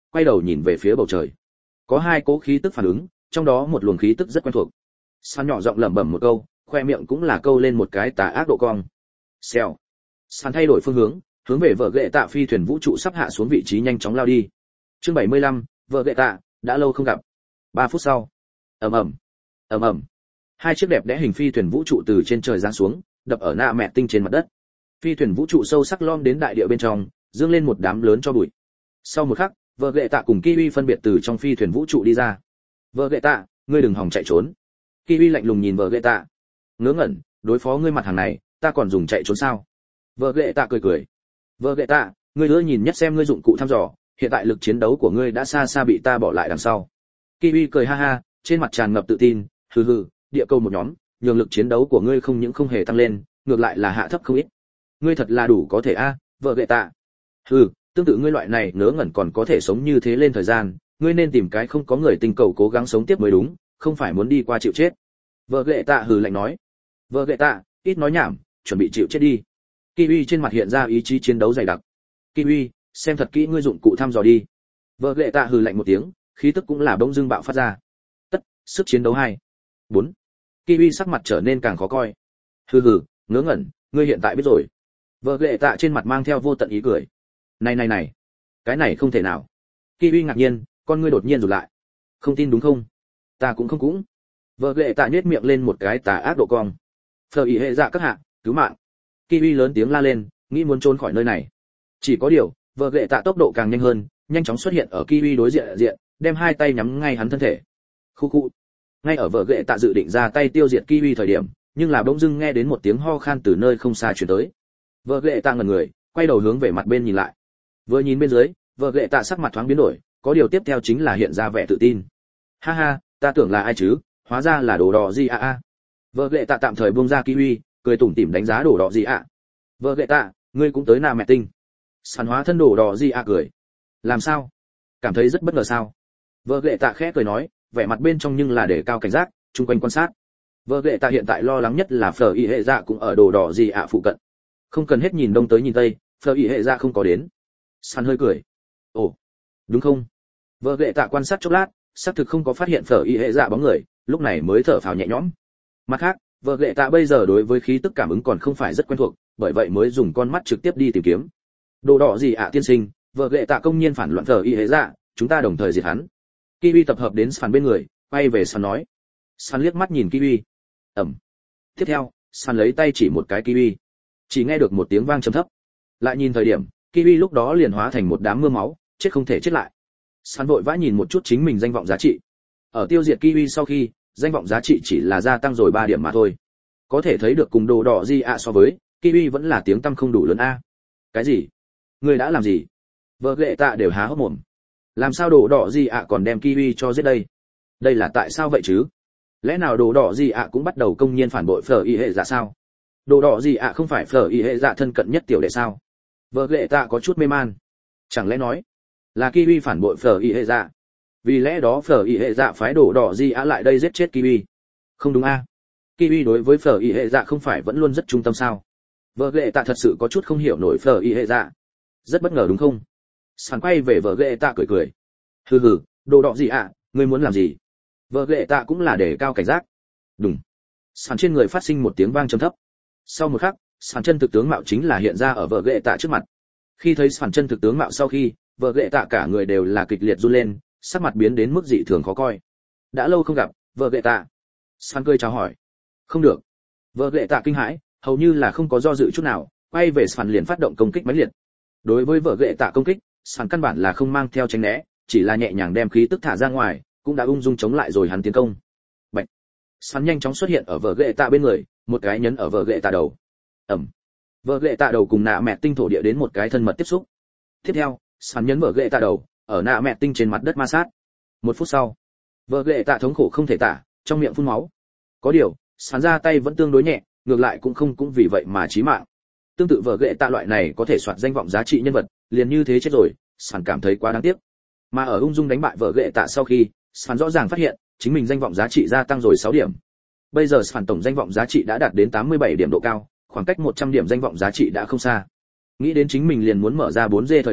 quay đầu nhìn về phía bầu trời. Có hai cỗ khí tức phản ứng, trong đó một luồng khí tức rất quen thuộc. San nhỏ giọng lẩm bẩm một câu, khoe miệng cũng là câu lên một cái tà ác độ cong. Xèo. San thay đổi phương hướng, hướng về vợ ghệ tạ phi thuyền vũ trụ sắp hạ xuống vị trí nhanh chóng lao đi. Chương bảy mươi lăm, vợ ghệ tạ, đã lâu không gặp. Ba phút sau. Ầm ầm. Ầm ầm. Hai chiếc đẹp đẽ hình phi thuyền vũ trụ từ trên trời giáng xuống, đập ở nạ mẹ tinh trên mặt đất. Phi thuyền vũ trụ sâu sắc lom đến đại địa bên trong, dương lên một đám lớn cho bụi. Sau một khắc, vợ ghệ tạ cùng Kiwi phân biệt từ trong phi thuyền vũ trụ đi ra. Vợ ghệ tạ, ngươi đừng hòng chạy trốn. Kiwi lạnh lùng nhìn vợ ghệ tạ. Ngớ ngẩn, đối phó ngươi mặt hàng này, ta còn dùng chạy trốn sao? Vợ ghệ tạ cười cười. Vợ ghệ tạ, ngươi ưa nhìn nhất xem ngươi dụng cụ thăm dò, hiện tại lực chiến đấu của ngươi đã xa xa bị ta bỏ lại đằng sau. Kiwi cười ha ha, trên mặt tràn ngập tự tin, hừ hừ, địa cầu một nhóm, nhường lực chiến đấu của ngươi không những không hề tăng lên, ngược lại là hạ thấp không ít. Ngươi thật là đủ có thể a, à, vợ ghệ tạ. Hừ, tương tự ngươi loại này ngớ ngẩn còn có thể sống như thế lên thời gian, ngươi nên tìm cái không có người tinh cầu cố gắng sống tiếp mới đúng, không phải muốn đi qua chịu chết. Vợ ghệ tạ hừ lạnh nói. Vợ ghệ tạ, ít nói nhảm, chuẩn bị chịu chết đi. Kiwi trên mặt hiện ra ý chí chiến đấu dày đặc. Kiwi, xem thật kỹ ngươi dụng cụ thăm dò đi. Vợ ghệ tạ hừ lạnh một tiếng, khí tức cũng là bỗng dưng bạo phát ra. Tất, sức chiến đấu hai. Bốn. Kiwi sắc mặt trở nên càng khó coi. Hừ hừ, ngớ ngẩn, ngươi hiện tại biết rồi. Vợ ghệ tạ trên mặt mang theo vô tận ý cười. Này này này, cái này không thể nào. Kiwi ngạc nhiên, con ngươi đột nhiên rụt lại. Không tin đúng không? Ta cũng không cũng. Vợ ghệ tạ nhếch miệng lên một cái tà ác độ cong. Phờ ý hệ dạ các hạ, cứu mạng. Kiwi lớn tiếng la lên, nghĩ muốn trốn khỏi nơi này. Chỉ có điều, vợ ghệ tạ tốc độ càng nhanh hơn, nhanh chóng xuất hiện ở Kiwi đối diện diện, đem hai tay nhắm ngay hắn thân thể. Khu khu. Ngay ở vợ ghệ tạ dự định ra tay tiêu diệt Kiwi thời điểm, nhưng là bỗng dưng nghe đến một tiếng ho khan từ nơi không xa truyền tới. Vợ ghệ tạ ngẩn người, quay đầu hướng về mặt bên nhìn lại. Vừa nhìn bên dưới, vợ ghệ tạ sắc mặt thoáng biến đổi, có điều tiếp theo chính là hiện ra vẻ tự tin. Ha ha, ta tưởng là ai chứ, hóa ra là đồ đỏ gì a a. Vợ ghệ tạ tạm thời buông ra Kiwi, cười tủm tỉm đánh giá đồ đỏ gì ạ. Vợ ghệ tạ, ngươi cũng tới Nam Mẹ Tinh. Sản hóa thân đồ đỏ gì ạ cười. Làm sao? Cảm thấy rất bất ngờ sao? Vợ ghệ tạ khẽ cười nói, vẻ mặt bên trong nhưng là để cao cảnh giác, chung quanh quan sát. Vợ ghệ tạ hiện tại lo lắng nhất là Phở Y hệ dạ cũng ở đồ đỏ gì ạ phụ cận. Không cần hết nhìn đông tới nhìn tây, Phở Y hệ dạ không có đến. San hơi cười. Ồ, đúng không? Vợ ghệ tạ quan sát chốc lát, xác thực không có phát hiện Phở Y hệ dạ bóng người, lúc này mới thở phào nhẹ nhõm. Mặt khác, vợ ghệ tạ bây giờ đối với khí tức cảm ứng còn không phải rất quen thuộc, bởi vậy mới dùng con mắt trực tiếp đi tìm kiếm. Đồ đỏ gì ạ tiên sinh, vợ ghệ tạ công nhiên phản loạn Phở Y hệ dạ, chúng ta đồng thời diệt hắn. Kiwi tập hợp đến San bên người, quay về San nói. San liếc mắt nhìn Kiwi. Ẩm. Tiếp theo, San lấy tay chỉ một cái Kiwi. Chỉ nghe được một tiếng vang trầm thấp. Lại nhìn thời điểm, Kiwi lúc đó liền hóa thành một đám mưa máu, chết không thể chết lại. San vội vã nhìn một chút chính mình danh vọng giá trị. Ở tiêu diệt Kiwi sau khi, danh vọng giá trị chỉ là gia tăng rồi ba điểm mà thôi. Có thể thấy được cùng đồ đỏ gì ạ so với, Kiwi vẫn là tiếng tăm không đủ lớn a. Cái gì? Ngươi đã làm gì? Vợ ghệ tạ đều há hốc mồm. Làm sao đồ đỏ gì ạ còn đem Kiwi cho giết đây? Đây là tại sao vậy chứ? Lẽ nào đồ đỏ gì ạ cũng bắt đầu công nhiên phản bội Phở Y hệ dạ sao? Đồ đỏ gì ạ không phải Phở Y hệ dạ thân cận nhất tiểu đệ sao? Vợ ghệ tạ có chút mê man. Chẳng lẽ nói là Kiwi phản bội Phở Y hệ dạ? Vì lẽ đó Phở Y hệ dạ phái đồ đỏ gì ạ lại đây giết chết Kiwi? Không đúng a? À? Kiwi đối với Phở Y hệ dạ không phải vẫn luôn rất trung tâm sao? Vợ ghệ tạ thật sự có chút không hiểu nổi Phở Y hệ dạ. Rất bất ngờ đúng không? Sàn quay về vợ ghệ tạ cười cười. Hừ hừ, đồ đỏ gì ạ, ngươi muốn làm gì? Vợ ghệ tạ cũng là để cao cảnh giác. Đùng. Sàn trên người phát sinh một tiếng vang trầm thấp. Sau một khắc, sàn chân thực tướng mạo chính là hiện ra ở vợ ghệ tạ trước mặt. Khi thấy sàn chân thực tướng mạo sau khi, vợ ghệ tạ cả người đều là kịch liệt run lên, sắc mặt biến đến mức dị thường khó coi. Đã lâu không gặp, vợ ghệ tạ. Sàn cười chào hỏi. Không được. Vợ ghệ tạ kinh hãi, hầu như là không có do dự chút nào, quay về sàn liền phát động công kích mãnh liệt. Đối với vợ ghệ tạ công kích, sàn căn bản là không mang theo tránh né, chỉ là nhẹ nhàng đem khí tức thả ra ngoài, cũng đã ung dung chống lại rồi hắn tiến công. Bạch. Sàn nhanh chóng xuất hiện ở vợ ghệ tạ bên người, một cái nhấn ở vợ ghệ tạ đầu. Ẩm. Vợ ghệ tạ đầu cùng nạ mẹ tinh thổ địa đến một cái thân mật tiếp xúc. Tiếp theo, sàn nhấn vợ ghệ tạ đầu, ở nạ mẹ tinh trên mặt đất ma sát. Một phút sau, vợ ghệ tạ thống khổ không thể tả, trong miệng phun máu. Có điều, sàn ra tay vẫn tương đối nhẹ, ngược lại cũng không cũng vì vậy mà chí mạng. Tương tự vợ ghệ tạ loại này có thể soạt danh vọng giá trị nhân vật, liền như thế chết rồi, sàn cảm thấy quá đáng tiếc. Mà ở ung dung đánh bại vợ ghệ tạ sau khi, sàn rõ ràng phát hiện chính mình danh vọng giá trị gia tăng rồi sáu điểm. Bây giờ sàn tổng danh vọng giá trị đã đạt đến tám mươi bảy điểm độ cao, khoảng cách một trăm điểm danh vọng giá trị đã không xa. Nghĩ đến chính mình liền muốn mở ra bốn G thời đại,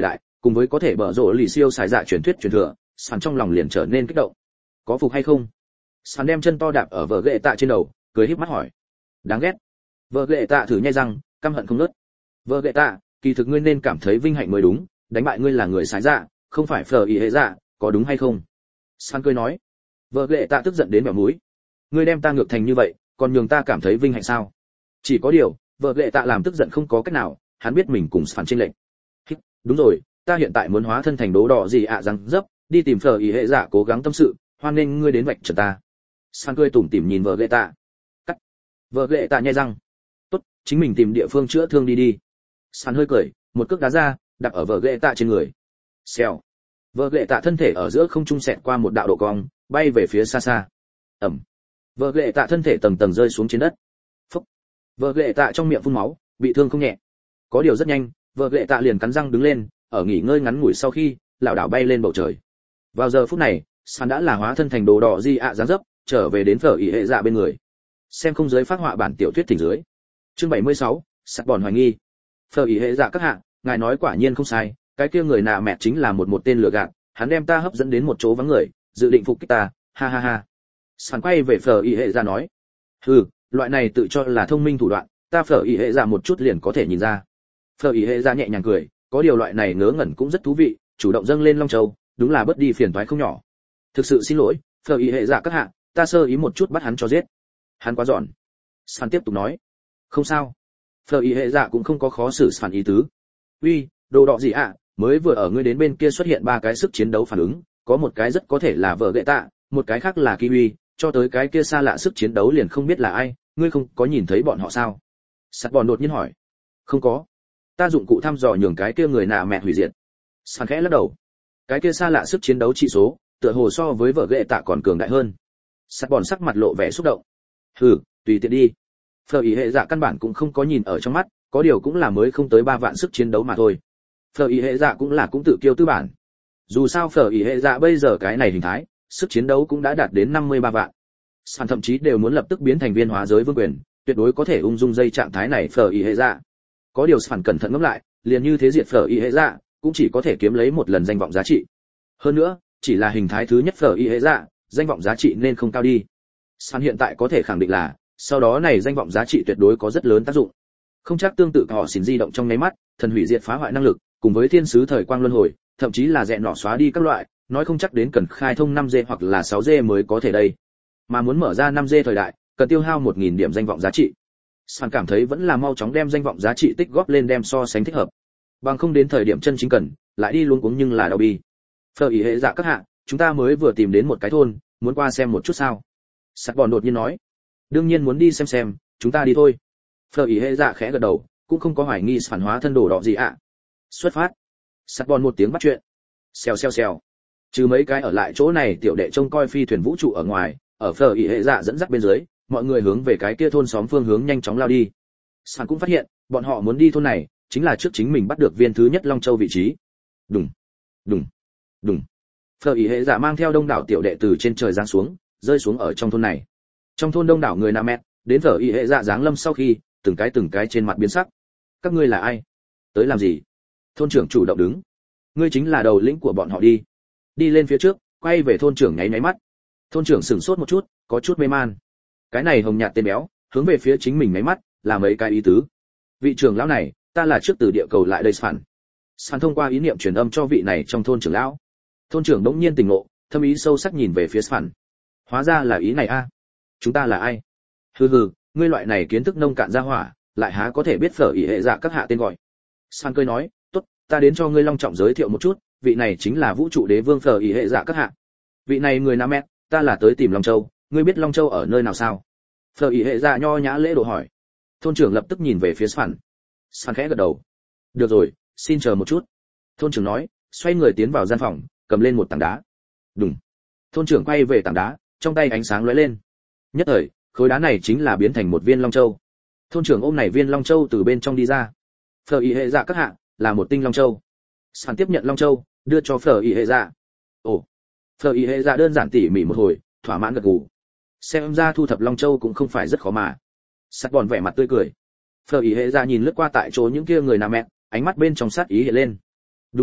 cùng với có thể bở rộ lì siêu xài dạ truyền thuyết truyền thừa, sàn trong lòng liền trở nên kích động. Có phục hay không? Sàn đem chân to đạp ở vợ ghệ tạ trên đầu, cười híp mắt hỏi. Đáng ghét. Vợ ghệ tạ thử nhai răng, căm hận không ngớt. Vợ ghệ tạ, kỳ thực ngươi nên cảm thấy vinh hạnh mới đúng, đánh bại ngươi là người xài dạ, không phải phở ý hệ dạ, có đúng hay không? Sàn cười nói. Vợ ghệ tạ tức giận đến bẹo mũi. Ngươi đem ta ngược thành như vậy, còn nhường ta cảm thấy vinh hạnh sao? Chỉ có điều, vợ ghệ tạ làm tức giận không có cách nào, hắn biết mình cùng Sàn chênh lệch. Đúng rồi, ta hiện tại muốn hóa thân thành đố đỏ gì ạ à răng dấp, đi tìm phở ý hệ dạ cố gắng tâm sự, hoan nên ngươi đến vạch trần ta. San cười tủm tỉm nhìn vợ ghệ tạ. Cắt. Vợ ghệ tạ nhai răng. Tốt, chính mình tìm địa phương chữa thương đi đi. San hơi cười, một cước đá ra, đạp ở vợ ghệ tạ trên người. Xèo. Vợ ghệ tạ thân thể ở giữa không trung xẹt qua một đạo độ cong, bay về phía xa xa. Ẩm. Vợ ghệ tạ thân thể tầng tầng rơi xuống trên đất. Phúc. Vợ ghệ tạ trong miệng phun máu, bị thương không nhẹ. Có điều rất nhanh, vợ ghệ tạ liền cắn răng đứng lên, ở nghỉ ngơi ngắn ngủi sau khi, lảo đảo bay lên bầu trời. Vào giờ phút này, San đã là hóa thân thành đồ đỏ di ạ dáng dấp, trở về đến phở ý hệ dạ bên người. Xem không giới phát họa bản tiểu thuyết thỉnh dưới. Chương bảy mươi sáu, sắt bòn hoài nghi. Phở ý hệ dạ các hạ, ngài nói quả nhiên không sai, cái kia người nạ mẹ chính là một một tên lừa gạt, hắn đem ta hấp dẫn đến một chỗ vắng người, dự định phục kích ta, ha ha ha. San quay về phở ý hệ dạ nói, hừ, loại này tự cho là thông minh thủ đoạn, ta phở ý hệ dạ một chút liền có thể nhìn ra. Phở ý hệ dạ nhẹ nhàng cười, có điều loại này ngớ ngẩn cũng rất thú vị, chủ động dâng lên Long Châu, đúng là bớt đi phiền toái không nhỏ. Thực sự xin lỗi, phở ý hệ dạ các hạ, ta sơ ý một chút bắt hắn cho giết. Hắn quá giòn. San tiếp tục nói. Không sao. Phở ý hệ dạ cũng không có khó xử San ý tứ. Uy, đồ đỏ gì ạ, à? Mới vừa ở ngươi đến bên kia xuất hiện ba cái sức chiến đấu phản ứng, có một cái rất có thể là vợ gệ tạ, một cái khác là Kiwi, cho tới cái kia xa lạ sức chiến đấu liền không biết là ai, ngươi không có nhìn thấy bọn họ sao? Sắt bòn đột nhiên hỏi. Không có. Ta dụng cụ thăm dò nhường cái kia người nạ mẹ hủy diệt. San khẽ lắc đầu. Cái kia xa lạ sức chiến đấu trị số, tựa hồ so với vợ ghệ tạ còn cường đại hơn. Sắt bòn sắc mặt lộ vẻ xúc động. Hừ, tùy tiện đi. Phở ý hệ dạ căn bản cũng không có nhìn ở trong mắt, có điều cũng là mới không tới ba vạn sức chiến đấu mà thôi. Phở ý hệ dạ cũng là cũng tự kiêu tư bản. Dù sao phở ý hệ dạ bây giờ cái này hình thái, sức chiến đấu cũng đã đạt đến năm mươi ba vạn. Sàn thậm chí đều muốn lập tức biến thành viên hóa giới vương quyền, tuyệt đối có thể ung dung dây trạng thái này phở ý hệ dạ. Có điều Sàn cẩn thận ngẫm lại, liền như thế diệt phở ý hệ dạ, cũng chỉ có thể kiếm lấy một lần danh vọng giá trị. Hơn nữa, chỉ là hình thái thứ nhất phở ý hệ dạ, danh vọng giá trị nên không cao đi. Sàn hiện tại có thể khẳng định là, sau đó này danh vọng giá trị tuyệt đối có rất lớn tác dụng. Không chắc tương tự họ xỉn di động trong nháy mắt, thần hủy diệt phá hoại năng lực, cùng với thiên sứ thời quang luân hồi, thậm chí là dẹn nọ xóa đi các loại, nói không chắc đến cần khai thông năm G hoặc là sáu G mới có thể đây. Mà muốn mở ra năm G thời đại, cần tiêu hao một nghìn điểm danh vọng giá trị. Sàn cảm thấy vẫn là mau chóng đem danh vọng giá trị tích góp lên đem so sánh thích hợp. Bằng không đến thời điểm chân chính cần, lại đi luống cuống nhưng là đau bi. Phở ý hệ dạ các hạ, chúng ta mới vừa tìm đến một cái thôn, muốn qua xem một chút sao? Sắt bòn đột nhiên nói. Đương nhiên muốn đi xem xem, chúng ta đi thôi. Phở ý hệ dạ khẽ gật đầu, cũng không có hoài nghi phản hóa thân đồ đỏ gì ạ. Xuất phát. Sắt bòn một tiếng bắt chuyện. Xèo xèo xèo. Trừ mấy cái ở lại chỗ này tiểu đệ trông coi phi thuyền vũ trụ ở ngoài, ở phở ý hệ dạ dẫn dắt bên dưới, mọi người hướng về cái kia thôn xóm phương hướng nhanh chóng lao đi. Sàn cũng phát hiện, bọn họ muốn đi thôn này, chính là trước chính mình bắt được viên thứ nhất Long Châu vị trí. Đùng, đùng, đùng. Phở ý hệ dạ mang theo đông đảo tiểu đệ từ trên trời giáng xuống, rơi xuống ở trong thôn này. Trong thôn đông đảo người Nam Mẹ, đến Phở ý hệ dạ giáng lâm sau khi, từng cái từng cái trên mặt biến sắc. Các ngươi là ai? Tới làm gì? Thôn trưởng chủ động đứng. Ngươi chính là đầu lĩnh của bọn họ đi. Đi lên phía trước, quay về thôn trưởng nháy nháy mắt. Thôn trưởng sửng sốt một chút, có chút mê man. Cái này hồng nhạt tên béo, hướng về phía chính mình nháy mắt, là mấy cái ý tứ. Vị trưởng lão này, ta là trước từ địa cầu lại đây Sàn. Sàn thông qua ý niệm truyền âm cho vị này trong thôn trưởng lão. Thôn trưởng đống nhiên tỉnh ngộ, thâm ý sâu sắc nhìn về phía Sàn. Hóa ra là ý này a. Chúng ta là ai? Hừ hừ, ngươi loại này kiến thức nông cạn ra hỏa, lại há có thể biết phở ý hệ dạ các hạ tên gọi. Sàn cười nói, tốt, ta đến cho ngươi long trọng giới thiệu một chút, vị này chính là vũ trụ đế vương phở ý hệ dạ các hạ. Vị này người Nam Mẹ, ta là tới tìm Long Châu, ngươi biết Long Châu ở nơi nào sao? Phở ý hệ dạ nho nhã lễ độ hỏi. Thôn trưởng lập tức nhìn về phía Sàn. Sàn khẽ gật đầu. Được rồi, xin chờ một chút. Thôn trưởng nói, xoay người tiến vào gian phòng, cầm lên một tảng đá. Đùng. Thôn trưởng quay về tảng đá, trong tay ánh sáng lóe lên. Nhất thời, khối đá này chính là biến thành một viên Long Châu. Thôn trưởng ôm này viên Long Châu từ bên trong đi ra. Phở ý hệ dạ các hạ, là một tinh Long Châu. Sàn tiếp nhận Long Châu, đưa cho Phở ý hệ dạ. Ồ. Phở ý hệ dạ đơn giản tỉ mỉ một hồi, thỏa mãn gật gù. Xem ra thu thập Long Châu cũng không phải rất khó mà. Sắt bòn vẻ mặt tươi cười. Phở ý hệ dạ nhìn lướt qua tại chỗ những kia người Nam Mẹ, ánh mắt bên trong sát ý hiện lên. Đúng rồi,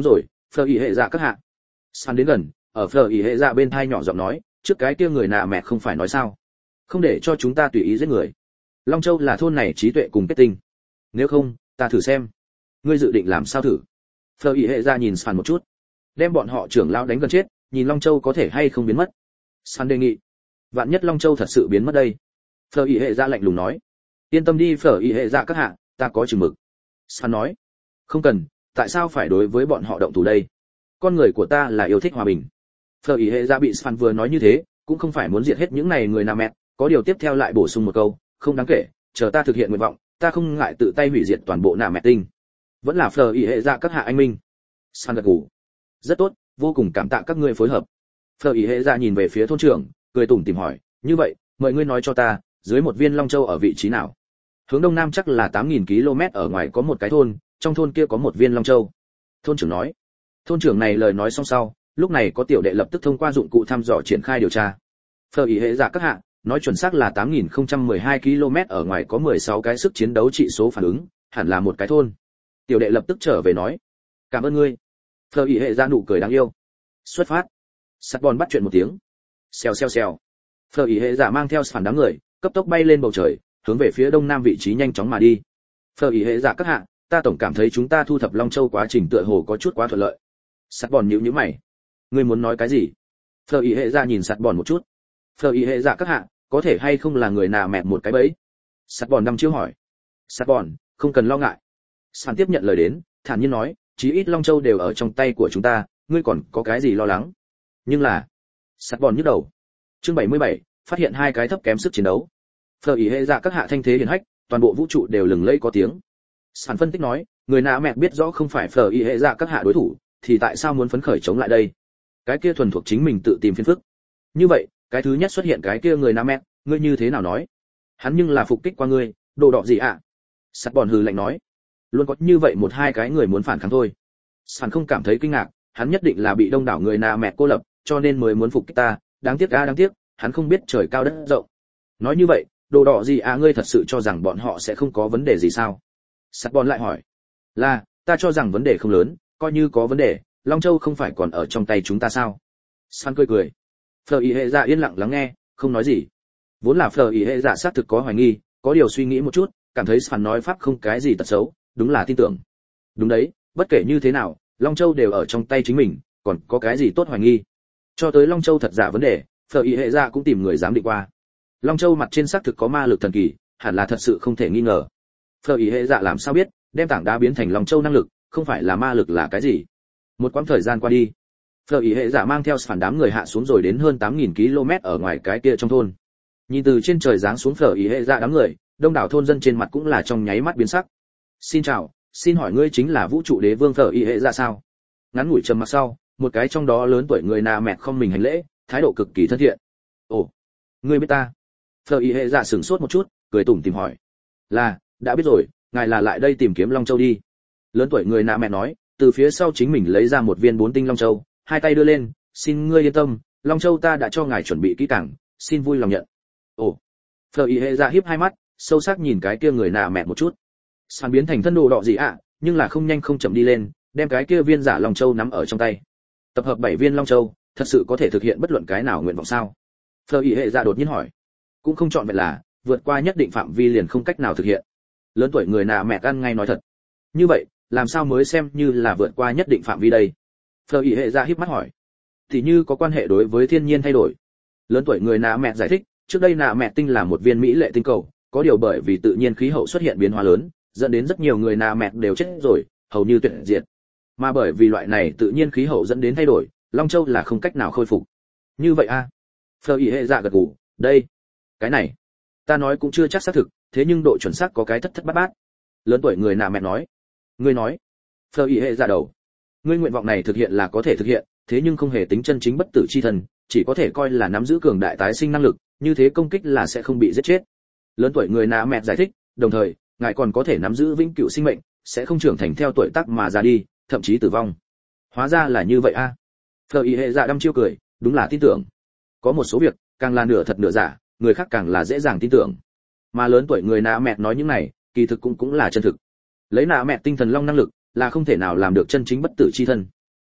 Phờ ý hệ dạ các hạ. Sàn đến gần, ở Phờ ý hệ dạ bên tai nhỏ giọng nói, trước cái kia người nạ mẹ không phải nói sao, không để cho chúng ta tùy ý giết người. Long Châu là thôn này trí tuệ cùng kết tinh. Nếu không, ta thử xem. Ngươi dự định làm sao thử? Phờ ý hệ dạ nhìn Sàn một chút, đem bọn họ trưởng lão đánh gần chết, nhìn Long Châu có thể hay không biến mất. Sàn đề nghị, vạn nhất Long Châu thật sự biến mất đây. Phờ ý hệ dạ lạnh lùng nói, yên tâm đi Phờ ý hệ dạ các hạ, ta có chừng mực. Sàn nói, không cần, tại sao phải đối với bọn họ động thủ đây? Con người của ta là yêu thích hòa bình. Phờ ý hệ dạ bị Sàn vừa nói như thế, cũng không phải muốn diệt hết những này người nam mẹ, có điều tiếp theo lại bổ sung một câu, không đáng kể, chờ ta thực hiện nguyện vọng, ta không ngại tự tay hủy diệt toàn bộ nam mẹ tinh. Vẫn là Phờ ý hệ dạ các hạ anh minh. Sàn gật gù, rất tốt, vô cùng cảm tạ các ngươi phối hợp. Phờ ý hệ dạ nhìn về phía thôn trưởng, cười tủm tỉm hỏi, như vậy, mời ngươi nói cho ta, dưới một viên Long Châu ở vị trí nào? Hướng đông nam chắc là tám nghìn ki lô mét ở ngoài có một cái thôn, trong thôn kia có một viên Long Châu. Thôn trưởng nói. Thôn trưởng này lời nói xong sau, lúc này có tiểu đệ lập tức thông qua dụng cụ thăm dò triển khai điều tra. Phờ ý hệ dạ các hạ, nói chuẩn xác là tám nghìn không trăm mười hai ki lô mét ở ngoài có mười sáu cái sức chiến đấu trị số phản ứng, hẳn là một cái thôn. Tiểu đệ lập tức trở về nói, cảm ơn ngươi. Phờ ý hệ dạ nụ cười đáng yêu. Xuất phát. Sắt bòn bắt chuyện một tiếng. Xèo xèo xèo. Phờ ý hệ dạ mang theo phản đám người, cấp tốc bay lên bầu trời, hướng về phía đông nam vị trí nhanh chóng mà đi. Phờ ý hệ dạ các hạ, ta tổng cảm thấy chúng ta thu thập Long Châu quá trình tựa hồ có chút quá thuận lợi. Sắt bòn nhíu nhíu mày. Ngươi muốn nói cái gì? Phờ ý hệ dạ nhìn sắt bòn một chút. Phờ ý hệ dạ các hạ, có thể hay không là người nào mẹt một cái bẫy? Sắt bòn đăm chiêu hỏi. Sắt bòn, không cần lo ngại. Sàn tiếp nhận lời đến, thản nhiên nói, chí ít Long Châu đều ở trong tay của chúng ta, ngươi còn có cái gì lo lắng? Nhưng là, sắt bòn nhức đầu. Chương bảy mươi bảy, phát hiện hai cái thấp kém sức chiến đấu. Phờ ý hệ dạ các hạ thanh thế hiển hách, toàn bộ vũ trụ đều lừng lẫy có tiếng. Sàn phân tích nói, người nạ mẹ biết rõ không phải Phờ ý hệ dạ các hạ đối thủ, thì tại sao muốn phấn khởi chống lại đây? Cái kia thuần thuộc chính mình tự tìm phiền phức. Như vậy, cái thứ nhất xuất hiện cái kia người nạ mẹ, ngươi như thế nào nói? Hắn nhưng là phục kích qua ngươi, đồ đỏ gì ạ? À? Sắt bòn hừ lạnh nói, luôn có như vậy một hai cái người muốn phản kháng thôi. Sàn không cảm thấy kinh ngạc, hắn nhất định là bị đông đảo người nạ mẹ cô lập, cho nên mới muốn phục kích ta, đáng tiếc a đáng tiếc, hắn không biết trời cao đất rộng. Nói như vậy, đồ đỏ gì à, ngươi thật sự cho rằng bọn họ sẽ không có vấn đề gì sao? Sắt bòn lại hỏi, là, ta cho rằng vấn đề không lớn, coi như có vấn đề, Long Châu không phải còn ở trong tay chúng ta sao? Sàn cười cười. Phờ ý hệ dạ yên lặng lắng nghe, không nói gì. Vốn là Phờ ý hệ dạ xác thực có hoài nghi, có điều suy nghĩ một chút, cảm thấy Sàn nói pháp không cái gì tật xấu, đúng là tin tưởng. Đúng đấy, bất kể như thế nào, Long Châu đều ở trong tay chính mình, còn có cái gì tốt hoài nghi? Cho tới Long Châu thật giả vấn đề, Phờ ý hệ dạ cũng tìm người giám định qua. Long Châu mặt trên xác thực có ma lực thần kỳ, hẳn là thật sự không thể nghi ngờ. Phờ ý hệ dạ làm sao biết, đem tảng đá biến thành Long Châu năng lực, không phải là ma lực là cái gì? Một quãng thời gian qua đi, Phờ ý hệ giả mang theo phản đám người hạ xuống rồi đến hơn tám nghìn ki lô mét ở ngoài cái kia trong thôn. Nhìn từ trên trời giáng xuống Phờ ý hệ giả đám người, đông đảo thôn dân trên mặt cũng là trong nháy mắt biến sắc. Xin chào, xin hỏi ngươi chính là vũ trụ đế vương Phờ ý hệ giả sao? Ngắn ngủi trầm mặc sau, một cái trong đó lớn tuổi người nà mẹ không mình hành lễ, thái độ cực kỳ thân thiện. Ồ, ngươi biết ta? Phờ ý hệ giả sửng sốt một chút, cười tủm tỉm hỏi. Là, đã biết rồi, ngài là lại đây tìm kiếm Long Châu đi. Lớn tuổi người nà mẹ nói, từ phía sau chính mình lấy ra một viên bốn tinh Long Châu, hai tay đưa lên, xin ngươi yên tâm, Long Châu ta đã cho ngài chuẩn bị kỹ càng, xin vui lòng nhận. Ồ, Phờ ý hệ giả híp hai mắt, sâu sắc nhìn cái kia người nà mẹ một chút. Sàn biến thành thân đồ đỏ gì ạ, à, nhưng là không nhanh không chậm đi lên, đem cái kia viên giả Long Châu nắm ở trong tay. Tập hợp bảy viên Long Châu, thật sự có thể thực hiện bất luận cái nào nguyện vọng sao? Phờ ý hệ giả đột nhiên hỏi. Cũng không chọn vẹn là, vượt qua nhất định phạm vi liền không cách nào thực hiện. Lớn tuổi người nà mẹ ăn ngay nói thật. Như vậy, làm sao mới xem như là vượt qua nhất định phạm vi đây? Phờ ý hệ giả híp mắt hỏi. Thì như có quan hệ đối với thiên nhiên thay đổi. Lớn tuổi người nà mẹ giải thích, trước đây nà mẹ tinh là một viên mỹ lệ tinh cầu, có điều bởi vì tự nhiên khí hậu xuất hiện biến hóa lớn, dẫn đến rất nhiều người nà mẹ đều chết rồi, hầu như tuyệt diệt. Mà bởi vì loại này tự nhiên khí hậu dẫn đến thay đổi, Long Châu là không cách nào khôi phục. Như vậy a? À? Phờ ý hệ giả gật gù, đây, cái này, ta nói cũng chưa chắc xác thực, thế nhưng độ chuẩn xác có cái thất thất bát bát. Lớn tuổi người nà mẹ nói. Ngươi nói? Phờ ý hệ giả đầu. Ngươi nguyện vọng này thực hiện là có thể thực hiện, thế nhưng không hề tính chân chính bất tử chi thần, chỉ có thể coi là nắm giữ cường đại tái sinh năng lực, như thế công kích là sẽ không bị giết chết. Lớn tuổi người nà mẹ giải thích, đồng thời, ngài còn có thể nắm giữ vĩnh cửu sinh mệnh, sẽ không trưởng thành theo tuổi tác mà già đi, thậm chí tử vong. Hóa ra là như vậy a. À? Phờ ý hệ giả đăm chiêu cười, đúng là tin tưởng. Có một số việc, càng là nửa thật nửa giả, người khác càng là dễ dàng tin tưởng. Mà lớn tuổi người nà mẹ nói những này, kỳ thực cũng cũng là chân thực. Lấy nà mẹ tinh thần long năng lực, là không thể nào làm được chân chính bất tử chi thân.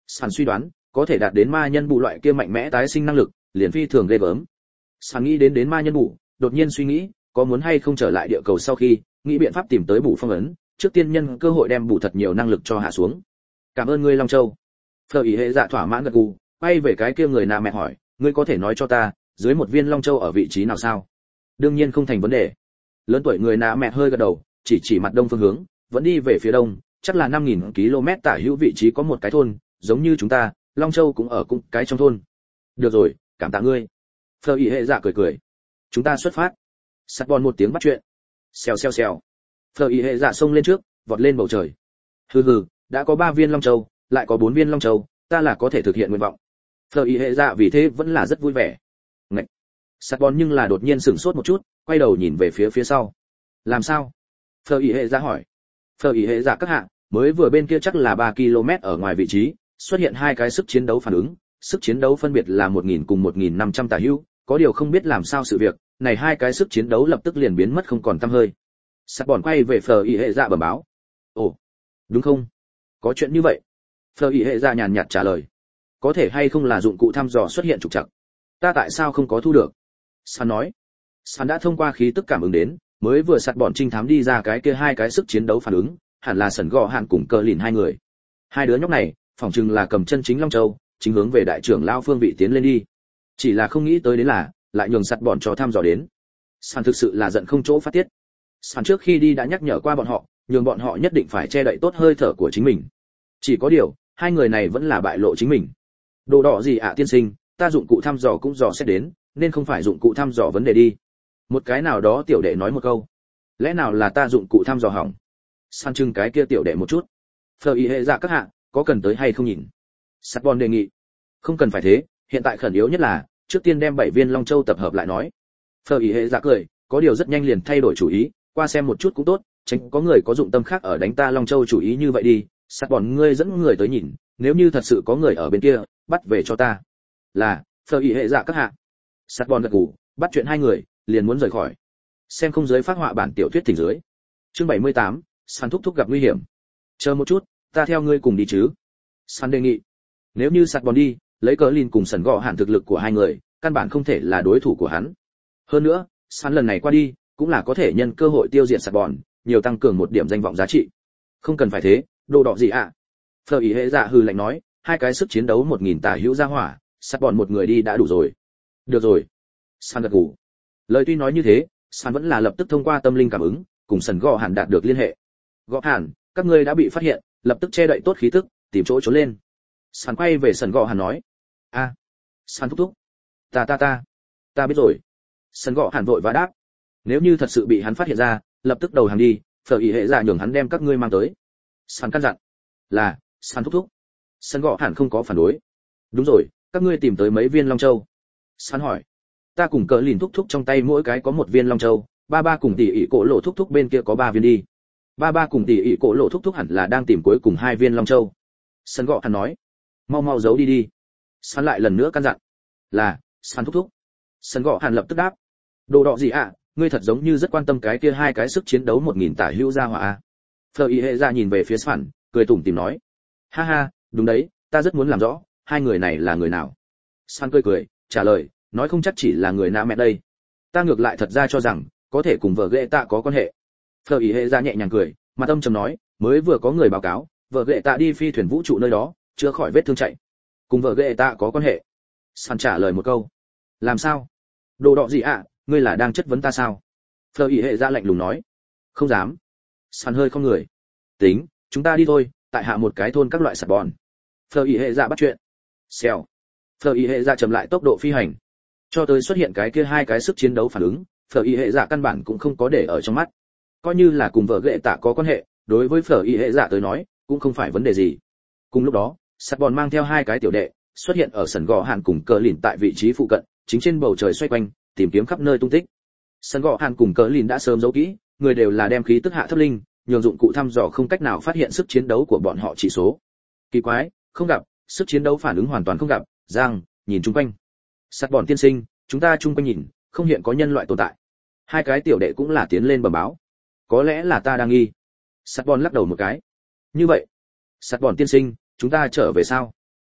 Sàn suy đoán, có thể đạt đến ma nhân bù loại kia mạnh mẽ tái sinh năng lực, liền phi thường ghê gớm. Sàn nghĩ đến đến ma nhân bù, đột nhiên suy nghĩ, có muốn hay không trở lại địa cầu sau khi, nghĩ biện pháp tìm tới bù phong ấn, trước tiên nhân cơ hội đem bù thật nhiều năng lực cho hạ xuống. Cảm ơn ngươi Long Châu. Phở ý hệ dạ thỏa mãn gật gù, quay về cái kia người nạ mẹ hỏi, ngươi có thể nói cho ta, dưới một viên Long Châu ở vị trí nào sao? Đương nhiên không thành vấn đề. Lớn tuổi người nạ mẹ hơi gật đầu, chỉ chỉ mặt đông phương hướng, vẫn đi về phía đông, chắc là năm nghìn ki lô mét tả hữu vị trí có một cái thôn, giống như chúng ta, Long Châu cũng ở cũng cái trong thôn. Được rồi, cảm tạ ngươi. Phở ý hệ dạ cười cười. Chúng ta xuất phát. Sắt bòn một tiếng bắt chuyện. Xèo xèo xèo. Phở ý hệ dạ xông lên trước, vọt lên bầu trời. Hừ hừ, đã có ba viên Long Châu, lại có bốn viên Long Châu, ta là có thể thực hiện nguyện vọng. Phở ý hệ dạ vì thế vẫn là rất vui vẻ. Ngậy. Sắt bòn nhưng là đột nhiên sửng sốt một chút, quay đầu nhìn về phía phía sau. Làm sao? Phở ý hệ dạ hỏi. Phở ý hệ dạ các hạ, mới vừa bên kia chắc là ba ki lô mét ở ngoài vị trí, xuất hiện hai cái sức chiến đấu phản ứng, sức chiến đấu phân biệt là một nghìn cùng một nghìn năm trăm tả hữu, có điều không biết làm sao sự việc, này hai cái sức chiến đấu lập tức liền biến mất không còn tăm hơi. Sắt bòn quay về Phở ý hệ dạ bẩm báo. Ồ, đúng không? Có chuyện như vậy? Phở ý hệ dạ nhàn nhạt trả lời. Có thể hay không là dụng cụ thăm dò xuất hiện trục trặc? Ta tại sao không có thu được? San nói. San đã thông qua khí tức cảm ứng đến, mới vừa sắt bọn trinh thám đi ra cái kia hai cái sức chiến đấu phản ứng, hẳn là sẩn gò hạn cùng cờ lìn hai người. Hai đứa nhóc này, phỏng chừng là cầm chân chính Long Châu, chính hướng về đại trưởng lao phương vị tiến lên đi. Chỉ là không nghĩ tới đến là, lại nhường sắt bọn cho thăm dò đến. San thực sự là giận không chỗ phát tiết. San trước khi đi đã nhắc nhở qua bọn họ, nhường bọn họ nhất định phải che đậy tốt hơi thở của chính mình. Chỉ có điều, hai người này vẫn là bại lộ chính mình. Đồ đỏ gì ạ tiên sinh, ta dụng cụ thăm dò cũng dò xét đến, nên không phải dụng cụ thăm dò vấn đề đi. Một cái nào đó tiểu đệ nói một câu. Lẽ nào là ta dụng cụ thăm dò hỏng? San trưng cái kia tiểu đệ một chút. Phở ý hệ dạ các hạ, có cần tới hay không nhìn? Sắt bon đề nghị. Không cần phải thế, hiện tại khẩn yếu nhất là, trước tiên đem bảy viên Long Châu tập hợp lại nói. Phở ý hệ dạ cười, có điều rất nhanh liền thay đổi chủ ý, qua xem một chút cũng tốt, tránh có người có dụng tâm khác ở đánh ta Long Châu chủ ý như vậy đi. Sắt bọn ngươi dẫn người tới nhìn, nếu như thật sự có người ở bên kia, bắt về cho ta. Là, Phở ý hệ dạ các hạ. Sắt bọn gật gù, bắt chuyện hai người, liền muốn rời khỏi. Xem không giới phát họa bản tiểu thuyết thỉnh dưới. Chương bảy mươi tám, San thúc thúc gặp nguy hiểm. Chờ một chút, ta theo ngươi cùng đi chứ? San đề nghị. Nếu như Sắt bọn đi, lấy cớ Lin cùng sần gò hạn thực lực của hai người, căn bản không thể là đối thủ của hắn. Hơn nữa, San lần này qua đi, cũng là có thể nhân cơ hội tiêu diệt Sắt bọn, nhiều tăng cường một điểm danh vọng giá trị. Không cần phải thế, đồ đỏ gì ạ? À? Phở ý hệ dạ hừ lạnh nói, hai cái sức chiến đấu một nghìn tả hữu ra hỏa, Sắt bọn một người đi đã đủ rồi. Được rồi. San gật gù. Lời tuy nói như thế, San vẫn là lập tức thông qua tâm linh cảm ứng, cùng sần gò hạn đạt được liên hệ. Gò hạn, các ngươi đã bị phát hiện, lập tức che đậy tốt khí tức, tìm chỗ trốn lên. San quay về sần gò hạn nói. A, à, San thúc thúc. Ta ta ta, ta biết rồi. Sần gò hạn vội vã đáp. Nếu như thật sự bị hắn phát hiện ra, lập tức đầu hàng đi, Phở ý hệ dạ nhường hắn đem các ngươi mang tới. San căn dặn. Là, San thúc thúc. Sần gò hạn không có phản đối. Đúng rồi, các ngươi tìm tới mấy viên Long Châu? San hỏi. Ta cùng cờ lìn thúc thúc trong tay mỗi cái có một viên Long Châu, ba ba cùng tỷ ỷ cổ lộ thúc thúc bên kia có ba viên đi. Ba ba cùng tỷ ỷ cổ lộ thúc thúc hẳn là đang tìm cuối cùng hai viên Long Châu. Sân gọ hắn nói. Mau mau giấu đi đi. San lại lần nữa căn dặn. Là, San thúc thúc. Sân gọ hàn lập tức đáp. Đồ đỏ gì ạ, à? Ngươi thật giống như rất quan tâm cái kia hai cái sức chiến đấu một nghìn tả hữu ra hỏa a. Phở ý hệ ra nhìn về phía San, cười tủm tỉm nói. Ha ha, đúng đấy, ta rất muốn làm rõ, hai người này là người nào. San cười cười, trả lời. Nói không chắc chỉ là người nạ mẹ đây. Ta ngược lại thật ra cho rằng có thể cùng vợ ghệ tạ có quan hệ. Phở ý hệ ra nhẹ nhàng cười, mà tâm trầm nói, mới vừa có người báo cáo, vợ ghệ tạ đi phi thuyền vũ trụ nơi đó, chưa khỏi vết thương chạy. Cùng vợ ghệ tạ có quan hệ. San trả lời một câu. Làm sao? Đồ đỏ gì ạ, à? Ngươi là đang chất vấn ta sao? Phở ý hệ ra lạnh lùng nói. Không dám. San hơi không người. Tính, chúng ta đi thôi, tại hạ một cái thôn các loại sạt bòn. Phở ý hệ ra bắt chuyện. Xèo. Phở ý hệ ra chậm lại tốc độ phi hành. Cho tới xuất hiện cái kia hai cái sức chiến đấu phản ứng, Phở ý hệ dạ căn bản cũng không có để ở trong mắt. Coi như là cùng vợ ghệ tạ có quan hệ, đối với Phở ý hệ dạ tới nói, cũng không phải vấn đề gì. Cùng lúc đó, Sắt bòn mang theo hai cái tiểu đệ, xuất hiện ở sân gò hạn cùng cờ lìn tại vị trí phụ cận, chính trên bầu trời xoay quanh, tìm kiếm khắp nơi tung tích. Sân gò hạn cùng cờ lìn đã sớm giấu kỹ, người đều là đem khí tức hạ thấp linh, nhường dụng cụ thăm dò không cách nào phát hiện sức chiến đấu của bọn họ chỉ số. Kỳ quái, không gặp, sức chiến đấu phản ứng hoàn toàn không gặp. Giang, nhìn chung quanh. Sắt bòn tiên sinh, chúng ta chung quanh nhìn, không hiện có nhân loại tồn tại. Hai cái tiểu đệ cũng là tiến lên bẩm báo. Có lẽ là ta đang nghi. Sắt bòn lắc đầu một cái. Như vậy, Sắt bòn tiên sinh, chúng ta trở về sao?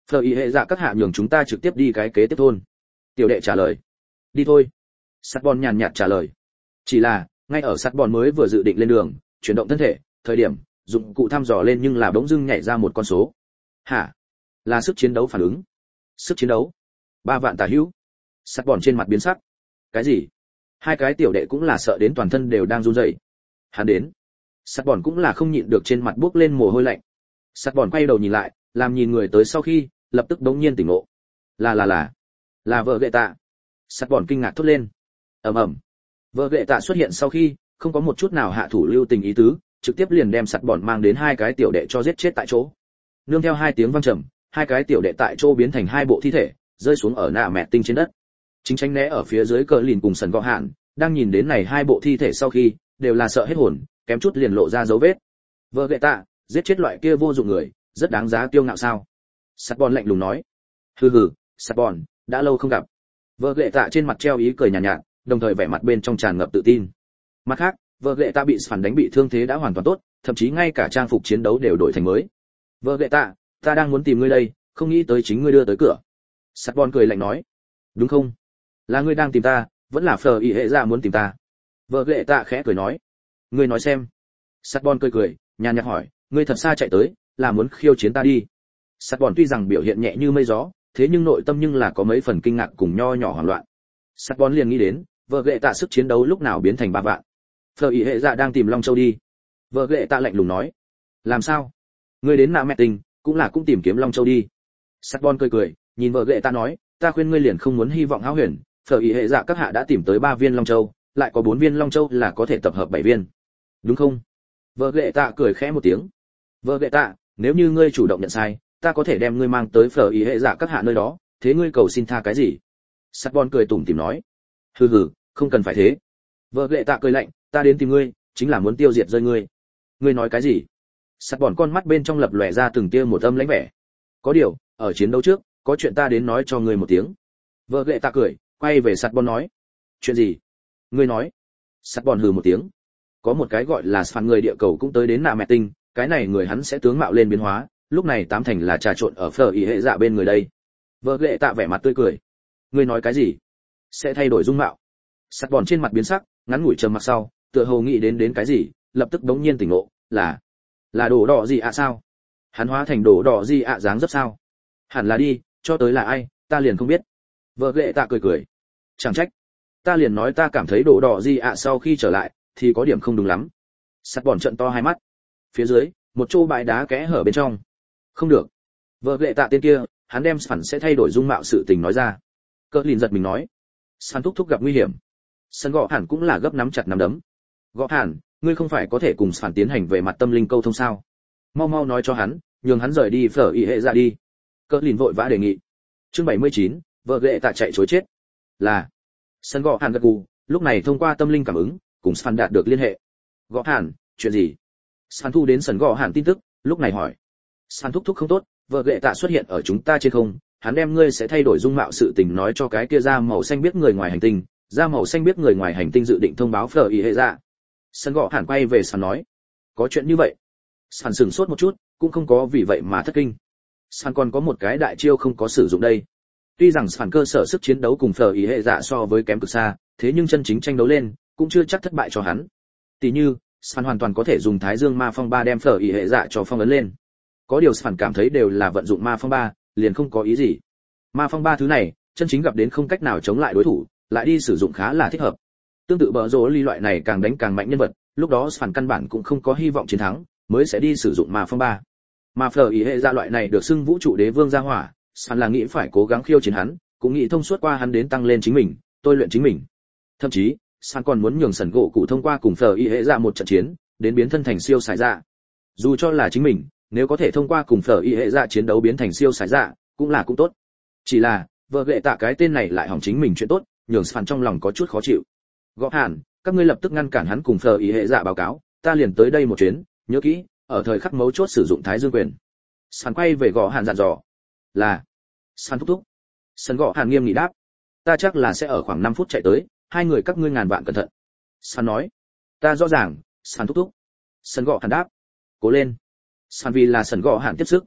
Phở ý hệ dạ các hạ nhường chúng ta trực tiếp đi cái kế tiếp thôn. Tiểu đệ trả lời. Đi thôi. Sắt bòn nhàn nhạt trả lời. Chỉ là, ngay ở sắt bòn mới vừa dự định lên đường, chuyển động thân thể, thời điểm, dụng cụ thăm dò lên nhưng là bỗng dưng nhảy ra một con số. Hả? Là sức chiến đấu phản ứng. Sức chiến đấu? Ba vạn tà hữu. Sắt bòn trên mặt biến sắc. Cái gì? Hai cái tiểu đệ cũng là sợ đến toàn thân đều đang run rẩy. Hắn đến. Sắt bòn cũng là không nhịn được trên mặt buốc lên mồ hôi lạnh. Sắt bòn quay đầu nhìn lại, làm nhìn người tới sau khi, lập tức đống nhiên tỉnh ngộ. Là là là, là vợ ghệ tạ. Sắt bòn kinh ngạc thốt lên. Ầm ầm. Vợ ghệ tạ xuất hiện sau khi, không có một chút nào hạ thủ lưu tình ý tứ, trực tiếp liền đem sắt bòn mang đến hai cái tiểu đệ cho giết chết tại chỗ. Nương theo hai tiếng vang trầm, hai cái tiểu đệ tại chỗ biến thành hai bộ thi thể, rơi xuống ở nạ mẹ tinh trên đất. Chính tránh né ở phía dưới cờ lìn cùng sần gọ hạn, đang nhìn đến này hai bộ thi thể sau khi, đều là sợ hết hồn, kém chút liền lộ ra dấu vết. Vợ ghệ tạ, giết chết loại kia vô dụng người, rất đáng giá tiêu ngạo sao? Sắt bòn lạnh lùng nói. Hừ hừ, sắt bòn, đã lâu không gặp. Vợ ghệ tạ trên mặt treo ý cười nhàn nhạt, nhạt, đồng thời vẻ mặt bên trong tràn ngập tự tin. Mặt khác, vợ ghệ tạ bị phản đánh bị thương thế đã hoàn toàn tốt, thậm chí ngay cả trang phục chiến đấu đều đổi thành mới. Vợ ghệ tạ, ta đang muốn tìm ngươi đây, không nghĩ tới chính ngươi đưa tới cửa. Sắt bòn cười lạnh nói. Đúng không? Là ngươi đang tìm ta, vẫn là phờ ý hệ ra muốn tìm ta? Vợ ghệ tạ khẽ cười nói. Ngươi nói xem. Sắt bòn cười cười, nhàn nhạt hỏi, ngươi thật xa chạy tới, là muốn khiêu chiến ta đi? Sắt bòn tuy rằng biểu hiện nhẹ như mây gió, thế nhưng nội tâm nhưng là có mấy phần kinh ngạc cùng nho nhỏ hoảng loạn. Sắt bòn liền nghĩ đến, vợ ghệ tạ sức chiến đấu lúc nào biến thành ba vạn. Phờ ý hệ dạ đang tìm Long Châu đi. Vợ ghệ tạ lạnh lùng nói. Làm sao? Ngươi đến nạ mẹ tình, cũng là cũng tìm kiếm Long Châu đi. Sắt bòn cười cười, nhìn vợ ghệ tạ nói, ta khuyên ngươi liền không muốn hy vọng hão huyền, phờ ý hệ dạ các hạ đã tìm tới ba viên Long Châu, lại có bốn viên Long Châu là có thể tập hợp bảy viên. Đúng không? Vợ ghệ tạ cười khẽ một tiếng. Vợ ghệ tạ, nếu như ngươi chủ động nhận sai, ta có thể đem ngươi mang tới phở ý hệ dạ các hạ nơi đó, thế ngươi cầu xin tha cái gì? Sắt bòn cười tủm tỉm nói. Hừ hừ, không cần phải thế. Vợ ghệ tạ cười lạnh, ta đến tìm ngươi, chính là muốn tiêu diệt rơi ngươi. Ngươi nói cái gì? Sắt bòn con mắt bên trong lập lòe ra từng tia một âm lãnh vẻ. Có điều, ở chiến đấu trước, có chuyện ta đến nói cho ngươi một tiếng. Vợ ghệ tạ cười, quay về sắt bòn nói. Chuyện gì? Ngươi nói. Sắt bòn hừ một tiếng. Có một cái gọi là phản người địa cầu cũng tới đến nạ mẹ tinh, cái này người hắn sẽ tướng mạo lên biến hóa, lúc này tám thành là trà trộn ở phở ý hệ dạ bên người đây. Vợ ghệ tạ vẻ mặt tươi cười. Ngươi nói cái gì? Sẽ thay đổi dung mạo? Sắt bòn trên mặt biến sắc, ngắn ngủi trầm mặc sau, tựa hồ nghĩ đến đến cái gì, lập tức đống nhiên tỉnh ngộ, là là đồ đỏ gì ạ à sao? Hắn hóa thành đồ đỏ gì ạ à dáng dấp sao? Hẳn là đi, cho tới là ai, ta liền không biết. Vợ ghệ tạ cười cười. Chẳng trách, ta liền nói ta cảm thấy đồ đỏ gì ạ à sau khi trở lại thì có điểm không đúng lắm. Sắt bòn trận to hai mắt. Phía dưới, một chỗ bãi đá kẽ hở bên trong. Không được. Vợ ghệ tạ tên kia, hắn đem phản sẽ thay đổi dung mạo sự tình nói ra. Cỡ lìn giật mình nói. Săn thúc thúc gặp nguy hiểm. Sân gõ hẳn cũng là gấp nắm chặt nắm đấm. Gõ hẳn, ngươi không phải có thể cùng phản tiến hành về mặt tâm linh câu thông sao? Mau mau nói cho hắn, nhường hắn rời đi phở ý hệ ra đi. Cỡ lìn vội vã đề nghị. Chương bảy mươi chín, vợ ghệ tạ chạy chối chết. Là. Sân gõ hẳn gật gù, lúc này thông qua tâm linh cảm ứng, cùng Span đạt được liên hệ. Gõ hẳn, chuyện gì? Span thu đến sân gõ hẳn tin tức, lúc này hỏi. Span thúc thúc không tốt, vợ ghệ tạ xuất hiện ở chúng ta trên không, hắn đem ngươi sẽ thay đổi dung mạo sự tình nói cho cái kia da màu xanh biết người ngoài hành tinh, da màu xanh biết người ngoài hành tinh dự định thông báo phở ý hệ ra. Sân gõ hẳn quay về Span nói. Có chuyện như vậy? Span sửng sốt một chút, cũng không có vì vậy mà thất kinh. Span còn có một cái đại chiêu không có sử dụng đây. Tuy rằng Span cơ sở sức chiến đấu cùng phở ý hệ dạ so với kém cực xa, thế nhưng chân chính tranh đấu lên, cũng chưa chắc thất bại cho hắn. Tỷ như, Span hoàn toàn có thể dùng Thái Dương Ma Phong ba đem phở ý hệ dạ cho phong ấn lên. Có điều Span cảm thấy đều là vận dụng Ma Phong ba, liền không có ý gì. Ma Phong ba thứ này, chân chính gặp đến không cách nào chống lại đối thủ, lại đi sử dụng khá là thích hợp. Tương tự bờ rồ ly loại này càng đánh càng mạnh nhân vật, lúc đó Span căn bản cũng không có hy vọng chiến thắng, mới sẽ đi sử dụng Ma Phong ba. Mà phở ý hệ dạ loại này được xưng vũ trụ đế vương gia hỏa, Span là nghĩ phải cố gắng khiêu chiến hắn, cũng nghĩ thông suốt qua hắn đến tăng lên chính mình, tôi luyện chính mình. Thậm chí, Span còn muốn nhường sần gỗ cụ thông qua cùng phở ý hệ dạ một trận chiến, đến biến thân thành siêu sải dạ. Dù cho là chính mình, nếu có thể thông qua cùng phở ý hệ dạ chiến đấu biến thành siêu sải dạ, cũng là cũng tốt. Chỉ là, vợ ghệ tạ cái tên này lại hỏng chính mình chuyện tốt, nhường Span trong lòng có chút khó chịu. Gõ hẳn, các ngươi lập tức ngăn cản hắn cùng phở ý hệ dạ báo cáo, ta liền tới đây một chuyến, nhớ kỹ, ở thời khắc mấu chốt sử dụng Thái Dương quyền. Span quay về gõ hẳn dặn dò. Là. Span thúc thúc. Sân gõ hàn nghiêm nghị đáp. Ta chắc là sẽ ở khoảng năm phút chạy tới, hai người các ngươi ngàn vạn cẩn thận. Span nói. Ta rõ ràng, Span thúc thúc. Sân gõ hàn đáp. Cố lên. Span vì là sân gõ hàn tiếp sức.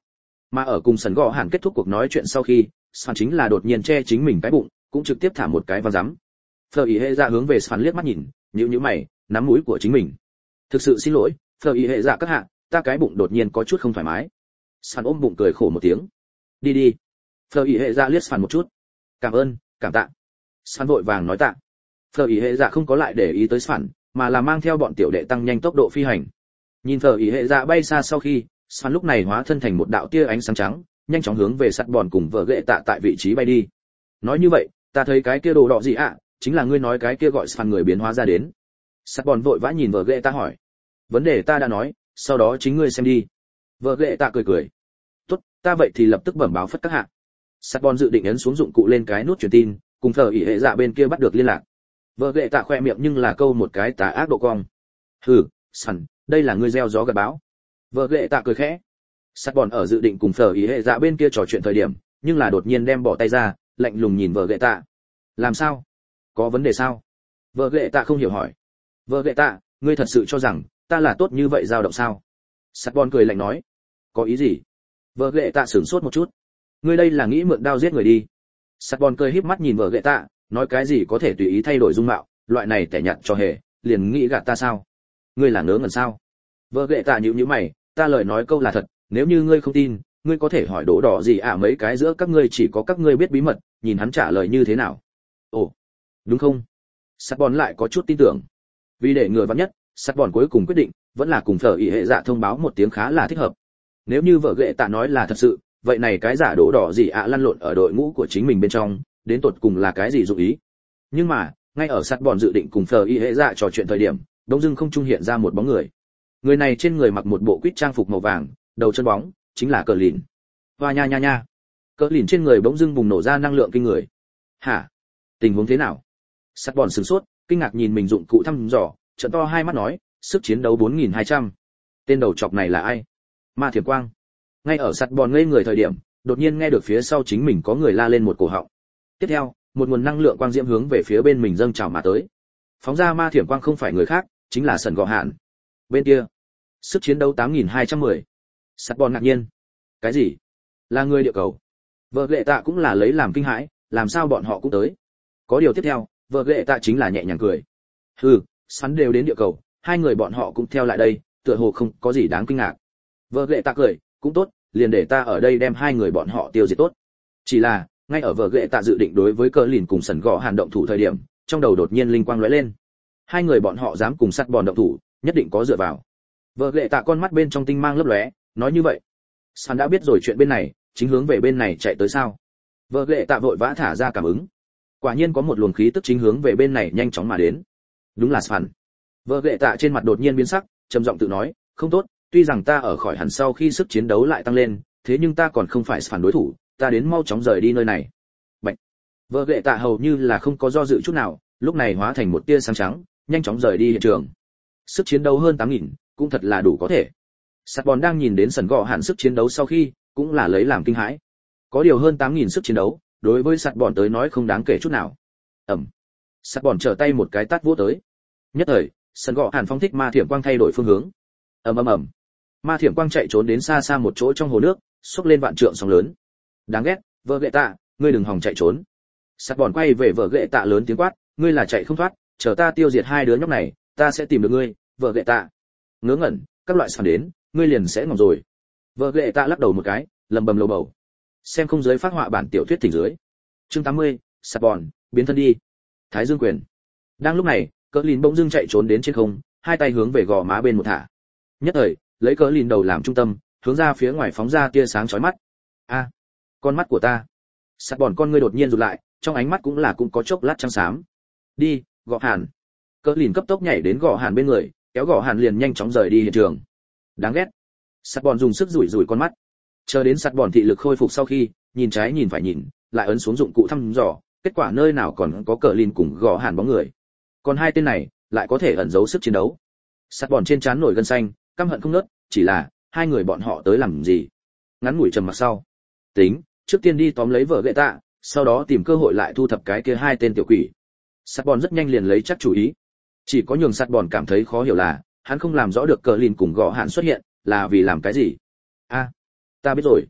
Mà ở cùng sần gọ hẳn kết thúc cuộc nói chuyện sau khi, Span chính là đột nhiên che chính mình cái bụng, cũng trực tiếp thả một cái vào rắm. Phờ ý hệ dạ hướng về Span liếc mắt nhìn, nhíu nhíu mày, nắm mũi của chính mình. Thực sự xin lỗi, Phờ ý hệ dạ các hạ, ta cái bụng đột nhiên có chút không thoải mái. Span ôm bụng cười khổ một tiếng. Đi đi. Phờ ý hệ dạ liếc Span một chút. Cảm ơn, cảm tạ. Span vội vàng nói tạ. Phờ ý hệ dạ không có lại để ý tới Span, mà là mang theo bọn tiểu đệ tăng nhanh tốc độ phi hành. Nhìn Phờ ý hệ dạ bay xa sau khi, Span lúc này hóa thân thành một đạo tia ánh sáng trắng, nhanh chóng hướng về sắt bòn cùng vợ ghệ tạ tại vị trí bay đi. Nói như vậy, ta thấy cái kia đồ đỏ gì ạ, à? Chính là ngươi nói cái kia gọi Span người biến hóa ra đến. Sắt bòn vội vã nhìn vợ ghệ tạ hỏi. Vấn đề ta đã nói, sau đó chính ngươi xem đi. Vợ ghệ tạ cười cười. Tốt, ta vậy thì lập tức bẩm báo phất các hạ. Sắt bòn dự định ấn xuống dụng cụ lên cái nút truyền tin, cùng Phờ ỉ hệ dạ bên kia bắt được liên lạc. Vợ ghệ tạ khoe miệng nhưng là câu một cái tà ác độ cong. Hừ, Span, đây là ngươi gieo gió gặt bão. Vợ ghệ tạ cười khẽ. Sắt bòn ở dự định cùng Phờ ý hệ dạ bên kia trò chuyện thời điểm, nhưng là đột nhiên đem bỏ tay ra, lạnh lùng nhìn vợ ghệ tạ. Làm sao? Có vấn đề sao? Vợ ghệ tạ không hiểu hỏi. Vợ ghệ tạ, ngươi thật sự cho rằng ta là tốt như vậy dao động sao? Sắt bòn cười lạnh nói. Có ý gì? Vợ ghệ tạ sửng sốt một chút. Ngươi đây là nghĩ mượn đao giết người đi. Sắt bòn cười híp mắt nhìn vợ ghệ tạ, nói cái gì có thể tùy ý thay đổi dung mạo, loại này tẻ nhạt cho hề, liền nghĩ gạt ta sao? Ngươi là ngớ ngẩn sao? Vợ ghệ tạ nhíu nhíu mày, ta lời nói câu là thật, nếu như ngươi không tin, ngươi có thể hỏi đổ đỏ gì ạ à, mấy cái giữa các ngươi chỉ có các ngươi biết bí mật, nhìn hắn trả lời như thế nào. Ồ, đúng không? Sắt bòn lại có chút tin tưởng. Vì để ngừa vắn nhất, Sắt bòn cuối cùng quyết định, vẫn là cùng Phờ ỉ hệ dạ thông báo một tiếng khá là thích hợp. Nếu như vợ ghệ tạ nói là thật sự, vậy này cái giả đổ đỏ gì ạ à lăn lộn ở đội ngũ của chính mình bên trong, đến tột cùng là cái gì dụng ý. Nhưng mà, ngay ở Sắt bòn dự định cùng Phờ ỉ hệ dạ trò chuyện thời điểm, đông dưng không trung hiện ra một bóng người. Người này trên người mặc một bộ quýt trang phục màu vàng, đầu chân bóng, chính là Cờ Lìn. Hoa nha nha nha. Cờ Lìn trên người bỗng dưng bùng nổ ra năng lượng kinh người. Hả? Tình huống thế nào? Sắt bòn sửng sốt, kinh ngạc nhìn mình dụng cụ thăm dò, trợn to hai mắt nói, sức chiến đấu bốn nghìn hai trăm. Tên đầu chọc này là ai? Ma Thiểm Quang. Ngay ở Sắt bòn ngây người thời điểm, đột nhiên nghe được phía sau chính mình có người la lên một cổ họng. Tiếp theo, một nguồn năng lượng quang diễm hướng về phía bên mình dâng trào mà tới. Phóng ra Ma Thiểm Quang không phải người khác, chính là Sần Gọ Hạn. Bên kia, sức chiến đấu tám nghìn hai trăm mười. Sắt bòn ngạc nhiên. Cái gì? Là người địa cầu? Vợ ghệ tạ cũng là lấy làm kinh hãi, làm sao bọn họ cũng tới? Có điều tiếp theo, vợ ghệ tạ chính là nhẹ nhàng cười. Hừ, sắn đều đến địa cầu, hai người bọn họ cũng theo lại đây, tựa hồ không có gì đáng kinh ngạc. Vợ ghệ tạ cười, cũng tốt, liền để ta ở đây đem hai người bọn họ tiêu diệt tốt. Chỉ là, ngay ở vợ ghệ tạ dự định đối với Cờ Lìn cùng Sần Gọ Hàn động thủ thời điểm, trong đầu đột nhiên linh quang lóe lên. Hai người bọn họ dám cùng Sắt bòn động thủ, nhất định có dựa vào. Vợ ghệ tạ con mắt bên trong tinh mang lấp lóe, nói như vậy, Span đã biết rồi chuyện bên này, chính hướng về bên này chạy tới sao? Vợ ghệ tạ vội vã thả ra cảm ứng. Quả nhiên có một luồng khí tức chính hướng về bên này nhanh chóng mà đến. Đúng là Span. Vợ ghệ tạ trên mặt đột nhiên biến sắc, trầm giọng tự nói, không tốt, tuy rằng ta ở khỏi hẳn sau khi sức chiến đấu lại tăng lên, thế nhưng ta còn không phải Span đối thủ, ta đến mau chóng rời đi nơi này. Bạch. Vợ ghệ tạ hầu như là không có do dự chút nào, lúc này hóa thành một tia sáng trắng, nhanh chóng rời đi hiện trường. Sức chiến đấu hơn tám nghìn, cũng thật là đủ có thể. Sắt bòn đang nhìn đến Sần Gọ Hạn sức chiến đấu sau khi, cũng là lấy làm kinh hãi. Có điều hơn tám nghìn sức chiến đấu, đối với sắt bòn tới nói không đáng kể chút nào. Ầm. Sắt bòn trở tay một cái tát vỗ tới. Nhất thời, Sần Gọ Hạn phóng thích ma thiểm quang thay đổi phương hướng. Ầm ầm ầm. Ma thiểm quang chạy trốn đến xa xa một chỗ trong hồ nước, xốc lên vạn trượng sóng lớn. Đáng ghét, vợ ghệ tạ, ngươi đừng hòng chạy trốn. Sắt bòn quay về vợ ghệ tạ lớn tiếng quát, ngươi là chạy không thoát, chờ ta tiêu diệt hai đứa nhóc này, ta sẽ tìm được ngươi, vợ ghệ tạ. Ngớ ngẩn, các loại sản đến, ngươi liền sẽ ngỏm rồi. Vợ ghệ tạ lắc đầu một cái, lầm bầm lầu bầu. Xem không giới phát họa bản tiểu thuyết thỉnh dưới. Chương tám mươi, Sắt bòn, biến thân đi. Thái Dương quyền. Đang lúc này, Cờ Lìn bỗng dưng chạy trốn đến trên không, hai tay hướng về gò má bên một thả. Nhất thời, lấy Cờ Lìn đầu làm trung tâm, hướng ra phía ngoài phóng ra tia sáng chói mắt. A, con mắt của ta. Sắt bòn con ngươi đột nhiên rụt lại, trong ánh mắt cũng là cũng có chốc lát trắng xám. Đi, Gọ Hàn. Cờ Lìn cấp tốc nhảy đến Gọ Hàn bên người, kéo Gọ Hàn liền nhanh chóng rời đi hiện trường. Đáng ghét. Sắt bòn dùng sức rủi rủi con mắt. Chờ đến sắt bòn thị lực khôi phục sau khi, nhìn trái nhìn phải nhìn, lại ấn xuống dụng cụ thăm dò, kết quả nơi nào còn có Cờ Lìn cùng Gọ Hàn bóng người. Còn hai tên này, lại có thể ẩn giấu sức chiến đấu. Sắt bòn trên trán nổi gân xanh, căm hận không ngớt, chỉ là hai người bọn họ tới làm gì? Ngắn ngủi trầm mặc sau, tính, trước tiên đi tóm lấy vợ ghệ tạ, sau đó tìm cơ hội lại thu thập cái kia hai tên tiểu quỷ. Sắt bòn rất nhanh liền lấy chắc chủ ý. Chỉ có nhường sắt bòn cảm thấy khó hiểu là, hắn không làm rõ được Cờ Lìn cùng Gọ Hạn xuất hiện, là vì làm cái gì? A, ta biết rồi.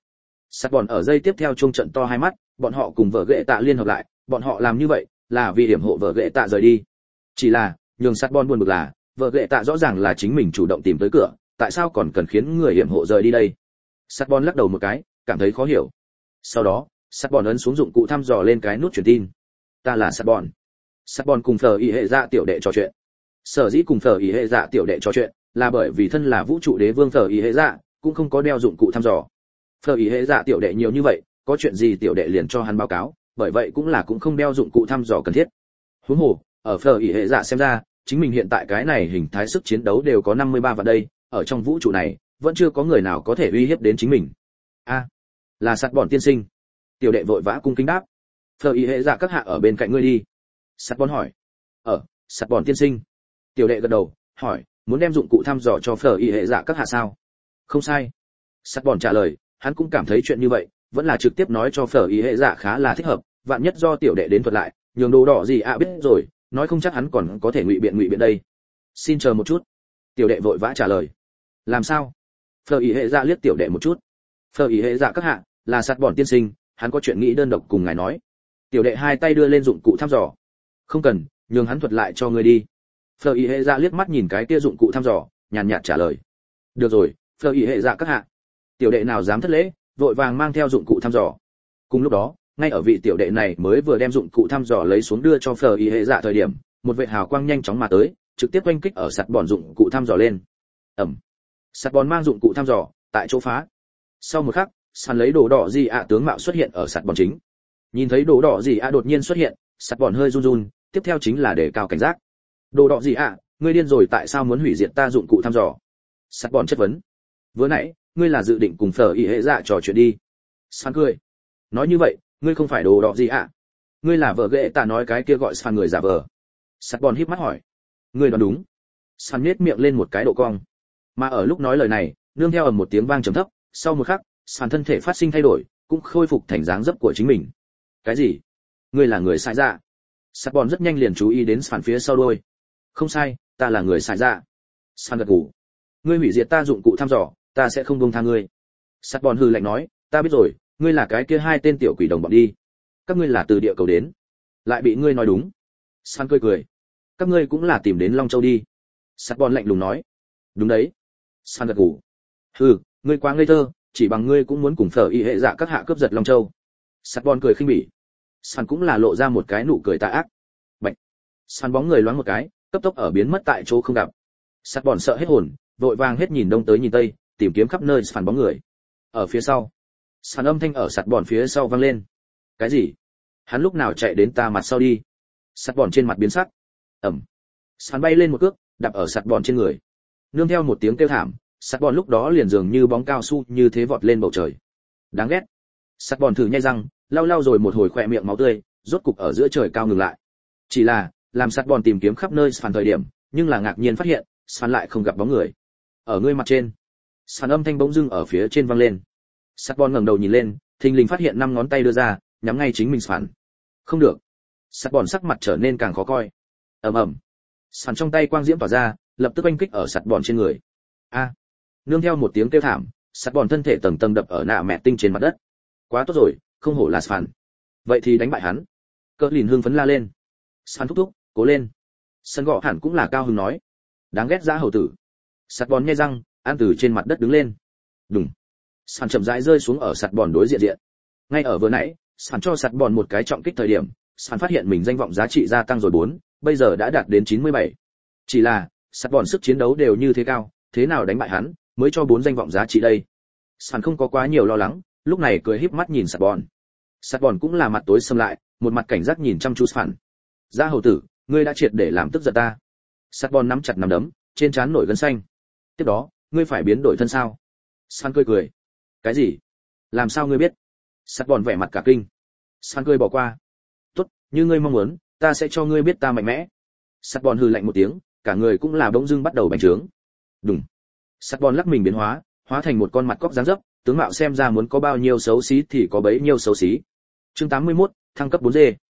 Sắt bọn ở dây tiếp theo chuông trận to hai mắt, bọn họ cùng vợ ghệ tạ liên hợp lại, bọn họ làm như vậy là vì hiểm hộ vợ ghệ tạ rời đi. Chỉ là, nhường Sắt bọn buồn bực là, vợ ghệ tạ rõ ràng là chính mình chủ động tìm tới cửa, tại sao còn cần khiến người hiểm hộ rời đi đây? Sắt bọn lắc đầu một cái, cảm thấy khó hiểu. Sau đó, Sắt bọn ấn xuống dụng cụ thăm dò lên cái nút truyền tin. Ta là Sắt bọn. Sắt bọn cùng Phở Y hệ dạ tiểu đệ trò chuyện. Sở dĩ cùng Phở Y hệ dạ tiểu đệ trò chuyện, là bởi vì thân là vũ trụ đế vương Phở Y hệ dạ, cũng không có đeo dụng cụ thăm dò. Phở Y hệ dạ tiểu đệ nhiều như vậy, có chuyện gì tiểu đệ liền cho hắn báo cáo, bởi vậy cũng là cũng không đeo dụng cụ thăm dò cần thiết. Huống hồ, ở Phở Y hệ dạ xem ra, chính mình hiện tại cái này hình thái sức chiến đấu đều có năm mươi ba vạn đây, ở trong vũ trụ này, vẫn chưa có người nào có thể uy hiếp đến chính mình. A, là Sắt bọn tiên sinh. Tiểu đệ vội vã cung kính đáp. Phở Y hệ dạ các hạ ở bên cạnh ngươi đi. Sắt bọn hỏi. Ở, Sắt bọn tiên sinh. Tiểu đệ gật đầu, hỏi, muốn đem dụng cụ thăm dò cho Phở Y hệ dạ các hạ sao? Không sai. Sắt bọn trả lời, hắn cũng cảm thấy chuyện như vậy, vẫn là trực tiếp nói cho Phở Y hệ dạ khá là thích hợp, vạn nhất do tiểu đệ đến thuật lại, nhường đồ đỏ gì ạ biết rồi, nói không chắc hắn còn có thể ngụy biện ngụy biện đây. Xin chờ một chút. Tiểu đệ vội vã trả lời. Làm sao? Phở Y hệ dạ liếc tiểu đệ một chút. Phở Y hệ dạ các hạ, là Sắt bọn tiên sinh, hắn có chuyện nghĩ đơn độc cùng ngài nói. Tiểu đệ hai tay đưa lên dụng cụ thăm dò. Không cần, nhường hắn thuật lại cho ngươi đi. Phở Y hệ dạ liếc mắt nhìn cái kia dụng cụ thăm dò, nhàn nhạt trả lời. Được rồi, Phở Y hệ dạ các hạ. Tiểu đệ nào dám thất lễ, vội vàng mang theo dụng cụ thăm dò. Cùng lúc đó, ngay ở vị tiểu đệ này mới vừa đem dụng cụ thăm dò lấy xuống đưa cho Phở Y hệ dạ thời điểm, một vệt hào quang nhanh chóng mà tới, trực tiếp oanh kích ở Sắt bọn dụng cụ thăm dò lên. Ầm. Sắt bọn mang dụng cụ thăm dò, tại chỗ phá. Sau một khắc, Sàn lấy đồ đỏ gì ạ tướng mạo xuất hiện ở Sắt bọn chính. Nhìn thấy đồ đỏ gì ạ đột nhiên xuất hiện, Sắt bọn hơi run run, tiếp theo chính là đề cao cảnh giác. Đồ đỏ gì ạ, ngươi điên rồi, tại sao muốn hủy diệt ta dụng cụ thăm dò? Sắt bọn chất vấn. Vừa nãy, ngươi là dự định cùng Phở Y hệ dạ trò chuyện đi. Sàn cười. Nói như vậy, ngươi không phải đồ đỏ gì ạ? Ngươi là vợ ghệ ta nói cái kia gọi Sàn người giả vờ. Sắt bọn híp mắt hỏi. Ngươi đoán đúng. Sàn nhếch miệng lên một cái độ cong. Mà ở lúc nói lời này, nương theo ầm một tiếng vang trầm thấp, sau một khắc, Sàn thân thể phát sinh thay đổi, cũng khôi phục thành dáng dấp của chính mình. Cái gì? Ngươi là người sai dạ? Sắt bọn rất nhanh liền chú ý đến Sàn phía sau đuôi. Không sai, ta là người sai dạ. Sàn gật gù. Ngươi hủy diệt ta dụng cụ thăm dò, ta sẽ không buông tha ngươi. Sắt bọn hừ lạnh nói, ta biết rồi, ngươi là cái kia hai tên tiểu quỷ đồng bọn đi. Các ngươi là từ địa cầu đến. Lại bị ngươi nói đúng. Sàn cười cười. Các ngươi cũng là tìm đến Long Châu đi. Sắt bọn lạnh lùng nói. Đúng đấy. Sàn gật gù. Hừ, ngươi quá ngây thơ, chỉ bằng ngươi cũng muốn cùng Phở Y hệ dạ các hạ cướp giật Long Châu. Sắt bọn cười khinh bỉ. Sàn cũng là lộ ra một cái nụ cười tà ác. Bạch. Sàn bóng người loáng một cái, cấp tốc ở biến mất tại chỗ không gặp. Sắt bọn sợ hết hồn, vội vàng hết nhìn đông tới nhìn tây, tìm kiếm khắp nơi Sàn bóng người. Ở phía sau, Sàn âm thanh ở Sắt bọn phía sau vang lên. Cái gì? Hắn lúc nào chạy đến ta mặt sau đi? Sắt bọn trên mặt biến sắc. Ầm. Sàn bay lên một cước, đạp ở Sắt bọn trên người. Nương theo một tiếng kêu thảm, Sắt bọn lúc đó liền dường như bóng cao su như thế vọt lên bầu trời. Đáng ghét. Sắt bọn thử nhai răng, lau lau rồi một hồi khỏe miệng máu tươi, rốt cục ở giữa trời cao ngừng lại. Chỉ là, làm Sắt bọn tìm kiếm khắp nơi Sàn thời điểm, nhưng là ngạc nhiên phát hiện, Sàn lại không gặp bóng người. Ở ngươi mặt trên. Sàn âm thanh bỗng dưng ở phía trên vang lên. Sắt bọn ngẩng đầu nhìn lên, thình lình phát hiện năm ngón tay đưa ra, nhắm ngay chính mình Sàn. Không được. Sắt bọn sắc mặt trở nên càng khó coi. Ầm ầm. Sàn trong tay quang diễm tỏa ra, lập tức oanh kích ở Sắt bọn trên người. A. Nương theo một tiếng kêu thảm, Sắt bọn thân thể tầng tầng đập ở nạ mẹ tinh trên mặt đất. Quá tốt rồi, không hổ là Sàn. Vậy thì đánh bại hắn. Cỡ lìn hưng phấn la lên. Sàn thúc thúc, cố lên. Sân gọ hẳn cũng là cao hứng nói. Đáng ghét dã hầu tử. Sắt bọn nhe răng, an từ trên mặt đất đứng lên. Đùng. Sàn chậm rãi rơi xuống ở Sắt bọn đối diện diện. Ngay ở vừa nãy, Sàn cho Sắt bọn một cái trọng kích thời điểm, Sàn phát hiện mình danh vọng giá trị gia tăng rồi bốn, bây giờ đã đạt đến chín mươi bảy. Chỉ là, Sắt bọn sức chiến đấu đều như thế cao, thế nào đánh bại hắn, mới cho bốn danh vọng giá trị đây. Sàn không có quá nhiều lo lắng, lúc này cười híp mắt nhìn Sắt bọn. Sắt bọn cũng là mặt tối sầm lại, một mặt cảnh giác nhìn chăm chú Sàn. Gia hầu tử, ngươi đã triệt để làm tức giận ta. Sắt bọn nắm chặt nắm đấm, trên trán nổi gân xanh. Tiếp đó, ngươi phải biến đổi thân sao? Sàn cười cười. Cái gì? Làm sao ngươi biết? Sắt bọn vẻ mặt cả kinh. Sàn cười bỏ qua. Tốt, như ngươi mong muốn, ta sẽ cho ngươi biết ta mạnh mẽ. Sắt bọn hừ lạnh một tiếng, cả người cũng là bỗng dưng bắt đầu bành trướng. Đùng. Sắt bọn lắc mình biến hóa, hóa thành một con mặt cóc dáng dấp, tướng mạo xem ra muốn có bao nhiêu xấu xí thì có bấy nhiêu xấu xí. Chương tám mươi mốt, thăng cấp bốn D.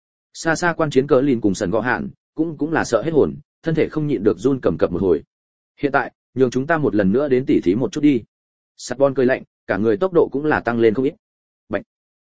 Xa xa quan chiến cỡ lìn cùng Sần Gọ Hạn, cũng cũng là sợ hết hồn, thân thể không nhịn được run cầm cập một hồi. Hiện tại, nhường chúng ta một lần nữa đến tỉ thí một chút đi. Sắt bọn cười lạnh, cả người tốc độ cũng là tăng lên không ít.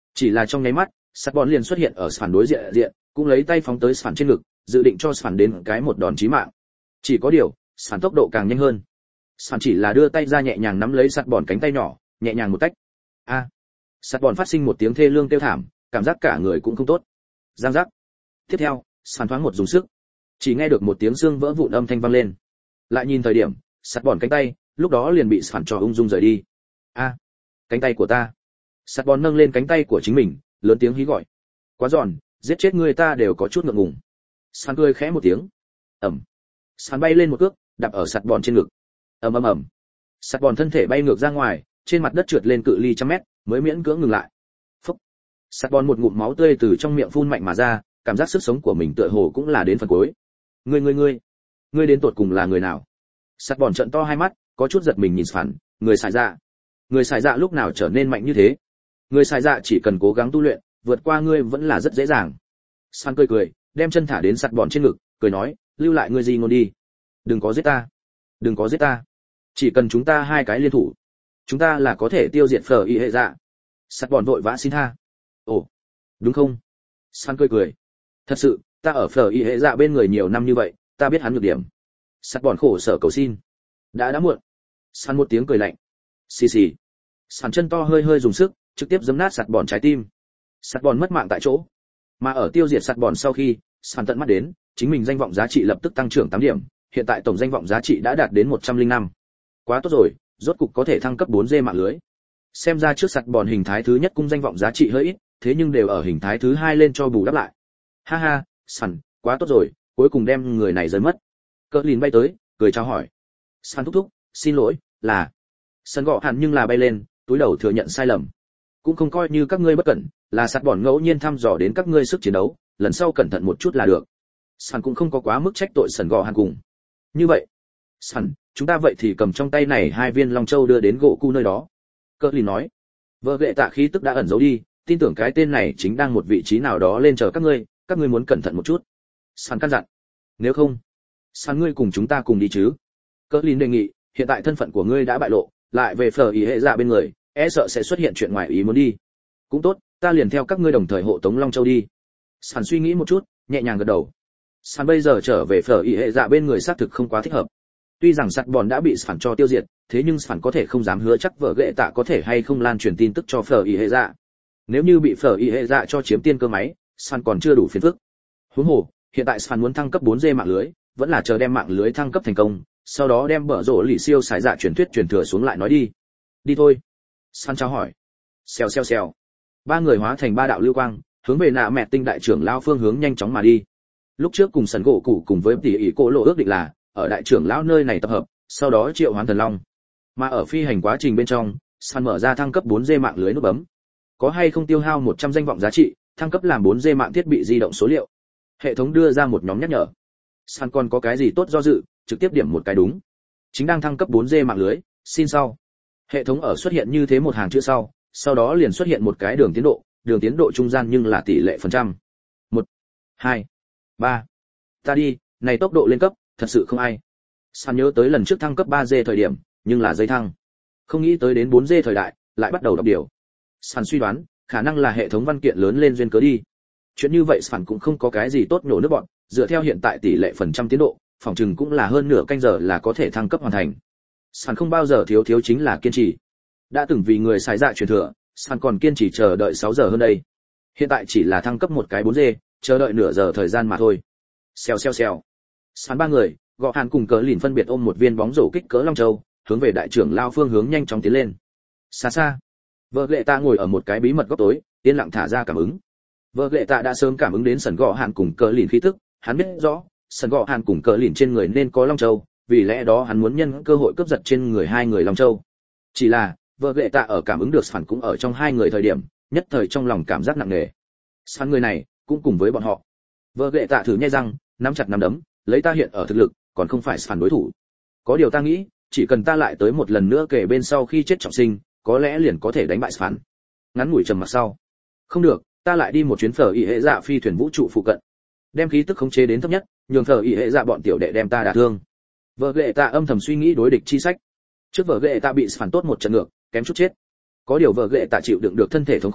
Chỉ là trong nháy mắt, sắt bòn liền xuất hiện ở phản đối diện diện, cũng lấy tay phóng tới phản trên ngực, dự định cho phản đến cái một đòn chí mạng. Chỉ có điều, phản tốc độ càng nhanh hơn. Phản chỉ là đưa tay ra nhẹ nhàng nắm lấy sắt bòn cánh tay nhỏ, nhẹ nhàng một tách. A! À, sắt bòn phát sinh một tiếng thê lương kêu thảm, cảm giác cả người cũng không tốt. Giang giác. Tiếp theo, phản thoáng một dùng sức, chỉ nghe được một tiếng xương vỡ vụn âm thanh vang lên. Lại nhìn thời điểm, sắt bòn cánh tay, lúc đó liền bị phản trò ung dung rời đi. A! À, cánh tay của ta. Sắt bòn nâng lên cánh tay của chính mình, lớn tiếng hí gọi. Quá giòn, giết chết người ta đều có chút ngượng ngùng. Sàn cười khẽ một tiếng. Ầm. Sàn bay lên một cước, đạp ở sắt bòn trên ngực. Ầm ầm ầm. Sắt bòn thân thể bay ngược ra ngoài, trên mặt đất trượt lên cự ly trăm mét, mới miễn cưỡng ngừng lại. Phốc. Sắt bòn một ngụm máu tươi từ trong miệng phun mạnh mà ra, cảm giác sức sống của mình tựa hồ cũng là đến phần cuối. Ngươi ngươi ngươi, ngươi đến tột cùng là người nào? Sắt bòn trợn to hai mắt, có chút giật mình nhìn Sàn, người xài dạ. Người xài dạ lúc nào trở nên mạnh như thế? Người xài dạ chỉ cần cố gắng tu luyện, vượt qua ngươi vẫn là rất dễ dàng. San cười cười, đem chân thả đến sắt bòn trên ngực, cười nói, lưu lại ngươi gì ngôn đi. Đừng có giết ta, đừng có giết ta. Chỉ cần chúng ta hai cái liên thủ, chúng ta là có thể tiêu diệt phở y hệ dạ. Sắt bòn vội vã xin tha. Ồ, đúng không? San cười cười. Thật sự, ta ở phở y hệ dạ bên người nhiều năm như vậy, ta biết hắn nhược điểm. Sắt bòn khổ sở cầu xin. Đã đã muộn. San một tiếng cười lạnh. Xì xì. San chân to hơi hơi dùng sức, trực tiếp giẫm nát sắt bòn trái tim. Sắt bòn mất mạng tại chỗ. Mà ở tiêu diệt sắt bòn sau khi, San tận mắt đến, chính mình danh vọng giá trị lập tức tăng trưởng tám điểm, hiện tại tổng danh vọng giá trị đã đạt đến một trăm linh năm. Quá tốt rồi, rốt cục có thể thăng cấp bốn G mạng lưới. Xem ra trước sắt bòn hình thái thứ nhất cung danh vọng giá trị hơi ít, thế nhưng đều ở hình thái thứ hai lên cho bù đắp lại. Ha ha, San, quá tốt rồi, cuối cùng đem người này rơi mất. Cỡ lìn bay tới, cười chào hỏi. San thúc thúc, xin lỗi, là. Sân gọ hẳn nhưng là bay lên, túi đầu thừa nhận sai lầm. Cũng không coi như các ngươi bất cẩn, là sắt bòn ngẫu nhiên thăm dò đến các ngươi sức chiến đấu, lần sau cẩn thận một chút là được. Sàn cũng không có quá mức trách tội sần gò hàn cùng. Như vậy, Sàn, chúng ta vậy thì cầm trong tay này hai viên long châu đưa đến gỗ cu nơi đó. Cơ lì nói. Vợ ghệ tạ khí tức đã ẩn giấu đi, tin tưởng cái tên này chính đang một vị trí nào đó lên chờ các ngươi, các ngươi muốn cẩn thận một chút. Sàn căn dặn. Nếu không, Sàn ngươi cùng chúng ta cùng đi chứ. Cơ lì đề nghị, hiện tại thân phận của ngươi đã bại lộ, lại về phở ý hệ dạ bên người, e sợ sẽ xuất hiện chuyện ngoài ý muốn đi. Cũng tốt, ta liền theo các ngươi đồng thời hộ tống long châu đi. Sàn suy nghĩ một chút, nhẹ nhàng gật đầu. Sàn bây giờ trở về phở ý hệ dạ bên người xác thực không quá thích hợp. Tuy rằng sắt bòn đã bị Sàn cho tiêu diệt, thế nhưng Sàn có thể không dám hứa chắc vợ ghệ tạ có thể hay không lan truyền tin tức cho phở ý hệ dạ. Nếu như bị phở ý hệ dạ cho chiếm tiên cơ máy, Sàn còn chưa đủ phiền phức. Huống hồ, hiện tại Sàn muốn thăng cấp bốn G mạng lưới, vẫn là chờ đem mạng lưới thăng cấp thành công, sau đó đem bở rổ lì siêu sải dạ truyền thuyết truyền thừa xuống lại nói đi. Đi thôi. Sàn chào hỏi. Xèo xèo xèo. Ba người hóa thành ba đạo lưu quang, hướng về nạ mẹ tinh đại trưởng lão phương hướng nhanh chóng mà đi. Lúc trước cùng sần gỗ cụ cùng với tỷ ỷ cô lộ ước định là ở đại trưởng lão nơi này tập hợp, sau đó triệu hoán thần long. Mà ở phi hành quá trình bên trong, Sàn mở ra thăng cấp bốn G mạng lưới nút bấm. Có hay không tiêu hao một trăm danh vọng giá trị, thăng cấp làm bốn G mạng thiết bị di động số liệu. Hệ thống đưa ra một nhóm nhắc nhở. Sàn còn có cái gì tốt do dự, trực tiếp điểm một cái đúng. Chính đang thăng cấp bốn G mạng lưới, xin sau. Hệ thống ở xuất hiện như thế một hàng chữ sau, sau đó liền xuất hiện một cái đường tiến độ, đường tiến độ trung gian nhưng là tỷ lệ phần trăm. một, hai, ba. Ta đi, này tốc độ lên cấp, thật sự không ai. Sàn nhớ tới lần trước thăng cấp ba G thời điểm, nhưng là dây thăng. Không nghĩ tới đến bốn G thời đại, lại bắt đầu đọc điều. Sàn suy đoán, khả năng là hệ thống văn kiện lớn lên duyên cớ đi. Chuyện như vậy Sàn cũng không có cái gì tốt nhổ nước bọn, dựa theo hiện tại tỷ lệ phần trăm tiến độ, phòng chừng cũng là hơn nửa canh giờ là có thể thăng cấp hoàn thành. Sàn không bao giờ thiếu thiếu chính là kiên trì. Đã từng vì người xài dạ truyền thừa, Sàn còn kiên trì chờ đợi sáu giờ hơn đây. Hiện tại chỉ là thăng cấp một cái bốn G, chờ đợi nửa giờ thời gian mà thôi. Xèo xèo xèo. Sàn ba người, Gọ Hàn cùng Cờ Lìn phân biệt ôm một viên bóng rổ kích cỡ long châu, hướng về đại trưởng lao phương hướng nhanh chóng tiến lên. Xa xa, vợ lệ ta ngồi ở một cái bí mật góc tối, yên lặng thả ra cảm ứng. Vợ lệ ta đã sớm cảm ứng đến sần Gọ Hàn cùng Cờ Lìn khí tức, hắn biết rõ, sần Gọ Hàn cùng Cờ Lìn trên người nên có long châu, vì lẽ đó hắn muốn nhân cơ hội cướp giật trên người hai người long châu. Chỉ là, vợ lệ tạ ở cảm ứng được Sàn cũng ở trong hai người thời điểm, nhất thời trong lòng cảm giác nặng nề. Sàn người này cũng cùng với bọn họ. Vợ lệ tạ thử nhai răng, nắm chặt nắm đấm, lấy ta hiện ở thực lực, còn không phải Sàn đối thủ. Có điều ta nghĩ, chỉ cần ta lại tới một lần nữa kể bên sau khi chết trọng sinh, có lẽ liền có thể đánh bại Sàn. Ngắn ngủi trầm mặc sau, không được, ta lại đi một chuyến phở y hệ dạ phi thuyền vũ trụ phụ cận, đem khí tức khống chế đến thấp nhất, nhường phở y hệ dạ bọn tiểu đệ đem ta đả thương. Vợ ghệ tạ âm thầm suy nghĩ đối địch chi sách. Trước vợ ghệ tạ bị Sàn tốt một trận ngược, kém chút chết. Có điều vợ ghệ tạ chịu đựng được thân thể thống khổ,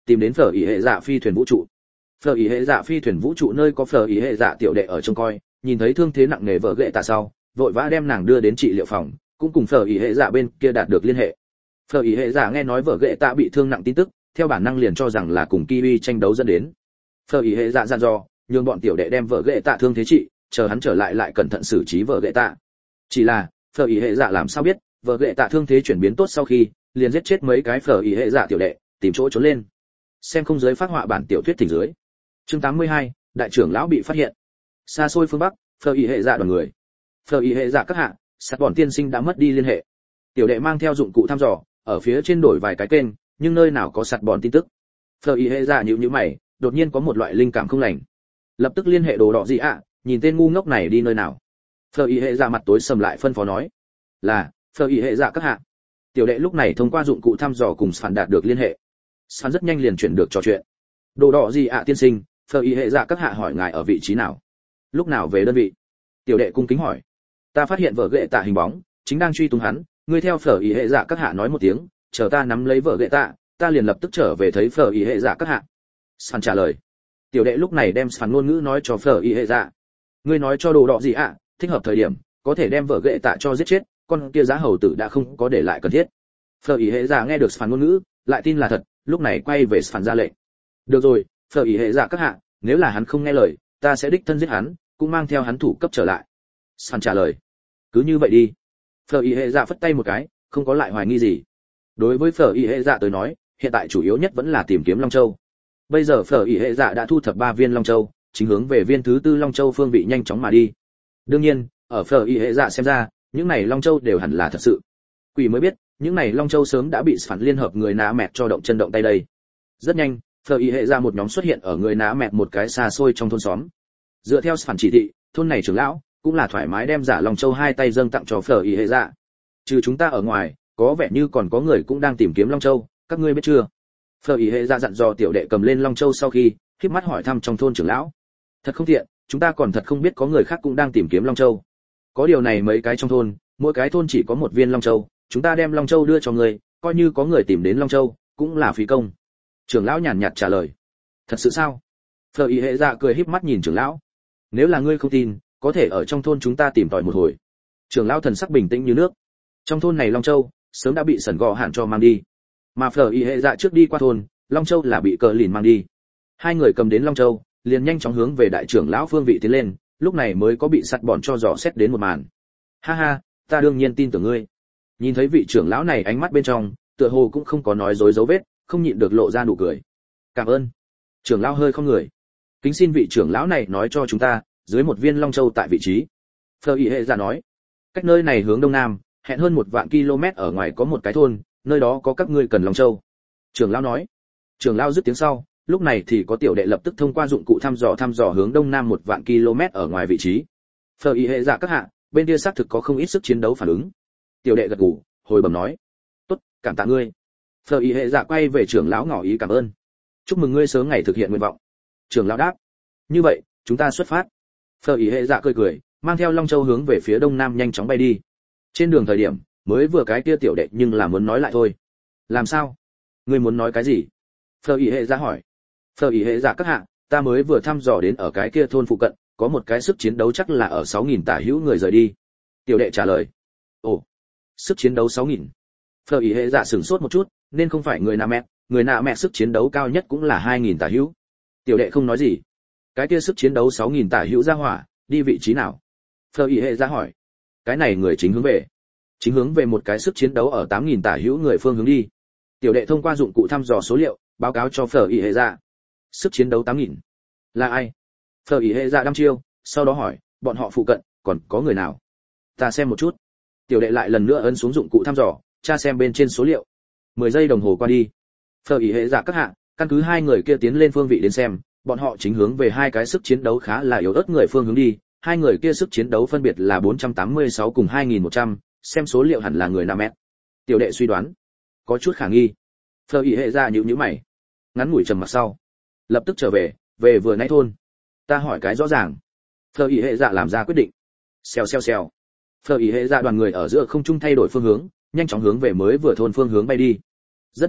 tìm đến phở ý hệ dạ phi thuyền vũ trụ. Phở ý hệ dạ phi thuyền vũ trụ nơi có phở ý hệ dạ tiểu đệ ở trông coi, nhìn thấy thương thế nặng nề vợ ghệ tạ sau, vội vã đem nàng đưa đến trị liệu phòng, cũng cùng phở ý hệ dạ bên kia đạt được liên hệ. Phở ý hệ dạ nghe nói vợ ghệ tạ bị thương nặng tin tức, theo bản năng liền cho rằng là cùng Kiwi tranh đấu dẫn đến. Phở ý hệ dạ dặn dò, nhường bọn tiểu đệ đem vợ ghệ tạ thương thế trị, chờ hắn trở lại lại cẩn thận xử trí vợ ghệ tạ. Chỉ là, phở ý hệ dạ làm sao biết, vợ ghệ tạ thương thế chuyển biến tốt sau khi, liền giết chết mấy cái phở ý hệ dạ tiểu đệ, tìm chỗ trốn lên. Xem không giới phát họa bản tiểu thuyết thỉnh dưới. Chương tám mươi hai, đại trưởng lão bị phát hiện. Xa xôi phương bắc, phở ý hệ dạ đoàn người. Phở ý hệ dạ các hạ, sát bọn tiên sinh đã mất đi liên hệ. Tiểu đệ mang theo dụng cụ thăm dò, ở phía trên đổi vài cái kênh, nhưng nơi nào có sạt bọn tin tức. Phở ý hệ dạ nhíu nhíu mày, đột nhiên có một loại linh cảm không lành. Lập tức liên hệ đồ đỏ gì ạ, nhìn tên ngu ngốc này đi nơi nào. Phở ý hệ dạ mặt tối sầm lại phân phó nói, là phở ý hệ dạ các hạ. Tiểu đệ lúc này thông qua dụng cụ thăm dò cùng Sàn đạt được liên hệ. Sàn rất nhanh liền chuyển được trò chuyện. Đồ đỏ gì ạ tiên sinh, phở ý hệ dạ các hạ hỏi ngài ở vị trí nào, lúc nào về đơn vị. Tiểu đệ cung kính hỏi, ta phát hiện vợ ghệ tạ hình bóng, chính đang truy tung hắn, ngươi theo phở ý hệ dạ các hạ nói một tiếng, chờ ta nắm lấy vợ ghệ tạ, ta liền lập tức trở về thấy phở ý hệ dạ các hạ. Sàn trả lời. Tiểu đệ lúc này đem Sàn ngôn ngữ nói cho phở ý hệ dạ. Ngươi nói cho đồ đỏ gì ạ, thích hợp thời điểm, có thể đem vợ ghệ tạ cho giết chết, con kia giá hầu tử đã không có để lại cần thiết. Phở ý hệ dạ nghe được Sàn ngôn ngữ, lại tin là thật, lúc này quay về Sàn ra lệnh. Được rồi, phở ý hệ dạ các hạ, nếu là hắn không nghe lời, ta sẽ đích thân giết hắn, cũng mang theo hắn thủ cấp trở lại. Sàn trả lời. Cứ như vậy đi. Phở ý hệ dạ phất tay một cái, không có lại hoài nghi gì. Đối với phở ý hệ dạ tới nói, hiện tại chủ yếu nhất vẫn là tìm kiếm Long Châu. Bây giờ phở ý hệ dạ đã thu thập ba viên Long Châu, chính hướng về viên thứ tư Long Châu phương vị nhanh chóng mà đi. Đương nhiên, ở phở ý hệ dạ xem ra, những này Long Châu đều hẳn là thật sự. Quỷ mới biết, những này Long Châu sớm đã bị phản liên hợp người ná mẹt cho động chân động tay đây. Rất nhanh, phở ý hệ dạ một nhóm xuất hiện ở người ná mẹt một cái xa xôi trong thôn xóm. Dựa theo phản chỉ thị, thôn này trưởng lão cũng là thoải mái đem giả Long Châu hai tay dâng tặng cho phở ý hệ dạ. Trừ chúng ta ở ngoài, có vẻ như còn có người cũng đang tìm kiếm Long Châu, các ngươi biết chưa? Phở ý hệ dạ dặn dò tiểu đệ cầm lên Long Châu sau khi, khép mắt hỏi thăm trong thôn trưởng lão. Thật không tiện, chúng ta còn thật không biết có người khác cũng đang tìm kiếm Long Châu. Có điều này mấy cái trong thôn, mỗi cái thôn chỉ có một viên Long Châu, chúng ta đem Long Châu đưa cho người, coi như có người tìm đến Long Châu, cũng là phí công. Trưởng lão nhàn nhạt trả lời. Thật sự sao? Phở ý hệ dạ cười híp mắt nhìn trưởng lão. Nếu là ngươi không tin, có thể ở trong thôn chúng ta tìm tòi một hồi. Trưởng lão thần sắc bình tĩnh như nước. Trong thôn này Long Châu sớm đã bị sần gò hạn cho mang đi, mà phở ý hệ dạ trước đi qua thôn, Long Châu là bị cờ lìn mang đi. Hai người cầm đến Long Châu, liền nhanh chóng hướng về đại trưởng lão phương vị tiến lên, lúc này mới có bị sắt bọn cho dò xét đến một màn. Ha ha, ta đương nhiên tin tưởng ngươi. Nhìn thấy vị trưởng lão này ánh mắt bên trong, tựa hồ cũng không có nói dối dấu vết, không nhịn được lộ ra nụ cười. Cảm ơn. Trưởng lão hơi không người. Kính xin vị trưởng lão này nói cho chúng ta, dưới một viên Long Châu tại vị trí. Phở ý hệ dạ nói, cách nơi này hướng đông nam, hẹn hơn một vạn km ở ngoài có một cái thôn, nơi đó có các ngươi cần Long Châu. Trưởng lão nói. Trưởng lão dứt tiếng sau, lúc này thì có tiểu đệ lập tức thông qua dụng cụ thăm dò thăm dò hướng đông nam một vạn km ở ngoài vị trí. Phở ý hệ dạ các hạ, bên kia xác thực có không ít sức chiến đấu phản ứng. Tiểu đệ gật gù, hồi bẩm nói, tốt, cảm tạ ngươi. Phở ý hệ dạ quay về trưởng lão ngỏ ý cảm ơn. Chúc mừng ngươi sớm ngày thực hiện nguyện vọng. Trưởng lão đáp. Như vậy, chúng ta xuất phát. Phở ý hệ dạ cười cười, mang theo Long Châu hướng về phía đông nam nhanh chóng bay đi. Trên đường thời điểm, mới vừa cái kia tiểu đệ nhưng là muốn nói lại thôi. Làm sao? Ngươi muốn nói cái gì? Phở ý hệ dạ hỏi. Phở ý hệ dạ các hạ, ta mới vừa thăm dò đến ở cái kia thôn phụ cận, có một cái sức chiến đấu chắc là ở sáu nghìn tả hữu người rời đi. Tiểu đệ trả lời. Ồ, sức chiến đấu sáu nghìn. Phở ý hệ dạ sửng sốt một chút, nên không phải người nạ mẹ, người nạ mẹ sức chiến đấu cao nhất cũng là hai nghìn tả hữu. Tiểu đệ không nói gì. Cái kia sức chiến đấu sáu nghìn tả hữu ra hỏa, đi vị trí nào? Phở ý hệ dạ hỏi. Cái này người chính hướng về. Chính hướng về một cái sức chiến đấu ở tám nghìn tả hữu người phương hướng đi. Tiểu đệ thông qua dụng cụ thăm dò số liệu, báo cáo cho Phở ý hệ dạ. Sức chiến đấu tám nghìn. Là ai? Phở ý hệ dạ đăm chiêu, sau đó hỏi, bọn họ phụ cận, còn có người nào? Ta xem một chút. Tiểu đệ lại lần nữa ấn xuống dụng cụ thăm dò, tra xem bên trên số liệu. mười giây đồng hồ qua đi. Phở ý hệ dạ các hạ, căn cứ hai người kia tiến lên phương vị đến xem, bọn họ chính hướng về hai cái sức chiến đấu khá là yếu ớt người phương hướng đi, hai người kia sức chiến đấu phân biệt là bốn trăm tám mươi sáu cùng hai nghìn một trăm, xem số liệu hẳn là người nam mét. Tiểu đệ suy đoán, có chút khả nghi. Phở ý hệ dạ nhíu nhíu mày, ngắn ngủi trầm mặc sau, lập tức trở về, về vừa nãy thôn. Ta hỏi cái rõ ràng. Phở ý hệ dạ làm ra quyết định. Xèo xèo xèo. Phở ý hệ dạ đoàn người ở giữa không trung thay đổi phương hướng, nhanh chóng hướng về mới vừa thôn phương hướng bay đi. Rất nhanh,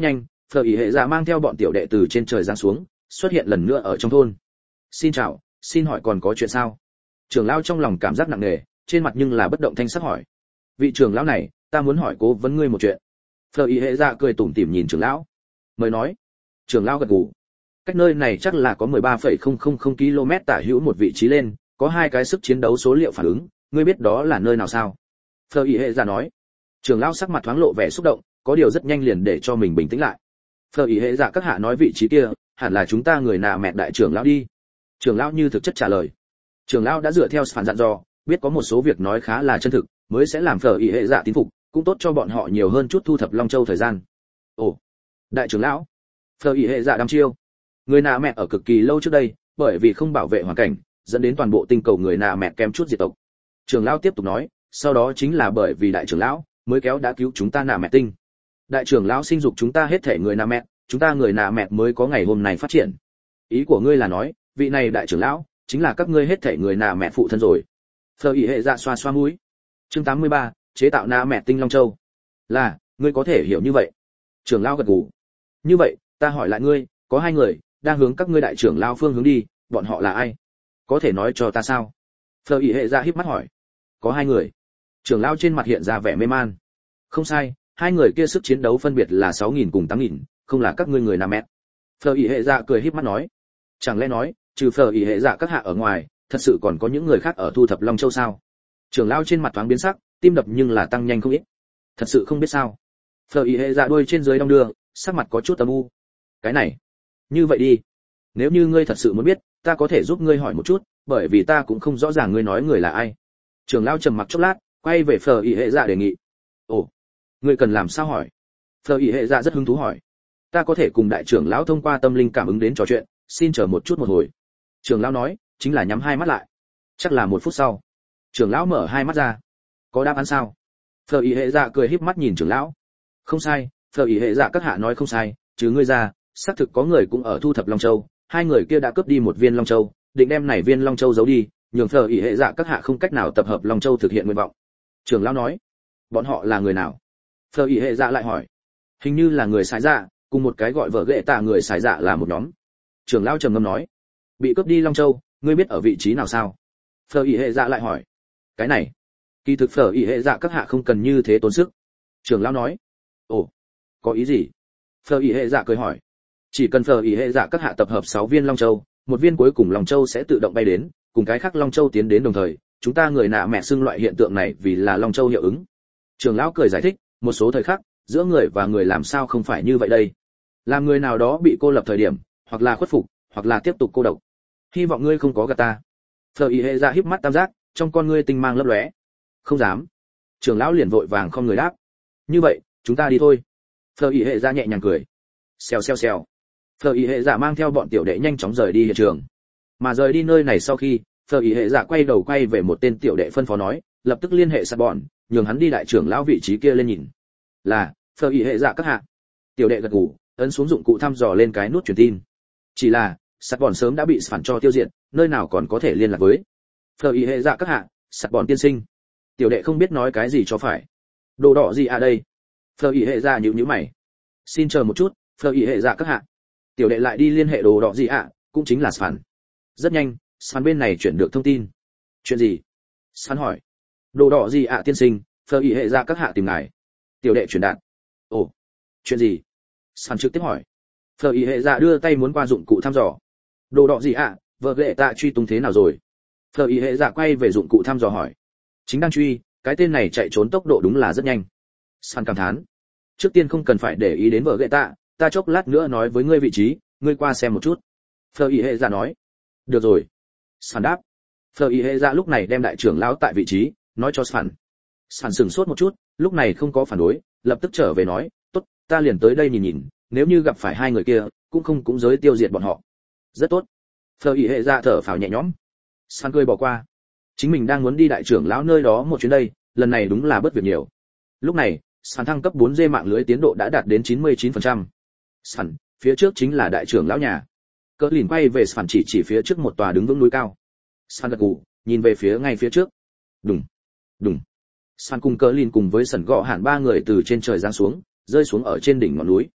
Phở ý hệ dạ mang theo bọn tiểu đệ từ trên trời giáng xuống, xuất hiện lần nữa ở trong thôn. Xin chào, xin hỏi còn có chuyện sao? Trưởng lão trong lòng cảm giác nặng nề, trên mặt nhưng là bất động thanh sắc hỏi. Vị trưởng lão này, ta muốn hỏi cố vấn ngươi một chuyện. Phở ý hệ dạ cười tủm tỉm nhìn trưởng lão. Mời nói. Trưởng lão gật gù. Cách nơi này chắc là có mười ba phẩy không không không ki lô mét tả hữu một vị trí lên, có hai cái sức chiến đấu số liệu phản ứng, ngươi biết đó là nơi nào sao? Phở ý hệ dạ nói. Trưởng lão sắc mặt thoáng lộ vẻ xúc động, có điều rất nhanh liền để cho mình bình tĩnh lại. Phở ý hệ dạ các hạ nói vị trí kia, hẳn là chúng ta người nạ mẹ đại trưởng lão đi. Trưởng lão như thực chất trả lời. Trưởng lão đã dựa theo phản dặn dò, biết có một số việc nói khá là chân thực, mới sẽ làm Phở ý hệ dạ tín phục, cũng tốt cho bọn họ nhiều hơn chút thu thập Long Châu thời gian. Ồ, đại trưởng lão. Phở ý hệ dạ đăm chiêu. Người nạ mẹ ở cực kỳ lâu trước đây, bởi vì không bảo vệ hoàn cảnh, dẫn đến toàn bộ tinh cầu người nạ mẹ kém chút diệt tộc. Trưởng lão tiếp tục nói, sau đó chính là bởi vì đại trưởng lão mới kéo đã cứu chúng ta nạ mẹ tinh. Đại trưởng lão sinh dục chúng ta hết thể người nạ mẹ, chúng ta người nạ mẹ mới có ngày hôm nay phát triển. Ý của ngươi là nói, vị này đại trưởng lão chính là các ngươi hết thể người nạ mẹ phụ thân rồi. Phở ý hệ dạ xoa xoa mũi. Chương tám mươi ba, chế tạo nạ mẹ tinh Long Châu. Là, ngươi có thể hiểu như vậy. Trưởng lão gật gù. Như vậy, ta hỏi lại ngươi, có hai người đang hướng các ngươi đại trưởng lão phương hướng đi, bọn họ là ai? Có thể nói cho ta sao? Phở ý hệ dạ híp mắt hỏi. Có hai người. Trưởng lão trên mặt hiện ra vẻ mê man. Không sai, hai người kia sức chiến đấu phân biệt là sáu nghìn cùng tám nghìn, không là các ngươi người Nam Mét. Phở ý hệ dạ cười híp mắt nói. Chẳng lẽ nói, trừ Phở ý hệ dạ các hạ ở ngoài, thật sự còn có những người khác ở thu thập Long Châu sao? Trưởng lão trên mặt thoáng biến sắc, tim đập nhưng là tăng nhanh không ít. Thật sự không biết sao? Phở ý hệ dạ đuôi trên dưới đong đưa, sắc mặt có chút âm u. Cái này, như vậy đi, nếu như ngươi thật sự muốn biết, ta có thể giúp ngươi hỏi một chút, bởi vì ta cũng không rõ ràng ngươi nói người là ai. Trưởng lão trầm mặc chốc lát, quay về Phở ý hệ dạ đề nghị. Ồ, ngươi cần làm sao hỏi? Phở ý hệ dạ rất hứng thú hỏi. Ta có thể cùng đại trưởng lão thông qua tâm linh cảm ứng đến trò chuyện, xin chờ một chút một hồi. Trưởng lão nói, chính là nhắm hai mắt lại. Chắc là một phút sau. Trưởng lão mở hai mắt ra. Có đáp án sao? Phở ý hệ dạ cười híp mắt nhìn trưởng lão. Không sai, Phở ý hệ dạ các hạ nói không sai, chứ ngươi ra, xác thực có người cũng ở thu thập Long Châu, hai người kia đã cướp đi một viên Long Châu, định đem này viên Long Châu giấu đi, nhường Phở ý hệ dạ các hạ không cách nào tập hợp Long Châu thực hiện nguyện vọng. Trưởng lão nói, bọn họ là người nào? Phở ý hệ dạ lại hỏi. Hình như là người xài dạ, cùng một cái gọi vợ ghệ tạ người xài dạ là một nhóm. Trưởng lão trầm ngâm nói, bị cướp đi Long Châu, ngươi biết ở vị trí nào sao? Phở ý hệ dạ lại hỏi. Cái này, kỳ thực Phở ý hệ dạ các hạ không cần như thế tốn sức. Trưởng lão nói. Ồ, có ý gì? Phở ý hệ dạ cười hỏi. Chỉ cần Phở ý hệ dạ các hạ tập hợp sáu viên Long Châu, một viên cuối cùng Long Châu sẽ tự động bay đến, cùng cái khác Long Châu tiến đến đồng thời, chúng ta người nạ mẹ xưng loại hiện tượng này vì là Long Châu hiệu ứng. Trưởng lão cười giải thích, một số thời khắc, giữa người và người làm sao không phải như vậy đây? Làm người nào đó bị cô lập thời điểm, hoặc là khuất phục, hoặc là tiếp tục cô độc. Hy vọng ngươi không có gạt ta. Phở ý hệ dạ híp mắt tam giác, trong con ngươi tinh mang lấp lóe. Không dám. Trưởng lão liền vội vàng không người đáp. Như vậy, chúng ta đi thôi. Phở ý hệ dạ nhẹ nhàng cười. Xèo xèo xèo. Phở ý hệ dạ mang theo bọn tiểu đệ nhanh chóng rời đi hiện trường. Mà rời đi nơi này sau khi, Phở ý hệ dạ quay đầu quay về một tên tiểu đệ phân phó nói, lập tức liên hệ sát bọn, nhường hắn đi đại trưởng lão vị trí kia lên nhìn. Là, Phở ý hệ dạ các hạ. Tiểu đệ gật gù, ấn xuống dụng cụ thăm dò lên cái nút truyền tin. Chỉ là, sát bọn sớm đã bị phản cho tiêu diệt, nơi nào còn có thể liên lạc với. Phở ý hệ dạ các hạ, sát bọn tiên sinh. Tiểu đệ không biết nói cái gì cho phải. Đồ đỏ gì à đây? Phở ý hệ dạ nhíu nhíu mày. Xin chờ một chút, Phở ý hệ dạ các hạ. Tiểu đệ lại đi liên hệ đồ đỏ gì ạ, à, cũng chính là phản. Rất nhanh, Sàn bên này chuyển được thông tin. Chuyện gì? Sàn hỏi. Đồ đỏ gì ạ à, tiên sinh, Phở ý hệ dạ các hạ tìm ngài. Tiểu đệ chuyển đạt. Ồ, chuyện gì? Sàn trực tiếp hỏi. Phở ý hệ dạ đưa tay muốn qua dụng cụ thăm dò. Đồ đỏ gì ạ, à, vợ ghệ tạ truy tung thế nào rồi? Phở ý hệ dạ quay về dụng cụ thăm dò hỏi. Chính đang truy, cái tên này chạy trốn tốc độ đúng là rất nhanh. Sàn cảm thán. Trước tiên không cần phải để ý đến vợ ghệ tạ, ta chốc lát nữa nói với ngươi vị trí, ngươi qua xem một chút. Phở ý hệ dạ nói. Được rồi. Sàn đáp. Phở ý hệ dạ lúc này đem đại trưởng lão tại vị trí, nói cho Sàn. Sàn sửng sốt một chút, lúc này không có phản đối, lập tức trở về nói, tốt, ta liền tới đây nhìn nhìn, nếu như gặp phải hai người kia, cũng không cũng giới tiêu diệt bọn họ. Rất tốt. Phở ý hệ dạ thở phào nhẹ nhõm. Sàn cười bỏ qua. Chính mình đang muốn đi đại trưởng lão nơi đó một chuyến đây, lần này đúng là bớt việc nhiều. Lúc này, Sàn thăng cấp bốn G mạng lưới tiến độ đã đạt đến chín mươi chín phần trăm. Sàn, phía trước chính là đại trưởng lão nhà. Cỡ lìn quay về Sàn chỉ chỉ phía trước một tòa đứng vững núi cao. Sàn gật gù, nhìn về phía ngay phía trước. Đùng, đùng. Sàn cùng Cỡ lìn cùng với Sần gọ hẳn ba người từ trên trời giáng xuống, rơi xuống ở trên đỉnh ngọn núi.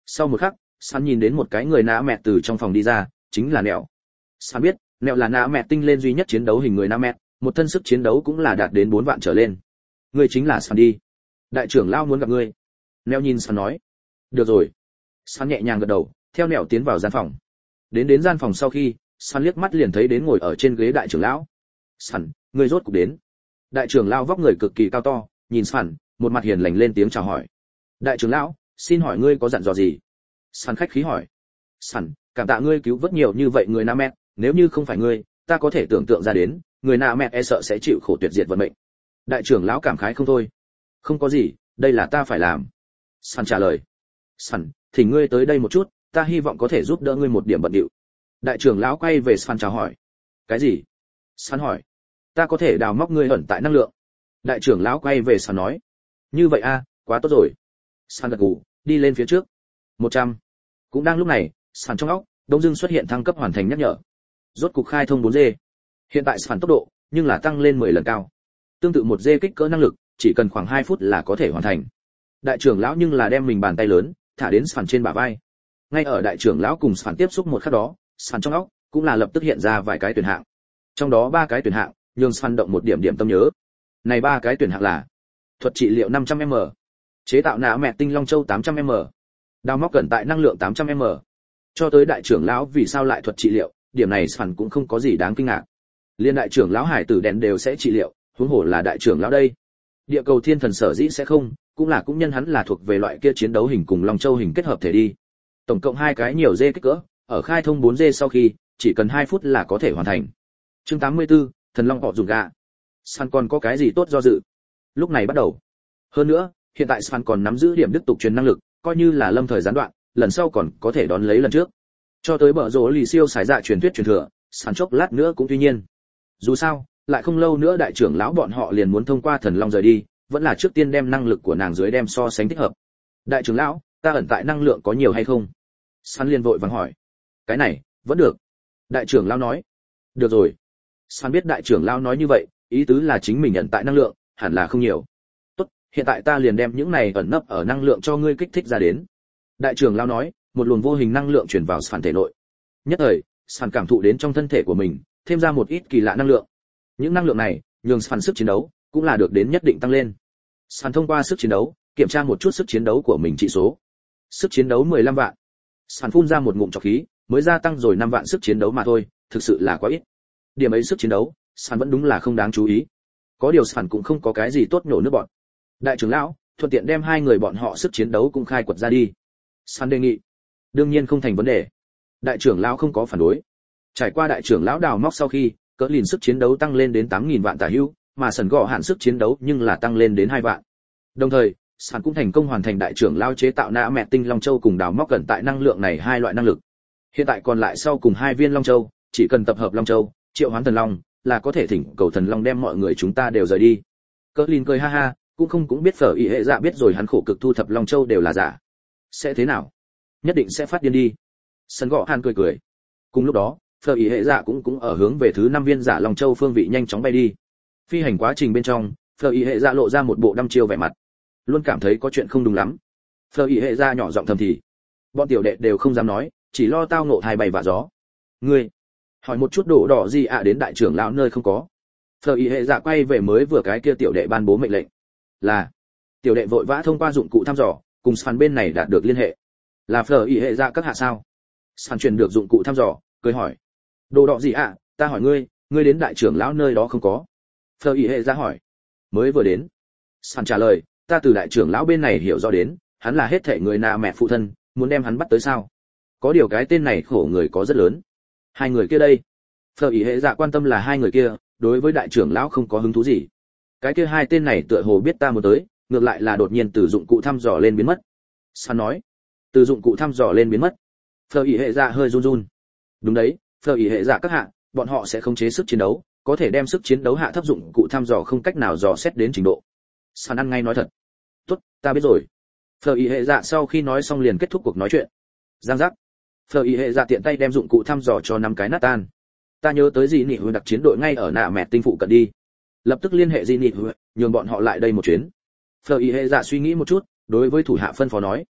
Sau một khắc, San nhìn đến một cái người nã mẹ từ trong phòng đi ra, chính là Nẹo. San biết, Nẹo là nã mẹ tinh lên duy nhất chiến đấu hình người nã mẹ, một thân sức chiến đấu cũng là đạt đến bốn vạn trở lên. Ngươi chính là San đi. Đại trưởng lão muốn gặp ngươi. Nẹo nhìn San nói. Được rồi. San nhẹ nhàng gật đầu, theo Nẹo tiến vào gian phòng. Đến đến gian phòng sau khi, San liếc mắt liền thấy đến ngồi ở trên ghế đại trưởng lão. San, ngươi rốt cục đến. Đại trưởng lão vóc người cực kỳ cao to, nhìn San, một mặt hiền lành lên tiếng chào hỏi. Đại trưởng lão, xin hỏi ngươi có dặn dò gì? San khách khí hỏi. San, cảm tạ ngươi cứu vớt nhiều như vậy người Na Mẹ, nếu như không phải ngươi, ta có thể tưởng tượng ra đến, người Na Mẹ e sợ sẽ chịu khổ tuyệt diệt vận mệnh. Đại trưởng lão cảm khái không thôi. Không có gì, đây là ta phải làm. San trả lời. San, thỉnh ngươi tới đây một chút, ta hy vọng có thể giúp đỡ ngươi một điểm bận điệu. Đại trưởng lão quay về San chào hỏi. Cái gì? San hỏi. Ta có thể đào móc ngươi ẩn tại năng lượng. Đại trưởng lão quay về San nói. Như vậy a, quá tốt rồi. San gật gù, đi lên phía trước. một trăm. Cũng đang lúc này, San trong óc, đông dưng xuất hiện thăng cấp hoàn thành nhắc nhở. Rốt cục khai thông bốn G. Hiện tại San tốc độ, nhưng là tăng lên mười lần cao. Tương tự một G kích cỡ năng lực, chỉ cần khoảng hai phút là có thể hoàn thành. Đại trưởng lão nhưng là đem mình bàn tay lớn thả đến San trên bả vai. Ngay ở đại trưởng lão cùng San tiếp xúc một khắc đó, San trong óc cũng là lập tức hiện ra vài cái tuyển hạng. Trong đó ba cái tuyển hạng, nhường San động một điểm điểm tâm nhớ. Này ba cái tuyển hạng là: thuật trị liệu năm trăm m, chế tạo nã mẹ tinh long châu tám trăm m, đào móc cẩn tại năng lượng tám trăm m. Cho tới đại trưởng lão vì sao lại thuật trị liệu, điểm này San cũng không có gì đáng kinh ngạc. Liên đại trưởng lão hải tử đèn đều sẽ trị liệu, huống hồ là đại trưởng lão đây. Địa cầu thiên thần sở dĩ sẽ không, cũng là cũng nhân hắn là thuộc về loại kia chiến đấu hình cùng long châu hình kết hợp thể đi. Tổng cộng hai cái nhiều dê kích cỡ, ở khai thông bốn G sau khi, chỉ cần hai phút là có thể hoàn thành. Chương tám mươi tư, thần long họ dùng gạ. San còn có cái gì tốt do dự? Lúc này bắt đầu. Hơn nữa, hiện tại San còn nắm giữ điểm đức tục truyền năng lực, coi như là lâm thời gián đoạn, lần sau còn có thể đón lấy lần trước. Cho tới bờ rồ lì siêu xài dạ truyền thuyết truyền thừa, San chốc lát nữa cũng tuy nhiên. Dù sao, lại không lâu nữa đại trưởng lão bọn họ liền muốn thông qua thần long rời đi, vẫn là trước tiên đem năng lực của nàng dưới đem so sánh thích hợp. Đại trưởng lão, ta ẩn tại năng lượng có nhiều hay không? San liền vội vàng hỏi. Cái này, vẫn được. Đại trưởng lão nói. Được rồi. San biết đại trưởng lão nói như vậy, ý tứ là chính mình ẩn tại năng lượng, hẳn là không nhiều. Tốt, hiện tại ta liền đem những này ẩn nấp ở năng lượng cho ngươi kích thích ra đến. Đại trưởng lão nói, một luồng vô hình năng lượng truyền vào San thể nội. Nhất thời, San cảm thụ đến trong thân thể của mình, thêm ra một ít kỳ lạ năng lượng. Những năng lượng này, nhường San sức chiến đấu cũng là được đến nhất định tăng lên. San thông qua sức chiến đấu, kiểm tra một chút sức chiến đấu của mình trị số. Sức chiến đấu mười lăm vạn. San phun ra một ngụm trọc khí, mới gia tăng rồi năm vạn sức chiến đấu mà thôi, thực sự là quá ít. Điểm ấy sức chiến đấu, San vẫn đúng là không đáng chú ý. Có điều San cũng không có cái gì tốt nhổ nước bọn. Đại trưởng lão, thuận tiện đem hai người bọn họ sức chiến đấu cũng khai quật ra đi. San đề nghị. Đương nhiên không thành vấn đề. Đại trưởng lão không có phản đối. Trải qua đại trưởng lão đào móc sau khi, cỡ lìn sức chiến đấu tăng lên đến tám nghìn vạn tả hữu, mà sần gọ hạn sức chiến đấu nhưng là tăng lên đến hai vạn. Đồng thời, San cũng thành công hoàn thành đại trưởng lão chế tạo nã mẹ tinh long châu cùng đào móc cẩn tại năng lượng này hai loại năng lực. Hiện tại còn lại sau cùng hai viên long châu, chỉ cần tập hợp long châu, triệu hoán thần long, là có thể thỉnh cầu thần long đem mọi người chúng ta đều rời đi. Cỡ lìn cười ha ha, cũng không cũng biết phở ý hệ dạ biết rồi hắn khổ cực thu thập long châu đều là giả. Sẽ thế nào? Nhất định sẽ phát điên đi. Sần gọ hạn cười cười. Cùng lúc đó, phở ý hệ dạ cũng cũng ở hướng về thứ năm viên giả long châu phương vị nhanh chóng bay đi. Phi hành quá trình bên trong, phở ý hệ dạ lộ ra một bộ đăm chiêu vẻ mặt, luôn cảm thấy có chuyện không đúng lắm. Phở ý hệ dạ nhỏ giọng thầm thì, bọn tiểu đệ đều không dám nói, chỉ lo tao ngộ thai bay vạ gió. Ngươi hỏi một chút đổ đỏ gì ạ à đến đại trưởng lão nơi không có? Phở ý hệ dạ quay về mới vừa cái kia tiểu đệ ban bố mệnh lệnh. Là tiểu đệ vội vã thông qua dụng cụ thăm dò, cùng Sàn bên này đạt được liên hệ. Là phở ý hệ dạ các hạ sao? Sàn truyền được dụng cụ thăm dò, cười hỏi. Đồ đỏ gì ạ, à, ta hỏi ngươi, ngươi đến đại trưởng lão nơi đó không có? Phở ý hệ dạ hỏi. Mới vừa đến. Sàn trả lời, ta từ đại trưởng lão bên này hiểu rõ đến, hắn là hết thể người Na Mẹ phụ thân, muốn đem hắn bắt tới sao? Có điều cái tên này khổ người có rất lớn. Hai người kia đây. Phở ý hệ dạ quan tâm là hai người kia, đối với đại trưởng lão không có hứng thú gì. Cái kia hai tên này tựa hồ biết ta muốn tới, ngược lại là đột nhiên từ dụng cụ thăm dò lên biến mất. San nói, từ dụng cụ thăm dò lên biến mất. Phở ý hệ dạ hơi run run. Đúng đấy, phở ý hệ dạ các hạ, bọn họ sẽ khống chế sức chiến đấu, có thể đem sức chiến đấu hạ thấp dụng cụ thăm dò không cách nào dò xét đến trình độ. San ăn ngay nói thật. Tốt, ta biết rồi. Phở ý hệ dạ sau khi nói xong liền kết thúc cuộc nói chuyện. Giang giác. Phở ý hệ dạ tiện tay đem dụng cụ thăm dò cho năm cái nát tan. Ta nhớ tới gì nị hồi đặc chiến đội ngay ở nạ mẹ tinh phụ cận đi. Lập tức liên hệ gì nị hồi, nhường bọn họ lại đây một chuyến. Phở ý hệ dạ suy nghĩ một chút, đối với thủ hạ phân phó nói.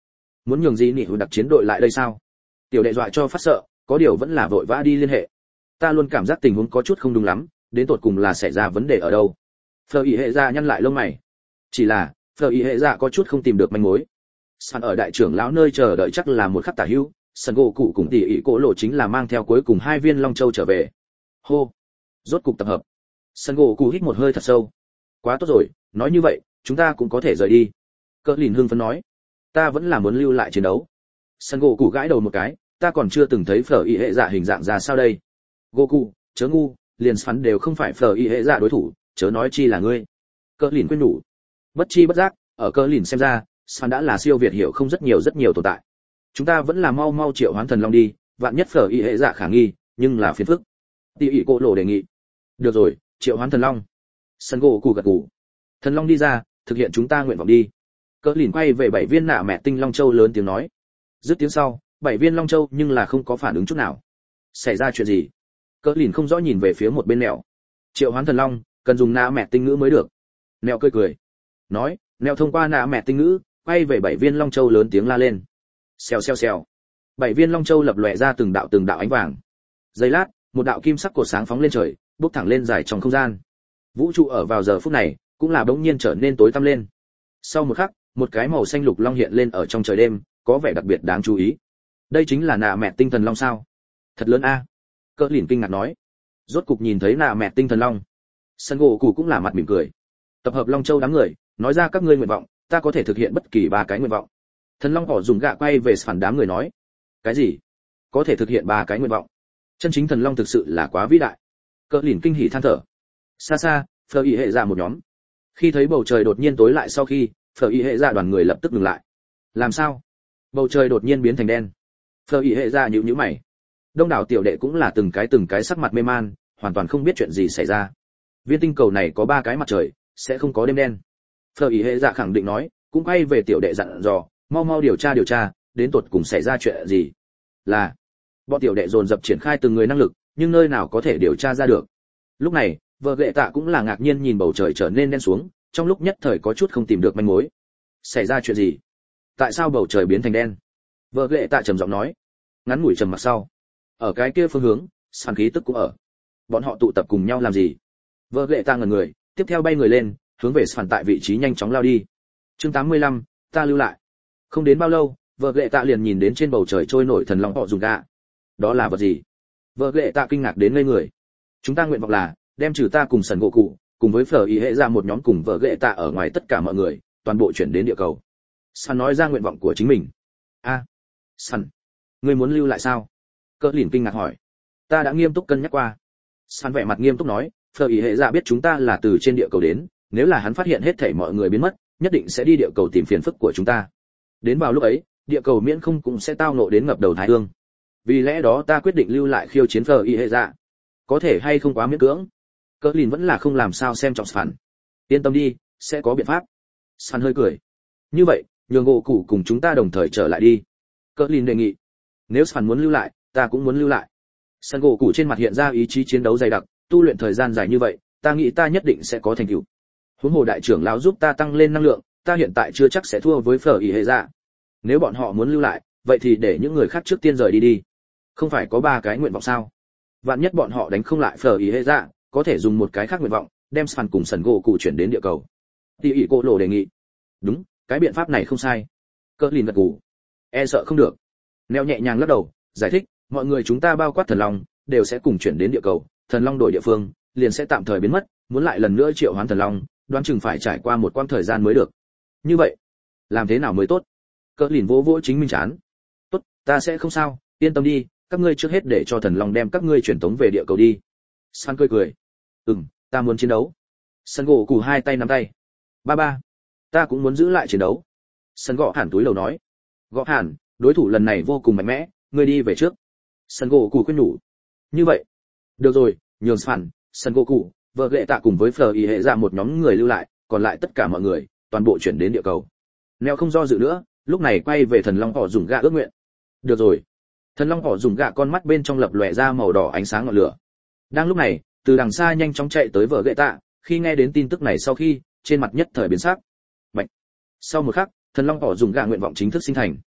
muốn nhường gì nị hữu đặc chiến đội lại đây sao? Tiểu đệ dọa cho phát sợ, có điều vẫn là vội vã đi liên hệ. Ta luôn cảm giác tình huống có chút không đúng lắm, đến tột cùng là xảy ra vấn đề ở đâu? Phờ ý hệ dạ nhăn lại lông mày. Chỉ là Phờ ý hệ dạ có chút không tìm được manh mối. Sàn ở đại trưởng lão nơi chờ đợi chắc là một khắc tả hữu, sân gỗ cụ cùng tỷ ý cổ lộ chính là mang theo cuối cùng hai viên long châu trở về. Hô, rốt cục tập hợp. Sân gỗ cụ hít một hơi thật sâu. Quá tốt rồi, nói như vậy chúng ta cũng có thể rời đi. Cỡ lìn hưng phấn nói, ta vẫn là muốn lưu lại chiến đấu. Sân gỗ cụ gãi đầu một cái, ta còn chưa từng thấy Phở y hệ dạ hình dạng ra sao đây. Gỗ cụ, chớ ngu, liền phắn đều không phải Phở y hệ dạ đối thủ, chớ nói chi là ngươi. Cỡ lìn quên nhủ. Bất chi bất giác, ở cỡ lìn xem ra, phắn đã là siêu việt hiểu không rất nhiều rất nhiều tồn tại. Chúng ta vẫn là mau mau triệu hoán thần long đi, vạn nhất Phở y hệ dạ khả nghi, nhưng là phiền phức. Tỷ ỷ cô lộ đề nghị. Được rồi, triệu hoán thần long. Sân gỗ cụ gật gù. Thần long đi ra, thực hiện chúng ta nguyện vọng đi. Cỡ lìn quay về bảy viên nạ mẹ tinh long châu lớn tiếng nói. Dứt tiếng sau, bảy viên long châu nhưng là không có phản ứng chút nào. Xảy ra chuyện gì? Cỡ lìn không rõ nhìn về phía một bên Nẹo. Triệu hoán thần long, cần dùng nạ mẹ tinh ngữ mới được. Nẹo cười cười, nói, Nẹo thông qua nạ mẹ tinh ngữ, quay về bảy viên long châu lớn tiếng la lên. Xèo xèo xèo. Bảy viên long châu lập lòe ra từng đạo từng đạo ánh vàng. Giây lát, một đạo kim sắc cột sáng phóng lên trời, bốc thẳng lên dài trong không gian. Vũ trụ ở vào giờ phút này, cũng là bỗng nhiên trở nên tối tăm lên. Sau một khắc, một cái màu xanh lục long hiện lên ở trong trời đêm, có vẻ đặc biệt đáng chú ý. Đây chính là nạ mẹ tinh thần long sao? Thật lớn a. Cỡ lìn kinh ngạc nói. Rốt cục nhìn thấy nạ mẹ tinh thần long. Sân gỗ cụ cũng là mặt mỉm cười. Tập hợp long châu đám người, nói ra các ngươi nguyện vọng, ta có thể thực hiện bất kỳ ba cái nguyện vọng. Thần long họ dùng gạ quay về phản đám người nói. Cái gì? Có thể thực hiện ba cái nguyện vọng? Chân chính thần long thực sự là quá vĩ đại. Cỡ lìn kinh hỉ than thở. Xa xa, Phở y hệ ra một nhóm. Khi thấy bầu trời đột nhiên tối lại sau khi, Phở y hệ ra đoàn người lập tức dừng lại. Làm sao? Bầu trời đột nhiên biến thành đen. Phở y hệ ra nhíu nhíu mày. Đông đảo tiểu đệ cũng là từng cái từng cái sắc mặt mê man, hoàn toàn không biết chuyện gì xảy ra. Viên tinh cầu này có ba cái mặt trời, sẽ không có đêm đen. Phở y hệ ra khẳng định nói, cũng quay về tiểu đệ dặn dò, mau mau điều tra điều tra, đến tột cùng xảy ra chuyện gì. Là, bọn tiểu đệ dồn dập triển khai từng người năng lực, nhưng nơi nào có thể điều tra ra được. Lúc này, vợ ghệ tạ cũng là ngạc nhiên nhìn bầu trời trở nên đen xuống, trong lúc nhất thời có chút không tìm được manh mối. Xảy ra chuyện gì? Tại sao bầu trời biến thành đen? Vợ ghệ tạ trầm giọng nói. Ngắn ngủi trầm mặc sau, ở cái kia phương hướng, sàn khí tức cũng ở. Bọn họ tụ tập cùng nhau làm gì? Vợ ghệ tạ ngẩn người, tiếp theo bay người lên, hướng về sàn tại vị trí nhanh chóng lao đi. Chương tám mươi lăm, ta lưu lại. Không đến bao lâu, vợ ghệ tạ liền nhìn đến trên bầu trời trôi nổi thần long họ dùng gạ. Đó là vật gì? Vợ ghệ tạ kinh ngạc đến ngây người. Chúng ta nguyện vọng là đem trừ ta cùng sần gỗ cụ cùng với Phở y hệ ra một nhóm cùng vợ ghệ tạ ở ngoài tất cả mọi người toàn bộ chuyển đến địa cầu. San nói ra nguyện vọng của chính mình. A, à, San, ngươi muốn lưu lại sao? Cỡ lìn kinh ngạc hỏi. Ta đã nghiêm túc cân nhắc qua. San vẻ mặt nghiêm túc nói, Phở y hệ ra biết chúng ta là từ trên địa cầu đến, nếu là hắn phát hiện hết thảy mọi người biến mất, nhất định sẽ đi địa cầu tìm phiền phức của chúng ta. Đến vào lúc ấy, địa cầu miễn không cũng sẽ tao nộ đến ngập đầu thái hương. Vì lẽ đó ta quyết định lưu lại khiêu chiến Phở y hệ ra. Có thể hay không quá miễn cưỡng? Cỡ lìn vẫn là không làm sao xem trọng Sàn. Yên tâm đi, sẽ có biện pháp. Sàn hơi cười. Như vậy, nhường gỗ cụ cùng chúng ta đồng thời trở lại đi. Cỡ lìn đề nghị. Nếu Sàn muốn lưu lại, ta cũng muốn lưu lại. Sàn gỗ cụ trên mặt hiện ra ý chí chiến đấu dày đặc, tu luyện thời gian dài như vậy, ta nghĩ ta nhất định sẽ có thành tựu. Huống hồ đại trưởng lão giúp ta tăng lên năng lượng, ta hiện tại chưa chắc sẽ thua với Phở y hệ dạ. Nếu bọn họ muốn lưu lại, vậy thì để những người khác trước tiên rời đi đi. Không phải có ba cái nguyện vọng sao? Vạn nhất bọn họ đánh không lại Phở y hệ dạ, có thể dùng một cái khác nguyện vọng, đem Sàn cùng sần gỗ cụ chuyển đến địa cầu. Tỷ ỷ cô lộ đề nghị. Đúng, cái biện pháp này không sai. Cỡ lìn gật gù. E sợ không được. Neo nhẹ nhàng lắc đầu, giải thích, mọi người chúng ta bao quát thần long đều sẽ cùng chuyển đến địa cầu, thần long đổi địa phương, liền sẽ tạm thời biến mất, muốn lại lần nữa triệu hoán thần long, đoán chừng phải trải qua một quãng thời gian mới được. Như vậy, làm thế nào mới tốt? Cỡ lìn vỗ vỗ chính mình chán. Tốt, ta sẽ không sao, yên tâm đi, các ngươi trước hết để cho thần long đem các ngươi chuyển tống về địa cầu đi. San cười cười. Ừm, ta muốn chiến đấu. Sân gỗ cụ hai tay nắm tay. Ba ba, ta cũng muốn giữ lại chiến đấu. Sân gõ hẳn túi lầu nói. Gõ hẳn, đối thủ lần này vô cùng mạnh mẽ, ngươi đi về trước. Sân gỗ cụ khuyên nhủ. Như vậy, được rồi, nhường San, sân gỗ cụ, vợ ghệ tạ cùng với Phở y hệ ra một nhóm người lưu lại, còn lại tất cả mọi người, toàn bộ chuyển đến địa cầu. Neo không do dự nữa, lúc này quay về thần long họ dùng gạ ước nguyện. Được rồi. Thần long họ dùng gạ con mắt bên trong lập lòe ra màu đỏ ánh sáng ngọn lửa. Đang lúc này, từ đằng xa nhanh chóng chạy tới vợ ghệ tạ, khi nghe đến tin tức này sau khi, trên mặt nhất thời biến sắc. Bạch. Sau một khắc, thần long họ dùng gạ nguyện vọng chính thức sinh thành.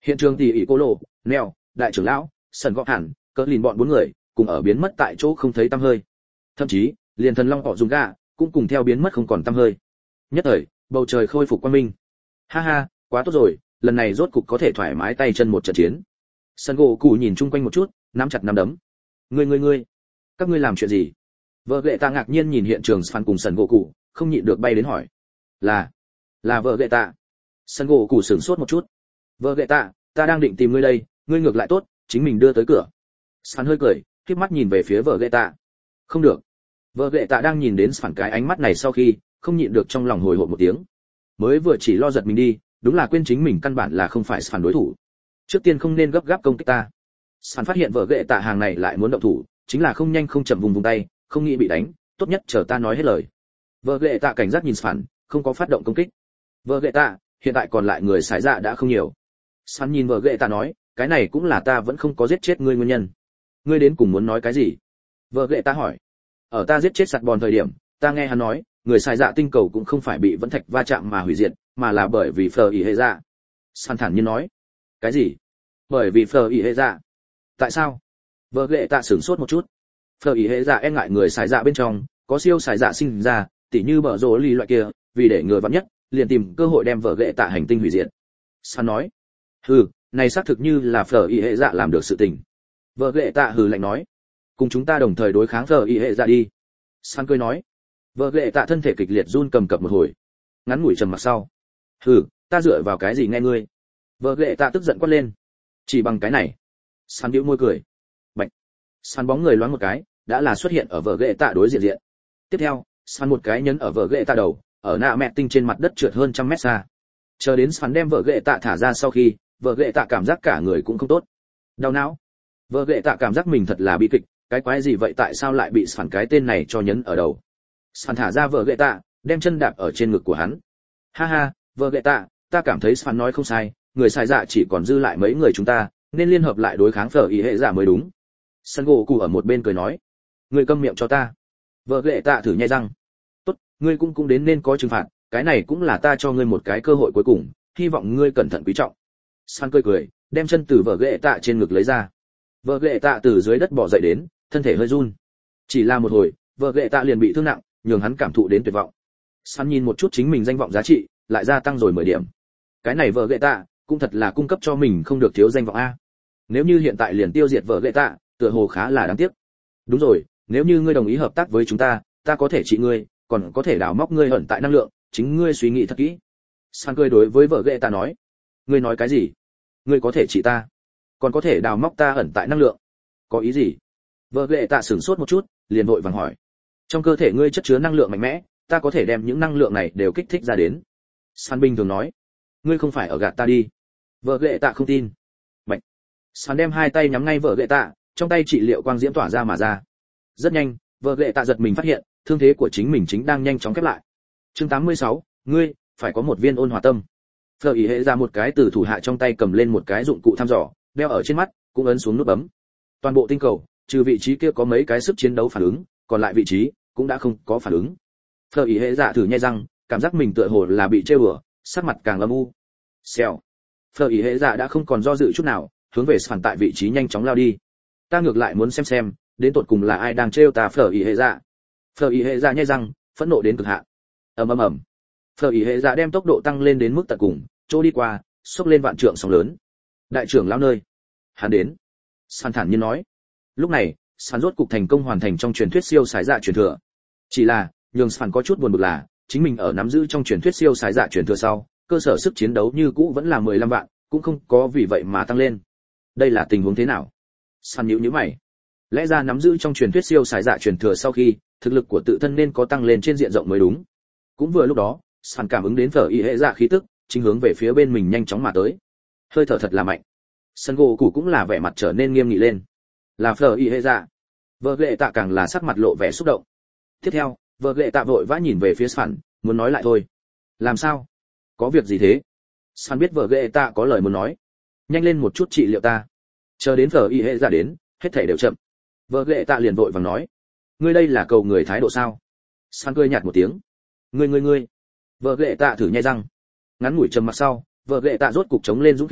Hiện trường tỷ ỷ cô lộ, neo, đại trưởng lão, sần gọ hẳn, cỡ lìn bọn bốn người cùng ở biến mất tại chỗ không thấy tăm hơi. Thậm chí liền thần long họ dùng gà cũng cùng theo biến mất không còn tăm hơi. Nhất thời bầu trời khôi phục quang minh. Ha ha, quá tốt rồi, lần này rốt cục có thể thoải mái tay chân một trận chiến. Sân gỗ cụ nhìn chung quanh một chút, nắm chặt nắm đấm. Ngươi ngươi ngươi, các ngươi làm chuyện gì? Vợ ghệ tạ ngạc nhiên nhìn hiện trường Span cùng sân gỗ cụ, không nhịn được bay đến hỏi. Là, là vợ ghệ tạ. Sân gỗ cụ sửng sốt một chút. Vợ ghệ tạ, ta đang định tìm ngươi đây, ngươi ngược lại tốt, chính mình đưa tới cửa. Span hơi cười, khép mắt nhìn về phía vợ ghệ tạ. Không được. Vợ ghệ tạ đang nhìn đến Span cái ánh mắt này sau khi, không nhịn được trong lòng hồi hộp một tiếng. Mới vừa chỉ lo giật mình đi, đúng là quên chính mình căn bản là không phải Span đối thủ. Trước tiên không nên gấp gáp công kích ta. Span phát hiện vợ ghệ tạ hàng này lại muốn động thủ, chính là không nhanh không chậm vùng vùng tay, không nghĩ bị đánh, tốt nhất chờ ta nói hết lời. Vợ ghệ tạ cảnh giác nhìn Span, không có phát động công kích. Vợ ghệ tạ, hiện tại còn lại người xài dạ đã không nhiều. Span nhìn vợ ghệ tạ nói, cái này cũng là ta vẫn không có giết chết ngươi nguyên nhân. Ngươi đến cùng muốn nói cái gì? Vợ ghệ tạ hỏi. Ở ta giết chết sạt bòn thời điểm, ta nghe hắn nói, người xài dạ tinh cầu cũng không phải bị vẫn thạch va chạm mà hủy diệt, mà là bởi vì phờ ỉ hệ dạ. Span thản nhiên nói. Cái gì? Bởi vì phờ ỉ hệ dạ. Tại sao? Vợ ghệ tạ sửng sốt một chút. Phờ ỉ hệ dạ e ngại người xài dạ bên trong có siêu xài dạ sinh ra, tỉ như bờ rồ lì loại kia, vì để người vắn nhất, liền tìm cơ hội đem vợ ghệ tạ hành tinh hủy diệt. Span nói. Hừ, này xác thực như là phờ ỉ hệ dạ làm được sự tình. Vợ ghệ tạ hừ lạnh nói. Cùng chúng ta đồng thời đối kháng phờ ỉ hệ dạ đi. Span cười nói. Vợ ghệ tạ thân thể kịch liệt run cầm cập một hồi, ngắn ngủi trầm mặc sau. Hừ, ta dựa vào cái gì nghe ngươi? Vợ ghệ tạ tức giận quát lên. Chỉ bằng cái này. Span bĩu môi cười. Bạch. Span bóng người loáng một cái, đã là xuất hiện ở vợ ghệ tạ đối diện diện. Tiếp theo, Span một cái nhấn ở vợ ghệ tạ đầu, ở nạ mẹ tinh trên mặt đất trượt hơn trăm mét xa. Chờ đến Span đem vợ ghệ tạ thả ra sau khi, vợ ghệ tạ cảm giác cả người cũng không tốt. Đau não. Vợ ghệ tạ cảm giác mình thật là bi kịch, cái quái gì vậy, tại sao lại bị Span cái tên này cho nhấn ở đầu? Span thả ra vợ ghệ tạ, đem chân đạp ở trên ngực của hắn. Ha ha, vợ ghệ tạ, ta cảm thấy Span nói không sai, người sai dạ chỉ còn dư lại mấy người chúng ta, nên liên hợp lại đối kháng phở ý hệ dạ mới đúng. Sân gỗ cụ ở một bên cười nói. Ngươi câm miệng cho ta. Vợ ghệ tạ thử nhai răng. Tốt, ngươi cũng cũng đến nên có trừng phạt, cái này cũng là ta cho ngươi một cái cơ hội cuối cùng, hy vọng ngươi cẩn thận quý trọng. Span cười cười, đem chân từ vợ ghệ tạ trên ngực lấy ra. Vợ ghệ tạ từ dưới đất bò dậy đến, thân thể hơi run. Chỉ là một hồi, vợ ghệ tạ liền bị thương nặng, nhường hắn cảm thụ đến tuyệt vọng. Span nhìn một chút chính mình danh vọng giá trị, lại gia tăng rồi mười điểm. Cái này vợ ghệ tạ cũng thật là cung cấp cho mình không được thiếu danh vọng a. Nếu như hiện tại liền tiêu diệt vợ ghệ tạ, tựa hồ khá là đáng tiếc. Đúng rồi, nếu như ngươi đồng ý hợp tác với chúng ta, ta có thể trị ngươi, còn có thể đào móc ngươi ẩn tại năng lượng, chính ngươi suy nghĩ thật kỹ. Span cười đối với vợ ghệ tạ nói. Ngươi nói cái gì? Ngươi có thể trị ta, còn có thể đào móc ta ẩn tại năng lượng? Có ý gì? Vợ ghệ tạ sửng sốt một chút, liền vội vàng hỏi. Trong cơ thể ngươi chất chứa năng lượng mạnh mẽ, ta có thể đem những năng lượng này đều kích thích ra đến. Span bình thường nói. Ngươi không phải ở gạt ta đi? Vợ ghệ tạ không tin. Bạch. Span đem hai tay nhắm ngay vợ ghệ tạ, trong tay trị liệu quang diễm tỏa ra mà ra. Rất nhanh, vợ ghệ tạ giật mình phát hiện, thương thế của chính mình chính đang nhanh chóng khép lại. Chương tám mươi sáu, ngươi phải có một viên ôn hòa tâm. Phở ý hệ ra một cái từ thủ hạ trong tay cầm lên một cái dụng cụ thăm dò, đeo ở trên mắt, cũng ấn xuống nút bấm. Toàn bộ tinh cầu, trừ vị trí kia có mấy cái sức chiến đấu phản ứng, còn lại vị trí cũng đã không có phản ứng. Phở ý hệ dạ thử nhai răng, cảm giác mình tựa hồ là bị trêu đùa, sắc mặt càng âm u. Xèo. Phở ý hệ dạ đã không còn do dự chút nào, hướng về phản tại vị trí nhanh chóng lao đi. Ta ngược lại muốn xem xem, đến tột cùng là ai đang trêu ta Phở ý hệ dạ. Phở ý hệ dạ nhai răng, phẫn nộ đến cực hạn. Ầm ầm ầm. Phở ý hệ dạ đem tốc độ tăng lên đến mức tận cùng, chỗ đi qua, xốc lên vạn trượng sóng lớn. Đại trưởng lão nơi, hắn đến. Span thản nhiên nói. Lúc này, Span rốt cục thành công hoàn thành trong truyền thuyết siêu sái dạ truyền thừa. Chỉ là, nhường Span có chút buồn bực là, chính mình ở nắm giữ trong truyền thuyết siêu sái dạ truyền thừa sau, cơ sở sức chiến đấu như cũ vẫn là mười lăm vạn, cũng không có vì vậy mà tăng lên. Đây là tình huống thế nào? Span nhíu nhíu mày. Lẽ ra nắm giữ trong truyền thuyết siêu sái dạ truyền thừa sau khi, thực lực của tự thân nên có tăng lên trên diện rộng mới đúng. Cũng vừa lúc đó, Span cảm ứng đến Phở ý hệ dạ khí tức, chính hướng về phía bên mình nhanh chóng mà tới. Hơi thở thật là mạnh. Sân gỗ cũ cũng là vẻ mặt trở nên nghiêm nghị lên. Là Phở ý hệ dạ. Vợ ghệ tạ càng là sắc mặt lộ vẻ xúc động. Tiếp theo, vợ ghệ tạ vội vã nhìn về phía Span, muốn nói lại thôi. Làm sao? Có việc gì thế? Span biết vợ ghệ tạ có lời muốn nói. Nhanh lên một chút trị liệu ta. Chờ đến Phở ý hệ dạ đến, hết thảy đều chậm. Vợ ghệ tạ liền vội vàng nói. Ngươi đây là cầu người thái độ sao? Span cười nhạt một tiếng. Ngươi ngươi ngươi. Vợ ghệ tạ thử nhai răng. Ngắn ngủi trầm mặc sau, vợ ghệ tạ rốt cục chống lên dũng khí,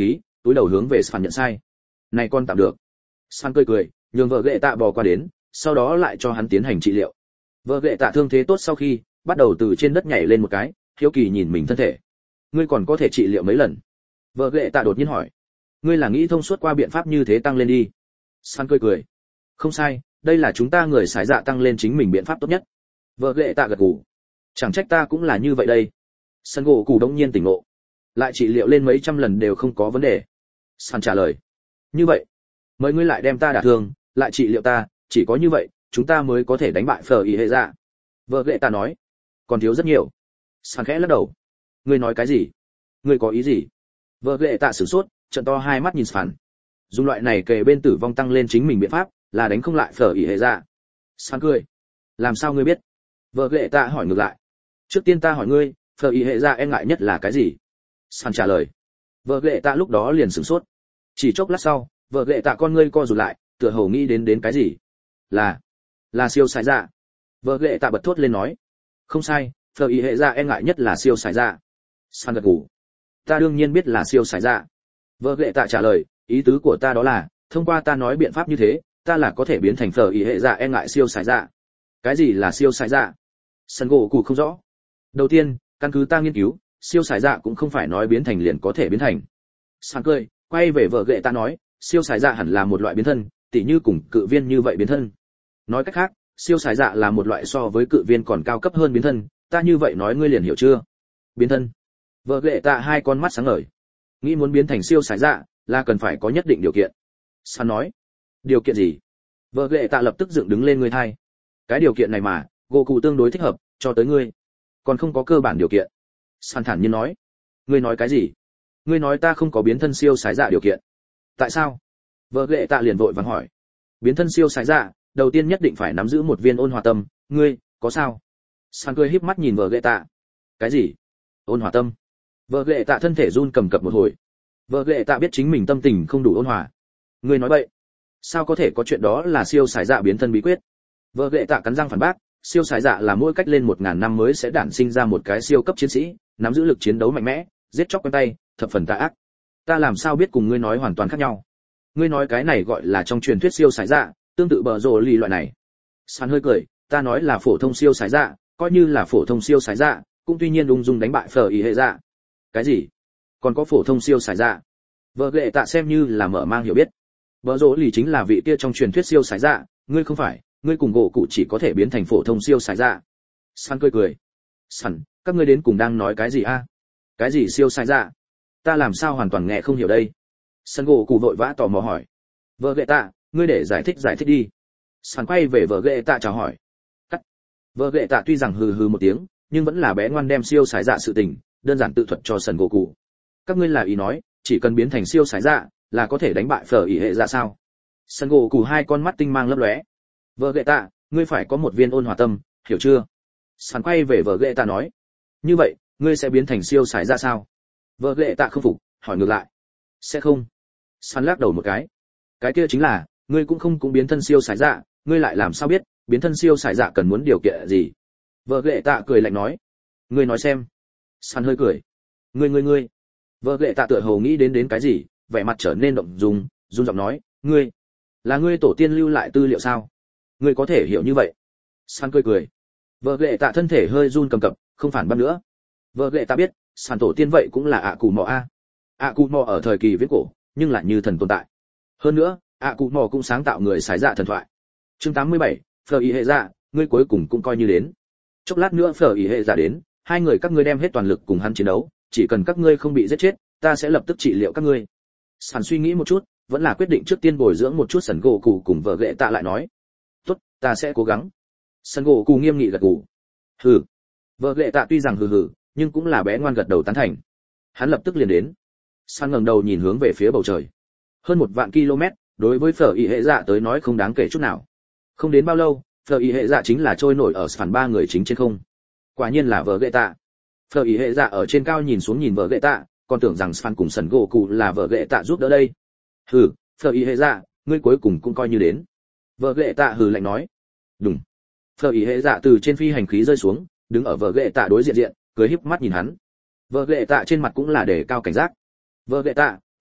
túi đầu hướng về Span nhận sai. Này con tạm được. Span cười cười, nhường vợ ghệ tạ bò qua đến, sau đó lại cho hắn tiến hành trị liệu. Vợ ghệ tạ thương thế tốt sau khi, bắt đầu từ trên đất nhảy lên một cái, hiếu kỳ nhìn mình thân thể. Ngươi còn có thể trị liệu mấy lần? Vợ ghệ tạ đột nhiên hỏi. Ngươi là nghĩ thông suốt qua biện pháp như thế tăng lên đi. Span cười cười. Không sai, đây là chúng ta người xài dạ tăng lên chính mình biện pháp tốt nhất. Vợ ghệ tạ gật gù. Chẳng trách ta cũng là như vậy đây. Săn gỗ cụ đống nhiên tỉnh ngộ. Lại trị liệu lên mấy trăm lần đều không có vấn đề. Săn trả lời. Như vậy, mời ngươi lại đem ta đả thương, lại trị liệu ta, chỉ có như vậy, chúng ta mới có thể đánh bại phở ý hệ dạ. Vợ ghệ tạ nói. Còn thiếu rất nhiều. Săn khẽ lắc đầu. Ngươi nói cái gì? Ngươi có ý gì? Vợ ghệ tạ sửng sốt, trợn to hai mắt nhìn Săn. Dùng loại này kề bên tử vong tăng lên chính mình biện pháp, là đánh không lại phở ý hệ dạ. Săn cười. Làm sao ngươi biết? Vợ ghệ tạ hỏi ngược lại. Trước tiên ta hỏi ngươi, phở ý hệ dạ e ngại nhất là cái gì? Săn trả lời. Vợ ghệ tạ lúc đó liền sửng sốt. Chỉ chốc lát sau, vợ ghệ tạ con ngươi co rụt lại, tựa hồ nghĩ đến đến cái gì? Là, là siêu sải dạ. Vợ ghệ tạ bật thốt lên nói. Không sai, phở ý hệ dạ e ngại nhất là siêu sải dạ. Săn gật gù. Ta đương nhiên biết là siêu sải dạ. Vợ ghệ tạ trả lời, ý tứ của ta đó là, thông qua ta nói biện pháp như thế, ta là có thể biến thành phở ý hệ dạ e ngại siêu sải dạ. Cái gì là siêu sải dạ? Săn gỗ cụ không rõ. Đầu tiên, căn cứ ta nghiên cứu, siêu sải dạ cũng không phải nói biến thành liền có thể biến thành. Săn cười, quay về vợ ghệ ta nói, siêu sải dạ hẳn là một loại biến thân, tỉ như cùng cự viên như vậy biến thân. Nói cách khác, siêu sải dạ là một loại so với cự viên còn cao cấp hơn biến thân, ta như vậy nói ngươi liền hiểu chưa? Biến thân. Vợ ghệ ta hai con mắt sáng ngời. Nghĩ muốn biến thành siêu sải dạ, là cần phải có nhất định điều kiện. Săn nói. Điều kiện gì? Vợ ghệ ta lập tức dựng đứng lên người thai. Cái điều kiện này mà, Goku tương đối thích hợp, cho tới ngươi. Còn không có cơ bản điều kiện. San thản nhiên nói. Ngươi nói cái gì? Ngươi nói ta không có biến thân siêu sái dạ điều kiện. Tại sao? Vợ ghệ tạ liền vội vàng hỏi. Biến thân siêu sái dạ, đầu tiên nhất định phải nắm giữ một viên ôn hòa tâm, ngươi, có sao? San cười híp mắt nhìn vợ ghệ tạ. Cái gì? Ôn hòa tâm? Vợ ghệ tạ thân thể run cầm cập một hồi. Vợ ghệ tạ biết chính mình tâm tình không đủ ôn hòa. Ngươi nói bậy. Sao có thể có chuyện đó là siêu sái dạ biến thân bí quyết? Vợ ghệ tạ cắn răng phản bác, siêu sái dạ là mỗi cách lên một ngàn năm mới sẽ đản sinh ra một cái siêu cấp chiến sĩ, nắm giữ lực chiến đấu mạnh mẽ, giết chóc quen tay, thập phần tà ác. Ta làm sao biết cùng ngươi nói hoàn toàn khác nhau? Ngươi nói cái này gọi là trong truyền thuyết siêu sái dạ, tương tự bờ rồ lì loại này. San hơi cười, ta nói là phổ thông siêu sái dạ, coi như là phổ thông siêu sái dạ, cũng tuy nhiên ung dung đánh bại phở ý hệ dạ. Cái gì? Còn có phổ thông siêu sái dạ? Vợ ghệ tạ xem như là mở mang hiểu biết. Bờ rồ lì chính là vị kia trong truyền thuyết siêu sái dạ, ngươi không phải, ngươi cùng gỗ cụ chỉ có thể biến thành phổ thông siêu sái dạ. San cười cười. San, các ngươi đến cùng đang nói cái gì a? Cái gì siêu sái dạ? Ta làm sao hoàn toàn nghe không hiểu đây? San gỗ cụ vội vã tò mò hỏi. Vợ ghệ tạ, ngươi để giải thích giải thích đi. San quay về vợ ghệ tạ chào hỏi. Cắt. Vợ ghệ tạ tuy rằng hừ hừ một tiếng, nhưng vẫn là bé ngoan đem siêu sái dạ sự tình, đơn giản tự thuật cho San gỗ cụ. Các ngươi là ý nói, chỉ cần biến thành siêu sái dạ, là có thể đánh bại phở ý hệ dạ sao? San gỗ cụ hai con mắt tinh mang lấp lóe. Vợ ghệ tạ, ngươi phải có một viên ôn hòa tâm, hiểu chưa? Sàn quay về vợ ghệ tạ nói. Như vậy, ngươi sẽ biến thành siêu sái ra sao? Vợ ghệ tạ không phục, hỏi ngược lại. Sẽ không. Sàn lắc đầu một cái. Cái kia chính là, ngươi cũng không cũng biến thân siêu sái dạ, ngươi lại làm sao biết, biến thân siêu sái dạ cần muốn điều kiện gì? Vợ ghệ tạ cười lạnh nói. Ngươi nói xem. Sàn hơi cười. Ngươi ngươi ngươi. Vợ ghệ tạ tựa hồ nghĩ đến đến cái gì, vẻ mặt trở nên động dung, run giọng nói, ngươi, là ngươi tổ tiên lưu lại tư liệu sao? Ngươi có thể hiểu như vậy. San cười cười. Vợ ghệ tạ thân thể hơi run cầm cập, không phản bác nữa. Vợ ghệ tạ biết, San tổ tiên vậy cũng là ạ cụ mò a. ạ cụ mò ở thời kỳ viễn cổ, nhưng lại như thần tồn tại. Hơn nữa, ạ cụ mò cũng sáng tạo người xài dạ thần thoại. Chương tám mươi bảy, Phở ý hệ dạ, ngươi cuối cùng cũng coi như đến. Chốc lát nữa Phở ý hệ dạ đến, hai người các ngươi đem hết toàn lực cùng hắn chiến đấu, chỉ cần các ngươi không bị giết chết, ta sẽ lập tức trị liệu các ngươi. San suy nghĩ một chút, vẫn là quyết định trước tiên bồi dưỡng một chút sần gỗ cụ cùng vợ ghệ tạ lại nói. Tốt, ta sẽ cố gắng. Sân gỗ cụ nghiêm nghị gật gù. Hừ. Vợ ghệ tạ tuy rằng hừ hừ, nhưng cũng là bé ngoan gật đầu tán thành. Hắn lập tức liền đến. San ngẩng đầu nhìn hướng về phía bầu trời. Hơn một vạn km, đối với phở ý hệ dạ tới nói không đáng kể chút nào. Không đến bao lâu, phở ý hệ dạ chính là trôi nổi ở phản ba người chính trên không. Quả nhiên là vợ ghệ tạ. Phở ý hệ dạ ở trên cao nhìn xuống nhìn vợ ghệ tạ, còn tưởng rằng San cùng sần gỗ cụ là vợ ghệ tạ giúp đỡ đây. Hừ, phở ý hệ dạ, ngươi cuối cùng cũng coi như đến. Vợ ghệ tạ hừ lạnh nói. Đúng. Phở ý hệ dạ từ trên phi hành khí rơi xuống, đứng ở vợ ghệ tạ đối diện diện, cười híp mắt nhìn hắn. Vợ ghệ tạ trên mặt cũng là để cao cảnh giác. Vợ ghệ tạ,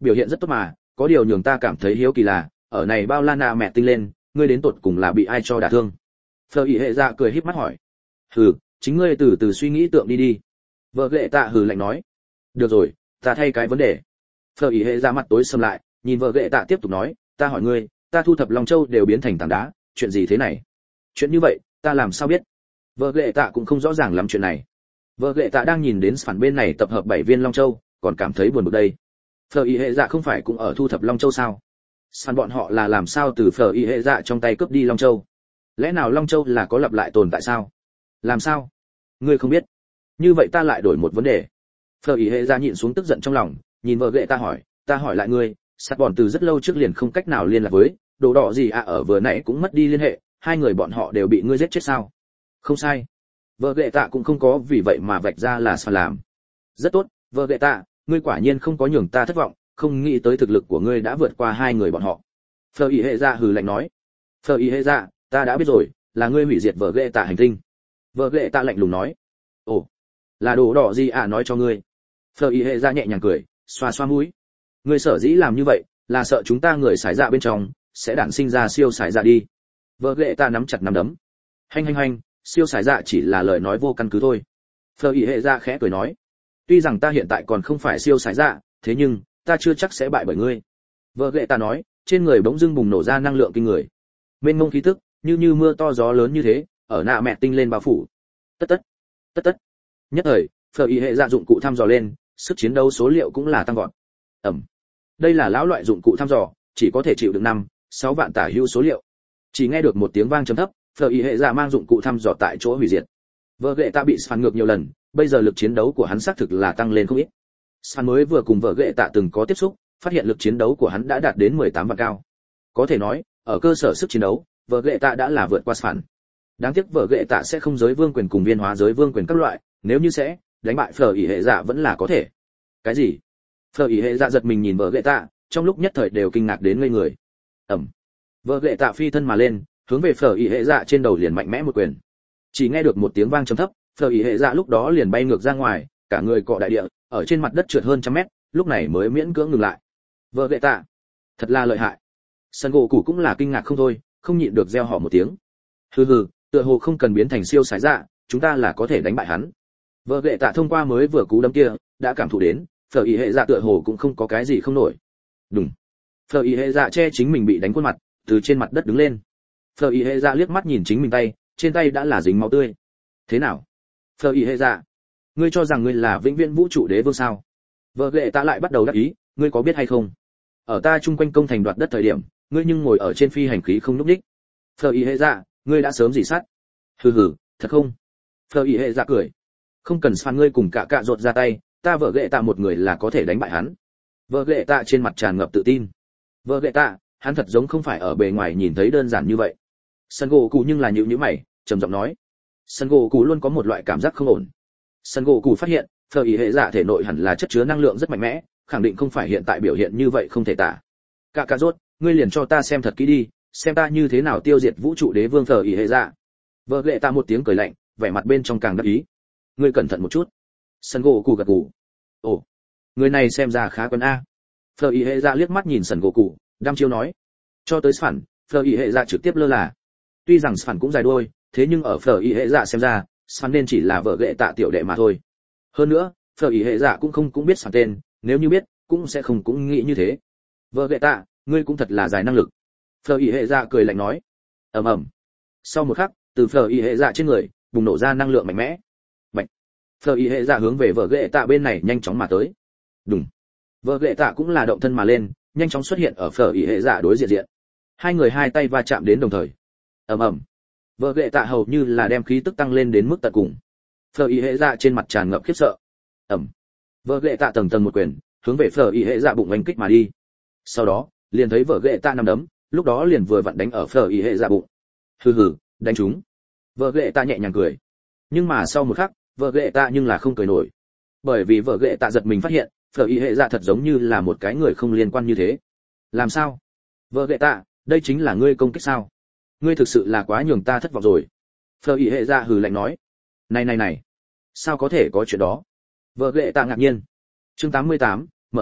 biểu hiện rất tốt mà, có điều nhường ta cảm thấy hiếu kỳ là, ở này bao la nạ mẹ tinh lên, ngươi đến tột cùng là bị ai cho đả thương? Phở ý hệ dạ cười híp mắt hỏi. Hừ, chính ngươi từ từ suy nghĩ tượng đi đi. Vợ ghệ tạ hừ lạnh nói. Được rồi, ta thay cái vấn đề. Phở ý hệ dạ mặt tối sầm lại, nhìn vợ ghệ tạ tiếp tục nói, ta hỏi ngươi, ta thu thập Long Châu đều biến thành tảng đá, chuyện gì thế này? Chuyện như vậy, ta làm sao biết? Vợ ghệ tạ cũng không rõ ràng lắm chuyện này. Vợ ghệ tạ đang nhìn đến phản bên này tập hợp bảy viên Long Châu, còn cảm thấy buồn bực đây. Phở ý hệ dạ không phải cũng ở thu thập Long Châu sao? Sàn bọn họ là làm sao từ Phở ý hệ dạ trong tay cướp đi Long Châu? Lẽ nào Long Châu là có lặp lại tồn tại sao? Làm sao? Ngươi không biết? Như vậy ta lại đổi một vấn đề. Phở ý hệ dạ nhịn xuống tức giận trong lòng, nhìn vợ ghệ ta hỏi, ta hỏi lại ngươi, sạt bọn từ rất lâu trước liền không cách nào liên lạc với, đồ đỏ gì à ở vừa nãy cũng mất đi liên hệ, hai người bọn họ đều bị ngươi giết chết sao? Không sai. Vợ ghệ tạ cũng không có vì vậy mà vạch ra là sao làm. Rất tốt, vợ ghệ tạ, ngươi quả nhiên không có nhường ta thất vọng, không nghĩ tới thực lực của ngươi đã vượt qua hai người bọn họ. Phở ý hệ dạ hừ lạnh nói. Phở ý hệ dạ, ta đã biết rồi, là ngươi hủy diệt vợ ghệ tạ hành tinh. Vợ ghệ tạ lạnh lùng nói. Ồ, là đồ đỏ gì à nói cho ngươi. Phở ý hệ dạ nhẹ nhàng cười, xoa xoa mũi. Ngươi sở dĩ làm như vậy, là sợ chúng ta người xài dạ bên trong sẽ đản sinh ra siêu xài dạ đi. Vợ ghệ tạ nắm chặt nắm đấm. Hành hành hành, siêu xài dạ chỉ là lời nói vô căn cứ thôi. Phở ý hệ dạ khẽ cười nói. Tuy rằng ta hiện tại còn không phải siêu xài dạ, thế nhưng ta chưa chắc sẽ bại bởi ngươi. Vợ ghệ tạ nói, trên người bỗng dưng bùng nổ ra năng lượng kinh người. Mênh mông khí tức, như như mưa to gió lớn như thế, ở nạ mẹ tinh lên bao phủ. Tất tất, tất tất. Nhất thời, Phở ý hệ dạ dụng cụ thăm dò lên, sức chiến đấu số liệu cũng là tăng vọt. Ẩm. Đây là lão loại dụng cụ thăm dò, chỉ có thể chịu được năm, sáu vạn tả hữu số liệu. Chỉ nghe được một tiếng vang trầm thấp, Phở ý hệ dạ mang dụng cụ thăm dò tại chỗ hủy diệt. Vợ ghệ tạ bị phản ngược nhiều lần, bây giờ lực chiến đấu của hắn xác thực là tăng lên không ít. Sàn mới vừa cùng vợ ghệ tạ từng có tiếp xúc, phát hiện lực chiến đấu của hắn đã đạt đến mười tám vạn cao. Có thể nói, ở cơ sở sức chiến đấu, vợ ghệ tạ đã là vượt qua Sàn. Đáng tiếc vợ ghệ tạ sẽ không giới vương quyền cùng viên hóa giới vương quyền các loại, nếu như sẽ, đánh bại Phở ý hệ dạ vẫn là có thể. Cái gì? Phở ý hệ dạ giật mình nhìn vợ ghệ tạ, trong lúc nhất thời đều kinh ngạc đến ngây người. Ẩm. Vợ ghệ tạ phi thân mà lên, hướng về Phở ý hệ dạ trên đầu liền mạnh mẽ một quyền. Chỉ nghe được một tiếng vang trầm thấp, Phở ý hệ dạ lúc đó liền bay ngược ra ngoài, cả người cọ đại địa, ở trên mặt đất trượt hơn trăm mét, lúc này mới miễn cưỡng ngừng lại. Vợ ghệ tạ, thật là lợi hại. Sân gỗ cũ cũng là kinh ngạc không thôi, không nhịn được reo hò một tiếng. Hừ hừ, tựa hồ không cần biến thành siêu sải dạ, chúng ta là có thể đánh bại hắn. Vợ ghệ tạ thông qua mới vừa cú đấm kia, đã cảm thụ đến, Phở ý hệ dạ tựa hồ cũng không có cái gì không nổi. Đúng. Phở ý hệ dạ che chính mình bị đánh khuôn mặt, từ trên mặt đất đứng lên. Phở ý hệ dạ liếc mắt nhìn chính mình tay, trên tay đã là dính máu tươi. Thế nào? Phở ý hệ dạ, ngươi cho rằng ngươi là vĩnh viễn vũ trụ đế vương sao? Vợ ghệ tạ lại bắt đầu đắc ý, ngươi có biết hay không? Ở ta chung quanh công thành đoạt đất thời điểm, ngươi nhưng ngồi ở trên phi hành khí không lúc đích. Phở ý hệ dạ, ngươi đã sớm dỉ sát. Hừ hừ, thật không? Phở ý hệ dạ cười. Không cần phàn ngươi cùng cả cạ rột ra tay, ta vợ ghệ tạ một người là có thể đánh bại hắn. Vợ ghệ tạ trên mặt tràn ngập tự tin. Vợ ghệ tạ, hắn thật giống không phải ở bề ngoài nhìn thấy đơn giản như vậy. Sân gỗ cụ nhưng là nhíu nhíu mày, trầm giọng nói. Sân gỗ cụ luôn có một loại cảm giác không ổn. Sân gỗ cụ phát hiện, Phở ý hệ dạ thể nội hẳn là chất chứa năng lượng rất mạnh mẽ, khẳng định không phải hiện tại biểu hiện như vậy không thể tả. Cả cạ rốt, ngươi liền cho ta xem thật kỹ đi, xem ta như thế nào tiêu diệt vũ trụ đế vương Phở ý hệ dạ. Vợ ghệ tạ một tiếng cười lạnh, vẻ mặt bên trong càng đắc ý. Ngươi cẩn thận một chút. Sân gỗ cụ gật gù. Ồ, người này xem ra khá quen a. Phở ý hệ dạ liếc mắt nhìn sân gỗ cụ, đăm chiêu nói. Cho tới phản, Phở ý hệ dạ trực tiếp lơ là. Tuy rằng phản cũng dài đuôi, thế nhưng ở Phở ý hệ dạ xem ra, phản nên chỉ là vợ ghệ tạ tiểu đệ mà thôi. Hơn nữa, Phở ý hệ dạ cũng không cũng biết phản tên, nếu như biết, cũng sẽ không cũng nghĩ như thế. Vợ ghệ tạ, ngươi cũng thật là dài năng lực. Phở ý hệ dạ cười lạnh nói. Ầm ầm. Sau một khắc, từ Phở ý hệ dạ trên người bùng nổ ra năng lượng mạnh mẽ. Bạch. Phở ý hệ dạ hướng về vợ ghệ tạ bên này nhanh chóng mà tới. Đùng. Vợ ghệ tạ cũng là động thân mà lên, nhanh chóng xuất hiện ở Phở ý hệ dạ đối diện diện. Hai người hai tay va chạm đến đồng thời. Ầm ầm. Vợ ghệ tạ hầu như là đem khí tức tăng lên đến mức tận cùng. Phở ý hệ dạ trên mặt tràn ngập khiếp sợ. Ầm. Vợ ghệ tạ tầng tầng một quyền, hướng về Phở ý hệ dạ bụng đánh kích mà đi. Sau đó, liền thấy vợ ghệ tạ nằm đấm, lúc đó liền vừa vặn đánh ở Phở ý hệ dạ bụng. Hừ hừ, đánh trúng. Vợ ghệ tạ nhẹ nhàng cười. Nhưng mà sau một khắc, vợ ghệ tạ nhưng là không cười nổi. Bởi vì vợ ghệ tạ giật mình phát hiện, Phở ý hệ dạ thật giống như là một cái người không liên quan như thế. Làm sao? Vợ ghệ tạ, đây chính là ngươi công kích sao? Ngươi thực sự là quá nhường ta thất vọng rồi. Phở ý hệ dạ hừ lạnh nói. Này này này, sao có thể có chuyện đó? Vợ ghệ tạ ngạc nhiên. Chương tám mươi tám, mở ra,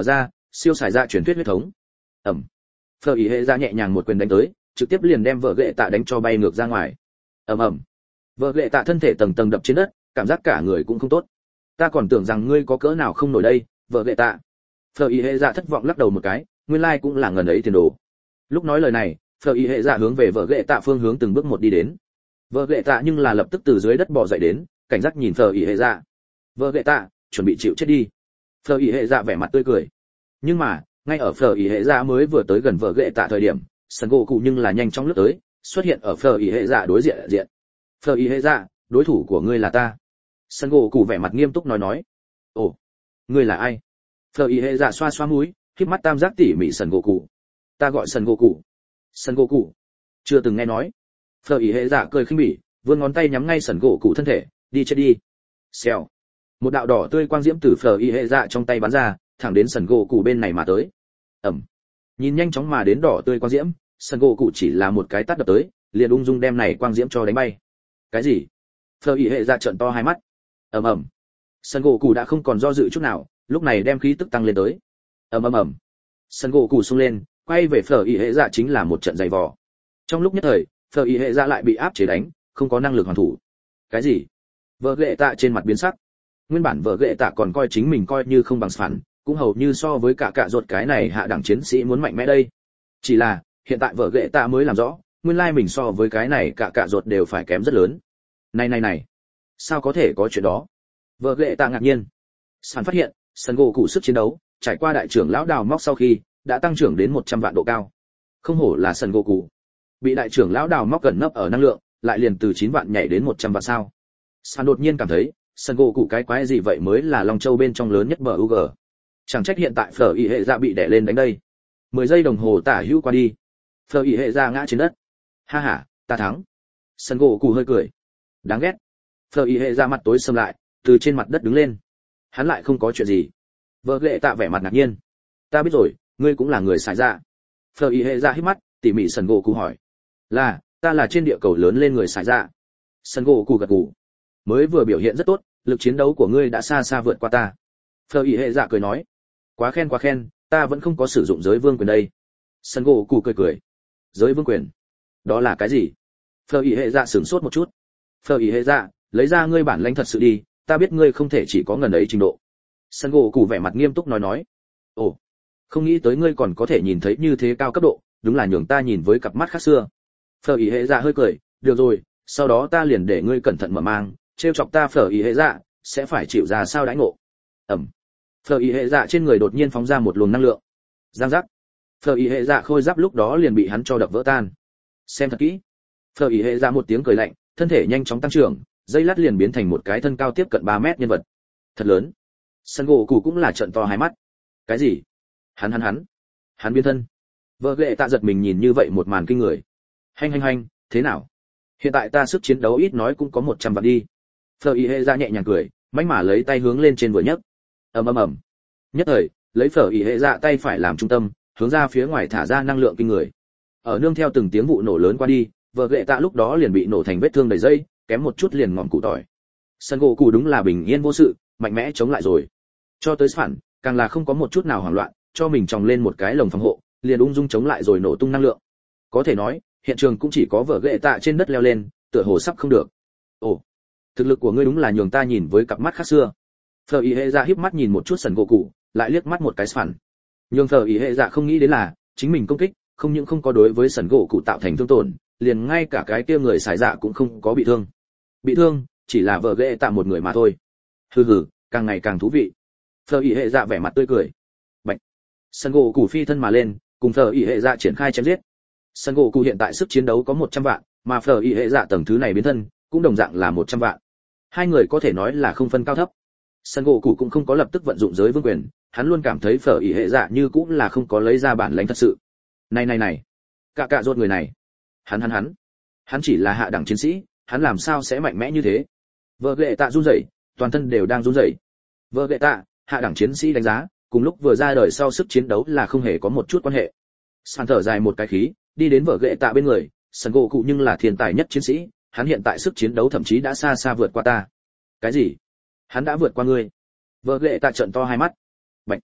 siêu xài ra truyền thuyết huyết thống. Ẩm. Phở ý hệ ra nhẹ nhàng một quyền đánh tới, trực tiếp liền đem vợ ghệ tạ đánh cho bay ngược ra ngoài. Ầm ầm. Vợ ghệ tạ thân thể tầng tầng đập trên đất, cảm giác cả người cũng không tốt. Ta còn tưởng rằng ngươi có cỡ nào không nổi đây, vợ ghệ tạ. Phở ý hệ ra thất vọng lắc đầu một cái, nguyên lai cũng là ngần ấy tiền đồ. Lúc nói lời này, Phở ý hệ ra hướng về vợ ghệ tạ phương hướng từng bước một đi đến. Vợ ghệ tạ nhưng là lập tức từ dưới đất bò dậy đến, cảnh giác nhìn Phở ý hệ ra. Vợ ghệ tạ, chuẩn bị chịu chết đi. Phở ý hệ ra vẻ mặt tươi cười. Nhưng mà, ngay ở Phở ý hệ ra mới vừa tới gần vợ ghệ tạ thời điểm, sân gỗ cụ nhưng là nhanh chóng lướt tới, xuất hiện ở Phở ý hệ ra đối diện diện. Phở ý hệ ra, đối thủ của ngươi là ta. Sân gỗ cụ vẻ mặt nghiêm túc nói nói. Ồ, ngươi là ai? Phở ý hệ ra xoa xoa mũi, khép mắt tam giác tỉ mỉ sân gỗ cụ. Ta gọi sân gỗ cụ. Sân gỗ cụ? Chưa từng nghe nói. Phở ý hệ ra cười khinh bỉ, vươn ngón tay nhắm ngay sân gỗ cụ thân thể, đi chết đi. Xèo. Một đạo đỏ tươi quang diễm từ Phở ý hệ ra trong tay bắn ra, thẳng đến sân gỗ cụ bên này mà tới. Ẩm. Nhìn nhanh chóng mà đến đỏ tươi quang diễm, sân gỗ cụ chỉ là một cái tát đập tới, liền ung dung đem này quang diễm cho đánh bay. Cái gì? Phở ý hệ ra trợn to hai mắt. Ầm ầm. Sân gỗ cụ đã không còn do dự chút nào, lúc này đem khí tức tăng lên tới. Ầm ầm ầm. Sân gỗ cụ xung lên, quay về Phở ý hệ ra chính là một trận dày vò. Trong lúc nhất thời, Phở ý hệ ra lại bị áp chế đánh, không có năng lực hoàn thủ. Cái gì? Vợ ghệ tạ trên mặt biến sắc. Nguyên bản vợ ghệ tạ còn coi chính mình coi như không bằng phản, cũng hầu như so với cả cả ruột cái này hạ đẳng chiến sĩ muốn mạnh mẽ đây. Chỉ là, hiện tại vợ ghệ tạ mới làm rõ, nguyên lai mình so với cái này cả cả ruột đều phải kém rất lớn. Này này này, sao có thể có chuyện đó? Vợ ghệ tạ ngạc nhiên. Sàn phát hiện, sân gỗ cụ sức chiến đấu, trải qua đại trưởng lão đào móc sau khi, đã tăng trưởng đến một trăm vạn độ cao. Không hổ là sân gỗ cụ. Bị đại trưởng lão đào móc gần nấp ở năng lượng, lại liền từ chín vạn nhảy đến một trăm vạn sao. Sàn đột nhiên cảm thấy, sân gỗ cụ cái quái gì vậy mới là Long Châu bên trong lớn nhất bờ u giê. Chẳng trách hiện tại Phở ý hệ ra bị đè lên đánh đây. Mười giây đồng hồ tả hữu qua đi. Phở ý hệ ra ngã trên đất. Ha ha, ta thắng. Sân gỗ cụ hơi cười. Đáng ghét. Phở ý hệ ra mặt tối sầm lại, từ trên mặt đất đứng lên. Hắn lại không có chuyện gì. Vợ ghệ tạ vẻ mặt ngạc nhiên. Ta biết rồi, ngươi cũng là người xài ra. Phở ý hệ ra hít mắt, tỉ mỉ sân gỗ cụ hỏi. Là, ta là trên địa cầu lớn lên người xài ra. Sân gỗ cụ gật gù. Mới vừa biểu hiện rất tốt, lực chiến đấu của ngươi đã xa xa vượt qua ta. Phở ý hệ dạ cười nói. Quá khen quá khen, ta vẫn không có sử dụng giới vương quyền đây. Sân gỗ cụ cười cười. Giới vương quyền? Đó là cái gì? Phở ý hệ dạ sửng sốt một chút. Phở ý hệ dạ, lấy ra ngươi bản lãnh thật sự đi, ta biết ngươi không thể chỉ có ngần ấy trình độ. Sân gỗ cụ vẻ mặt nghiêm túc nói nói. Ồ, không nghĩ tới ngươi còn có thể nhìn thấy như thế cao cấp độ, đúng là nhường ta nhìn với cặp mắt khác xưa. Phở ý hệ dạ hơi cười, được rồi, sau đó ta liền để ngươi cẩn thận mở mang, trêu chọc ta Phở ý hệ dạ, sẽ phải chịu ra sao đãi ngộ. Ẩm. Phở ý hệ dạ trên người đột nhiên phóng ra một luồng năng lượng. Giang giác. Phở ý hệ dạ khôi giáp lúc đó liền bị hắn cho đập vỡ tan. Xem thật kỹ. Phở ý hệ dạ một tiếng cười lạnh, thân thể nhanh chóng tăng trưởng, dây lát liền biến thành một cái thân cao tiếp cận ba mét nhân vật. Thật lớn. Sân gỗ cụ cũng là trợn to hai mắt. Cái gì? Hắn hắn hắn. Hắn biến thân. Vợ ghệ tạ giật mình nhìn như vậy một màn kinh người. Hành hành hành, thế nào? Hiện tại ta sức chiến đấu ít nói cũng có một trăm vạn đi. Phở ý hệ dạ nhẹ nhàng cười, mánh mà lấy tay hướng lên trên vừa nhấc. Ầm ầm ầm. Nhất thời, lấy Phở ý hệ dạ tay phải làm trung tâm, hướng ra phía ngoài thả ra năng lượng kinh người. Ở nương theo từng tiếng vụ nổ lớn qua đi, vợ ghệ tạ lúc đó liền bị nổ thành vết thương đầy dây, kém một chút liền ngọn cụ tỏi. Sân gỗ cụ đúng là bình yên vô sự, mạnh mẽ chống lại rồi. Cho tới phản, càng là không có một chút nào hoảng loạn, cho mình tròng lên một cái lồng phòng hộ, liền ung dung chống lại rồi nổ tung năng lượng. Có thể nói, hiện trường cũng chỉ có vợ ghệ tạ trên đất leo lên, tựa hồ sắp không được. Ồ, thực lực của ngươi đúng là nhường ta nhìn với cặp mắt khác xưa. Phở ý hệ dạ híp mắt nhìn một chút sần gỗ cụ, lại liếc mắt một cái phản. Nhưng Phở ý hệ dạ không nghĩ đến là, chính mình công kích, không những không có đối với sần gỗ cụ tạo thành thương tổn, liền ngay cả cái kia người xài dạ cũng không có bị thương. Bị thương, chỉ là vợ ghệ tạ một người mà thôi. Hừ hừ, càng ngày càng thú vị. Phở ý hệ dạ vẻ mặt tươi cười. Bạch. Sần gỗ cụ phi thân mà lên, cùng Phở ý hệ dạ triển khai chém giết. Sần gỗ cụ hiện tại sức chiến đấu có một trăm vạn, mà Phở ý hệ dạ tầng thứ này biến thân, cũng đồng dạng là một trăm vạn. Hai người có thể nói là không phân cao thấp. Sân gỗ cụ cũng không có lập tức vận dụng giới vương quyền, hắn luôn cảm thấy Phở ý hệ dạ như cũng là không có lấy ra bản lãnh thật sự. Này này này, cả cả rốt người này, hắn hắn hắn, hắn chỉ là hạ đẳng chiến sĩ, hắn làm sao sẽ mạnh mẽ như thế? Vợ ghệ tạ run rẩy, toàn thân đều đang run rẩy. Vợ ghệ tạ, hạ đẳng chiến sĩ đánh giá, cùng lúc vừa ra đời sau sức chiến đấu là không hề có một chút quan hệ. Sàn thở dài một cái khí, đi đến vợ ghệ tạ bên người, sân gỗ cụ nhưng là thiên tài nhất chiến sĩ, hắn hiện tại sức chiến đấu thậm chí đã xa xa vượt qua ta. Cái gì? Hắn đã vượt qua ngươi? Vợ ghệ tạ trợn to hai mắt. Bạch.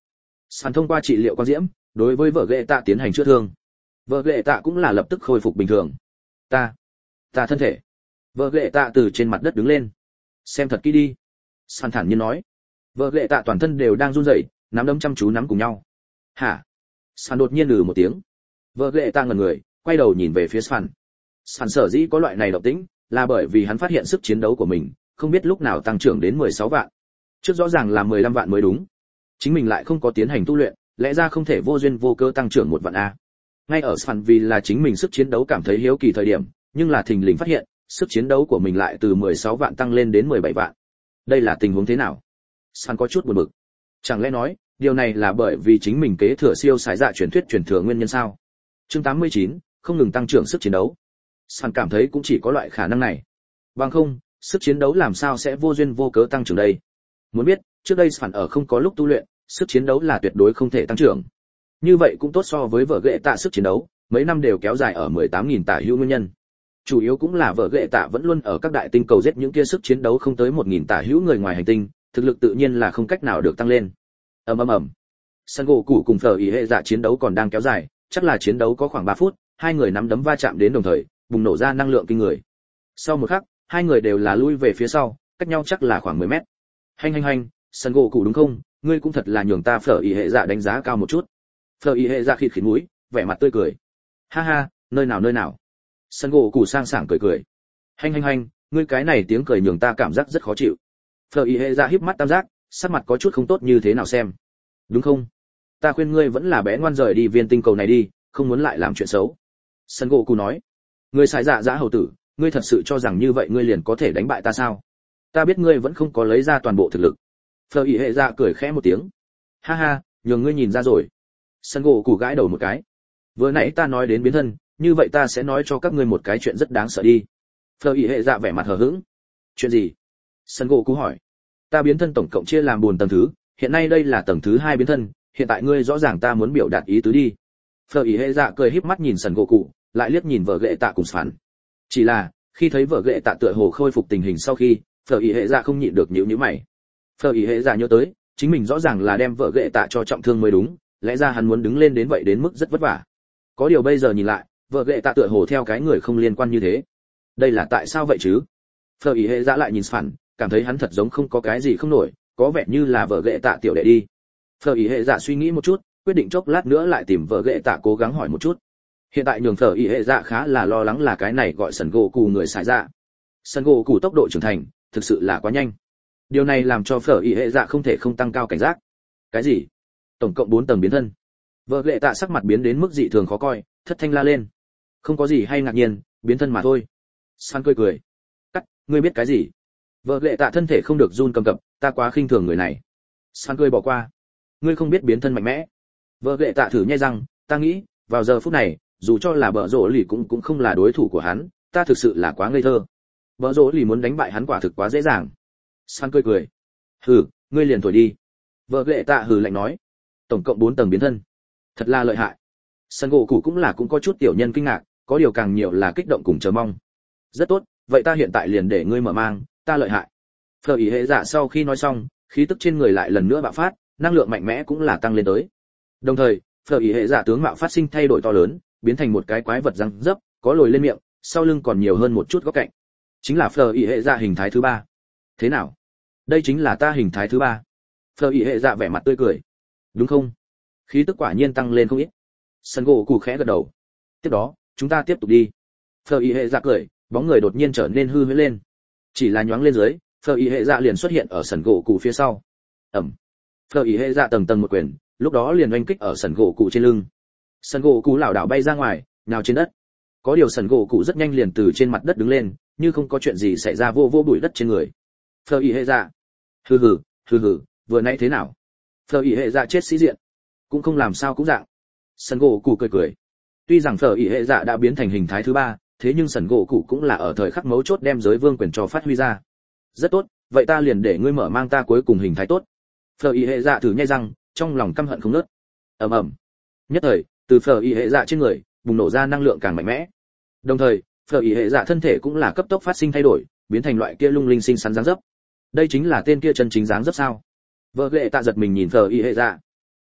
Sàn thông qua trị liệu quang diễm đối với vợ ghệ tạ tiến hành chữa thương. Vợ ghệ tạ cũng là lập tức khôi phục bình thường. ta ta thân thể. Vợ ghệ tạ từ trên mặt đất đứng lên. Xem thật kỹ đi, Sàn thản nhiên nói. Vợ ghệ tạ toàn thân đều đang run rẩy, nắm đấm chăm chú nắm cùng nhau. Hả? Sàn đột nhiên lừ một tiếng. Vợ ghệ tạ ngẩn người, quay đầu nhìn về phía Sàn. Sàn sở dĩ có loại này động tĩnh là bởi vì hắn phát hiện sức chiến đấu của mình không biết lúc nào tăng trưởng đến mười sáu vạn. Trước rõ ràng là mười lăm vạn mới đúng. Chính mình lại không có tiến hành tu luyện, lẽ ra không thể vô duyên vô cớ tăng trưởng một vạn a. Ngay ở Sàn vì là chính mình sức chiến đấu cảm thấy hiếu kỳ thời điểm, nhưng là thình lình phát hiện, sức chiến đấu của mình lại từ mười sáu vạn tăng lên đến mười bảy vạn. Đây là tình huống thế nào? Sàn có chút buồn bực. Chẳng lẽ nói, điều này là bởi vì chính mình kế thừa siêu sái dạ truyền thuyết truyền thừa nguyên nhân sao? Chương tám mươi chín, không ngừng tăng trưởng sức chiến đấu. Sàn cảm thấy cũng chỉ có loại khả năng này. Bằng không, sức chiến đấu làm sao sẽ vô duyên vô cớ tăng trưởng đây? Muốn biết, trước đây Sàn ở không có lúc tu luyện, sức chiến đấu là tuyệt đối không thể tăng trưởng. Như vậy cũng tốt so với vợ ghệ tạ sức chiến đấu, mấy năm đều kéo dài ở mười tám nghìn tả hữu nguyên nhân. Chủ yếu cũng là vợ ghệ tạ vẫn luôn ở các đại tinh cầu giết những kia sức chiến đấu không tới một nghìn tả hữu người ngoài hành tinh, thực lực tự nhiên là không cách nào được tăng lên. Ầm ầm ầm. San gỗ cụ cùng Phở ý hệ dạ chiến đấu còn đang kéo dài, chắc là chiến đấu có khoảng ba phút, hai người nắm đấm va chạm đến đồng thời, bùng nổ ra năng lượng kinh người. Sau một khắc, hai người đều là lui về phía sau, cách nhau chắc là khoảng mười mét. Hành hành hành, San gỗ cụ đúng không? Ngươi cũng thật là nhường ta Phở ý hệ dạ đánh giá cao một chút. Phở ý hệ dạ khịt khịt mũi, vẻ mặt tươi cười. Ha ha, nơi nào nơi nào. San gỗ cụ sang sảng cười cười. Hành hành hành, ngươi cái này tiếng cười nhường ta cảm giác rất khó chịu. Phở ý hệ dạ híp mắt tam giác, sắc mặt có chút không tốt như thế nào xem. Đúng không? Ta khuyên ngươi vẫn là bé ngoan rời đi viên tinh cầu này đi, không muốn lại làm chuyện xấu. San gỗ cụ nói. Ngươi sai dạ dã hầu tử, ngươi thật sự cho rằng như vậy ngươi liền có thể đánh bại ta sao? Ta biết ngươi vẫn không có lấy ra toàn bộ thực lực. Phở ý hệ dạ cười khẽ một tiếng. Ha ha, nhường ngươi nhìn ra rồi. San gỗ cụ gãi đầu một cái. Vừa nãy ta nói đến biến thân, như vậy ta sẽ nói cho các ngươi một cái chuyện rất đáng sợ đi. Phở ý hệ dạ vẻ mặt hờ hững. Chuyện gì? San gỗ cụ hỏi. Ta biến thân tổng cộng chia làm bốn tầng thứ, hiện nay đây là tầng thứ hai biến thân, hiện tại ngươi rõ ràng ta muốn biểu đạt ý tứ đi. Phở ý hệ dạ cười híp mắt nhìn San gỗ cụ, lại liếc nhìn vợ ghệ tạ cùng Sàn. Chỉ là, khi thấy vợ ghệ tạ tựa hồ khôi phục tình hình sau khi, Phở ý hệ dạ không nhịn được nhíu nhíu mày. Phở ý hệ dạ nhớ tới, chính mình rõ ràng là đem vợ ghệ tạ cho trọng thương mới đúng, lẽ ra hắn muốn đứng lên đến vậy đến mức rất vất vả. Có điều bây giờ nhìn lại, vợ ghệ tạ tựa hồ theo cái người không liên quan như thế. Đây là tại sao vậy chứ? Phở ý hệ dạ lại nhìn Sàn, cảm thấy hắn thật giống không có cái gì không nổi, có vẻ như là vợ ghệ tạ tiểu đệ đi. Phở ý hệ dạ suy nghĩ một chút, quyết định chốc lát nữa lại tìm vợ ghệ tạ cố gắng hỏi một chút. Hiện tại nhường Phở ý hệ dạ khá là lo lắng là cái này gọi Sần gỗ cù người xài dạ. Sần gỗ cù tốc độ trưởng thành thực sự là quá nhanh. Điều này làm cho Phở ý hệ dạ không thể không tăng cao cảnh giác. Cái gì? Tổng cộng bốn tầng biến thân. Vợ ghệ tạ sắc mặt biến đến mức dị thường khó coi, thất thanh la lên. Không có gì hay ngạc nhiên, biến thân mà thôi. San cười cười. Cắt, ngươi biết cái gì? Vợ ghệ tạ thân thể không được run cầm cập, ta quá khinh thường người này. San cười bỏ qua. Ngươi không biết biến thân mạnh mẽ. Vợ ghệ tạ thử nhai răng, ta nghĩ, vào giờ phút này, dù cho là bợ rỗ lì cũng cũng không là đối thủ của hắn, ta thực sự là quá ngây thơ. Bợ rỗ lì muốn đánh bại hắn quả thực quá dễ dàng. San cười cười. Hừ, ngươi liền thổi đi. Vợ ghệ tạ hừ lạnh nói. Tổng cộng bốn tầng biến thân. Thật là lợi hại. San gỗ cụ cũng là cũng có chút tiểu nhân kinh ngạc, có điều càng nhiều là kích động cùng chờ mong. Rất tốt, vậy ta hiện tại liền để ngươi mở mang, ta lợi hại. Phở ý hệ dạ sau khi nói xong, khí tức trên người lại lần nữa bạo phát, năng lượng mạnh mẽ cũng là tăng lên tới. Đồng thời, Phở ý hệ dạ tướng mạo phát sinh thay đổi to lớn, biến thành một cái quái vật răng rấp, có lồi lên miệng, sau lưng còn nhiều hơn một chút góc cạnh. Chính là Phở ý hệ dạ hình thái thứ ba. Thế nào? Đây chính là ta hình thái thứ ba. Phở ý hệ dạ vẻ mặt tươi cười. Đúng không? Khí tức quả nhiên tăng lên không ít. Sân gỗ cụ khẽ gật đầu. Tiếp đó, chúng ta tiếp tục đi. Phở ý hệ dạ cười, bóng người đột nhiên trở nên hư huyễn lên. Chỉ là nhoáng lên dưới, Phở ý hệ dạ liền xuất hiện ở sân gỗ cụ phía sau. Ẩm. Phở ý hệ dạ tầng tầng một quyền, lúc đó liền oanh kích ở sân gỗ cụ trên lưng. Sân gỗ cụ lảo đảo bay ra ngoài, nhào trên đất. Có điều sân gỗ cụ rất nhanh liền từ trên mặt đất đứng lên, như không có chuyện gì xảy ra, vô vô bụi đất trên người. Phở ý hệ dạ. Hừ hừ, hừ hừ, vừa nãy thế nào? Phở ý hệ dạ chết sĩ diện, cũng không làm sao cũng dạng. Sân gỗ cụ cười cười. Tuy rằng Phở ý hệ dạ đã biến thành hình thái thứ ba, thế nhưng sân gỗ cụ cũng là ở thời khắc mấu chốt đem giới vương quyền cho phát huy ra. Rất tốt, vậy ta liền để ngươi mở mang ta cuối cùng hình thái tốt. Phở ý hệ dạ thử nhai răng, trong lòng căm hận không ngớt. Ầm ầm. Nhất thời, từ Phở ý hệ dạ trên người bùng nổ ra năng lượng càng mạnh mẽ. Đồng thời, Phở ý hệ dạ thân thể cũng là cấp tốc phát sinh thay đổi, biến thành loại kia lung linh xinh xắn dáng dấp. Đây chính là tên kia chân chính dáng dấp sao? Vợ ghệ tạ giật mình nhìn Phở ý hệ dạ.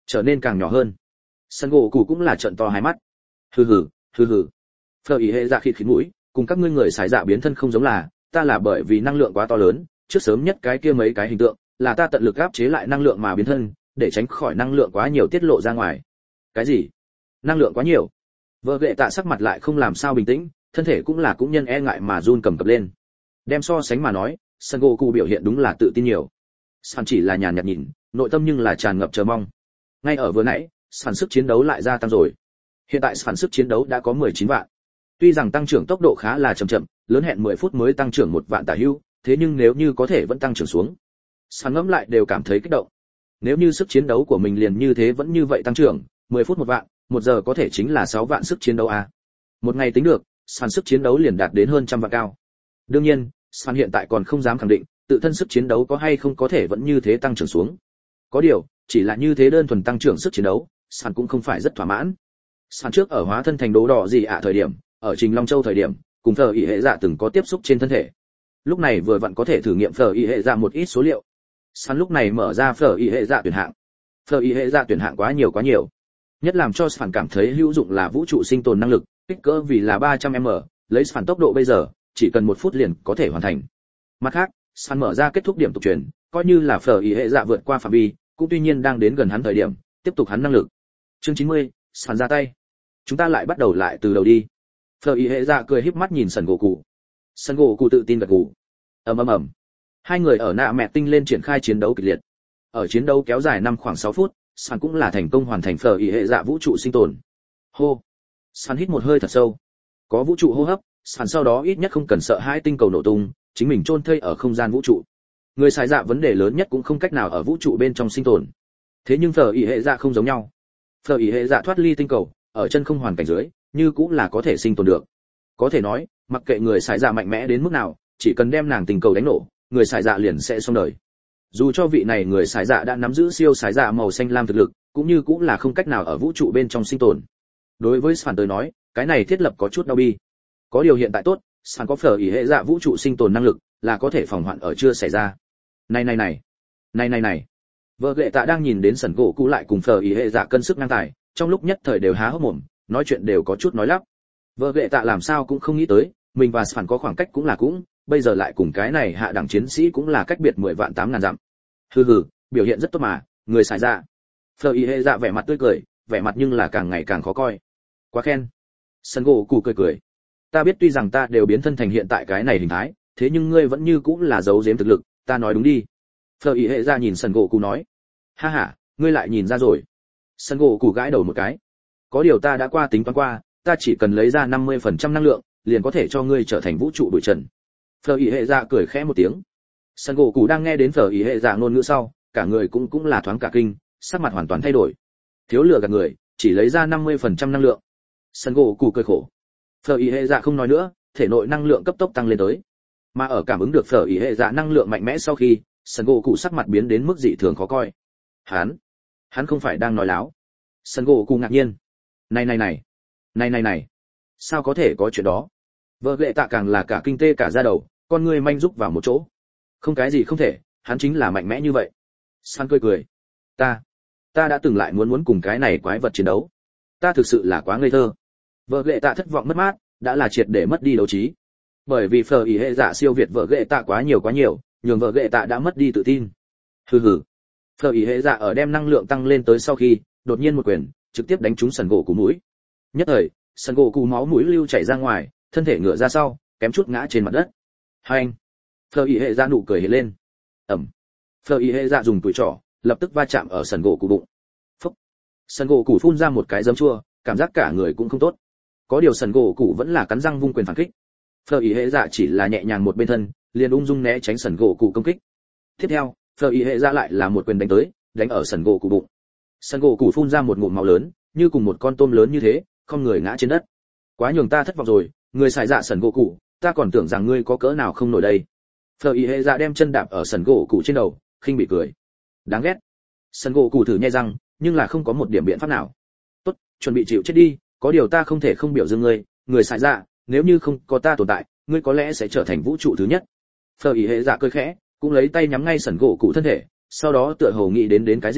trở nên càng nhỏ hơn. Sân gỗ cụ cũng là trợn to hai mắt. Hừ hừ, hừ hừ. Phở ý hệ dạ khịt khịt mũi, cùng các ngươi người xài dạ biến thân không giống là, ta là bởi vì năng lượng quá to lớn, trước sớm nhất cái kia mấy cái hình tượng, là ta tận lực áp chế lại năng lượng mà biến thân, để tránh khỏi năng lượng quá nhiều tiết lộ ra ngoài. Cái gì? Năng lượng quá nhiều? Vợ ghệ tạ sắc mặt lại không làm sao bình tĩnh, thân thể cũng là cũng nhân e ngại mà run cầm cập lên. Đem so sánh mà nói, Son Goku biểu hiện đúng là tự tin nhiều. San chỉ là nhàn nhạt nhìn, nội tâm nhưng là tràn ngập chờ mong. Ngay ở vừa nãy, San sức chiến đấu lại gia tăng rồi. Hiện tại San sức chiến đấu đã có mười chín vạn. Tuy rằng tăng trưởng tốc độ khá là chậm chậm, lớn hẹn mười phút mới tăng trưởng một vạn tả hữu, thế nhưng nếu như có thể vẫn tăng trưởng xuống, San ngẫm lại đều cảm thấy kích động. Nếu như sức chiến đấu của mình liền như thế vẫn như vậy tăng trưởng, mười phút một vạn, một giờ có thể chính là sáu vạn sức chiến đấu à. Một ngày tính được, San sức chiến đấu liền đạt đến hơn trăm vạn cao. Đương nhiên, San hiện tại còn không dám khẳng định, tự thân sức chiến đấu có hay không có thể vẫn như thế tăng trưởng xuống. Có điều, chỉ là như thế đơn thuần tăng trưởng sức chiến đấu, San cũng không phải rất thỏa mãn. San trước ở hóa thân thành đố đỏ gì ạ thời điểm, ở Trình Long Châu thời điểm, cùng Phở ý hệ dạ từng có tiếp xúc trên thân thể. Lúc này vừa vặn có thể thử nghiệm Phở ý hệ dạ một ít số liệu. San lúc này mở ra Phở ý hệ dạ tuyển hạng. Phở ý hệ dạ tuyển hạng quá nhiều quá nhiều. Nhất làm cho San cảm thấy hữu dụng là vũ trụ sinh tồn năng lực, kích cỡ vì là ba trăm mét, lấy San tốc độ bây giờ, chỉ cần một phút liền có thể hoàn thành. Mặt khác, San mở ra kết thúc điểm tục truyền, coi như là Phở ý hệ dạ vượt qua phạm vi, cũng tuy nhiên đang đến gần hắn thời điểm, tiếp tục hắn năng lực. Chương chín mươi, San ra tay. Chúng ta lại bắt đầu lại từ đầu đi. Phở ý hệ dạ cười híp mắt nhìn Sần Goku. Sần Goku tự tin gật gù. Ầm ầm ầm. Hai người ở nạ mẹ tinh lên triển khai chiến đấu kịch liệt. Ở chiến đấu kéo dài năm khoảng sáu phút, San cũng là thành công hoàn thành Phở ý hệ dạ vũ trụ sinh tồn. Hô. San hít một hơi thật sâu. Có vũ trụ hô hấp, San sau đó ít nhất không cần sợ hãi tinh cầu nổ tung, chính mình chôn thây ở không gian vũ trụ. Người xài dạ vấn đề lớn nhất cũng không cách nào ở vũ trụ bên trong sinh tồn. Thế nhưng Phở ý hệ dạ không giống nhau. Phở ý hệ dạ thoát ly tinh cầu, ở chân không hoàn cảnh dưới, như cũng là có thể sinh tồn được. Có thể nói, mặc kệ người xài dạ mạnh mẽ đến mức nào, chỉ cần đem nàng tinh cầu đánh nổ, người xài dạ liền sẽ xong đời. Dù cho vị này người xài dạ đã nắm giữ siêu xài dạ màu xanh lam thực lực, cũng như cũng là không cách nào ở vũ trụ bên trong sinh tồn. Đối với Sàn tới nói, cái này thiết lập có chút đau bi. Có điều hiện tại tốt, Sàn có Phở ý hệ dạ vũ trụ sinh tồn năng lực, là có thể phòng hoạn ở chưa xảy ra. Này này này, này này này. Vợ ghệ tạ đang nhìn đến Sần gỗ cũ lại cùng Phở ý hệ dạ cân sức ngang tài, trong lúc nhất thời đều há hốc mồm, nói chuyện đều có chút nói lắp. Vợ ghệ tạ làm sao cũng không nghĩ tới, mình và Sàn có khoảng cách cũng là cũng, bây giờ lại cùng cái này hạ đẳng chiến sĩ cũng là cách biệt mười vạn tám ngàn dặm. Hừ hừ, biểu hiện rất tốt mà, người xài dạ. Phở ý hệ dạ vẻ mặt tươi cười, vẻ mặt nhưng là càng ngày càng khó coi. Quá khen. Sần gỗ cũ cười cười. Ta biết tuy rằng ta đều biến thân thành hiện tại cái này hình thái, thế nhưng ngươi vẫn như cũng là giấu giếm thực lực, ta nói đúng đi. Phở ý hệ dạ nhìn Sần gỗ cũ nói. Ha ha, ngươi lại nhìn ra rồi. Sần gỗ cũ gãi đầu một cái. Có điều ta đã qua tính toán qua, ta chỉ cần lấy ra năm mươi phần trăm năng lượng, liền có thể cho ngươi trở thành vũ trụ bụi trần. Phở ý hệ dạ cười khẽ một tiếng. Sần gỗ cũ đang nghe đến Phở ý hệ dạ ngôn ngữ sau, cả người cũng cũng là thoáng cả kinh, sắc mặt hoàn toàn thay đổi. Thiếu lừa gạt người, chỉ lấy ra năm mươi phần trăm năng lượng. Sần gỗ cũ cười khổ. Phở ý hệ dạ không nói nữa, thể nội năng lượng cấp tốc tăng lên tới. Mà ở cảm ứng được Phở ý hệ dạ năng lượng mạnh mẽ sau khi, Sần gỗ cũ sắc mặt biến đến mức dị thường khó coi. Hắn, hắn không phải đang nói láo. Sần gỗ cũ ngạc nhiên. Này này này, này này này, sao có thể có chuyện đó? Vợ ghệ tạ càng là cả kinh tê cả da đầu, con người manh rúc vào một chỗ. Không cái gì không thể, hắn chính là mạnh mẽ như vậy. San cười cười. Ta, ta đã từng lại muốn muốn cùng cái này quái vật chiến đấu. Ta thực sự là quá ngây thơ. Vợ ghệ tạ thất vọng mất mát, đã là triệt để mất đi đấu trí. Bởi vì Phở ý hệ dạ siêu việt vợ ghệ tạ quá nhiều quá nhiều, nhường vợ ghệ tạ đã mất đi tự tin. Hừ hừ. Phở ý hệ dạ ở đem năng lượng tăng lên tới sau khi, đột nhiên một quyền, trực tiếp đánh trúng Sần gỗ cũ mũi. Nhất thời, Sần gỗ cũ máu mũi lưu chảy ra ngoài, thân thể ngửa ra sau, kém chút ngã trên mặt đất. Hành. Phở ý hệ dạ nụ cười hiện lên. Ẩm. Phở ý hệ dạ dùng tuổi trỏ, lập tức va chạm ở Sần gỗ cũ bụng. Phúc. Sần gỗ cũ phun ra một cái giấm chua, cảm giác cả người cũng không tốt. Có điều Sần gỗ cũ vẫn là cắn răng vung quyền phản kích. Phở ý hệ dạ chỉ là nhẹ nhàng một bên thân, liền ung dung né tránh Sần gỗ cũ công kích. Tiếp theo, Phở ý hệ dạ lại là một quyền đánh tới, đánh ở Sần gỗ cũ bụng. Sần gỗ cũ phun ra một ngụm máu lớn, như cùng một con tôm lớn như thế, không người ngã trên đất. Quá nhường ta thất vọng rồi, người xài dạ Sần gỗ cũ, ta còn tưởng rằng ngươi có cỡ nào không nổi đây. Phở ý hệ dạ đem chân đạp ở Sần gỗ cũ trên đầu, khinh bị cười. Đáng ghét. Sần gỗ cũ thử nhai răng, nhưng là không có một điểm biện pháp nào. Tốt, chuẩn bị chịu chết đi, có điều ta không thể không biểu dương ngươi, người xài dạ, nếu như không có ta tồn tại, ngươi có lẽ sẽ trở thành vũ trụ thứ nhất. Phở ý hệ dạ cười khẽ, cũng lấy tay nhắm ngay Sần gỗ cũ thân thể, sau đó tựa hồ nghĩ đến đến cái gì,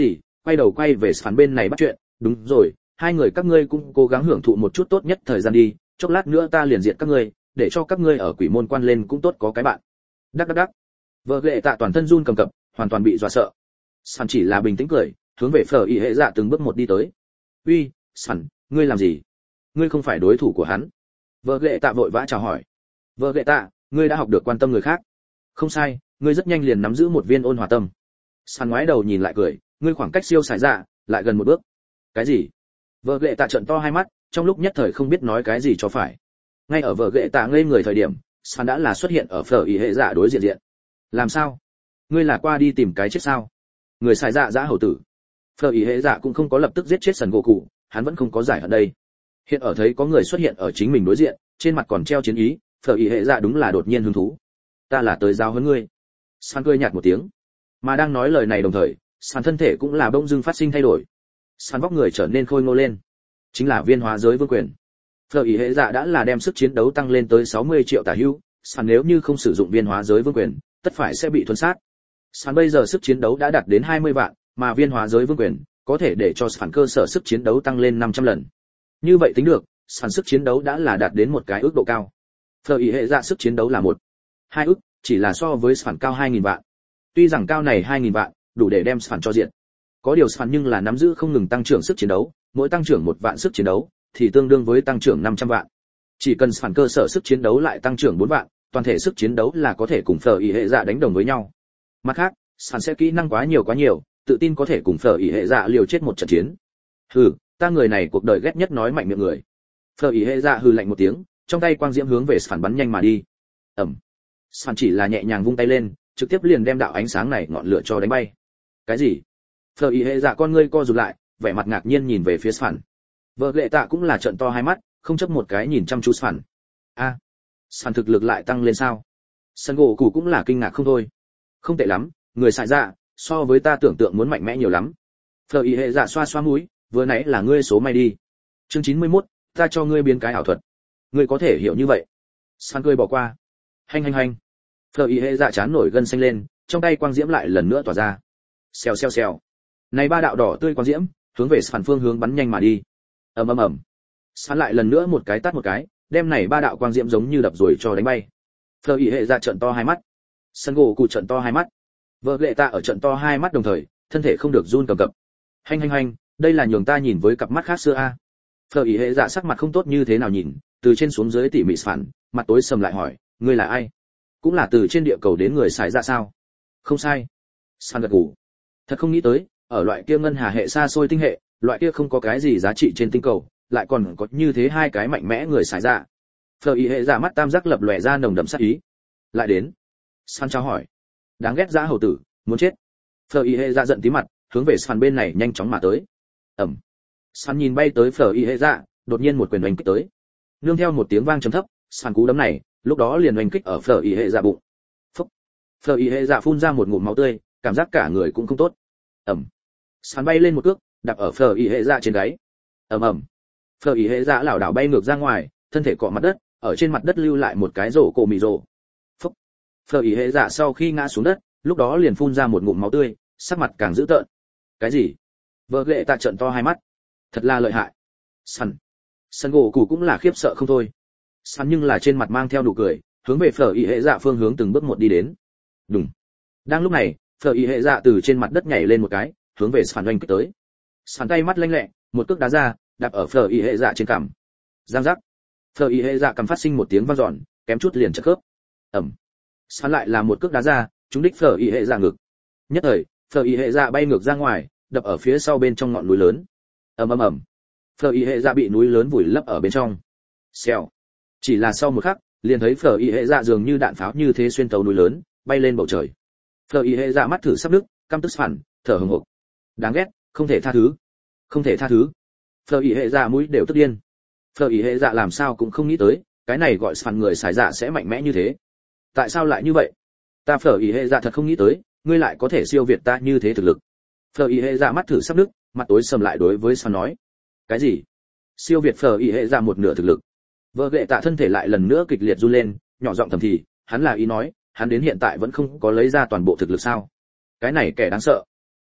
quay đầu quay về phản bên này bắt chuyện, đúng rồi, hai người các ngươi cũng cố gắng hưởng thụ một chút tốt nhất thời gian đi, chốc lát nữa ta liền diệt các ngươi, để cho các ngươi ở quỷ môn quan lên cũng tốt có cái bạn. Đắc đắc đắc. Vợ ghệ tạ toàn thân run cầm cập, hoàn toàn bị dọa sợ. Sàn chỉ là bình tĩnh cười, hướng về phở y hệ dạ từng bước một đi tới. Uy, Sàn, ngươi làm gì? Ngươi không phải đối thủ của hắn. Vợ ghệ tạ vội vã chào hỏi. Vợ ghệ tạ, ngươi đã học được quan tâm người khác. Không sai, ngươi rất nhanh liền nắm giữ một viên ôn hòa tâm. Sàn ngoái đầu nhìn lại cười, ngươi khoảng cách siêu xài dạ, lại gần một bước. Cái gì? Vợ ghệ tạ trợn to hai mắt, trong lúc nhất thời không biết nói cái gì cho phải. Ngay ở vợ ghệ tạ ngây người thời điểm, Sàn đã là xuất hiện ở phở y hệ dạ đối diện diện. Làm sao? Ngươi là qua đi tìm cái chết sao? Người xài dạ dã hầu tử. Phở y hệ dạ cũng không có lập tức giết chết Sần gỗ cụ, hắn vẫn không có giải ở đây. Hiện ở thấy có người xuất hiện ở chính mình đối diện, trên mặt còn treo chiến ý, phở y hệ dạ đúng là đột nhiên hứng thú. Ta là tới giao huấn ngươi. Sàn cười nhạt một tiếng. Mà đang nói lời này đồng thời, Sàn thân thể cũng là bỗng dưng phát sinh thay đổi. Sàn vóc người trở nên khôi ngô lên, chính là viên hóa giới vương quyền. Phở ý hệ dạ đã là đem sức chiến đấu tăng lên tới sáu mươi triệu tả hữu, Sàn nếu như không sử dụng viên hóa giới vương quyền, tất phải sẽ bị thuần sát. Sàn bây giờ sức chiến đấu đã đạt đến hai mươi vạn, mà viên hóa giới vương quyền có thể để cho Sàn cơ sở sức chiến đấu tăng lên năm trăm lần. Như vậy tính được, Sàn sức chiến đấu đã là đạt đến một cái ước độ cao. Phở ý hệ dạ sức chiến đấu là một hai ước, chỉ là so với Sàn cao hai nghìn vạn. Tuy rằng cao này hai nghìn vạn, đủ để đem Sàn cho diện. Có điều Sàn nhưng là nắm giữ không ngừng tăng trưởng sức chiến đấu, mỗi tăng trưởng một vạn sức chiến đấu thì tương đương với tăng trưởng năm trăm vạn. Chỉ cần Sàn cơ sở sức chiến đấu lại tăng trưởng bốn vạn, toàn thể sức chiến đấu là có thể cùng phở ý hệ dạ đánh đồng với nhau. Mặt khác, Sàn sẽ kỹ năng quá nhiều quá nhiều, tự tin có thể cùng phở ý hệ dạ liều chết một trận chiến. Hừ, ta người này cuộc đời ghét nhất nói mạnh miệng người. Phở ý hệ dạ hừ lạnh một tiếng, trong tay quang diễm hướng về Sàn bắn nhanh mà đi. Ầm. Sàn chỉ là nhẹ nhàng vung tay lên, trực tiếp liền đem đạo ánh sáng này ngọn lửa cho đánh bay. Cái gì? Phở ý hệ dạ con ngươi co rụt lại, vẻ mặt ngạc nhiên nhìn về phía Sàn. Vợ lệ tạ cũng là trợn to hai mắt, không chấp một cái nhìn chăm chú Sàn. A, à, Sàn thực lực lại tăng lên sao? Sàn gỗ cụ cũng là kinh ngạc không thôi. Không tệ lắm, người xài dạ, so với ta tưởng tượng muốn mạnh mẽ nhiều lắm. Phở ý hệ dạ xoa xoa mũi, vừa nãy là ngươi số may đi. Chương chín mươi mốt, ta cho ngươi biến cái ảo thuật. Ngươi có thể hiểu như vậy. Sàn cười bỏ qua. Hành hành hành. Phở ý hệ dạ chán nổi gân xanh lên, trong tay quang diễm lại lần nữa tỏa ra. Xèo xèo xèo. Này ba đạo đỏ tươi quang diễm, hướng về Sàn phương hướng bắn nhanh mà đi. Ầm ầm ầm. Sàn lại lần nữa một cái tát một cái, đem này ba đạo quang diễm giống như đập rồi cho đánh bay. Phở ý hệ dạ trợn to hai mắt. Sân gỗ cụ trợn to hai mắt. Vợ lệ tạ ở trợn to hai mắt đồng thời, thân thể không được run cầm cập. Hành hành hành, đây là nhường ta nhìn với cặp mắt khác xưa a. Phở ý hệ dạ sắc mặt không tốt như thế nào nhìn, từ trên xuống dưới tỉ mỉ phản, mặt tối sầm lại hỏi, ngươi là ai? Cũng là từ trên địa cầu đến người xài dạ sao? Không sai. Sàn gật gù. Thật không nghĩ tới, ở loại kia ngân hà hệ xa xôi tinh hệ, loại kia không có cái gì giá trị trên tinh cầu, lại còn có như thế hai cái mạnh mẽ người xài dạ. Phở ý hệ dạ mắt tam giác lập lòe ra nồng đậm sát ý. Lại đến. Sàn chào hỏi. Đáng ghét dã hầu tử, muốn chết. Phở ý hệ dạ giận tí mặt, hướng về Sàn bên này nhanh chóng mà tới. Ầm. Sàn nhìn bay tới Phở ý hệ dạ, đột nhiên một quyền oanh kích tới. Nương theo một tiếng vang trầm thấp, Sàn cú đấm này, lúc đó liền oanh kích ở Phở ý hệ dạ bụng. Phốc. Phở ý hệ dạ phun ra một ngụm máu tươi, cảm giác cả người cũng không tốt. Ầm. Sàn bay lên một cước, đạp ở Phở ý hệ dạ trên gáy. Ầm ầm. Phở ý hệ dạ lảo đảo bay ngược ra ngoài, thân thể cọ mặt đất, ở trên mặt đất lưu lại một cái rổ cổ mì rổ. Phốc. Phở ý hệ dạ sau khi ngã xuống đất, lúc đó liền phun ra một ngụm máu tươi, sắc mặt càng dữ tợn. Cái gì? Vợ lệ tạ trợn to hai mắt. Thật là lợi hại. Sàn. Sàn gỗ cụ cũng là khiếp sợ không thôi. Sàn nhưng là trên mặt mang theo nụ cười, hướng về Phở ý hệ dạ phương hướng từng bước một đi đến. Đùng. Đang lúc này, Phở ý hệ dạ từ trên mặt đất nhảy lên một cái, hướng về Sàn oanh kích tới. Sàn tay mắt lanh lẹ, một cước đá ra, đạp ở Phở ý hệ dạ trên cằm. Giang giác. Phở ý hệ dạ cằm phát sinh một tiếng vang dọn, kém chút liền chật khớp. Ầm. Sàn lại là một cước đá ra, trúng đích Phở ý hệ dạ ngực. Nhất thời, Phở ý hệ dạ bay ngược ra ngoài, đập ở phía sau bên trong ngọn núi lớn. Ầm ầm ầm. Phở ý hệ dạ bị núi lớn vùi lấp ở bên trong. Xèo. Chỉ là sau một khắc, liền thấy Phở ý hệ dạ dường như đạn pháo như thế xuyên tấu núi lớn, bay lên bầu trời. Phở ý hệ dạ mắt thử sắp đứt, căm tức phản, thở hổn hộc. Đáng ghét, không thể tha thứ. Không thể tha thứ. Phở ý hệ dạ mũi đều tức điên. Phở ý hệ dạ làm sao cũng không nghĩ tới, cái này gọi phản người xài dạ sẽ mạnh mẽ như thế. Tại sao lại như vậy? Ta Phở ý hệ dạ thật không nghĩ tới, ngươi lại có thể siêu việt ta như thế thực lực. Phở ý hệ dạ mắt thử sắp đứt, mặt tối sầm lại đối với Sàn nói. Cái gì? Siêu việt Phở ý hệ dạ một nửa thực lực? Vợ lệ tạ thân thể lại lần nữa kịch liệt run lên, nhỏ giọng thầm thì, hắn là ý nói, hắn đến hiện tại vẫn không có lấy ra toàn bộ thực lực sao? Cái này kẻ đáng sợ.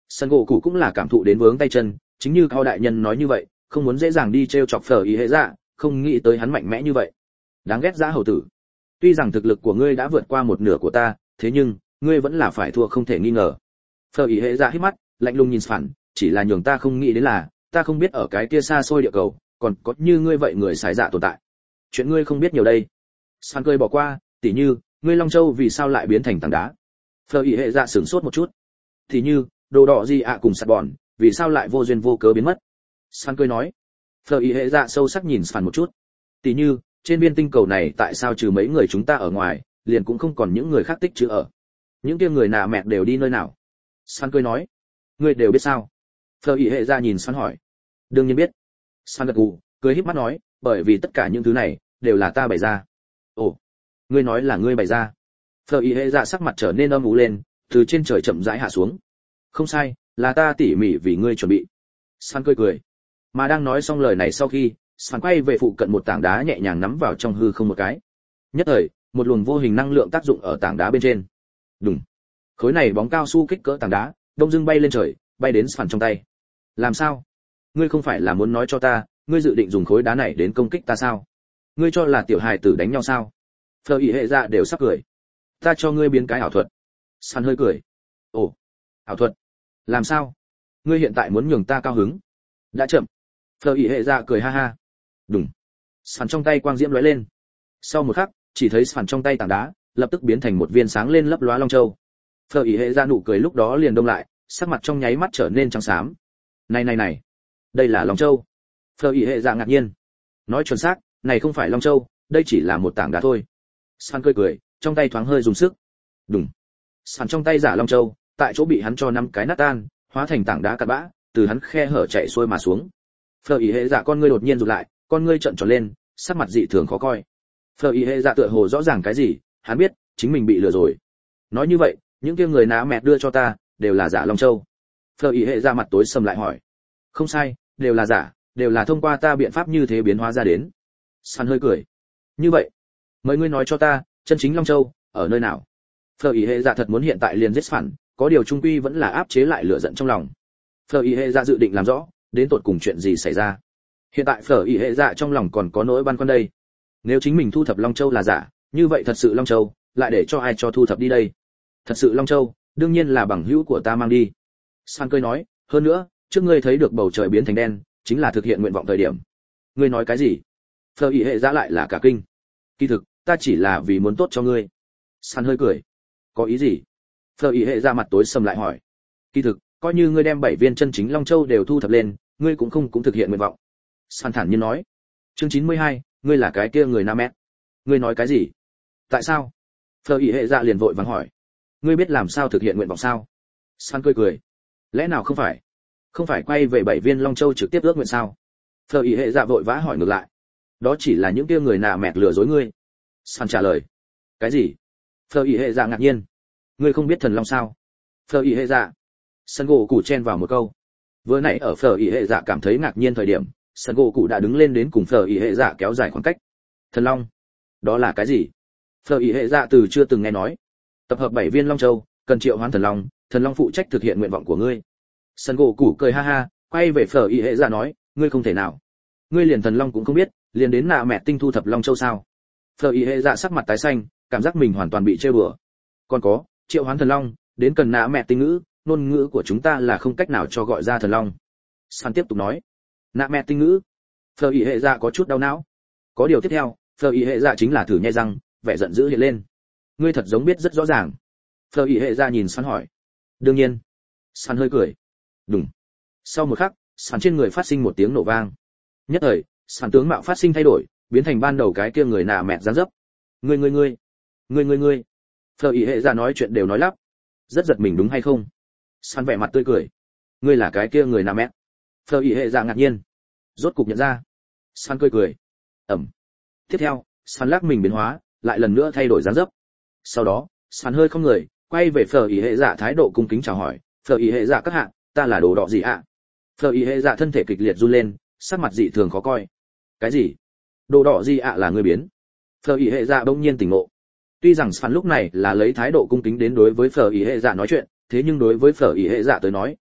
Sân gỗ cụ cũng là cảm thụ đến vướng tay chân, chính như cao đại nhân nói như vậy, không muốn dễ dàng đi trêu chọc Phở ý hệ dạ, không nghĩ tới hắn mạnh mẽ như vậy. Đáng ghét dã hầu tử. Tuy rằng thực lực của ngươi đã vượt qua một nửa của ta, thế nhưng ngươi vẫn là phải thua không thể nghi ngờ. Phở ý hệ dạ hít mắt, lạnh lùng nhìn Phản, chỉ là nhường ta không nghĩ đến là, ta không biết ở cái kia xa xôi địa cầu, còn có như ngươi vậy người xài dạ tồn tại. Chuyện ngươi không biết nhiều đây. Phản cười bỏ qua, tỉ như, ngươi Long Châu vì sao lại biến thành tảng đá? Phở ý hệ dạ sửng sốt một chút. Tỉ như, đồ đỏ gì ạ cùng sạt bọn, vì sao lại vô duyên vô cớ biến mất? San cười nói. Phở ý hệ dạ sâu sắc nhìn San một chút. Tỉ như, trên viên tinh cầu này tại sao trừ mấy người chúng ta ở ngoài, liền cũng không còn những người khác tích trữ ở? Những kia người nà mẹ đều đi nơi nào? San cười nói. Ngươi đều biết sao? Phở ý hệ dạ nhìn San hỏi. Đương nhiên biết. San gật gù, cười híp mắt nói, bởi vì tất cả những thứ này đều là ta bày ra. Ồ, ngươi nói là ngươi bày ra? Phở ý hệ dạ sắc mặt trở nên âm u lên, từ trên trời chậm rãi hạ xuống. Không sai, là ta tỉ mỉ vì ngươi chuẩn bị. San cười cười. Mà đang nói xong lời này sau khi, San quay về phụ cận một tảng đá nhẹ nhàng nắm vào trong hư không một cái. Nhất thời, một luồng vô hình năng lượng tác dụng ở tảng đá bên trên. Đùng. Khối này bóng cao su kích cỡ tảng đá, đông dưng bay lên trời, bay đến San trong tay. Làm sao? Ngươi không phải là muốn nói cho ta, ngươi dự định dùng khối đá này đến công kích ta sao? Ngươi cho là tiểu hài tử đánh nhau sao? Phở ý hệ dạ đều sắp cười. Ta cho ngươi biến cái ảo thuật. San hơi cười. Ồ, ảo thuật? Làm sao? Ngươi hiện tại muốn nhường ta cao hứng? Đã chậm. Phở ý hệ dạ cười ha ha. Đùng. Sàn trong tay quang diễm lóe lên. Sau một khắc, chỉ thấy sàn trong tay tảng đá lập tức biến thành một viên sáng lên lấp lóa long châu. Phở ý hệ dạ nụ cười lúc đó liền đông lại, sắc mặt trong nháy mắt trở nên trắng xám. Này này này, đây là long châu. Phở ý hệ dạ ngạc nhiên. Nói chuẩn xác, này không phải long châu, đây chỉ là một tảng đá thôi. Sàn cười cười, trong tay thoáng hơi dùng sức. Đùng. Sàn trong tay giả long châu, tại chỗ bị hắn cho năm cái nát tan, hóa thành tảng đá cặn bã, từ hắn khe hở chạy xuôi mà xuống. Phở ý hệ dạ con ngươi đột nhiên rụt lại, con ngươi trợn tròn lên, sắc mặt dị thường khó coi. Phở ý hệ dạ tựa hồ rõ ràng cái gì, hắn biết chính mình bị lừa rồi. Nói như vậy, những kia người ná mẹ đưa cho ta đều là giả long châu. Phở ý hệ dạ mặt tối sầm lại hỏi. Không sai, đều là giả, đều là thông qua ta biện pháp như thế biến hóa ra đến. San hơi cười. Như vậy, mời ngươi nói cho ta, chân chính long châu ở nơi nào? Phở ý hệ dạ thật muốn hiện tại liền giết Phản, có điều trung quy vẫn là áp chế lại lửa giận trong lòng. Phở ý hệ dạ dự định làm rõ đến tột cùng chuyện gì xảy ra. Hiện tại Phở ý hệ dạ trong lòng còn có nỗi băn khoăn đây. Nếu chính mình thu thập long châu là giả, như vậy thật sự long châu lại để cho ai cho thu thập đi đây? Thật sự long châu đương nhiên là bằng hữu của ta mang đi. San cười nói, hơn nữa, trước ngươi thấy được bầu trời biến thành đen, chính là thực hiện nguyện vọng thời điểm. Ngươi nói cái gì? Phở ý hệ dạ lại là cả kinh. Kỳ thực, ta chỉ là vì muốn tốt cho ngươi. San hơi cười. Có ý gì? Phở ý hệ dạ mặt tối sầm lại hỏi. Kỳ thực, coi như ngươi đem bảy viên chân chính long châu đều thu thập lên, ngươi cũng không cũng thực hiện nguyện vọng. San thản nhiên nói. Chương chín mươi hai, ngươi là cái kia người Nam Mét. Ngươi nói cái gì? Tại sao? Phở ý hệ dạ liền vội vàng hỏi. Ngươi biết làm sao thực hiện nguyện vọng sao? San cười cười. Lẽ nào không phải? Không phải quay về bảy viên long châu trực tiếp ước nguyện sao? Phở ý hệ dạ vội vã hỏi ngược lại. Đó chỉ là những kia người Nam Mét lừa dối ngươi. San trả lời. Cái gì? Phở ý hệ dạ ngạc nhiên. Ngươi không biết thần long sao? Phở ý hệ dạ. Sân gỗ cụ chen vào một câu. Vừa nãy ở Phở ý hệ dạ cảm thấy ngạc nhiên thời điểm, sân gỗ cụ đã đứng lên đến cùng Phở ý hệ dạ kéo dài khoảng cách. Thần long? Đó là cái gì? Phở ý hệ dạ từ chưa từng nghe nói. Tập hợp bảy viên long châu, cần triệu hoán thần long, thần long phụ trách thực hiện nguyện vọng của ngươi. Sân gỗ cụ cười ha ha, quay về Phở ý hệ dạ nói, ngươi không thể nào. Ngươi liền thần long cũng không biết, liền đến nạ mẹ tinh thu thập long châu sao? Phở ý hệ dạ sắc mặt tái xanh, cảm giác mình hoàn toàn bị trêu đùa. Còn có, triệu hoán thần long, đến cần nạ mẹ tinh ngữ, ngôn ngữ của chúng ta là không cách nào cho gọi ra thần long. San tiếp tục nói. Nạ mẹ tinh ngữ. Phở ý hệ dạ có chút đau não. Có điều tiếp theo, Phở ý hệ dạ chính là thử nhai răng, vẻ giận dữ hiện lên. Ngươi thật giống biết rất rõ ràng. Phở ý hệ dạ nhìn San hỏi. Đương nhiên. San hơi cười. Đùng. Sau một khắc, San trên người phát sinh một tiếng nổ vang. Nhất thời, San tướng mạo phát sinh thay đổi, biến thành ban đầu cái kia người nạ mẹ dáng dấp. Ngươi ngươi ngươi, ngươi ngươi ngươi. Phở ý hệ dạ nói chuyện đều nói lắp. Rất giật mình đúng hay không? San vẻ mặt tươi cười. Ngươi là cái kia người Nam Mét. Phở ý hệ dạ ngạc nhiên. Rốt cục nhận ra. San cười cười. Ẩm. Tiếp theo, San lắc mình biến hóa, lại lần nữa thay đổi dáng dấp. Sau đó, San hơi không người, quay về Phở ý hệ dạ thái độ cung kính chào hỏi. Phở ý hệ dạ các hạ, ta là đồ đỏ gì ạ? À? Phở ý hệ dạ thân thể kịch liệt run lên, sắc mặt dị thường khó coi. Cái gì? Đồ đỏ gì ạ à là ngươi biến? Phở ý hệ dạ bỗng nhiên tỉnh ngộ. Tuy rằng San lúc này là lấy thái độ cung kính đến đối với Phở ý hệ dạ nói chuyện, thế nhưng đối với Phở ý hệ dạ tới nói,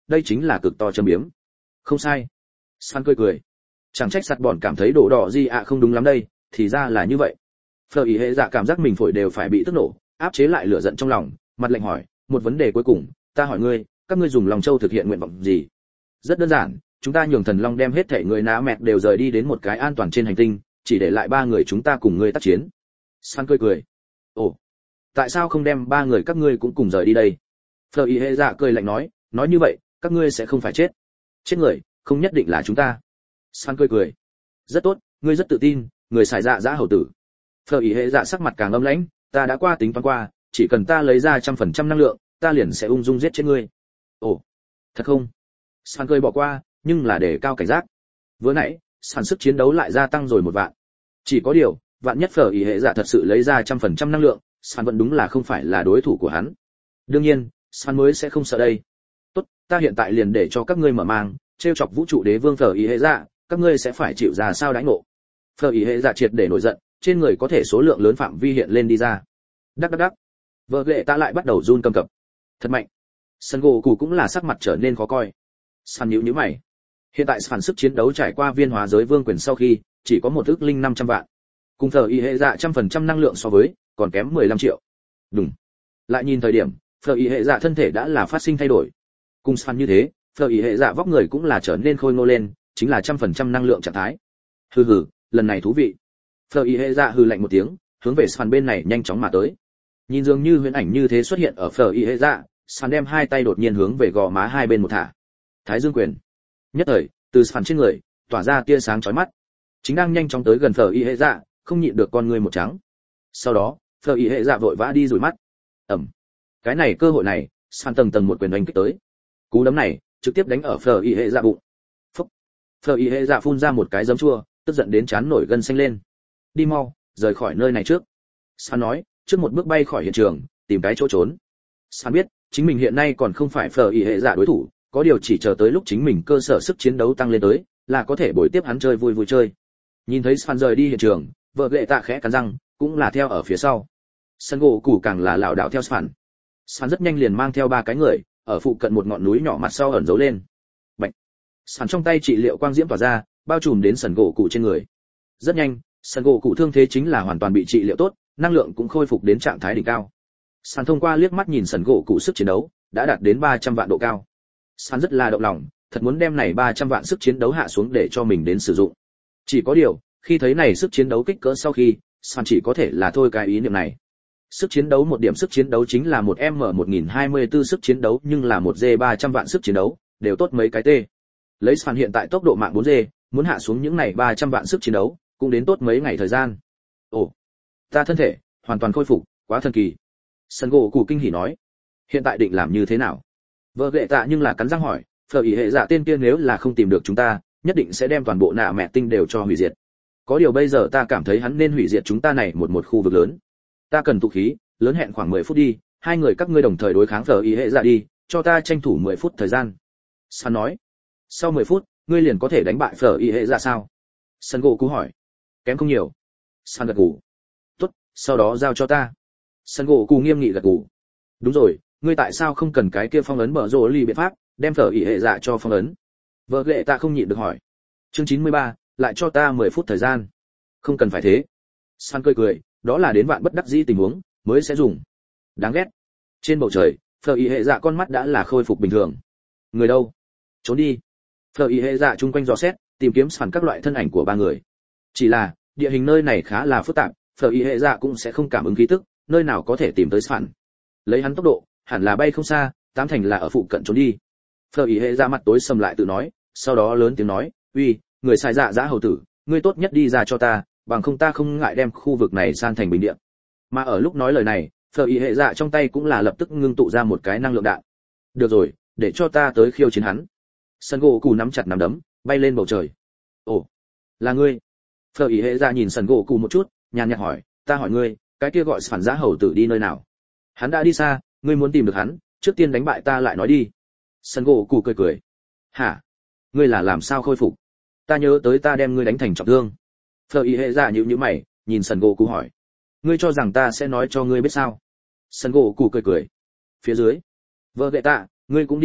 đây chính là cực to châm biếm. Không sai. Span cười cười. Chẳng trách sắt bọn cảm thấy đổ đỏ gì ạ không đúng lắm đây, thì ra là như vậy. Phở ý hệ dạ cảm giác mình phổi đều phải bị tức nổ, áp chế lại lửa giận trong lòng, mặt lạnh hỏi, một vấn đề cuối cùng, ta hỏi ngươi, các ngươi dùng lòng châu thực hiện nguyện vọng gì? Rất đơn giản, chúng ta nhường thần long đem hết thể người ná mẹt đều rời đi đến một cái an toàn trên hành tinh, chỉ để lại ba người chúng ta cùng ngươi tác chiến. San cười cười. Ồ, tại sao không đem ba người các ngươi cũng cùng rời đi đây? Phở ý hệ dạ cười lạnh nói, nói như vậy, các ngươi sẽ không phải chết. Chết người, không nhất định là chúng ta. San cười cười. Rất tốt, ngươi rất tự tin, người xài dạ dã hầu tử. Phở ý hệ dạ sắc mặt càng âm lãnh, ta đã qua tính toán qua, chỉ cần ta lấy ra trăm phần trăm năng lượng, ta liền sẽ ung dung giết chết ngươi. Ồ, thật không? San cười bỏ qua, nhưng là để cao cảnh giác. Vừa nãy, sản sức chiến đấu lại gia tăng rồi một vạn. Chỉ có điều, vạn nhất Phở ý hệ dạ thật sự lấy ra trăm phần trăm năng lượng, San vẫn đúng là không phải là đối thủ của hắn. Đương nhiên, San mới sẽ không sợ đây. Tốt, ta hiện tại liền để cho các ngươi mở mang, trêu chọc vũ trụ đế vương Phở ý hệ dạ, các ngươi sẽ phải chịu ra sao đãi ngộ. Phở ý hệ dạ triệt để nổi giận, trên người có thể số lượng lớn phạm vi hiện lên đi ra. Đắc đắc đắc. Vợ lệ ta lại bắt đầu run cầm cập. Thật mạnh. Sân gỗ cụ cũng là sắc mặt trở nên khó coi. San nhíu nhíu mày. Hiện tại sản sức chiến đấu trải qua viên hóa giới vương quyền sau khi, chỉ có một ước linh năm trăm vạn. Cùng Phở ý hệ dạ trăm phần trăm năng lượng so với, còn kém mười lăm triệu. Đúng. Lại nhìn thời điểm, Phở ý hệ dạ thân thể đã là phát sinh thay đổi. Cùng San như thế, Phở ý hệ dạ vóc người cũng là trở nên khôi ngô lên, chính là trăm phần trăm năng lượng trạng thái. Hừ hừ, lần này thú vị. Phở ý hệ dạ hừ lạnh một tiếng, hướng về San bên này nhanh chóng mà tới. Nhìn dường như huyễn ảnh như thế xuất hiện ở Phở ý hệ dạ, San đem hai tay đột nhiên hướng về gò má hai bên một thả. Thái Dương quyền. Nhất thời, từ San trên người tỏa ra tia sáng chói mắt. Chính đang nhanh chóng tới gần Phở ý hệ dạ, không nhịn được con người một trắng. Sau đó, Phở ý hệ dạ vội vã đi rủi mắt. Ầm. Cái này cơ hội này, San tầng tầng một quyền đánh kích tới. Cú đấm này trực tiếp đánh ở Phở ý hệ dạ bụng. Phốc. Phở ý hệ dạ phun ra một cái giấm chua, tức giận đến trán nổi gân xanh lên. Đi mau, rời khỏi nơi này trước. San nói, trước một bước bay khỏi hiện trường, tìm cái chỗ trốn. San biết, chính mình hiện nay còn không phải Phở ý hệ dạ đối thủ, có điều chỉ chờ tới lúc chính mình cơ sở sức chiến đấu tăng lên tới, là có thể bồi tiếp hắn chơi vui vui chơi. Nhìn thấy San rời đi hiện trường, vợ lệ tạ khẽ cắn răng, cũng là theo ở phía sau. Sân gỗ củ càng là lảo đảo theo San. San rất nhanh liền mang theo ba cái người, ở phụ cận một ngọn núi nhỏ mặt sau ẩn giấu lên. Bạch. San trong tay trị liệu quang diễm tỏa ra, bao trùm đến sân gỗ củ trên người. Rất nhanh, sân gỗ củ thương thế chính là hoàn toàn bị trị liệu tốt, năng lượng cũng khôi phục đến trạng thái đỉnh cao. San thông qua liếc mắt nhìn sân gỗ củ sức chiến đấu, đã đạt đến ba trăm vạn độ cao. San rất là động lòng, thật muốn đem này ba trăm vạn sức chiến đấu hạ xuống để cho mình đến sử dụng. Chỉ có điều, khi thấy này sức chiến đấu kích cỡ sau khi, San chỉ có thể là thôi cái ý niệm này. Sức chiến đấu một điểm sức chiến đấu chính là một M một nghìn hai mươi tư sức chiến đấu, nhưng là một G ba trăm vạn sức chiến đấu, đều tốt mấy cái T. Lấy San hiện tại tốc độ mạng bốn G, muốn hạ xuống những này ba trăm vạn sức chiến đấu, cũng đến tốt mấy ngày thời gian. Ồ, ta thân thể hoàn toàn khôi phục, quá thần kỳ. Sân gỗ cụ kinh hỉ nói, hiện tại định làm như thế nào? Vợ lệ tạ nhưng là cắn răng hỏi, Phở ý hệ dạ tên kia nếu là không tìm được chúng ta, nhất định sẽ đem toàn bộ nạ mẹ tinh đều cho hủy diệt. Có điều bây giờ ta cảm thấy hắn nên hủy diệt chúng ta này một một khu vực lớn. Ta cần tụ khí, lớn hẹn khoảng mười phút đi, hai người các ngươi đồng thời đối kháng Phở ý hệ dạ đi, cho ta tranh thủ mười phút thời gian. San nói, sau mười phút, ngươi liền có thể đánh bại Phở ý hệ dạ sao? Sân gỗ cú hỏi, kém không nhiều. San gật gù, tốt, sau đó giao cho ta. Sân gỗ cú nghiêm nghị gật gù, đúng rồi, ngươi tại sao không cần cái kia phong ấn bờ rồ ly biện pháp, đem Phở ý hệ dạ cho phong ấn? Vợ lệ ta không nhịn được hỏi. Chương chín mươi ba, lại cho ta mười phút thời gian. Không cần phải thế. San cười cười, đó là đến vạn bất đắc dĩ tình huống mới sẽ dùng. Đáng ghét. Trên bầu trời, Phở ý hệ dạ con mắt đã là khôi phục bình thường. Người đâu? Trốn đi. Phở ý hệ dạ chung quanh dò xét, tìm kiếm phản các loại thân ảnh của ba người. Chỉ là, địa hình nơi này khá là phức tạp, Phở ý hệ dạ cũng sẽ không cảm ứng khí tức, nơi nào có thể tìm tới phản. Lấy hắn tốc độ, hẳn là bay không xa, tám thành là ở phụ cận trốn đi. Phở ý hệ dạ mặt tối sầm lại tự nói, sau đó lớn tiếng nói, uy, người sai dạ dã hầu tử, ngươi tốt nhất đi ra cho ta, bằng không ta không ngại đem khu vực này san thành bình địa. Mà ở lúc nói lời này, Phở ý hệ dạ trong tay cũng là lập tức ngưng tụ ra một cái năng lượng đạn. Được rồi, để cho ta tới khiêu chiến hắn. Sân gỗ cù nắm chặt nắm đấm, bay lên bầu trời. Ồ, là ngươi? Phở ý hệ dạ nhìn sân gỗ cù một chút, nhàn nhạt hỏi, ta hỏi ngươi, cái kia gọi phản dã hầu tử đi nơi nào? Hắn đã đi xa, ngươi muốn tìm được hắn, trước tiên đánh bại ta lại nói đi. Sân gỗ cù cười cười. Hả? Ngươi là làm sao khôi phục? Ta nhớ tới ta đem ngươi đánh thành trọng thương. Phở ý hệ dạ nhíu nhíu mày, nhìn sân gỗ cù hỏi. Ngươi cho rằng ta sẽ nói cho ngươi biết sao? Sân gỗ cù cười cười. Phía dưới. Vợ gệ tạ, ngươi cũng đi đi,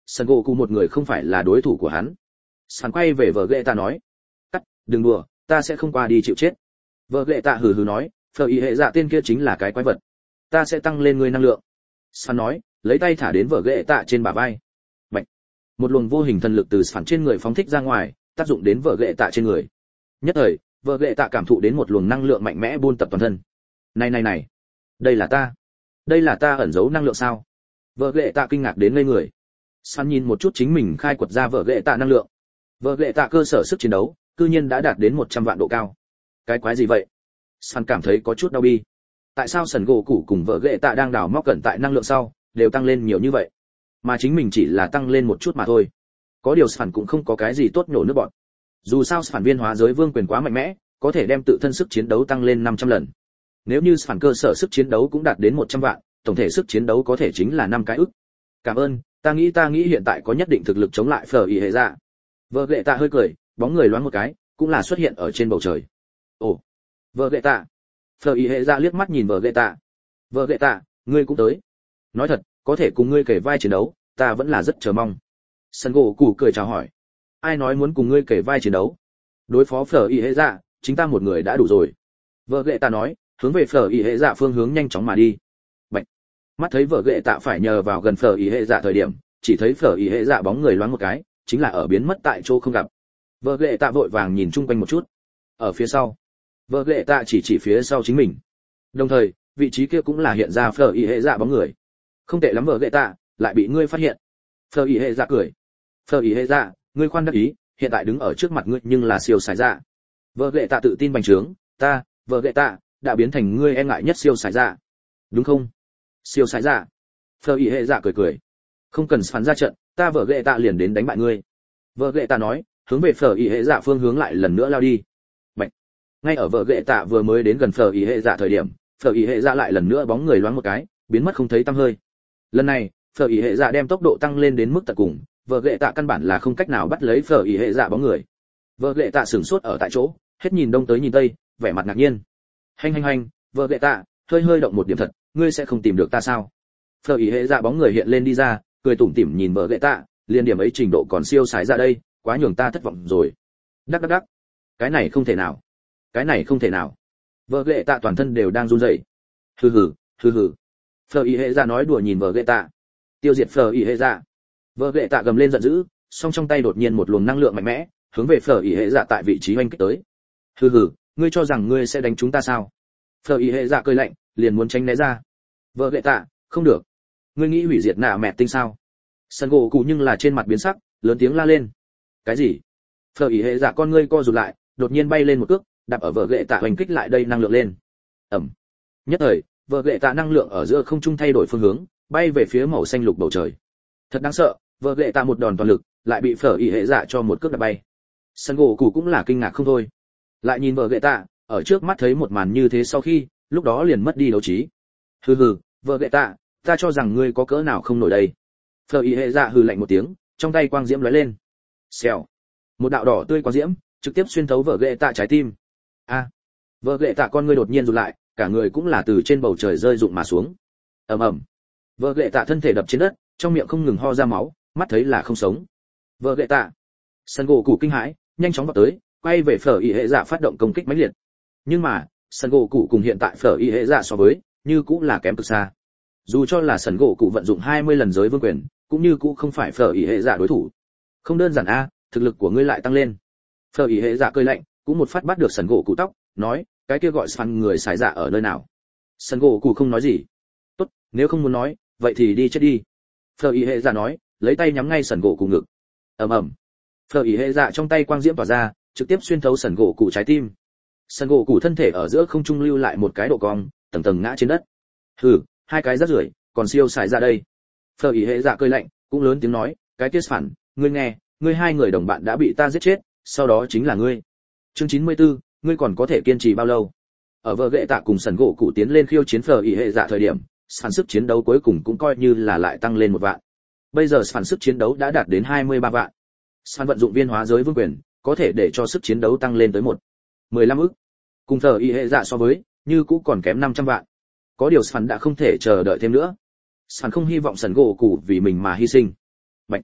Sàn gỗ cụ một người không phải là đối thủ của hắn. Sàn quay về vợ ghệ tạ nói, cắt, đừng đùa, ta sẽ không qua đi chịu chết. Vợ ghệ tạ hừ hừ nói, phở ý hệ dạ tên kia chính là cái quái vật, ta sẽ tăng lên ngươi năng lượng. Sàn nói, lấy tay thả đến vợ ghệ tạ trên bả vai. Bạch, một luồng vô hình thần lực từ Sàn trên người phóng thích ra ngoài, tác dụng đến vợ ghệ tạ trên người. Nhất thời, vợ ghệ tạ cảm thụ đến một luồng năng lượng mạnh mẽ buôn tập toàn thân. Này này này, đây là ta, đây là ta ẩn giấu năng lượng sao? Vợ ghệ tạ kinh ngạc đến ngây người. Sàn nhìn một chút chính mình khai quật ra vợ ghệ tạ năng lượng. Vợ ghệ tạ cơ sở sức chiến đấu, cư nhiên đã đạt đến một trăm vạn độ cao. Cái quái gì vậy? Sàn cảm thấy có chút đau bi. Tại sao sần gỗ củ cùng vợ ghệ tạ đang đào móc cẩn tại năng lượng sau, đều tăng lên nhiều như vậy, mà chính mình chỉ là tăng lên một chút mà thôi. Có điều Sàn cũng không có cái gì tốt nhổ nước bọn. Dù sao Sàn viên hóa giới vương quyền quá mạnh mẽ, có thể đem tự thân sức chiến đấu tăng lên năm trăm lần. Nếu như Sàn cơ sở sức chiến đấu cũng đạt đến một trăm vạn, tổng thể sức chiến đấu có thể chính là năm cái ức. Cảm ơn, ta nghĩ ta nghĩ hiện tại có nhất định thực lực chống lại phở ý hệ dạ. Vợ ghệ tạ hơi cười, bóng người loáng một cái, cũng là xuất hiện ở trên bầu trời. Ồ, vợ ghệ tạ. Phở ý hệ dạ liếc mắt nhìn vợ ghệ tạ. Vợ ghệ tạ, ngươi cũng tới. Nói thật, có thể cùng ngươi kể vai chiến đấu, ta vẫn là rất chờ mong. Sân gỗ củ cười chào hỏi. Ai nói muốn cùng ngươi kể vai chiến đấu? Đối phó phở ý hệ dạ, chính ta một người đã đủ rồi. Vợ ghệ tạ nói, hướng về phở ý hệ dạ phương hướng nhanh chóng mà đi. Bạch. Mắt thấy vợ ghệ tạ phải nhờ vào gần phở ý hệ dạ thời điểm, chỉ thấy phở ý hệ dạ bóng người loáng một cái, chính là ở biến mất tại chỗ không gặp. Vợ ghệ tạ vội vàng nhìn chung quanh một chút. Ở phía sau, vợ ghệ tạ chỉ chỉ phía sau chính mình. Đồng thời, vị trí kia cũng là hiện ra phở ý hệ dạ bóng người. Không tệ lắm vợ ghệ tạ, lại bị ngươi phát hiện. Phở ý hệ dạ cười. Phở ý hệ dạ, ngươi khoan đắc ý, hiện tại đứng ở trước mặt ngươi nhưng là siêu sải dạ. Vợ ghệ tạ tự tin bành trướng, ta, vợ ghệ tạ, đã biến thành ngươi e ngại nhất siêu sải dạ. Đúng không? Siêu sải dạ. Phở ý hệ dạ cười cười. Không cần phán ra trận, ta vợ ghệ tạ liền đến đánh bại ngươi. Vợ ghệ tạ nói, hướng về phở ý hệ dạ phương hướng lại lần nữa lao đi. Bạch. Ngay ở vợ ghệ tạ vừa mới đến gần phở ý hệ dạ thời điểm, phở ý hệ dạ lại lần nữa bóng người loáng một cái, biến mất không thấy tăm hơi. Lần này, phở ý hệ dạ đem tốc độ tăng lên đến mức tận cùng, vợ ghệ tạ căn bản là không cách nào bắt lấy phở ý hệ dạ bóng người. Vợ ghệ tạ sửng sốt ở tại chỗ, hết nhìn đông tới nhìn tây, vẻ mặt ngạc nhiên. Hành hành hành, vợ ghệ tạ, hơi hơi động một điểm thật, ngươi sẽ không tìm được ta sao? Phở ý hệ dạ bóng người hiện lên đi ra, cười tủm tỉm nhìn vợ ghệ tạ, liên điểm ấy trình độ còn siêu sái ra đây, quá nhường ta thất vọng rồi. Đắc đắc đắc, cái này không thể nào, cái này không thể nào. Vợ ghệ tạ toàn thân đều đang run rẩy. Hừ hừ, hừ hừ. Phở ý hệ dạ nói đùa nhìn vợ ghệ tạ. Tiêu diệt phở ý hệ dạ. Vợ ghệ tạ gầm lên giận dữ, song trong tay đột nhiên một luồng năng lượng mạnh mẽ, hướng về phở ý hệ dạ tại vị trí oanh kích tới. Hừ hừ, ngươi cho rằng ngươi sẽ đánh chúng ta sao? Phở ý hệ dạ cười lạnh, liền muốn tránh né ra. Vợ ghệ tạ, không được. Ngươi nghĩ hủy diệt nạ mẹ tinh sao? Sân gỗ cụ nhưng là trên mặt biến sắc, lớn tiếng la lên. Cái gì? Phở ý hệ dạ con ngươi co rụt lại, đột nhiên bay lên một cước, đạp ở vợ ghệ tạ hoành kích lại đây năng lượng lên. Ầm. Nhất thời, vợ ghệ tạ năng lượng ở giữa không trung thay đổi phương hướng, bay về phía màu xanh lục bầu trời. Thật đáng sợ, vợ ghệ tạ một đòn toàn lực, lại bị phở ý hệ dạ cho một cước đạp bay. Sân gỗ cụ cũng là kinh ngạc không thôi. Lại nhìn vợ ghệ tạ, ở trước mắt thấy một màn như thế sau khi, lúc đó liền mất đi đấu trí. Hừ hừ, vợ ghệ tạ, ta cho rằng ngươi có cỡ nào không nổi đây. Phở ý hệ dạ hừ lạnh một tiếng, trong tay quang diễm lóe lên. Xèo. Một đạo đỏ tươi quang diễm trực tiếp xuyên thấu vợ ghệ tạ trái tim. A. À. Vợ ghệ tạ con ngươi đột nhiên rụt lại, cả người cũng là từ trên bầu trời rơi rụng mà xuống. Ầm ầm. Vợ ghệ tạ thân thể đập trên đất, trong miệng không ngừng ho ra máu, mắt thấy là không sống. Vợ ghệ tạ. Sân gỗ cụ kinh hãi, nhanh chóng vọt tới, quay về phở ý hệ dạ phát động công kích mãnh liệt. Nhưng mà, sân gỗ cụ cùng hiện tại phở ý hệ dạ so với, như cũng là kém cực xa. Dù cho là sân gỗ cụ vận dụng hai mươi lần giới vương quyền, cũng như cũng không phải phở ý hệ dạ đối thủ. Không đơn giản a, thực lực của ngươi lại tăng lên. Phở ý hệ dạ cười lạnh, cũng một phát bắt được sân gỗ cụ tóc, nói, cái kia gọi săn người xài dạ ở nơi nào? Sân gỗ cụ không nói gì. Tốt, nếu không muốn nói, vậy thì đi chết đi. Phở ý hệ dạ nói, lấy tay nhắm ngay sân gỗ cụ ngực. Ầm ầm. Phở ý hệ dạ trong tay quang diễm tỏa ra, trực tiếp xuyên thấu sân gỗ cụ trái tim. Sân gỗ cụ thân thể ở giữa không trung lưu lại một cái độ cong, tầng tầng ngã trên đất. Hừ, hai cái rác rưởi, còn siêu xài ra đây. Phở ý hệ dạ cười lạnh, cũng lớn tiếng nói, cái tiết phản, ngươi nghe, ngươi hai người đồng bạn đã bị ta giết chết, sau đó chính là ngươi. Chương chín mươi tư, ngươi còn có thể kiên trì bao lâu? Ở vợ ghệ tạ cùng sân gỗ cụ tiến lên khiêu chiến phở ý hệ dạ thời điểm, sản sức chiến đấu cuối cùng cũng coi như là lại tăng lên một vạn. Bây giờ sản sức chiến đấu đã đạt đến hai mươi ba vạn. Sản vận dụng viên hóa giới vương quyền, có thể để cho sức chiến đấu tăng lên tới một mười lăm ức. Cùng phở ý hệ dạ so với, như cũ còn kém năm trăm vạn. Có điều Sản đã không thể chờ đợi thêm nữa. Sản không hy vọng sân gỗ cụ vì mình mà hy sinh. Bạch.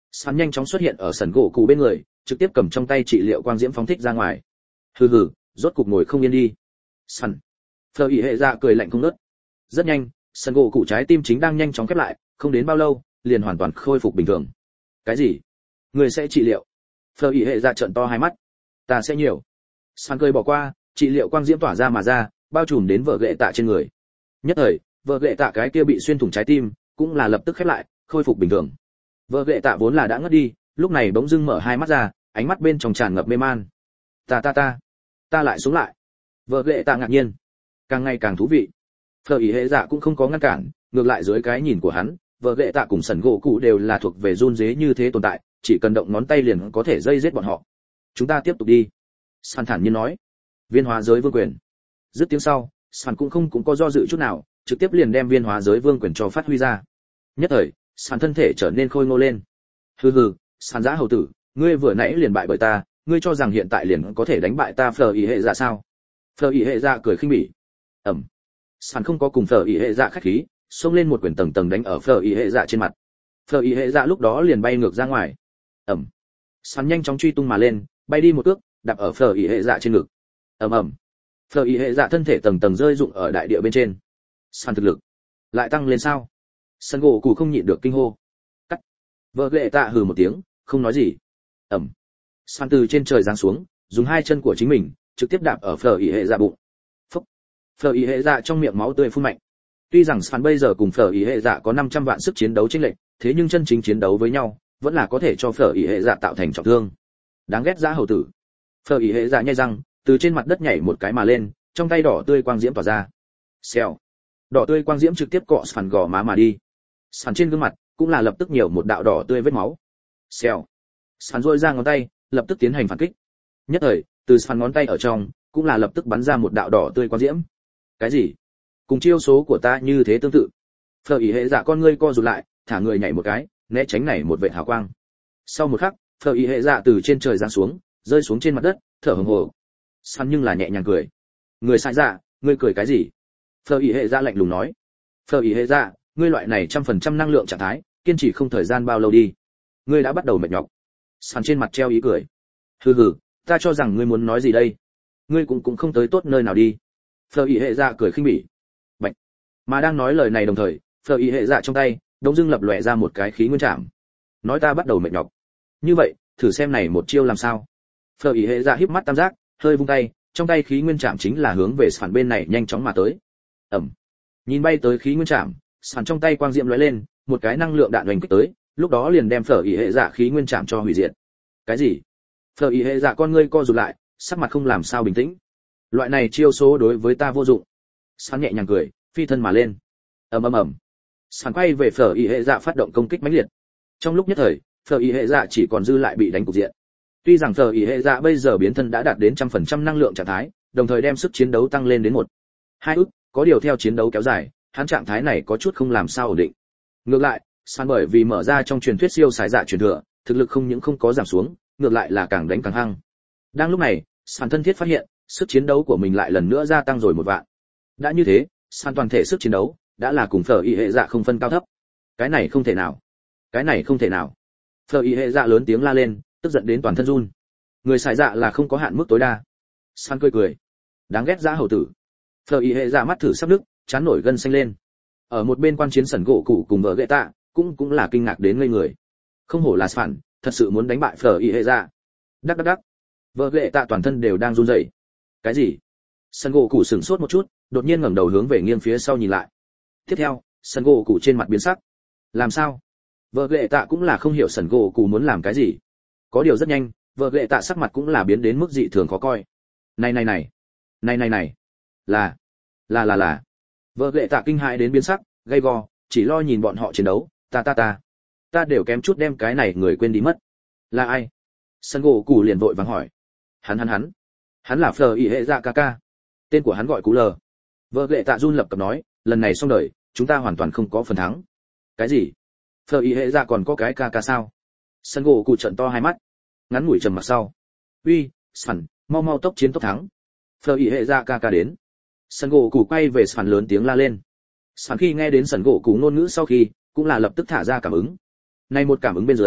Sàn nhanh chóng xuất hiện ở sân gỗ cụ bên người, trực tiếp cầm trong tay trị liệu quang diễm phóng thích ra ngoài. Hừ hừ, rốt cục ngồi không yên đi. Sàn. Phở ý hệ dạ cười lạnh không ngớt. Rất nhanh, sân gỗ cụ trái tim chính đang nhanh chóng khép lại, không đến bao lâu, liền hoàn toàn khôi phục bình thường. Cái gì? Người sẽ trị liệu? Phở ý hệ dạ trợn to hai mắt. Ta sẽ nhiều. Sàn cười bỏ qua, trị liệu quang diễm tỏa ra mà ra, bao trùm đến vợ gệ tạ trên người. Nhất thời, vợ gệ tạ cái kia bị xuyên thủng trái tim, cũng là lập tức khép lại, khôi phục bình thường. Vợ gệ tạ vốn là đã ngất đi, lúc này bỗng dưng mở hai mắt ra, ánh mắt bên trong tràn ngập mê man. Ta ta ta, ta lại sống lại. Vợ gệ tạ ngạc nhiên, càng ngày càng thú vị. Phở ý hệ dạ cũng không có ngăn cản, ngược lại dưới cái nhìn của hắn, vợ gệ tạ cùng sần gỗ cụ đều là thuộc về run rế như thế tồn tại, chỉ cần động ngón tay liền có thể dây giết bọn họ. Chúng ta tiếp tục đi. Sàn thản nhiên nói. Viên hóa giới vương quyền. Dứt tiếng sau, Sàn cũng không cũng có do dự chút nào, trực tiếp liền đem viên hóa giới vương quyền cho phát huy ra. Nhất thời, Sàn thân thể trở nên khôi ngô lên. Hừ hừ, Sàn dã hầu tử, ngươi vừa nãy liền bại bởi ta, ngươi cho rằng hiện tại liền có thể đánh bại ta Phở ý hệ dạ sao? Phở ý hệ dạ cười khinh bỉ. Ẩm. Sàn không có cùng Phở ý hệ dạ khách khí, xông lên một quyền tầng tầng đánh ở Phở ý hệ dạ trên mặt. Phở ý hệ dạ lúc đó liền bay ngược ra ngoài. Ẩm. Sàn nhanh chóng truy tung mà lên, bay đi một cước, đạp ở Phở ý hệ dạ trên ngực. Ầm ầm. Phở ý hệ dạ thân thể tầng tầng rơi rụng ở đại địa bên trên. Sàn thực lực lại tăng lên sao? Sân gỗ cụ không nhịn được kinh hô. Cắt. Vợ lệ tạ hừ một tiếng, không nói gì. Ẩm. Sàn từ trên trời giáng xuống, dùng hai chân của chính mình trực tiếp đạp ở Phở ý hệ dạ bụng. Phúc. Phở ý hệ dạ trong miệng máu tươi phun mạnh. Tuy rằng Sàn bây giờ cùng Phở ý hệ dạ có năm trăm vạn sức chiến đấu chênh lệch, thế nhưng chân chính chiến đấu với nhau, vẫn là có thể cho Phở ý hệ dạ tạo thành trọng thương. Đáng ghét dã hầu tử. Phở ý hệ dạ nhai răng, từ trên mặt đất nhảy một cái mà lên, trong tay đỏ tươi quang diễm tỏa ra. Xèo. Đỏ tươi quang diễm trực tiếp cọ Sàn gò má mà đi. Sàn trên gương mặt cũng là lập tức nhiều một đạo đỏ tươi vết máu. Xèo. Sàn duỗi ra ngón tay, lập tức tiến hành phản kích. Nhất thời, từ Sàn ngón tay ở trong, cũng là lập tức bắn ra một đạo đỏ tươi quang diễm. Cái gì? Cùng chiêu số của ta như thế tương tự. Phở ý hệ dạ con ngươi co rụt lại, thả người nhảy một cái, né tránh này một vệt hào quang. Sau một khắc, Phở ý hệ dạ từ trên trời giáng xuống, rơi xuống trên mặt đất, thở hổn hển. Sàn nhưng là nhẹ nhàng cười. Người sai dạ, ngươi cười cái gì? Phở ý hệ dạ lạnh lùng nói. Phở ý hệ dạ, ngươi loại này trăm phần trăm năng lượng trạng thái, kiên trì không thời gian bao lâu đi. Ngươi đã bắt đầu mệt nhọc. Sàn trên mặt treo ý cười. Hừ hừ, ta cho rằng ngươi muốn nói gì đây? Ngươi cũng cũng không tới tốt nơi nào đi. Phở ý hệ dạ cười khinh bỉ. Bạch. Mà đang nói lời này đồng thời, Phở ý hệ dạ trong tay, đống dưng lập lòe ra một cái khí nguyên trảm. Nói ta bắt đầu mệt nhọc. Như vậy, thử xem này một chiêu làm sao. Phở ý hệ dạ híp mắt tam giác, hơi vung tay, trong tay khí nguyên trảm chính là hướng về Sàn bên này nhanh chóng mà tới. Ẩm. Nhìn bay tới khí nguyên trảm, Sàn trong tay quang diệm lóe lên, một cái năng lượng đạn oanh kích tới, lúc đó liền đem Phở ý hệ dạ khí nguyên trảm cho hủy diệt. Cái gì? Phở ý hệ dạ con ngươi co rụt lại, sắc mặt không làm sao bình tĩnh. Loại này chiêu số đối với ta vô dụng. Sàn nhẹ nhàng cười, phi thân mà lên. Ầm ầm ầm. Sàn quay về Phở ý hệ dạ phát động công kích mãnh liệt. Trong lúc nhất thời, Phở ý hệ dạ chỉ còn dư lại bị đánh cục diện. Tuy rằng Phở ý hệ dạ bây giờ biến thân đã đạt đến trăm phần trăm năng lượng trạng thái, đồng thời đem sức chiến đấu tăng lên đến một hai ức, có điều theo chiến đấu kéo dài, hắn trạng thái này có chút không làm sao ổn định. Ngược lại, Sàn bởi vì mở ra trong truyền thuyết siêu sải dạ truyền thừa, thực lực không những không có giảm xuống, ngược lại là càng đánh càng hăng. Đang lúc này, Sàn thân thiết phát hiện, sức chiến đấu của mình lại lần nữa gia tăng rồi một vạn. Đã như thế, Sàn toàn thể sức chiến đấu đã là cùng Phở ý hệ dạ không phân cao thấp. Cái này không thể nào, cái này không thể nào. Phở ý hệ dạ lớn tiếng la lên, tức giận đến toàn thân run. Người xài dạ là không có hạn mức tối đa. Sàn cười cười. Đáng ghét dã hầu tử. Phở ý hệ dạ mắt thử sắp nứt, chán nổi gân xanh lên. Ở một bên quan chiến sẩn gỗ cụ cùng vợ gệ tạ, cũng cũng là kinh ngạc đến ngây người. Không hổ là Sàn, thật sự muốn đánh bại Phở ý hệ dạ. Đắc đắc đắc. Vợ gệ tạ toàn thân đều đang run rẩy. Cái gì? Sẩn gỗ cụ sửng sốt một chút, đột nhiên ngẩng đầu hướng về nghiêng phía sau nhìn lại. Tiếp theo, sẩn gỗ cụ trên mặt biến sắc. Làm sao? Vợ gệ tạ cũng là không hiểu sẩn gỗ cụ muốn làm cái gì. Có điều rất nhanh, vợ lệ tạ sắc mặt cũng là biến đến mức dị thường khó coi. Này này này, này này này, là, là là là. Vợ lệ tạ kinh hãi đến biến sắc, gay go, chỉ lo nhìn bọn họ chiến đấu, ta ta ta, ta đều kém chút đem cái này người quên đi mất. Là ai? Sân gỗ cù liền vội vàng hỏi. Hắn hắn hắn, hắn là Phở ý hệ dạ ca ca. Tên của hắn gọi Cú Lờ. Vợ lệ tạ run lập cập nói, lần này xong đời, chúng ta hoàn toàn không có phần thắng. Cái gì? Phở ý hệ dạ còn có cái ca ca sao? Sân gỗ cù trợn to hai mắt, ngắn ngủi trầm mặc sau. Uy, Sàn, mau mau tốc chiến tốc thắng. Phở ý hệ dạ ca ca đến. Sân gỗ cù quay về Sàn lớn tiếng la lên. Sàn khi nghe đến sân gỗ cù ngôn ngữ sau khi, cũng là lập tức thả ra cảm ứng. Này một cảm ứng bên dưới,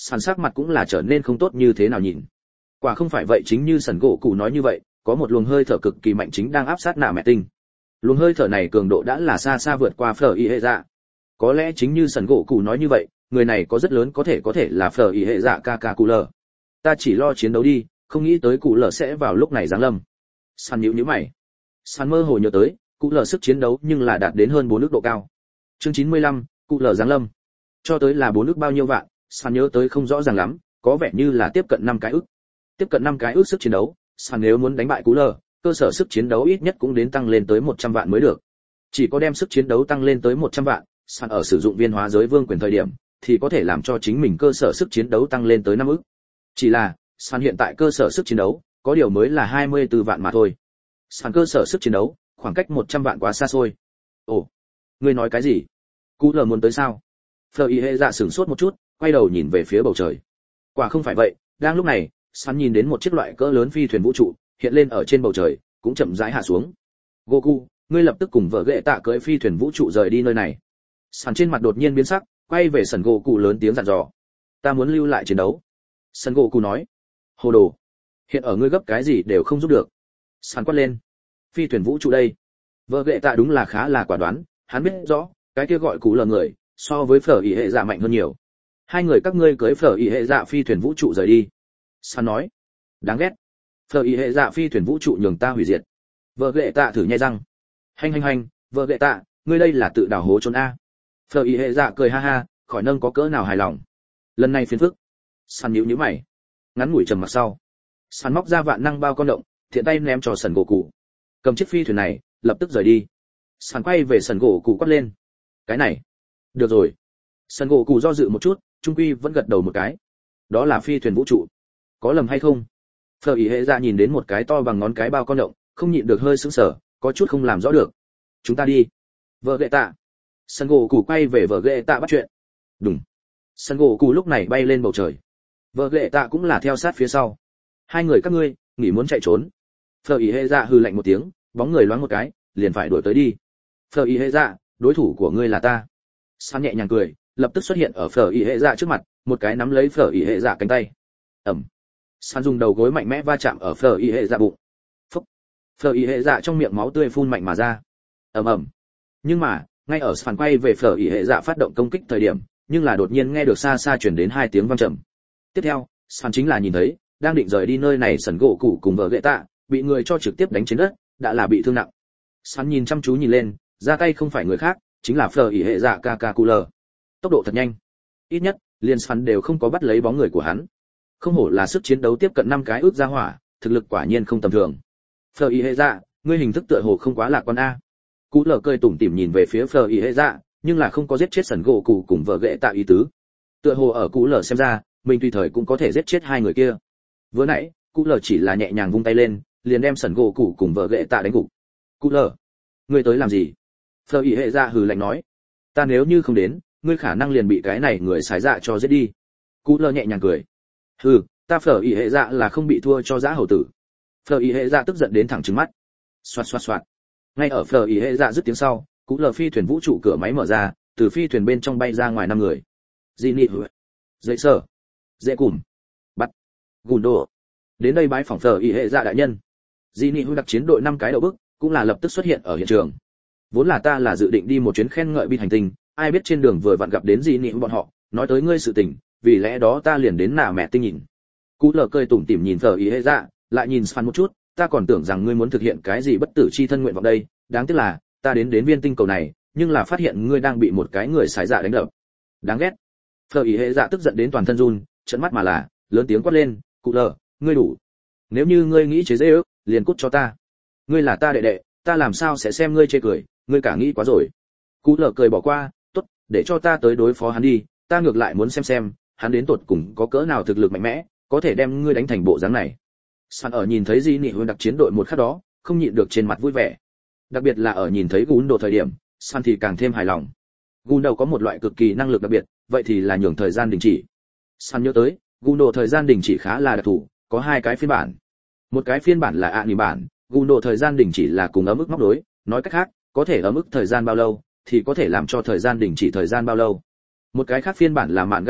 Sàn sắc mặt cũng là trở nên không tốt như thế nào nhìn. Quả không phải vậy, chính như Sần gỗ cụ nói như vậy, có một luồng hơi thở cực kỳ mạnh chính đang áp sát nạ mẹ tinh. Luồng hơi thở này cường độ đã là xa xa vượt qua phở y hệ dạ. Có lẽ chính như Sần gỗ cụ nói như vậy, người này có rất lớn có thể có thể là phở y hệ dạ ca ca cụ lờ. Ta chỉ lo chiến đấu đi, không nghĩ tới cụ lờ sẽ vào lúc này giáng lâm. Sàn nhíu nhíu mày. Sàn mơ hồ nhớ tới, cụ lờ sức chiến đấu nhưng là đạt đến hơn bốn ức độ cao. Chương chín mươi lăm, cụ lờ giáng lâm. Cho tới là bốn ức bao nhiêu vạn, Sàn nhớ tới không rõ ràng lắm, có vẻ như là tiếp cận năm cái ức. Tiếp cận năm cái ức sức chiến đấu, Sàn nếu muốn đánh bại cụ lờ, cơ sở sức chiến đấu ít nhất cũng đến tăng lên tới một trăm vạn mới được. Chỉ có đem sức chiến đấu tăng lên tới một trăm vạn, Sàn ở sử dụng viên hóa giới vương quyền thời điểm thì có thể làm cho chính mình cơ sở sức chiến đấu tăng lên tới năm ức. Chỉ là, Sàn hiện tại cơ sở sức chiến đấu có điều mới là hai mươi tư vạn mà thôi. Sàn cơ sở sức chiến đấu, khoảng cách một trăm vạn quá xa xôi. Ồ, ngươi nói cái gì? Cụ lờ muốn tới sao? Phờ y hệ dạ sửng sốt một chút, quay đầu nhìn về phía bầu trời. Quả không phải vậy, đang lúc này, Sàn nhìn đến một chiếc loại cỡ lớn phi thuyền vũ trụ hiện lên ở trên bầu trời, cũng chậm rãi hạ xuống. Goku, ngươi lập tức cùng vợ ghệ tạ cưỡi phi thuyền vũ trụ rời đi nơi này. Sàn trên mặt đột nhiên biến sắc, quay về Sần Goku lớn tiếng dặn dò. Ta muốn lưu lại chiến đấu. Sần Goku nói. Hồ đồ, hiện ở ngươi gấp cái gì đều không giúp được. Sàn quát lên. Phi thuyền vũ trụ đây. Vợ ghệ tạ đúng là khá là quả đoán, hắn biết rõ, cái kia gọi cụ lờ người, so với phở ý hệ dạ mạnh hơn nhiều. Hai người các ngươi cưỡi phở ý hệ dạ phi thuyền vũ trụ rời đi. Sàn nói. Đáng ghét. Phở ý hệ dạ phi thuyền vũ trụ nhường ta hủy diệt. Vợ ghệ tạ thử nhai răng. Hành hành hành, vợ ghệ tạ, ngươi đây là tự đào hố trốn a. Phở ý hệ dạ cười ha ha, khỏi nâng có cỡ nào hài lòng. Lần này phiền phức. Sàn nhíu nhíu mày. Ngắn ngủi trầm mặc sau, Sàn móc ra vạn năng bao con động, thiện tay ném cho Sần gỗ cụ. Cầm chiếc phi thuyền này, lập tức rời đi. Sàn quay về Sần gỗ cụ quát lên. Cái này, được rồi. Sần gỗ cụ do dự một chút, trung quy vẫn gật đầu một cái. Đó là phi thuyền vũ trụ, có lầm hay không? Phở ý hệ dạ nhìn đến một cái to bằng ngón cái bao con động, không nhịn được hơi sững sờ, có chút không làm rõ được. Chúng ta đi. Vợ ghệ tạ. Sần gỗ cụ quay về vợ ghệ tạ bắt chuyện. Đúng. Sần gỗ cụ lúc này bay lên bầu trời. Vợ ghệ tạ cũng là theo sát phía sau. Hai người các ngươi nghĩ muốn chạy trốn? Phở ý hệ dạ hừ lạnh một tiếng, bóng người loáng một cái, liền phải đuổi tới đi. Phở ý hệ dạ, đối thủ của ngươi là ta. San nhẹ nhàng cười, lập tức xuất hiện ở Phở ý hệ dạ trước mặt, một cái nắm lấy Phở ý hệ dạ cánh tay. Ẩm. San dùng đầu gối mạnh mẽ va chạm ở Phở ý hệ dạ bụng. Phúc. Phở ý hệ dạ trong miệng máu tươi phun mạnh mà ra. Ầm ầm. Nhưng mà, ngay ở San quay về Phở ý hệ dạ phát động công kích thời điểm, nhưng là đột nhiên nghe được xa xa truyền đến hai tiếng vang trầm. Tiếp theo, San chính là nhìn thấy, đang định rời đi nơi này Sần gỗ cụ cùng vợ ghệ tạ, bị người cho trực tiếp đánh trên đất, đã là bị thương nặng. San nhìn chăm chú nhìn lên, ra tay không phải người khác, chính là Phở ý hệ dạ ca ca cụ lờ. Tốc độ thật nhanh, ít nhất liền San đều không có bắt lấy bóng người của hắn. Không hổ là sức chiến đấu tiếp cận năm cái ước gia hỏa, thực lực quả nhiên không tầm thường. Phở ý hệ dạ, ngươi hình thức tựa hồ không quá lạc quan a. Cụ lờ cười tủm tỉm nhìn về phía Phở ý hệ dạ, nhưng là không có giết chết Sần gỗ cụ cùng vợ ghệ tạ ý tứ. Tựa hồ ở cụ lờ xem ra, mình tùy thời cũng có thể giết chết hai người kia. Vừa nãy, cụ lờ chỉ là nhẹ nhàng vung tay lên, liền đem Sần gỗ cụ cùng vợ ghệ tạ đánh gục. Cụ lờ, ngươi tới làm gì? Phở ý hệ dạ hừ lạnh nói. Ta nếu như không đến, ngươi khả năng liền bị cái này người xái dạ cho giết đi. Cụ lờ nhẹ nhàng cười. Hừ, ta Phở ý hệ dạ là không bị thua cho dã hầu tử. Phở ý hệ dạ tức giận đến thẳng trừng mắt. Xoạt xoạt xoạt. Ngay ở Phở ý hệ dạ dứt tiếng sau, cụ lờ phi thuyền vũ trụ cửa máy mở ra, từ phi thuyền bên trong bay ra ngoài năm người. Di nị, dậy sở, dễ cùm, bắt, gùn đồ. Đến đây bái phỏng Phở ý hệ dạ đại nhân. Di nị đặc chiến đội năm cái đầu bức, cũng là lập tức xuất hiện ở hiện trường. Vốn là ta là dự định đi một chuyến khen ngợi bi hành tinh, ai biết trên đường vừa vặn gặp đến Di nị bọn họ, nói tới ngươi sự tình, vì lẽ đó ta liền đến nà mẹ tinh nhìn. Cú lờ cười tủm tỉm nhìn Phở ý hệ dạ, lại nhìn Span một chút, ta còn tưởng rằng ngươi muốn thực hiện cái gì bất tử chi thân nguyện vọng đây, đáng tiếc là, ta đến đến viên tinh cầu này, nhưng là phát hiện ngươi đang bị một cái người xài dạ đánh đập. Đáng ghét. Phở ý hệ dạ tức giận đến toàn thân run, trợn mắt mà là, lớn tiếng quát lên, cụ lờ, ngươi đủ. Nếu như ngươi nghĩ chế giễu, liền cút cho ta. Ngươi là ta đệ đệ, ta làm sao sẽ xem ngươi chê cười, ngươi cả nghĩ quá rồi. Cụ lờ cười bỏ qua, tốt, để cho ta tới đối phó hắn đi, ta ngược lại muốn xem xem, hắn đến tột cùng có cỡ nào thực lực mạnh mẽ, có thể đem ngươi đánh thành bộ dáng này. San ở nhìn thấy Di nị đặc chiến đội một khắc đó, không nhịn được trên mặt vui vẻ. Đặc biệt là ở nhìn thấy Gún Đồ thời điểm, San thì càng thêm hài lòng. Gún Đồ có một loại cực kỳ năng lực đặc biệt, vậy thì là nhường thời gian đình chỉ. San nhớ tới, Gún Đồ thời gian đình chỉ khá là đặc thù, có hai cái phiên bản. Một cái phiên bản là anime bản, Gún Đồ thời gian đình chỉ là cùng ấm ức móc đối, nói cách khác, có thể ấm ức thời gian bao lâu, thì có thể làm cho thời gian đình chỉ thời gian bao lâu. Một cái khác phiên bản là mạn gạ bản,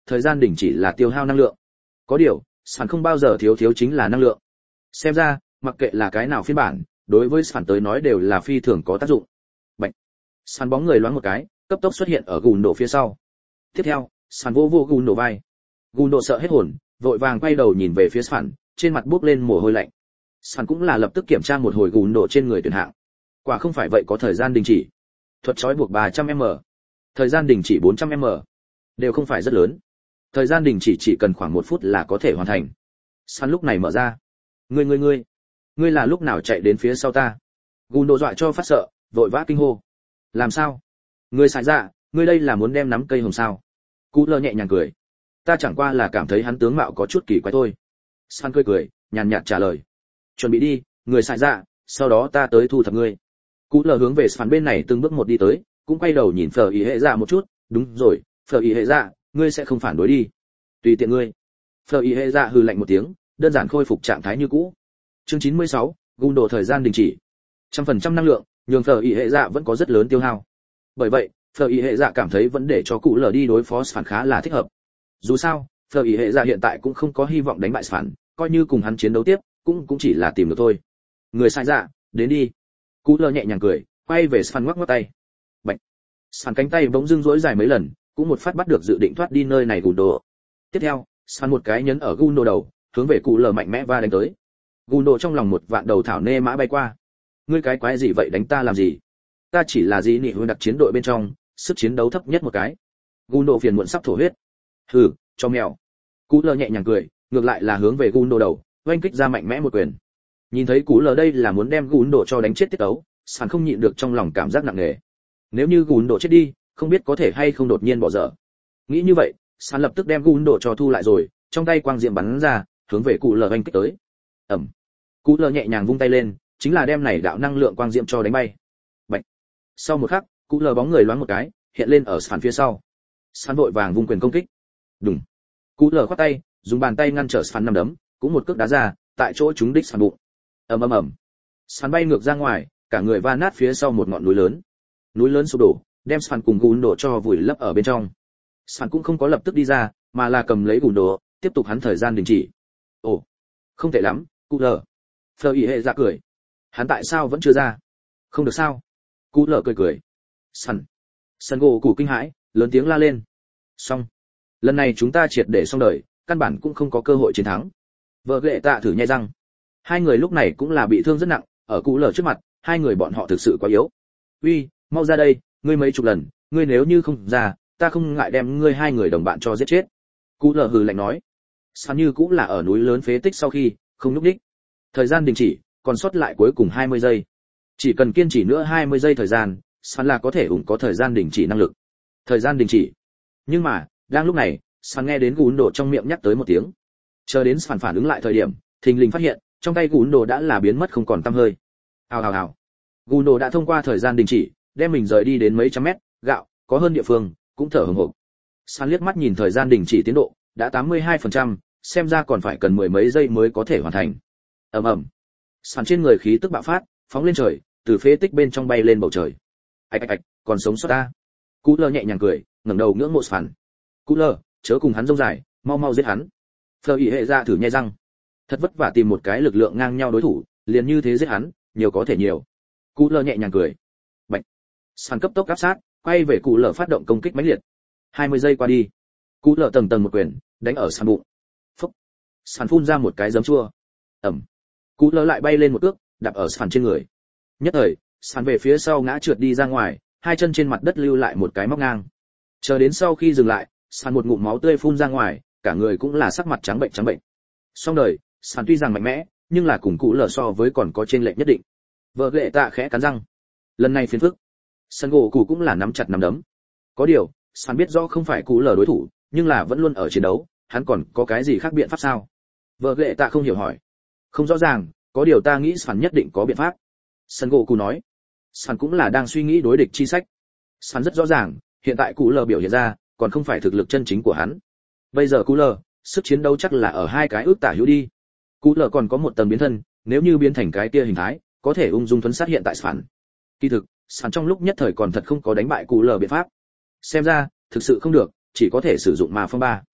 thời gian đình chỉ là tiêu hao năng lượng. Có điều, Sàn không bao giờ thiếu thiếu chính là năng lượng. Xem ra, mặc kệ là cái nào phiên bản, đối với Sàn tới nói đều là phi thường có tác dụng. Bạch. Sàn bóng người loáng một cái, cấp tốc xuất hiện ở gùn đổ phía sau. Tiếp theo, Sàn vô vô gùn đổ vai. Gùn đổ sợ hết hồn, vội vàng quay đầu nhìn về phía Sàn, trên mặt bốc lên mồ hôi lạnh. Sàn cũng là lập tức kiểm tra một hồi gùn đổ trên người tuyển hạng. Quả không phải vậy có thời gian đình chỉ. Thuật trói buộc ba trăm m, thời gian đình chỉ bốn trăm m, đều không phải rất lớn. Thời gian đình chỉ chỉ cần khoảng một phút là có thể hoàn thành. Sàn lúc này mở ra. Ngươi ngươi ngươi, ngươi là lúc nào chạy đến phía sau ta? Gùn đổ dọa cho phát sợ, vội vã kinh hô. Làm sao? Ngươi xài dạ, ngươi đây là muốn đem nắm cây hồng sao? Cú lơ nhẹ nhàng cười. Ta chẳng qua là cảm thấy hắn tướng mạo có chút kỳ quái thôi. Sàn cười cười, nhàn nhạt trả lời. Chuẩn bị đi, người xài dạ, sau đó ta tới thu thập ngươi. Cú lơ hướng về Sàn bên này từng bước một đi tới, cũng quay đầu nhìn Phở Ý Hệ Dạ một chút. Đúng rồi, Phở Ý Hệ Dạ, ngươi sẽ không phản đối đi? Tùy tiện ngươi. Phở Ý Hệ Dạ hừ lạnh một tiếng, đơn giản khôi phục trạng thái như cũ. Chương chín mươi sáu, gùn đổ thời gian đình chỉ. trăm phần trăm năng lượng, nhường Phở Ý Hệ Dạ vẫn có rất lớn tiêu hao. Bởi vậy, Phở Ý Hệ Dạ cảm thấy vẫn để cho cụ lờ đi đối phó Sàn khá là thích hợp. Dù sao, Phở Ý Hệ Dạ hiện tại cũng không có hy vọng đánh bại Sàn, coi như cùng hắn chiến đấu tiếp, cũng cũng chỉ là tìm được thôi. Người sai dạ, đến đi. Cụ lờ nhẹ nhàng cười, quay về Sàn ngoắc ngoắc tay. Bạch. Sàn cánh tay bỗng dưng duỗi dài mấy lần, cũng một phát bắt được dự định thoát đi nơi này gùn đổ. Tiếp theo, Sàn một cái nhấn ở gùn đổ đầu, hướng về cụ lờ mạnh mẽ va đánh tới. Gùn đổ trong lòng một vạn đầu thảo nê mã bay qua. Ngươi cái quái gì vậy, đánh ta làm gì? Ta chỉ là gì nị huynh đặc chiến đội bên trong, sức chiến đấu thấp nhất một cái. Gùn đổ phiền muộn sắp thổ huyết. Hừ, cho mèo. Cụ lờ nhẹ nhàng cười, ngược lại là hướng về gùn đổ đầu, oanh kích ra mạnh mẽ một quyền. Nhìn thấy cụ lờ đây là muốn đem gùn đổ cho đánh chết tiết tấu, Sàn không nhịn được trong lòng cảm giác nặng nề. Nếu như gùn đổ chết đi, không biết có thể hay không đột nhiên bỏ dở. Nghĩ như vậy, Sàn lập tức đem gùn đổ cho thu lại rồi, trong tay quang diệm bắn ra, hướng về cụ lờ oanh kích tới. Ầm. Cụ lờ nhẹ nhàng vung tay lên, chính là đem này đạo năng lượng quang diệm cho đánh bay. Bạch. Sau một khắc, cụ lờ bóng người loáng một cái, hiện lên ở Sàn phía sau. Sàn vội vàng vung quyền công kích. Đùng. Cụ lờ khoát tay, dùng bàn tay ngăn trở Sàn nắm đấm, cũng một cước đá ra, tại chỗ trúng đích Sàn bụng. Ầm ầm ầm. Sàn bay ngược ra ngoài, cả người va nát phía sau một ngọn núi lớn. Núi lớn sụp đổ, đem Sàn cùng gùn đổ cho vùi lấp ở bên trong. Sàn cũng không có lập tức đi ra, mà là cầm lấy gùn đổ, tiếp tục hắn thời gian đình chỉ. Ồ, không tệ lắm, cụ lờ. Phở Ý Hệ Dạ cười. Hắn tại sao vẫn chưa ra? Không được sao? Cụ lờ cười cười. Sàn. Sàn gỗ cụ kinh hãi, lớn tiếng la lên. Xong. Lần này chúng ta triệt để xong đời, căn bản cũng không có cơ hội chiến thắng. Vợ ghệ tạ thử nhai răng. Hai người lúc này cũng là bị thương rất nặng, ở cụ lờ trước mặt, hai người bọn họ thực sự quá yếu. Uy, mau ra đây, ngươi mấy chục lần, ngươi nếu như không ra, ta không ngại đem ngươi hai người đồng bạn cho giết chết. Cụ lờ hừ lạnh nói. Sàn như cũng là ở núi lớn phế tích sau khi, không nhúc đích. Thời gian đình chỉ, còn sót lại cuối cùng hai mươi giây. Chỉ cần kiên trì nữa hai mươi giây thời gian, Sàn là có thể ủng có thời gian đình chỉ năng lực. Thời gian đình chỉ. Nhưng mà, đang lúc này, Sàn nghe đến gùn đổ trong miệng nhắc tới một tiếng. Chờ đến Sàn phản ứng lại thời điểm, thình lình phát hiện, trong tay gùn đổ đã là biến mất không còn tăm hơi. Hào hào hào. Gùn đổ đã thông qua thời gian đình chỉ, đem mình rời đi đến mấy trăm mét, gạo, có hơn địa phương, cũng thở hổn hộc. Sàn liếc mắt nhìn thời gian đình chỉ tiến độ, đã tám mươi hai phần trăm, xem ra còn phải cần mười mấy giây mới có thể hoàn thành. Ầm ầm. Sàn trên người khí tức bạo phát, phóng lên trời, từ phế tích bên trong bay lên bầu trời. Ạch ạch ạch, còn sống sót ta. Cú lơ nhẹ nhàng cười, ngẩng đầu ngưỡng mộ Sàn. Cú lơ, chớ cùng hắn rông dài, mau mau giết hắn. Phở Ý Hệ Dạ thử nhai răng. Thật vất vả tìm một cái lực lượng ngang nhau đối thủ, liền như thế giết hắn, nhiều có thể nhiều. Cú lơ nhẹ nhàng cười. Bạch. Sàn cấp tốc áp sát, quay về cụ lơ phát động công kích mãnh liệt. hai mươi giây qua đi. Cụ lơ tầng tầng một quyền, đánh ở Sàn bụng. Phốc. Sàn phun ra một cái giấm chua. Ầm. Cụ lơ lại bay lên một cước, đạp ở Sàn trên người. Nhất thời, Sàn về phía sau ngã trượt đi ra ngoài, hai chân trên mặt đất lưu lại một cái móc ngang. Chờ đến sau khi dừng lại, Sàn một ngụm máu tươi phun ra ngoài, cả người cũng là sắc mặt trắng bệnh trắng bệnh. Xong đời, Sàn tuy rằng mạnh mẽ, nhưng là cùng cụ lờ so với còn có trên lệch nhất định. Vợ ghệ tạ khẽ cắn răng. Lần này phiền phức. Sàn gỗ cụ cũng là nắm chặt nắm đấm. Có điều, Sàn biết rõ không phải cụ lờ đối thủ, nhưng là vẫn luôn ở chiến đấu, hắn còn có cái gì khác biện pháp sao? Vợ ghệ tạ không hiểu hỏi. Không rõ ràng, có điều ta nghĩ Sàn nhất định có biện pháp. Sàn gỗ cụ nói. Sàn cũng là đang suy nghĩ đối địch chi sách. Sàn rất rõ ràng, hiện tại cụ lờ biểu hiện ra, còn không phải thực lực chân chính của hắn. Bây giờ cụ lờ, sức chiến đấu chắc là ở hai cái ước tả hữu đi. Cụ lờ còn có một tầng biến thân, nếu như biến thành cái kia hình thái, có thể ung dung thuấn sát hiện tại Sàn. Kỳ thực, Sàn trong lúc nhất thời còn thật không có đánh bại cụ lờ biện pháp. Xem ra, thực sự không được, chỉ có thể sử dụng ma phong ba.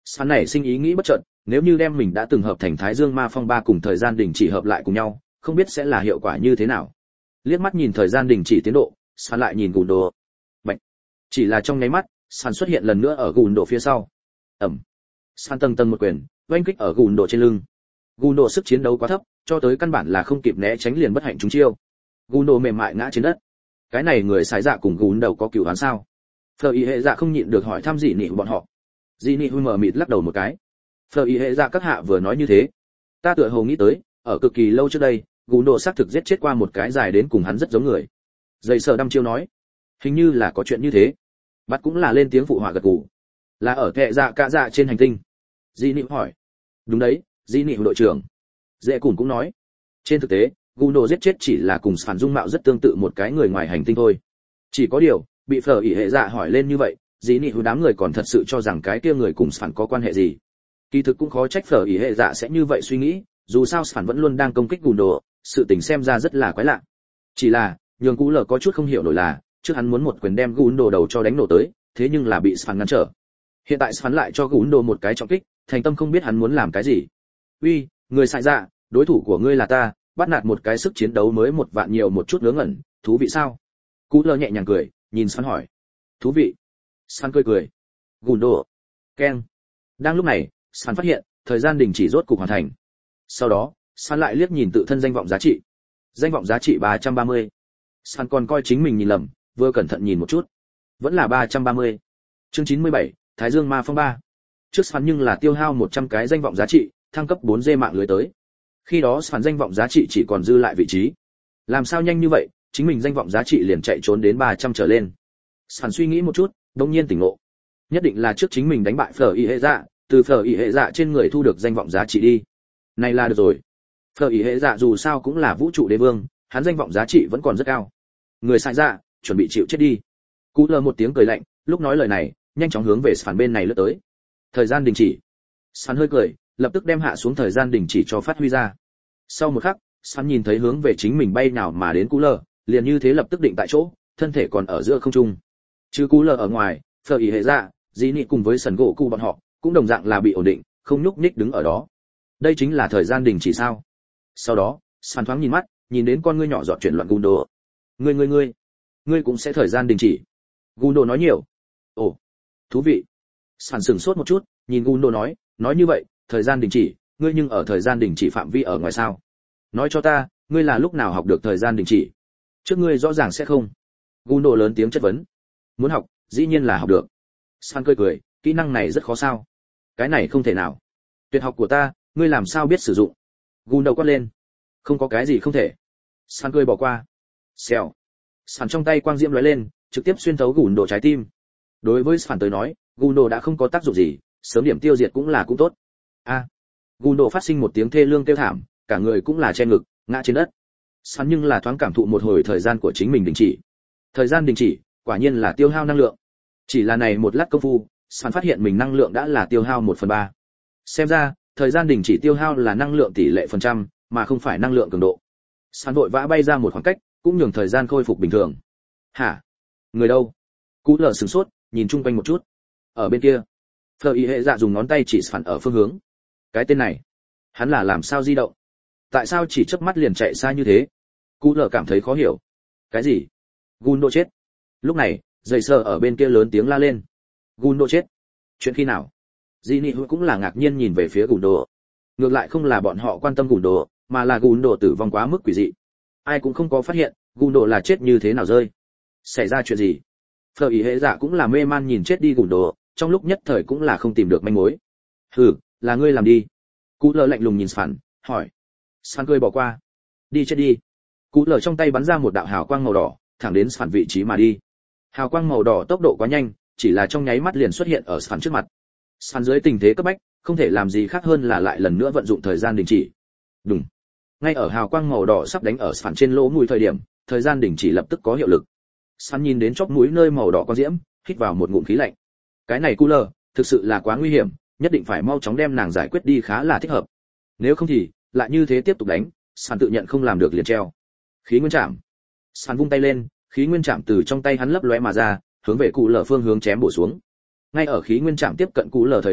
Sán này sinh ý nghĩ bất chợt, nếu như đem mình đã từng hợp thành Thái Dương Ma Phong ba cùng thời gian đình chỉ hợp lại cùng nhau, không biết sẽ là hiệu quả như thế nào. Liếc mắt nhìn thời gian đình chỉ tiến độ, Sán lại nhìn gùn đồ. Bạch. Chỉ là trong nháy mắt, Sán xuất hiện lần nữa ở gùn đồ phía sau. Ầm. Sán tầng tầng một quyền, oanh kích ở gùn đồ trên lưng. Gùn đồ sức chiến đấu quá thấp, cho tới căn bản là không kịp né tránh liền bất hạnh trúng chiêu. Gùn đồ mềm mại ngã trên đất. Cái này người xài dạ cùng gùn đầu có cửu đoán sao? Phở Y hệ dạ không nhịn được hỏi thăm dị nị bọn họ. Dị nị huy mờ mịt lắc đầu một cái. Phở Y hệ dạ các hạ vừa nói như thế, ta tựa hồ nghĩ tới, ở cực kỳ lâu trước đây, gùn đồ xác thực giết chết qua một cái dài đến cùng hắn rất giống người. Dây sờ đăm chiêu nói, hình như là có chuyện như thế. Bắt cũng là lên tiếng phụ họa gật gù. Là ở kệ dạ cả dạ trên hành tinh. Dị nị hỏi. Đúng đấy, Dị nị đội trưởng. Dễ cùng cũng nói. Trên thực tế, gùn đồ giết chết chỉ là cùng phản dung mạo rất tương tự một cái người ngoài hành tinh thôi. Chỉ có điều, bị Phở Y hệ dạ hỏi lên như vậy, Dị nị đám người còn thật sự cho rằng cái kia người cùng phản có quan hệ gì. Kỳ thực cũng khó trách Phở Y hệ dạ sẽ như vậy suy nghĩ, dù sao phản vẫn luôn đang công kích gùn đồ, sự tình xem ra rất là quái lạ. Chỉ là, nhường cú lờ có chút không hiểu nổi là, trước hắn muốn một quyền đem gùn đồ đầu cho đánh nổ tới, thế nhưng là bị phản ngăn trở. Hiện tại phản lại cho gùn đồ một cái trọng kích, thành tâm không biết hắn muốn làm cái gì. Uy, người xại dạ, đối thủ của ngươi là ta, bắt nạt một cái sức chiến đấu mới một vạn nhiều một chút ngớ ngẩn, thú vị sao? Cú lờ nhẹ nhàng cười, nhìn phản hỏi. Thú vị. Phản cười cười. Gùn đồ. Keng. Đang lúc này, phản phát hiện, thời gian đình chỉ rốt cục hoàn thành. Sau đó, San lại liếc nhìn tự thân danh vọng giá trị. Danh vọng giá trị ba trăm ba mươi. San còn coi chính mình nhìn lầm, vừa cẩn thận nhìn một chút. Vẫn là ba trăm ba mươi. Chương chín mươi bảy, Thái Dương Ma Phong ba. Trước San nhưng là tiêu hao một trăm cái danh vọng giá trị, thăng cấp bốn G mạng lưới tới. Khi đó San danh vọng giá trị chỉ còn dư lại vị trí. Làm sao nhanh như vậy, chính mình danh vọng giá trị liền chạy trốn đến ba trăm trở lên. San suy nghĩ một chút, đột nhiên tỉnh ngộ. Nhất định là trước chính mình đánh bại Phở Y hệ dạ, từ Phở Y hệ dạ trên người thu được danh vọng giá trị đi. Này là được rồi. Phở Y hệ dạ dù sao cũng là vũ trụ đế vương, hắn danh vọng giá trị vẫn còn rất cao. Người sai dạ, chuẩn bị chịu chết đi. Cú lờ một tiếng cười lạnh, lúc nói lời này, nhanh chóng hướng về phản bên này lướt tới. Thời gian đình chỉ. Sán hơi cười, lập tức đem hạ xuống thời gian đình chỉ cho phát huy ra. Sau một khắc, Sán nhìn thấy hướng về chính mình bay nào mà đến Cú lờ, liền như thế lập tức định tại chỗ, thân thể còn ở giữa không trung. Chứ Cú lờ ở ngoài, Phở Y hệ dạ, Dị nị cùng với sần gỗ cụ bọn họ cũng đồng dạng là bị ổn định, không nhúc nhích đứng ở đó. Đây chính là thời gian đình chỉ sao? Sau đó, Sán thoáng nhìn mắt, nhìn đến con ngươi nhỏ giọt chuyển loạn gùn đồ. Ngươi ngươi ngươi, ngươi cũng sẽ thời gian đình chỉ. Gùn đồ nói nhiều. Ồ, thú vị. Sán sửng sốt một chút, nhìn gùn đồ nói, nói như vậy, thời gian đình chỉ, ngươi nhưng ở thời gian đình chỉ phạm vi ở ngoài sao? Nói cho ta, ngươi là lúc nào học được thời gian đình chỉ? Trước ngươi rõ ràng sẽ không. Gùn đồ lớn tiếng chất vấn. Muốn học, dĩ nhiên là học được. Sán cười cười, kỹ năng này rất khó sao? Cái này không thể nào. Tuyệt học của ta, ngươi làm sao biết sử dụng? Gùn đầu quát lên. Không có cái gì không thể. Sán cười bỏ qua. Xèo. Sán trong tay quang diễm lóe lên, trực tiếp xuyên thấu gùn đồ trái tim. Đối với Sán tới nói, gùn đồ đã không có tác dụng gì, sớm điểm tiêu diệt cũng là cũng tốt. A. À. Gùn đồ phát sinh một tiếng thê lương kêu thảm, cả người cũng là che ngực, ngã trên đất. Sán nhưng là thoáng cảm thụ một hồi thời gian của chính mình đình chỉ. Thời gian đình chỉ, quả nhiên là tiêu hao năng lượng. Chỉ là này một lát công phu, Sán phát hiện mình năng lượng đã là tiêu hao một phần ba. Xem ra, thời gian đình chỉ tiêu hao là năng lượng tỷ lệ phần trăm, mà không phải năng lượng cường độ. Sán vội vã bay ra một khoảng cách, cũng nhường thời gian khôi phục bình thường. Hả? Người đâu? Cú lờ sửng sốt, nhìn chung quanh một chút. Ở bên kia, Phở Y hệ dạ dùng ngón tay chỉ Sán ở phương hướng. Cái tên này, hắn là làm sao di động? Tại sao chỉ chớp mắt liền chạy xa như thế? Cú lờ cảm thấy khó hiểu. Cái gì? Gùn độ chết. Lúc này, dây sờ ở bên kia lớn tiếng la lên. Gùn độ chết. Chuyện khi nào? Dị nị cũng là ngạc nhiên nhìn về phía gùn đồ. Ngược lại không là bọn họ quan tâm gùn đồ, mà là gùn đồ tử vong quá mức quỷ dị. Ai cũng không có phát hiện, gùn đồ là chết như thế nào rơi. Xảy ra chuyện gì? Phở Y hệ dạ cũng là mê man nhìn chết đi gùn đồ, trong lúc nhất thời cũng là không tìm được manh mối. Hừ, là ngươi làm đi. Cú lờ lạnh lùng nhìn Sán, hỏi. Sán cười bỏ qua. Đi chết đi. Cú lờ trong tay bắn ra một đạo hào quang màu đỏ, thẳng đến Sán vị trí mà đi. Hào quang màu đỏ tốc độ quá nhanh, chỉ là trong nháy mắt liền xuất hiện ở Sán trước mặt. Sán dưới tình thế cấp bách, không thể làm gì khác hơn là lại lần nữa vận dụng thời gian đình chỉ. Đùng. Ngay ở hào quang màu đỏ sắp đánh ở Sán trên lỗ mũi thời điểm, thời gian đình chỉ lập tức có hiệu lực. Sán nhìn đến chóp mũi nơi màu đỏ có diễm, hít vào một ngụm khí lạnh. Cái này Cooler, thực sự là quá nguy hiểm, nhất định phải mau chóng đem nàng giải quyết đi khá là thích hợp. Nếu không thì, lại như thế tiếp tục đánh, Sán tự nhận không làm được liền treo. Khí nguyên trảm. Sán vung tay lên, khí nguyên trảm từ trong tay hắn lấp lóe mà ra, hướng về Cooler phương hướng chém bổ xuống. Ngay ở khí nguyên trảm tiếp cận Cooler thời điểm,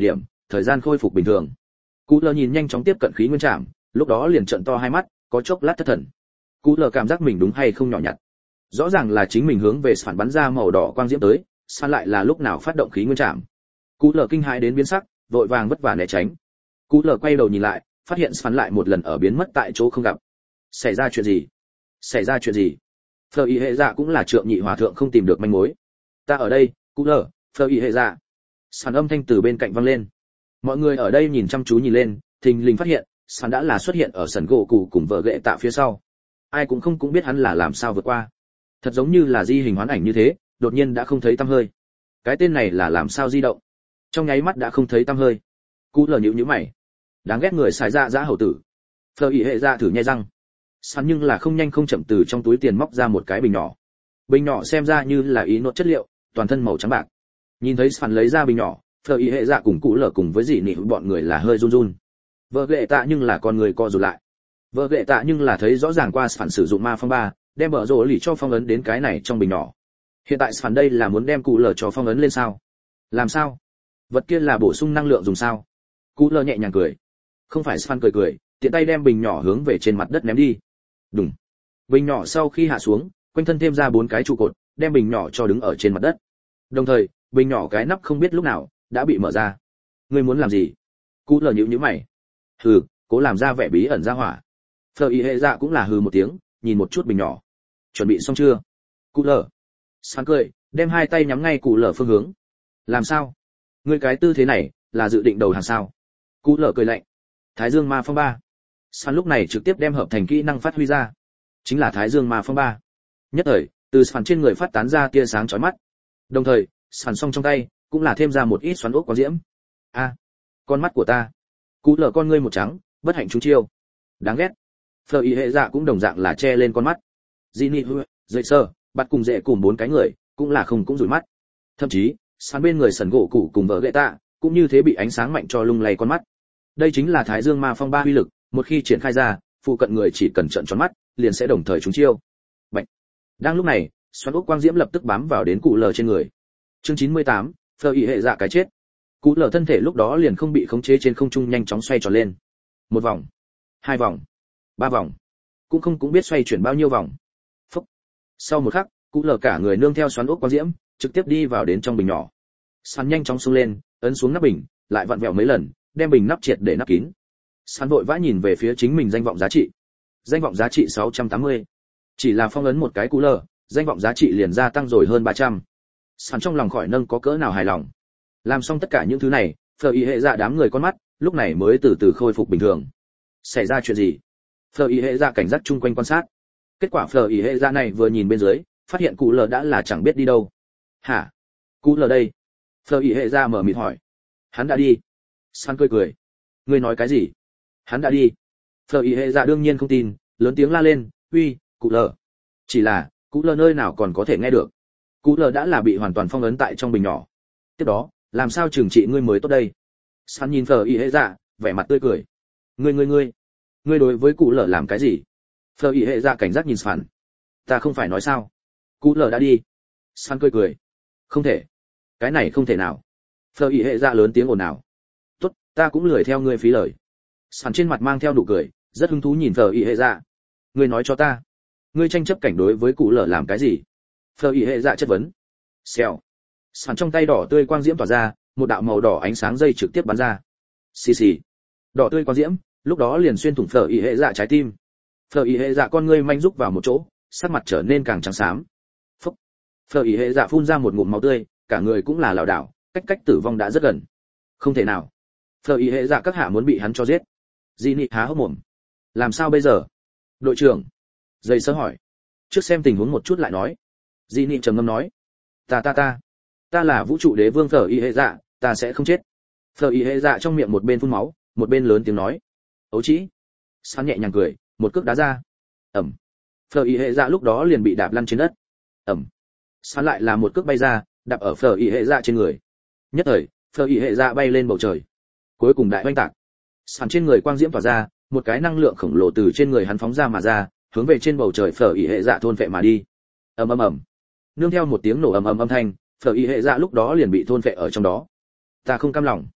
thời gian khôi phục bình thường. Cú lờ nhìn nhanh chóng tiếp cận khí nguyên trảm, lúc đó liền trợn to hai mắt, có chốc lát thất thần. Cú lờ cảm giác mình đúng hay không nhỏ nhặt. Rõ ràng là chính mình hướng về phản bắn ra màu đỏ quang diễm tới, sao lại là lúc nào phát động khí nguyên trảm. Cú lờ kinh hãi đến biến sắc, vội vàng vất vả né tránh. Cú lờ quay đầu nhìn lại, phát hiện phản lại một lần ở biến mất tại chỗ không gặp. Xảy ra chuyện gì? Xảy ra chuyện gì? Phờ y hệ dạ cũng là trượng nhị hòa thượng không tìm được manh mối. Ta ở đây, Cú lờ, Phờ y hệ dạ. Phản âm thanh từ bên cạnh vang lên. Mọi người ở đây nhìn chăm chú nhìn lên, thình lình phát hiện, Phản đã là xuất hiện ở sân gỗ cụ cùng vợ ghệ tạ phía sau. Ai cũng không cũng biết hắn là làm sao vượt qua. Thật giống như là di hình hoán ảnh như thế, đột nhiên đã không thấy tăm hơi. Cái tên này là làm sao di động? Trong nháy mắt đã không thấy tăm hơi. Cú lờ nhíu nhíu mày. Đáng ghét người xài ra dã hầu tử. Phờ y hệ dạ thử nhai răng. Săn nhưng là không nhanh không chậm từ trong túi tiền móc ra một cái bình nhỏ. Bình nhỏ xem ra như là ý nốt chất liệu, toàn thân màu trắng bạc. Nhìn thấy Săn lấy ra bình nhỏ, Phờ y hệ dạ cùng Cú lờ cùng với dị nị bọn người là hơi run run. Vợ ghệ tạ nhưng là con người co rụt lại. Vợ ghệ tạ nhưng là thấy rõ ràng qua Săn sử dụng ma phong ba, đem bờ rồ lì cho phong ấn đến cái này trong bình nhỏ. Hiện tại Săn đây là muốn đem Cú lờ cho phong ấn lên sao? Làm sao? Vật kia là bổ sung năng lượng dùng sao? Cú lờ nhẹ nhàng cười. Không phải Săn cười cười, tiện tay đem bình nhỏ hướng về trên mặt đất ném đi. Đùng. Bình nhỏ sau khi hạ xuống, quanh thân thêm ra bốn cái trụ cột, đem bình nhỏ cho đứng ở trên mặt đất. Đồng thời, bình nhỏ cái nắp không biết lúc nào đã bị mở ra. Ngươi muốn làm gì? Cú lờ nhíu nhíu mày. Hừ, cố làm ra vẻ bí ẩn ra hỏa. Phờ y hệ dạ cũng là hừ một tiếng, nhìn một chút bình nhỏ. Chuẩn bị xong chưa? Cú lờ. Săn cười, đem hai tay nhắm ngay Cú lờ phương hướng. Làm sao? Ngươi cái tư thế này, là dự định đầu hàng sao? Cú lờ cười lạnh. Thái Dương Ma Phong ba. Săn lúc này trực tiếp đem hợp thành kỹ năng phát huy ra, chính là Thái Dương Ma Phong ba. Nhất thời, từ Săn trên người phát tán ra tia sáng chói mắt. Đồng thời, Săn song trong tay cũng là thêm ra một ít xoắn ốc quang diễm. A, con mắt của ta. Cú lờ con ngươi một trắng, bất hạnh trúng chiêu. Đáng ghét. Phờ y hệ dạ cũng đồng dạng là che lên con mắt. Jinny, dậy sơ, bắt cùng dễ cùng bốn cái người, cũng là không cũng rủi mắt. Thậm chí, Săn bên người sần gỗ cụ cùng vợ ghệ tạ, cũng như thế bị ánh sáng mạnh cho lung lay con mắt. Đây chính là Thái Dương Ma Phong ba uy lực, một khi triển khai ra, phụ cận người chỉ cần trợn tròn mắt, liền sẽ đồng thời trúng chiêu. Bạch. Đang lúc này, xoắn ốc quang diễm lập tức bám vào đến cụ lờ trên người. Chương chín mươi tám, Phờ y hệ dạ cái chết. Cụ lờ thân thể lúc đó liền không bị khống chế trên không trung nhanh chóng xoay tròn lên. Một vòng, hai vòng, ba vòng, cũng không cũng biết xoay chuyển bao nhiêu vòng. Phúc. Sau một khắc, cụ lờ cả người nương theo xoắn ốc quang diễm, trực tiếp đi vào đến trong bình nhỏ. Xoắn nhanh chóng xông lên, ấn xuống nắp bình, lại vặn vẹo mấy lần, đem bình nắp triệt để nắp kín. Săn vội vã nhìn về phía chính mình danh vọng giá trị. Danh vọng giá trị sáu trăm tám mươi. Chỉ là phong ấn một cái cú lờ, danh vọng giá trị liền gia tăng rồi hơn ba trăm. Săn trong lòng khỏi nâng có cỡ nào hài lòng. Làm xong tất cả những thứ này, Phờ y hệ dạ đám người con mắt, lúc này mới từ từ khôi phục bình thường. Xảy ra chuyện gì? Phờ y hệ dạ cảnh giác chung quanh quan sát. Kết quả Phờ y hệ dạ này vừa nhìn bên dưới, phát hiện cú lờ đã là chẳng biết đi đâu. Hả? Cú lờ đây? Phờ y hệ dạ mở mịt hỏi. Hắn đã đi. Săn cười cười. Ngươi nói cái gì? Hắn đã đi. Phờ y hệ dạ đương nhiên không tin, lớn tiếng la lên, uy, cụ lờ. Chỉ là, cụ lờ nơi nào còn có thể nghe được. Cụ lờ đã là bị hoàn toàn phong ấn tại trong bình nhỏ. Tiếp đó, làm sao trừng trị ngươi mới tốt đây? Săn nhìn Phờ y hệ dạ, vẻ mặt tươi cười. Ngươi ngươi ngươi, ngươi đối với cụ lờ làm cái gì? Phờ y hệ dạ cảnh giác nhìn Săn. Ta không phải nói sao? Cụ lờ đã đi. Săn cười cười. Không thể. Cái này không thể nào. Phờ y hệ dạ lớn tiếng ồn ào. Tốt, ta cũng lười theo ngươi phí lời. Sàn trên mặt mang theo nụ cười, rất hứng thú nhìn Phờ y hệ dạ. Ngươi nói cho ta, ngươi tranh chấp cảnh đối với cụ lở làm cái gì? Phờ y hệ dạ chất vấn. Xèo. Sàn trong tay đỏ tươi quang diễm tỏa ra, một đạo màu đỏ ánh sáng dây trực tiếp bắn ra. Xì xì. Đỏ tươi quang diễm, lúc đó liền xuyên thủng Phờ y hệ dạ trái tim. Phờ y hệ dạ con ngươi manh rúc vào một chỗ, sắc mặt trở nên càng trắng xám. Phúc. Phờ y hệ dạ phun ra một ngụm máu tươi, cả người cũng là lảo đảo, cách cách tử vong đã rất gần. Không thể nào. Phờ y hệ dạ các hạ muốn bị hắn cho giết. Di Nị há hốc mồm. Làm sao bây giờ? Đội trưởng. Dây sơ hỏi. Trước xem tình huống một chút lại nói. Di Nị trầm ngâm nói. Ta ta ta. Ta là vũ trụ đế vương Phờ y hệ dạ, ta sẽ không chết. Phờ y hệ dạ trong miệng một bên phun máu, một bên lớn tiếng nói. Ấu chỉ. Sán nhẹ nhàng cười, một cước đá ra. Ẩm. Phờ y hệ dạ lúc đó liền bị đạp lăn trên đất. Ẩm. Sán lại là một cước bay ra, đạp ở Phờ y hệ dạ trên người. Nhất thời, Phờ y hệ dạ bay lên bầu trời. Cuối cùng đại oanh tạc. Sàn trên người quang diễm tỏa ra, một cái năng lượng khổng lồ từ trên người hắn phóng ra mà ra, hướng về trên bầu trời Phờ y hệ dạ thôn vệ mà đi. Ầm ầm ầm. Nương theo một tiếng nổ ầm ầm âm thanh, Phờ y hệ dạ lúc đó liền bị thôn vệ ở trong đó. Ta không cam lòng.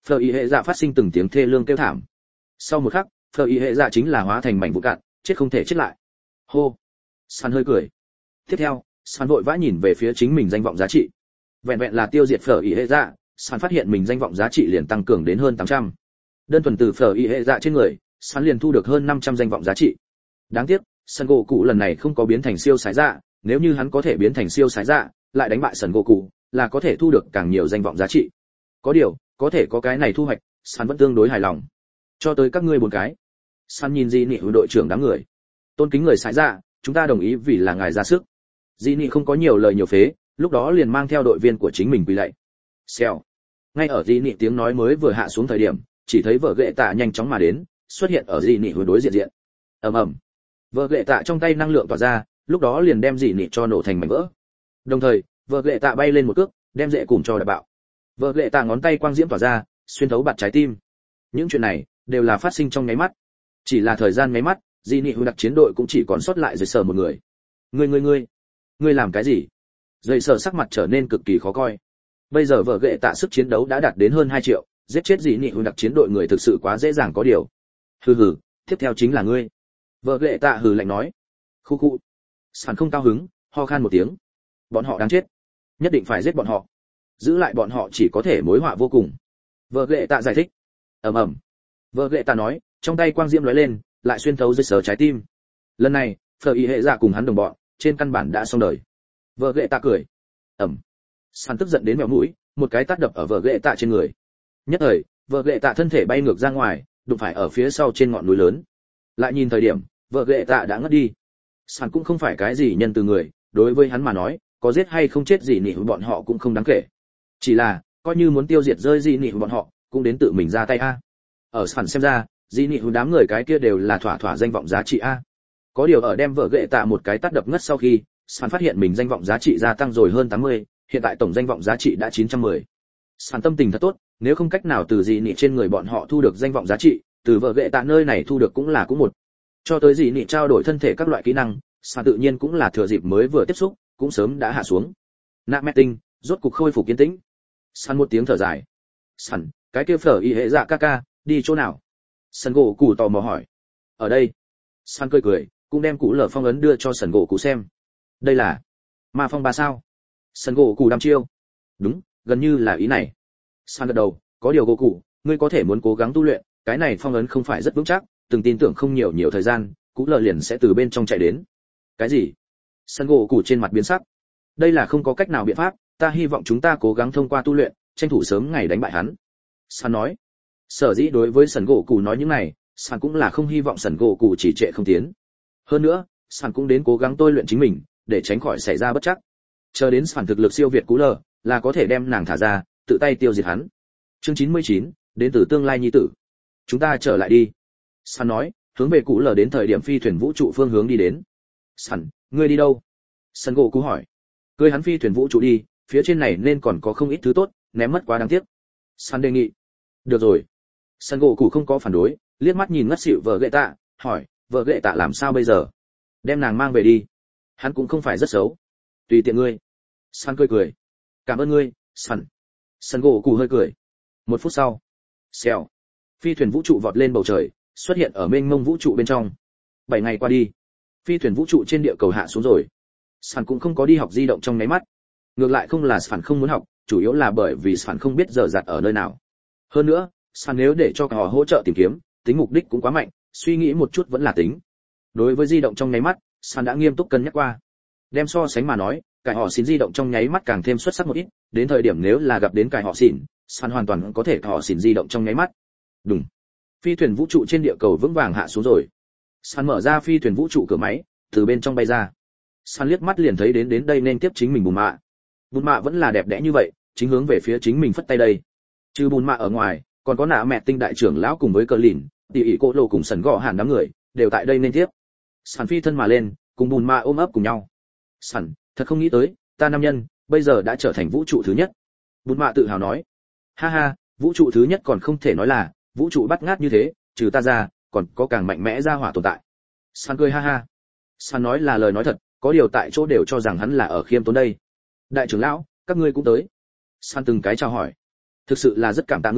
Phở Y hệ dạ phát sinh từng tiếng thê lương kêu thảm. Sau một khắc, Phở Y hệ dạ chính là hóa thành mảnh vụn cạn, chết không thể chết lại. Hô. San hơi cười. Tiếp theo, San vội vã nhìn về phía chính mình danh vọng giá trị. Vẹn vẹn là tiêu diệt Phở Y hệ dạ, San phát hiện mình danh vọng giá trị liền tăng cường đến hơn tám trăm. Đơn thuần từ Phở Y hệ dạ trên người, San liền thu được hơn năm trăm danh vọng giá trị. Đáng tiếc, Sân gỗ cụ lần này không có biến thành siêu sái dạ, nếu như hắn có thể biến thành siêu sái dạ, lại đánh bại Sân gỗ cụ, là có thể thu được càng nhiều danh vọng giá trị. Có điều, có thể có cái này thu hoạch, San vẫn tương đối hài lòng. Cho tới các ngươi bốn cái. San nhìn Di Nị đội trưởng đám người. Tôn kính người sái dạ, chúng ta đồng ý vì là ngài ra sức. Di Nị không có nhiều lời nhiều phế, lúc đó liền mang theo đội viên của chính mình quỳ lạy. Xèo. Ngay ở Di Nị tiếng nói mới vừa hạ xuống thời điểm, chỉ thấy vợ ghệ tạ nhanh chóng mà đến, xuất hiện ở Di Nị đối diện diện. Ầm ầm. Vợ ghệ tạ trong tay năng lượng tỏa ra, lúc đó liền đem Di Nị cho nổ thành mảnh vỡ. Đồng thời, vợ ghệ tạ bay lên một cước, đem dễ cùng cho đập bạo. Vợ ghệ tạ ngón tay quang diễm tỏa ra, xuyên thấu bạt trái tim. Những chuyện này đều là phát sinh trong nháy mắt. Chỉ là thời gian nháy mắt, Di Nị đặc chiến đội cũng chỉ còn sót lại Dây Sở một người. Ngươi ngươi ngươi, ngươi làm cái gì? Dây Sở sắc mặt trở nên cực kỳ khó coi. Bây giờ vợ ghệ tạ sức chiến đấu đã đạt đến hơn hai triệu, giết chết Di Nị đặc chiến đội người thực sự quá dễ dàng có điều. Hừ hừ, tiếp theo chính là ngươi. Vợ ghệ tạ hừ lạnh nói. Khu khu. Sàn không cao hứng, ho khan một tiếng. Bọn họ đáng chết, nhất định phải giết bọn họ. Giữ lại bọn họ chỉ có thể mối họa vô cùng. Vợ ghệ tạ giải thích. Ầm ầm. Vợ ghệ tạ nói, trong tay quang diễm lóe lên, lại xuyên thấu Dây Sở trái tim. Lần này, Phở Y hệ dạ cùng hắn đồng bọn, trên căn bản đã xong đời. Vợ ghệ tạ cười. Ầm. Sàn tức giận đến mèo mũi, một cái tát đập ở vợ ghệ tạ trên người. Nhất thời, vợ ghệ tạ thân thể bay ngược ra ngoài, đụng phải ở phía sau trên ngọn núi lớn. Lại nhìn thời điểm, vợ ghệ tạ đã ngất đi. Sàn cũng không phải cái gì nhân từ người, đối với hắn mà nói, có giết hay không chết gì nỉ bọn họ cũng không đáng kể. Chỉ là, coi như muốn tiêu diệt rơi gì nỉ bọn họ, cũng đến tự mình ra tay a. Ở Sàn xem ra, gì nỉ đám người cái kia đều là thỏa thỏa danh vọng giá trị a. Có điều ở đem vợ ghệ tạ một cái tát đập ngất sau khi, Sàn phát hiện mình danh vọng giá trị gia tăng rồi hơn tám mươi, hiện tại tổng danh vọng giá trị đã chín trăm mười. Sàn tâm tình thật tốt, nếu không cách nào từ gì nị trên người bọn họ thu được danh vọng giá trị, từ vợ ghệ tạ nơi này thu được cũng là cũng một. Cho tới gì nị trao đổi thân thể các loại kỹ năng, Sàn tự nhiên cũng là thừa dịp mới vừa tiếp xúc, cũng sớm đã hạ xuống. Nạ mẹ tinh, rốt cục khôi phục yên tĩnh. Sàn một tiếng thở dài. Sàn, cái kia Phở Y hệ dạ ca ca, đi chỗ nào? Sàn gỗ cụ tò mò hỏi. Ở đây. Sàn cười cười, cũng đem củ lở phong ấn đưa cho Sàn gỗ cụ xem. Đây là ma phong ba sao? Sàn gỗ cụ đăm chiêu. Đúng, gần như là ý này. Sàn gật đầu, có điều gỗ cụ, ngươi có thể muốn cố gắng tu luyện, cái này phong ấn không phải rất vững chắc, từng tin tưởng không nhiều nhiều thời gian, cú lờ liền sẽ từ bên trong chạy đến. Cái gì? Sàn gỗ cụ trên mặt biến sắc. Đây là không có cách nào biện pháp, ta hy vọng chúng ta cố gắng thông qua tu luyện, tranh thủ sớm ngày đánh bại hắn. Sàn nói. Sở dĩ đối với Sàn gỗ cụ nói những này, Sàn cũng là không hy vọng Sàn gỗ cụ chỉ trệ không tiến. Hơn nữa, Sàn cũng đến cố gắng tôi luyện chính mình, để tránh khỏi xảy ra bất chắc. Chờ đến Sàn thực lực siêu việt cú lờ, là có thể đem nàng thả ra, tự tay tiêu diệt hắn. Chương chín mươi chín, đến từ tương lai nhi tử. Chúng ta trở lại đi. Sàn nói, hướng về cú lờ đến thời điểm phi thuyền vũ trụ phương hướng đi đến. Sàn, ngươi đi đâu? Sàn gỗ cú hỏi. Cưới hắn phi thuyền vũ trụ đi, phía trên này nên còn có không ít thứ tốt, ném mất quá đáng tiếc. Sàn đề nghị. Được rồi. Sàn gỗ cú không có phản đối, liếc mắt nhìn ngất xỉu vợ ghệ tạ, hỏi, vợ ghệ tạ làm sao bây giờ? Đem nàng mang về đi. Hắn cũng không phải rất xấu. Tùy tiện ngươi. Sàn cười cười. Cảm ơn ngươi, Sàn. Sàn gỗ cú hơi cười. Một phút sau. Xèo. Phi thuyền vũ trụ vọt lên bầu trời, xuất hiện ở mênh mông vũ trụ bên trong. Bảy ngày qua đi, phi thuyền vũ trụ trên địa cầu hạ xuống rồi. Sàn cũng không có đi học di động trong nháy mắt. Ngược lại không là Sàn không muốn học, chủ yếu là bởi vì Sàn không biết giờ giặt ở nơi nào. Hơn nữa, Sàn nếu để cho họ hỗ trợ tìm kiếm, tính mục đích cũng quá mạnh, suy nghĩ một chút vẫn là tính. Đối với di động trong nháy mắt, Sàn đã nghiêm túc cân nhắc qua. Đem so sánh mà nói, cải họ xỉn di động trong nháy mắt càng thêm xuất sắc một ít, đến thời điểm nếu là gặp đến cải họ xỉn, Sàn hoàn toàn có thể họ xỉn di động trong nháy mắt. Đúng. Phi thuyền vũ trụ trên địa cầu vững vàng hạ xuống rồi. Sàn mở ra phi thuyền vũ trụ cửa máy, từ bên trong bay ra. Sàn liếc mắt liền thấy đến đến đây nên tiếp chính mình Bùn Mạ. Bùn Mạ vẫn là đẹp đẽ như vậy, chính hướng về phía chính mình phất tay đây. Trừ Bùn Mạ ở ngoài, còn có Nạ Mẹ Tinh đại trưởng lão cùng với Cờ Lìn, Tỷ ỷ Cô Lô cùng Sần Gọ Hàn đám người, đều tại đây nên tiếp. Sàn phi thân mà lên, cùng Bùn Mạ ôm ấp cùng nhau. Sàn, thật không nghĩ tới, ta nam nhân, bây giờ đã trở thành vũ trụ thứ nhất. Bùn Mạ tự hào nói. Ha ha, vũ trụ thứ nhất còn không thể nói là, vũ trụ bắt ngát như thế, trừ ta ra, còn có càng mạnh mẽ ra hỏa tồn tại. Sàn cười ha ha. Sàn nói là lời nói thật, có điều tại chỗ đều cho rằng hắn là ở khiêm tốn đây. Đại trưởng lão, các ngươi cũng tới. Sàn từng cái chào hỏi. Thực sự là rất cảm tạ ngươi,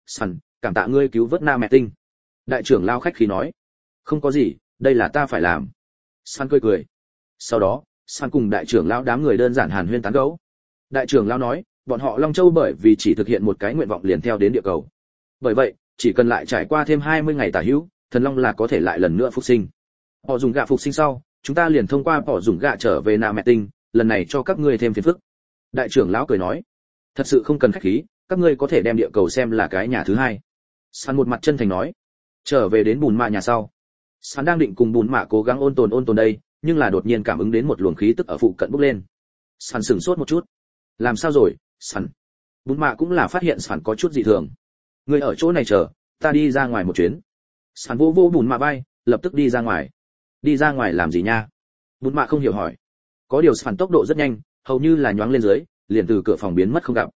Săn, cảm tạ ngươi cứu vớt Na Mẹ Tinh. Đại trưởng lão khách khí nói. Không có gì, đây là ta phải làm. Săn cười cười. Sau đó, Săn cùng đại trưởng lão đám người đơn giản hàn huyên tán gẫu. Đại trưởng lão nói, bọn họ Long Châu bởi vì chỉ thực hiện một cái nguyện vọng liền theo đến địa cầu. Bởi vậy, chỉ cần lại trải qua thêm hai mươi ngày tả hữu, thần long là có thể lại lần nữa phục sinh. Họ dùng gạ phục sinh sau, chúng ta liền thông qua họ dùng gạ trở về Na Mẹ Tinh, lần này cho các ngươi thêm phiền phức. Đại trưởng lão cười nói, thật sự không cần khách khí, các ngươi có thể đem địa cầu xem là cái nhà thứ hai. San một mặt chân thành nói. Trở về đến bùn mạ nhà sau, San đang định cùng bùn mạ cố gắng ôn tồn ôn tồn đây, nhưng là đột nhiên cảm ứng đến một luồng khí tức ở phụ cận bốc lên. San sửng sốt một chút. Làm sao rồi, San? Bùn mạ cũng là phát hiện San có chút dị thường. Ngươi ở chỗ này chờ, ta đi ra ngoài một chuyến. San vô vô bùn mạ bay, lập tức đi ra ngoài. Đi ra ngoài làm gì nha? Bùn mạ không hiểu hỏi. Có điều San tốc độ rất nhanh, hầu như là nhoáng lên dưới, liền từ cửa phòng biến mất không gặp.